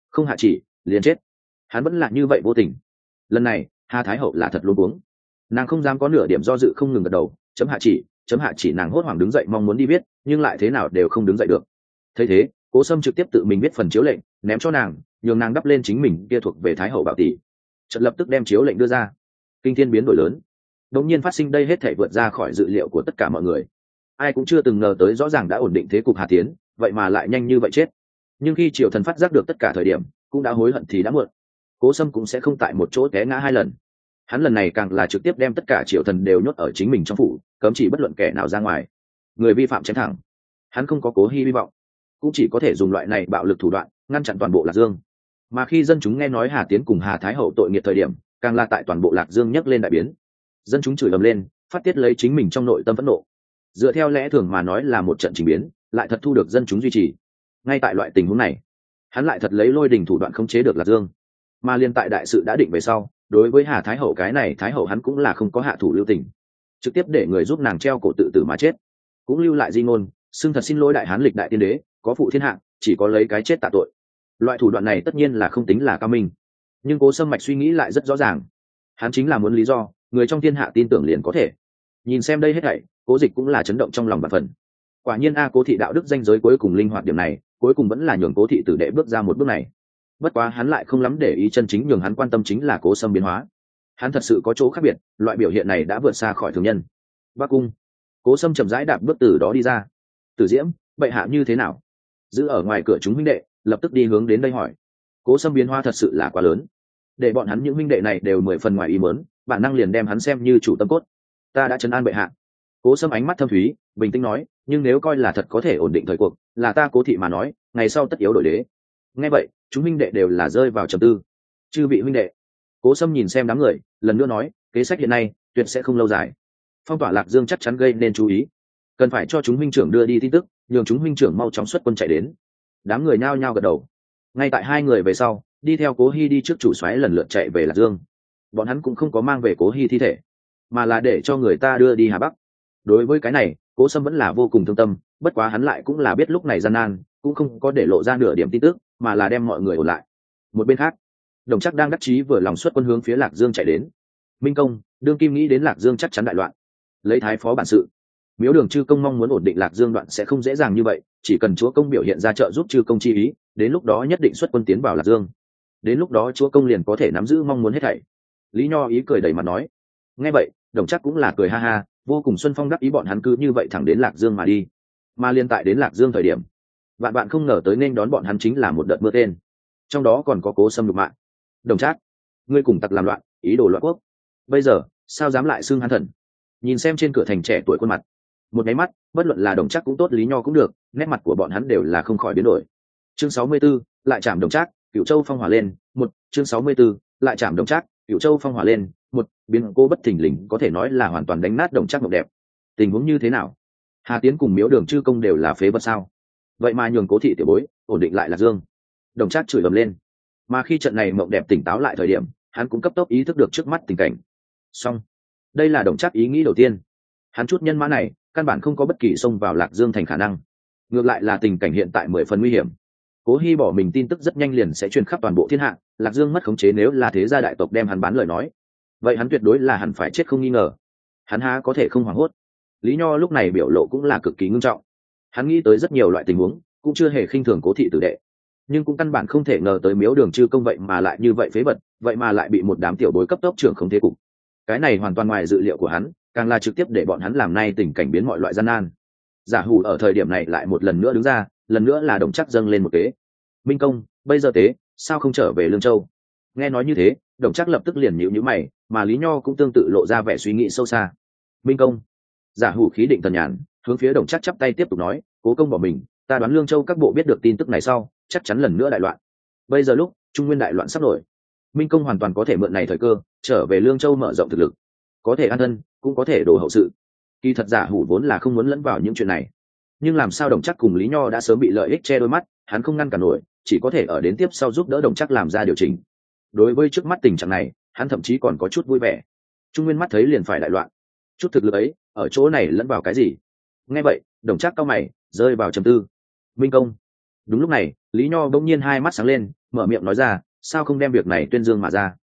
không hạ chỉ liền chết. Hắn vẫn là như vậy vô tình. Lần này Hà Thái Hậu là thật luống cuống, nàng không dám có nửa điểm do dự, không ngừng gật đầu, chấm hạ chỉ. Nàng hốt hoảng đứng dậy mong muốn đi viết, nhưng lại thế nào đều không đứng dậy được. Thấy thế, Cố Sâm trực tiếp tự mình viết phần chiếu lệnh ném cho nàng, nhường nàng đắp lên chính mình kia thuộc về Thái Hậu bảo tỷ. Chợt lập tức đem chiếu lệnh đưa ra. Kinh thiên biến đổi lớn đột nhiên phát sinh, đây hết thảy vượt ra khỏi dự liệu của tất cả mọi người. Ai cũng chưa từng ngờ tới, rõ ràng đã ổn định thế cục Hà Tiến, vậy mà lại nhanh như vậy chết. Nhưng khi triều thần phát giác được tất cả thời điểm, cũng đã hối hận thì đã muộn. Cố Sâm cũng sẽ không tại một chỗ té ngã hai lần. Hắn lần này càng là trực tiếp đem tất cả triều thần đều nhốt ở chính mình trong phủ, cấm chỉ bất luận kẻ nào ra ngoài. Người vi phạm chém thẳng. Hắn không có Cố Hi hy vọng, cũng chỉ có thể dùng loại này bạo lực thủ đoạn ngăn chặn toàn bộ Lạc Dương. Mà khi dân chúng nghe nói Hà Tiến cùng Hà Thái Hậu tội nghiệp thời điểm, càng là tại toàn bộ Lạc Dương nhấc lên đại biến. Dân chúng chửi ầm lên, phát tiết lấy chính mình trong nội tâm phẫn nộ. Dựa theo lẽ thường mà nói là một trận trình biến, lại thật thu được dân chúng duy trì. Ngay tại loại tình huống này, hắn lại thật lấy lôi đình thủ đoạn khống chế được Lạc Dương. Mà liên tại đại sự đã định về sau, đối với Hà Thái Hậu cái này Thái Hậu hắn cũng là không có hạ thủ lưu tình, trực tiếp để người giúp nàng treo cổ tự tử mà chết. Cũng lưu lại di ngôn, xưng thật xin lỗi đại hán lịch đại tiên đế, có phụ thiên hạ, chỉ có lấy cái chết tạ tội. Loại thủ đoạn này tất nhiên là không tính là cao minh, nhưng Cố Sâm mạch suy nghĩ lại rất rõ ràng. Hắn chính là muốn lý do, người trong thiên hạ tin tưởng liền có thể. Nhìn xem đây hết thảy, Cố Dịch cũng là chấn động trong lòng bạt phần. Quả nhiên Cố thị đạo đức danh giới cuối cùng linh hoạt điểm này, cuối cùng vẫn là nhường Cố thị tử đệ bước ra một bước này. Bất quá hắn lại không lắm để ý, chân chính nhường hắn quan tâm chính là Cố Sâm biến hóa. Hắn thật sự có chỗ khác biệt, loại biểu hiện này đã vượt xa khỏi thường nhân. Bắc cung, Cố Sâm chậm rãi đạp bước từ đó đi ra. Tử Diễm, bệ hạ như thế nào? Giữ ở ngoài cửa chúng huynh đệ lập tức đi hướng đến đây hỏi. Cố Sâm biến hóa thật sự là quá lớn, để bọn hắn những huynh đệ này đều 10 phần ngoài ý muốn, bản năng liền đem hắn xem như chủ tâm cốt. Ta đã trấn an bệ hạ. Cố Sâm ánh mắt thâm thúy, bình tĩnh nói, nhưng nếu coi là thật có thể ổn định thời cuộc, là ta Cố thị mà nói, ngày sau tất yếu đổi đế. Nghe vậy, chúng huynh đệ đều là rơi vào trầm tư. Chư vị huynh đệ, Cố Sâm nhìn xem đám người, lần nữa nói, kế sách hiện nay tuyệt sẽ không lâu dài. Phong tỏa Lạc Dương chắc chắn gây nên chú ý, cần phải cho chúng huynh trưởng đưa đi tin tức, nhường chúng huynh trưởng mau chóng xuất quân chạy đến. Đám người nhao nhao gật đầu. Ngay tại hai người về sau, đi theo Cố Hi đi trước chủ soái lần lượt chạy về Lạc Dương. Bọn hắn cũng không có mang về Cố Hi thi thể, mà là để cho người ta đưa đi Hà Bắc. Đối với cái này, Cố Sâm vẫn là vô cùng thương tâm, bất quá hắn lại cũng là biết lúc này gian nan, cũng không có để lộ ra nửa điểm tin tức, mà là đem mọi người ổn lại. Một bên khác, Đồng Trác đang đắc chí vừa lòng xuất quân hướng phía Lạc Dương chạy đến. Minh công, đương kim nghĩ đến Lạc Dương chắc chắn đại loạn, lấy thái phó bản sự, Miếu Đường chư công mong muốn ổn định Lạc Dương đoạn sẽ không dễ dàng như vậy, chỉ cần chúa công biểu hiện ra trợ giúp chư công chi ý, đến lúc đó nhất định xuất quân tiến vào Lạc Dương. Đến lúc đó chúa công liền có thể nắm giữ mong muốn hết thảy. Lý Nho ý cười đầy mặt nói. Nghe vậy, Đồng Trác cũng là cười ha ha, vô cùng xuân phong đắc ý, bọn hắn cứ như vậy thẳng đến Lạc Dương mà đi. Mà liên tại đến Lạc Dương thời điểm, vạn bạn không ngờ tới nên đón bọn hắn chính là một đợt mưa tên, trong đó còn có Cố Sâm lục mạng. Đồng Trác, ngươi cùng tặc làm loạn, ý đồ loạn quốc, bây giờ sao dám lại xưng hắn thần? Nhìn xem trên cửa thành trẻ tuổi khuôn mặt, một cái mắt, bất luận là Đồng Trác cũng tốt, Lý Nho cũng được, nét mặt của bọn hắn đều là không khỏi biến đổi. Chương 64, lại chạm Đồng Trác, Cửu Châu phong hỏa lên. Một chương 64, lại chạm Đồng Trác, Cửu Châu phong hỏa lên. Một biến cố bất thình lình có thể nói là hoàn toàn đánh nát Đồng Trác mộng đẹp. Tình huống như thế nào? Hà Tiến cùng Miếu Đường chư công đều là phế vật sao? Vậy mà nhường Cố thị tiểu bối ổn định lại Lạc Dương. Đồng Trác chửi ầm lên. Mà khi trận này mộng đẹp tỉnh táo lại thời điểm, hắn cũng cấp tốc ý thức được trước mắt tình cảnh. Xong, đây là Đồng Trác ý nghĩ đầu tiên. Hắn chút nhân mã này căn bản không có bất kỳ xông vào Lạc Dương thành khả năng, ngược lại là tình cảnh hiện tại 10 phần nguy hiểm. Cố Hi bỏ mình tin tức rất nhanh liền sẽ truyền khắp toàn bộ thiên hạ, Lạc Dương mất khống chế, nếu là thế gia đại tộc đem hắn bán lời nói, vậy hắn tuyệt đối là hẳn phải chết không nghi ngờ. Hắn há có thể không hoảng hốt. Lý Nho lúc này biểu lộ cũng là cực kỳ nghiêm trọng. Hắn nghĩ tới rất nhiều loại tình huống, cũng chưa hề khinh thường Cố thị tử đệ, nhưng cũng căn bản không thể ngờ tới Miếu Đường chư công vậy mà lại như vậy phế vật, vậy mà lại bị một đám tiểu bối cấp tốc trưởng không thế cục. Cái này hoàn toàn ngoài dự liệu của hắn, càng là trực tiếp để bọn hắn làm nay tình cảnh biến mọi loại gian nan. Giả Hủ ở thời điểm này lại một lần nữa đứng ra, lần nữa là Đồng Trác dâng lên một kế. Minh công, bây giờ tế sao không trở về Lương Châu? Nghe nói như thế, Đồng Trác lập tức liền nhíu nhíu mày, mà Lý Nho cũng tương tự lộ ra vẻ suy nghĩ sâu xa. Minh công, Giả Hủ khí định thần nhàn, hướng phía Đồng Trác chắp tay tiếp tục nói, Cố công bỏ mình, ta đoán Lương Châu các bộ biết được tin tức này sau, chắc chắn lần nữa đại loạn. Bây giờ lúc Trung Nguyên đại loạn sắp nổi, Minh công hoàn toàn có thể mượn này thời cơ trở về Lương Châu mở rộng thực lực, có thể an thân, cũng có thể đổ hậu sự. Kỳ thật Giả Hủ vốn là không muốn lẫn vào những chuyện này, nhưng làm sao Đồng Trác cùng Lý Nho đã sớm bị lợi ích che đôi mắt, hắn không ngăn cản nổi, chỉ có thể ở đến tiếp sau giúp đỡ Đồng Trác làm ra điều chỉnh. Đối với trước mắt tình trạng này, hắn thậm chí còn có chút vui vẻ. Trung Nguyên mắt thấy liền phải đại loạn, chút thực lực ấy ở chỗ này lẫn vào cái gì? Nghe vậy, Đồng Trác cau mày, rơi vào trầm tư. Minh công. Đúng lúc này, Lý Nho bỗng nhiên hai mắt sáng lên, mở miệng nói ra, sao không đem việc này tuyên dương mà ra.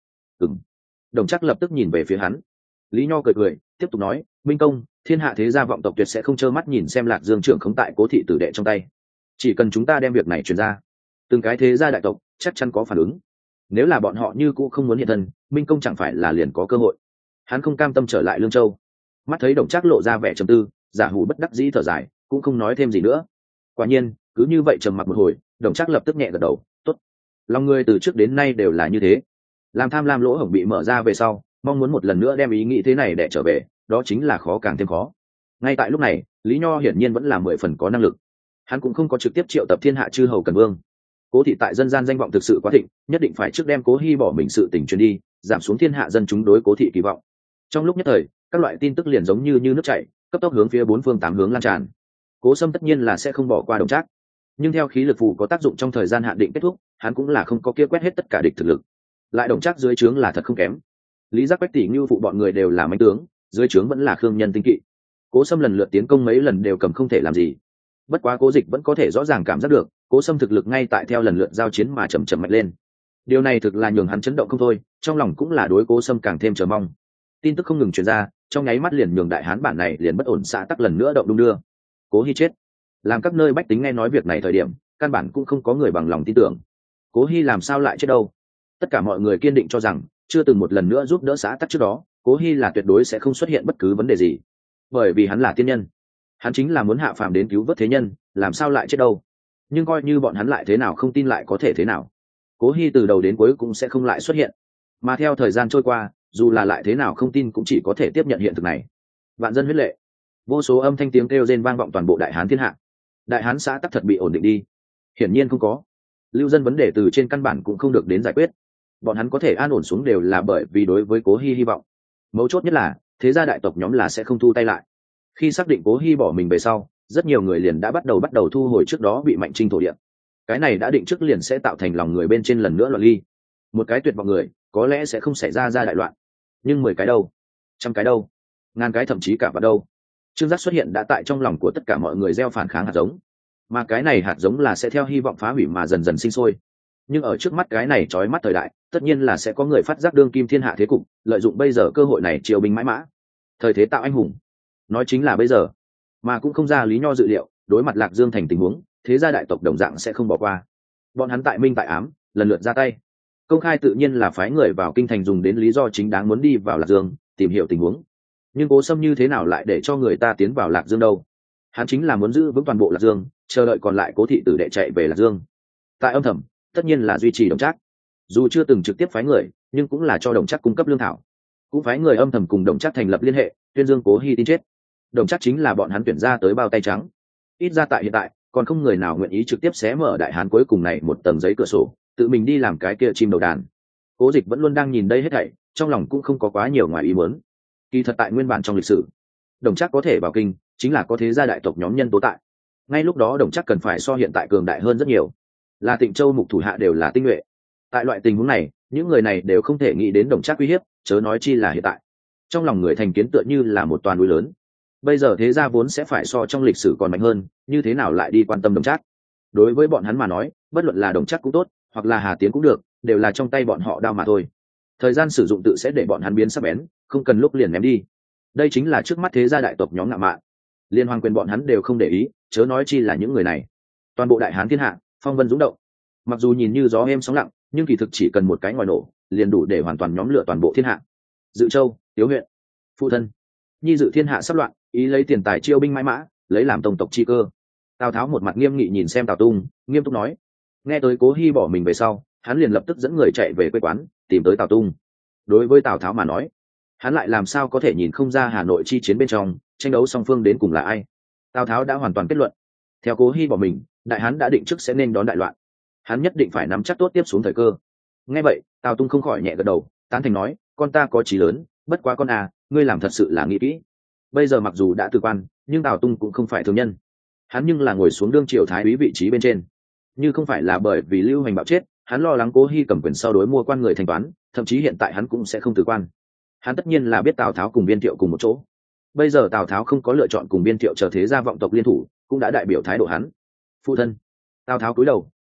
Đồng Trác lập tức nhìn về phía hắn. Lý Nho cười cười tiếp tục nói, minh công, thiên hạ thế gia vọng tộc tuyệt sẽ không trơ mắt nhìn xem Lạc Dương trưởng khống tại Cố thị tử đệ trong tay. Chỉ cần chúng ta đem việc này truyền ra, từng cái thế gia đại tộc chắc chắn có phản ứng. Nếu là bọn họ như cũ không muốn hiện thân, minh công chẳng phải là liền có cơ hội. Hắn không cam tâm trở lại Lương Châu. Mắt thấy Đồng Trác lộ ra vẻ trầm tư, giả hủ bất đắc dĩ thở dài, cũng không nói thêm gì nữa. Quả nhiên cứ như vậy trầm mặc một hồi, Đồng Trác lập tức nhẹ gật đầu, tốt. Lòng người từ trước đến nay đều là như thế. Làm tham lam lỗ hổng bị mở ra về sau, mong muốn một lần nữa đem ý nghĩ thế này để trở về, đó chính là khó càng thêm khó. Ngay tại lúc này, Lý Nho hiển nhiên vẫn là 10 phần có năng lực. Hắn cũng không có trực tiếp triệu tập thiên hạ chư hầu cần vương. Cố thị tại dân gian danh vọng thực sự quá thịnh, nhất định phải trước đem Cố Hi bỏ mình sự tình truyền đi, giảm xuống thiên hạ dân chúng đối Cố thị kỳ vọng. Trong lúc nhất thời, các loại tin tức liền giống như nước chảy, cấp tốc hướng phía bốn phương tám hướng lan tràn. Cố Sâm tất nhiên là sẽ không bỏ qua Đồng Trác, nhưng theo khí lực phù có tác dụng trong thời gian hạn định kết thúc, hắn cũng là không có kia quét hết tất cả địch thực lực. Lại Đồng Trác dưới trướng là thật không kém. Lý Giác, Bách Tỷ, Ngưu phụ bọn người đều là mãnh tướng, dưới trướng vẫn là khương nhân tinh kỵ. Cố Sâm lần lượt tiến công mấy lần đều cầm không thể làm gì. Bất quá Cố Dịch vẫn có thể rõ ràng cảm giác được, Cố Sâm thực lực ngay tại theo lần lượt giao chiến mà chậm chậm mạnh lên. Điều này thực là nhường hắn chấn động không thôi, trong lòng cũng là đối Cố Sâm càng thêm chờ mong. Tin tức không ngừng truyền ra, trong nháy mắt liền nhường đại hán bản này liền bất ổn xã tắc lần nữa động đung đưa. Cố Hi chết. Làm các nơi bách tính nghe nói việc này thời điểm, căn bản cũng không có người bằng lòng tin tưởng. Cố Hi làm sao lại chết đâu? Tất cả mọi người kiên định cho rằng, chưa từng một lần nữa giúp đỡ xã tắc trước đó, Cố Hi là tuyệt đối sẽ không xuất hiện bất cứ vấn đề gì. Bởi vì hắn là tiên nhân, hắn chính là muốn hạ phàm đến cứu vớt thế nhân, làm sao lại chết đâu? Nhưng coi như bọn hắn lại thế nào không tin lại có thể thế nào? Cố Hi từ đầu đến cuối cũng sẽ không lại xuất hiện. Mà theo thời gian trôi qua, dù là lại thế nào không tin cũng chỉ có thể tiếp nhận hiện thực này. Vạn dân huyết lệ, vô số âm thanh tiếng kêu rên vang vọng toàn bộ đại hán thiên hạ. Đại hán xã tắc thật bị ổn định đi? Hiển nhiên không có. Lưu dân vấn đề từ trên căn bản cũng không được đến giải quyết. Bọn hắn có thể an ổn xuống đều là bởi vì đối với Cố Hi hy vọng. Mấu chốt nhất là thế gia đại tộc nhóm là sẽ không thu tay lại. Khi xác định Cố Hi bỏ mình về sau, rất nhiều người liền đã bắt đầu thu hồi trước đó bị mạnh trinh thổ địa. Cái này đã định trước liền sẽ tạo thành lòng người bên trên lần nữa loạn ly. Một cái tuyệt vọng người có lẽ sẽ không xảy ra đại loạn, nhưng 10 cái đâu, 100 cái đâu, ngàn cái thậm chí cả vào đâu. Trương Giác xuất hiện đã tại trong lòng của tất cả mọi người gieo phản kháng hạt giống, mà cái này hạt giống là sẽ theo hy vọng phá hủy mà dần dần sinh sôi. Nhưng ở trước mắt cái này chói mắt thời đại, tất nhiên là sẽ có người phát giác đương kim thiên hạ thế cục, lợi dụng bây giờ cơ hội này triều binh mãi mã, thời thế tạo anh hùng. Nói chính là bây giờ, mà cũng không ra Lý Nho dự liệu, đối mặt Lạc Dương thành tình huống, thế gia đại tộc đồng dạng sẽ không bỏ qua. Bọn hắn tại minh tại ám, lần lượt ra tay. Công khai tự nhiên là phái người vào kinh thành dùng đến lý do chính đáng muốn đi vào Lạc Dương, tìm hiểu tình huống. Nhưng Cố Sâm như thế nào lại để cho người ta tiến vào Lạc Dương đâu? Hắn chính là muốn giữ vững toàn bộ Lạc Dương, chờ đợi còn lại Cố thị tử đệ chạy về Lạc Dương. Tại âm thầm, tất nhiên là duy trì Đồng Trác. Dù chưa từng trực tiếp phái người, nhưng cũng là cho Đồng Trác cung cấp lương thảo. Cũng phái người âm thầm cùng Đồng Trác thành lập liên hệ, tuyên dương Cố Hi tin chết. Đồng Trác chính là bọn hắn tuyển ra tới bao tay trắng. Ít ra tại hiện tại, còn không người nào nguyện ý trực tiếp xé mở đại hán cuối cùng này một tầng giấy cửa sổ, tự mình đi làm cái kia chim đầu đàn. Cố Dịch vẫn luôn đang nhìn đây hết thảy, trong lòng cũng không có quá nhiều ngoài ý muốn. Kỳ thật tại nguyên bản trong lịch sử, Đồng Trác có thể vào kinh, chính là có thế gia đại tộc nhóm nhân tố tại. Ngay lúc đó Đồng Trác cần phải so hiện tại cường đại hơn rất nhiều. Là Tịnh Châu mục thủ hạ đều là tinh nhuệ. Tại loại tình huống này, những người này đều không thể nghĩ đến Đồng Trác uy hiếp, chớ nói chi là hiện tại. Trong lòng người thành kiến tựa như là một toàn núi lớn. Bây giờ thế gia vốn sẽ phải so trong lịch sử còn mạnh hơn, như thế nào lại đi quan tâm Đồng Trác? Đối với bọn hắn mà nói, bất luận là Đồng Trác cũng tốt, hoặc là Hà Tiến cũng được, đều là trong tay bọn họ đao mà thôi. Thời gian sử dụng tự sẽ để bọn hắn biến sắc bén, không cần lúc liền ném đi. Đây chính là trước mắt thế gia đại tộc nhóm ngạo mạn. Liên hoàng quyền bọn hắn đều không để ý, chớ nói chi là những người này. Toàn bộ đại hán thiên hạ, phong vân dũng động. Mặc dù nhìn như gió êm sóng lặng, nhưng kỳ thực chỉ cần một cái ngòi nổ, liền đủ để hoàn toàn nhóm lửa toàn bộ thiên hạ. Dự Châu, Tiếu huyện, phụ thân, nhi dự thiên hạ sắp loạn, ý lấy tiền tài chiêu binh mãi mã, lấy làm tông tộc chi cơ. Tào Tháo một mặt nghiêm nghị nhìn xem Tào Tung, nghiêm túc nói. Nghe tới Cố Hi bỏ mình về sau, hắn liền lập tức dẫn người chạy về quê quán, tìm tới Tào Tung. Đối với Tào Tháo mà nói, hắn lại làm sao có thể nhìn không ra Hà Nội chi chiến bên trong tranh đấu song phương đến cùng là ai. Tào Tháo đã hoàn toàn kết luận, theo Cố Hi bỏ mình, đại hán đã định trước sẽ nên đón đại loạn, hắn nhất định phải nắm chắc tốt tiếp xuống thời cơ. Nghe vậy, Tào Tung không khỏi nhẹ gật đầu, tán thành nói, con ta có chí lớn, bất quá con à, ngươi làm thật sự là nghĩ kỹ. Bây giờ mặc dù đã từ quan, nhưng Tào Tung cũng không phải thường nhân, hắn nhưng là ngồi xuống đương triều thái úy vị trí bên trên. Như không phải là bởi vì Lưu Hành bạo chết, hắn lo lắng Cố Hi cầm quyền sau đối mua quan người thanh toán, thậm chí hiện tại hắn cũng sẽ không từ quan. Hắn tất nhiên là biết Tào Tháo cùng Viên Thiệu cùng một chỗ. Bây giờ Tào Tháo không có lựa chọn cùng Viên Thiệu trở thế gia vọng tộc liên thủ, cũng đã đại biểu thái độ hắn. Phụ thân. Tào Tháo cúi đầu,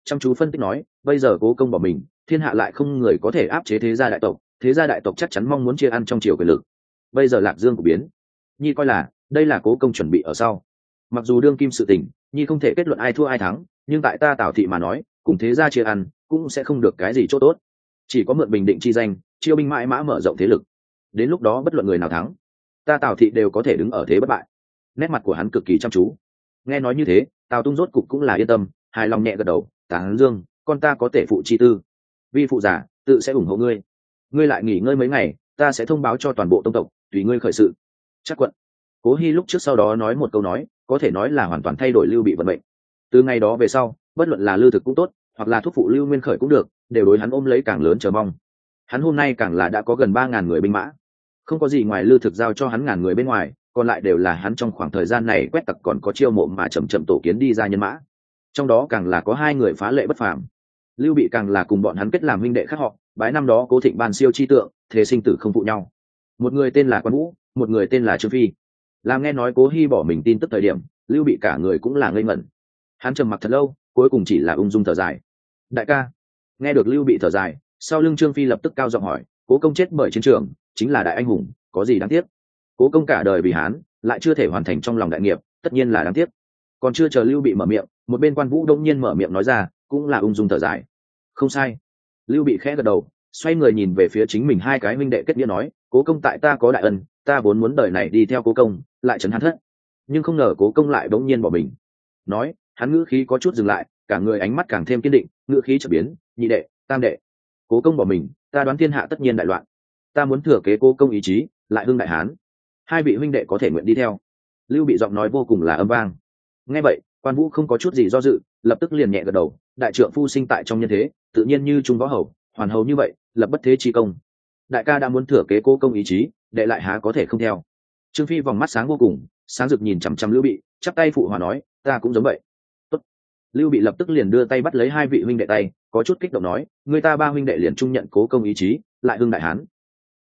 chăm chú phân tích nói, bây giờ cố công bỏ mình, thiên hạ lại không người có thể áp chế thế gia đại tộc, thế gia đại tộc chắc chắn mong muốn chia ăn trong triều quyền lực. Bây giờ Lạc Dương của biến, nhi coi là đây là cố công chuẩn bị ở sau. Mặc dù đương kim sự tình, nhi không thể kết luận ai thua ai thắng, nhưng tại ta Tào thị mà nói, cùng thế gia chia ăn cũng sẽ không được cái gì chỗ tốt, chỉ có mượn bình định chi danh, chiêu binh mãi mã mở rộng thế lực. Đến lúc đó bất luận người nào thắng, ta Tào thị đều có thể đứng ở thế bất bại. Nét mặt của hắn cực kỳ chăm chú. Nghe nói như thế, Tào Tung rốt cục cũng là yên tâm, hài lòng nhẹ gật đầu, tán dương, con ta có thể phụ chi tư, vi phụ giả tự sẽ ủng hộ ngươi. Ngươi lại nghỉ ngơi mấy ngày, ta sẽ thông báo cho toàn bộ tông tộc, tùy ngươi khởi sự. Chắc quận. Cố Hi lúc trước sau đó nói một câu nói, có thể nói là hoàn toàn thay đổi Lưu Bị vận mệnh. Từ ngày đó về sau, bất luận là Lưu Thực cũng tốt, hoặc là thúc phụ Lưu Nguyên Khởi cũng được, đều đối hắn ôm lấy càng lớn chờ mong. Hắn hôm nay càng là đã có gần 3.000 người binh mã, không có gì ngoài Lưu Thực giao cho hắn ngàn người bên ngoài, còn lại đều là hắn trong khoảng thời gian này quét tặc còn có chiêu mộ mà chậm chậm tổ kiến đi ra nhân mã. Trong đó càng là có 2 người phá lệ bất phàm. Lưu Bị càng là cùng bọn hắn kết làm huynh đệ khác họ, bái năm đó Cố Thịnh ban siêu chi tượng, thế sinh tử không phụ nhau. Một người tên là Quan Vũ, một người tên là Trương Phi. Làm nghe nói Cố Hi bỏ mình tin tức thời điểm, Lưu Bị cả người cũng là ngây ngẩn. Hắn trầm mặc thật lâu, cuối cùng chỉ là ung dung thở dài. Đại ca. Nghe được Lưu Bị thở dài, sau lưng Trương Phi lập tức cao giọng hỏi, Cố công chết bởi chiến trường, chính là đại anh hùng, có gì đáng tiếc? Cố công cả đời vì Hán, lại chưa thể hoàn thành trong lòng đại nghiệp, tất nhiên là đáng tiếc. Còn chưa chờ Lưu Bị mở miệng, một bên Quan Vũ đông nhiên mở miệng nói ra, cũng là ung dung thở dài. Không sai. Lưu Bị khẽ gật đầu, xoay người nhìn về phía chính mình 2 cái huynh đệ kết nghĩa nói, Cố công tại ta có đại ân, ta vốn muốn đời này đi theo Cố công, lại trấn hắn thất, nhưng không ngờ Cố công lại bỗng nhiên bỏ mình. Nói, hắn ngữ khí có chút dừng lại, cả người ánh mắt càng thêm kiên định, ngữ khí chợt biến, nhị đệ, tam đệ, Cố công bỏ mình, ta đoán thiên hạ tất nhiên đại loạn, ta muốn thừa kế Cố công ý chí, lại hưng đại Hán. 2 vị huynh đệ có thể nguyện đi theo. Lưu Bị giọng nói vô cùng là âm vang. Nghe vậy, Quan Vũ không có chút gì do dự, lập tức liền nhẹ gật đầu, đại trượng phu sinh tại trong nhân thế, tự nhiên như trung võ hầu, hoàn hầu như vậy, lập bất thế chi công. Đại ca đã muốn thừa kế Cố công ý chí, đệ lại há có thể không theo. Trương Phi vòng mắt sáng vô cùng, sáng rực nhìn chằm chằm Lưu Bị, chắp tay phụ hòa nói, ta cũng giống vậy. Tốt. Lưu Bị lập tức liền đưa tay bắt lấy 2 vị huynh đệ tay, có chút kích động nói, người ta 3 huynh đệ liền trung nhận Cố công ý chí, lại hưng đại Hán.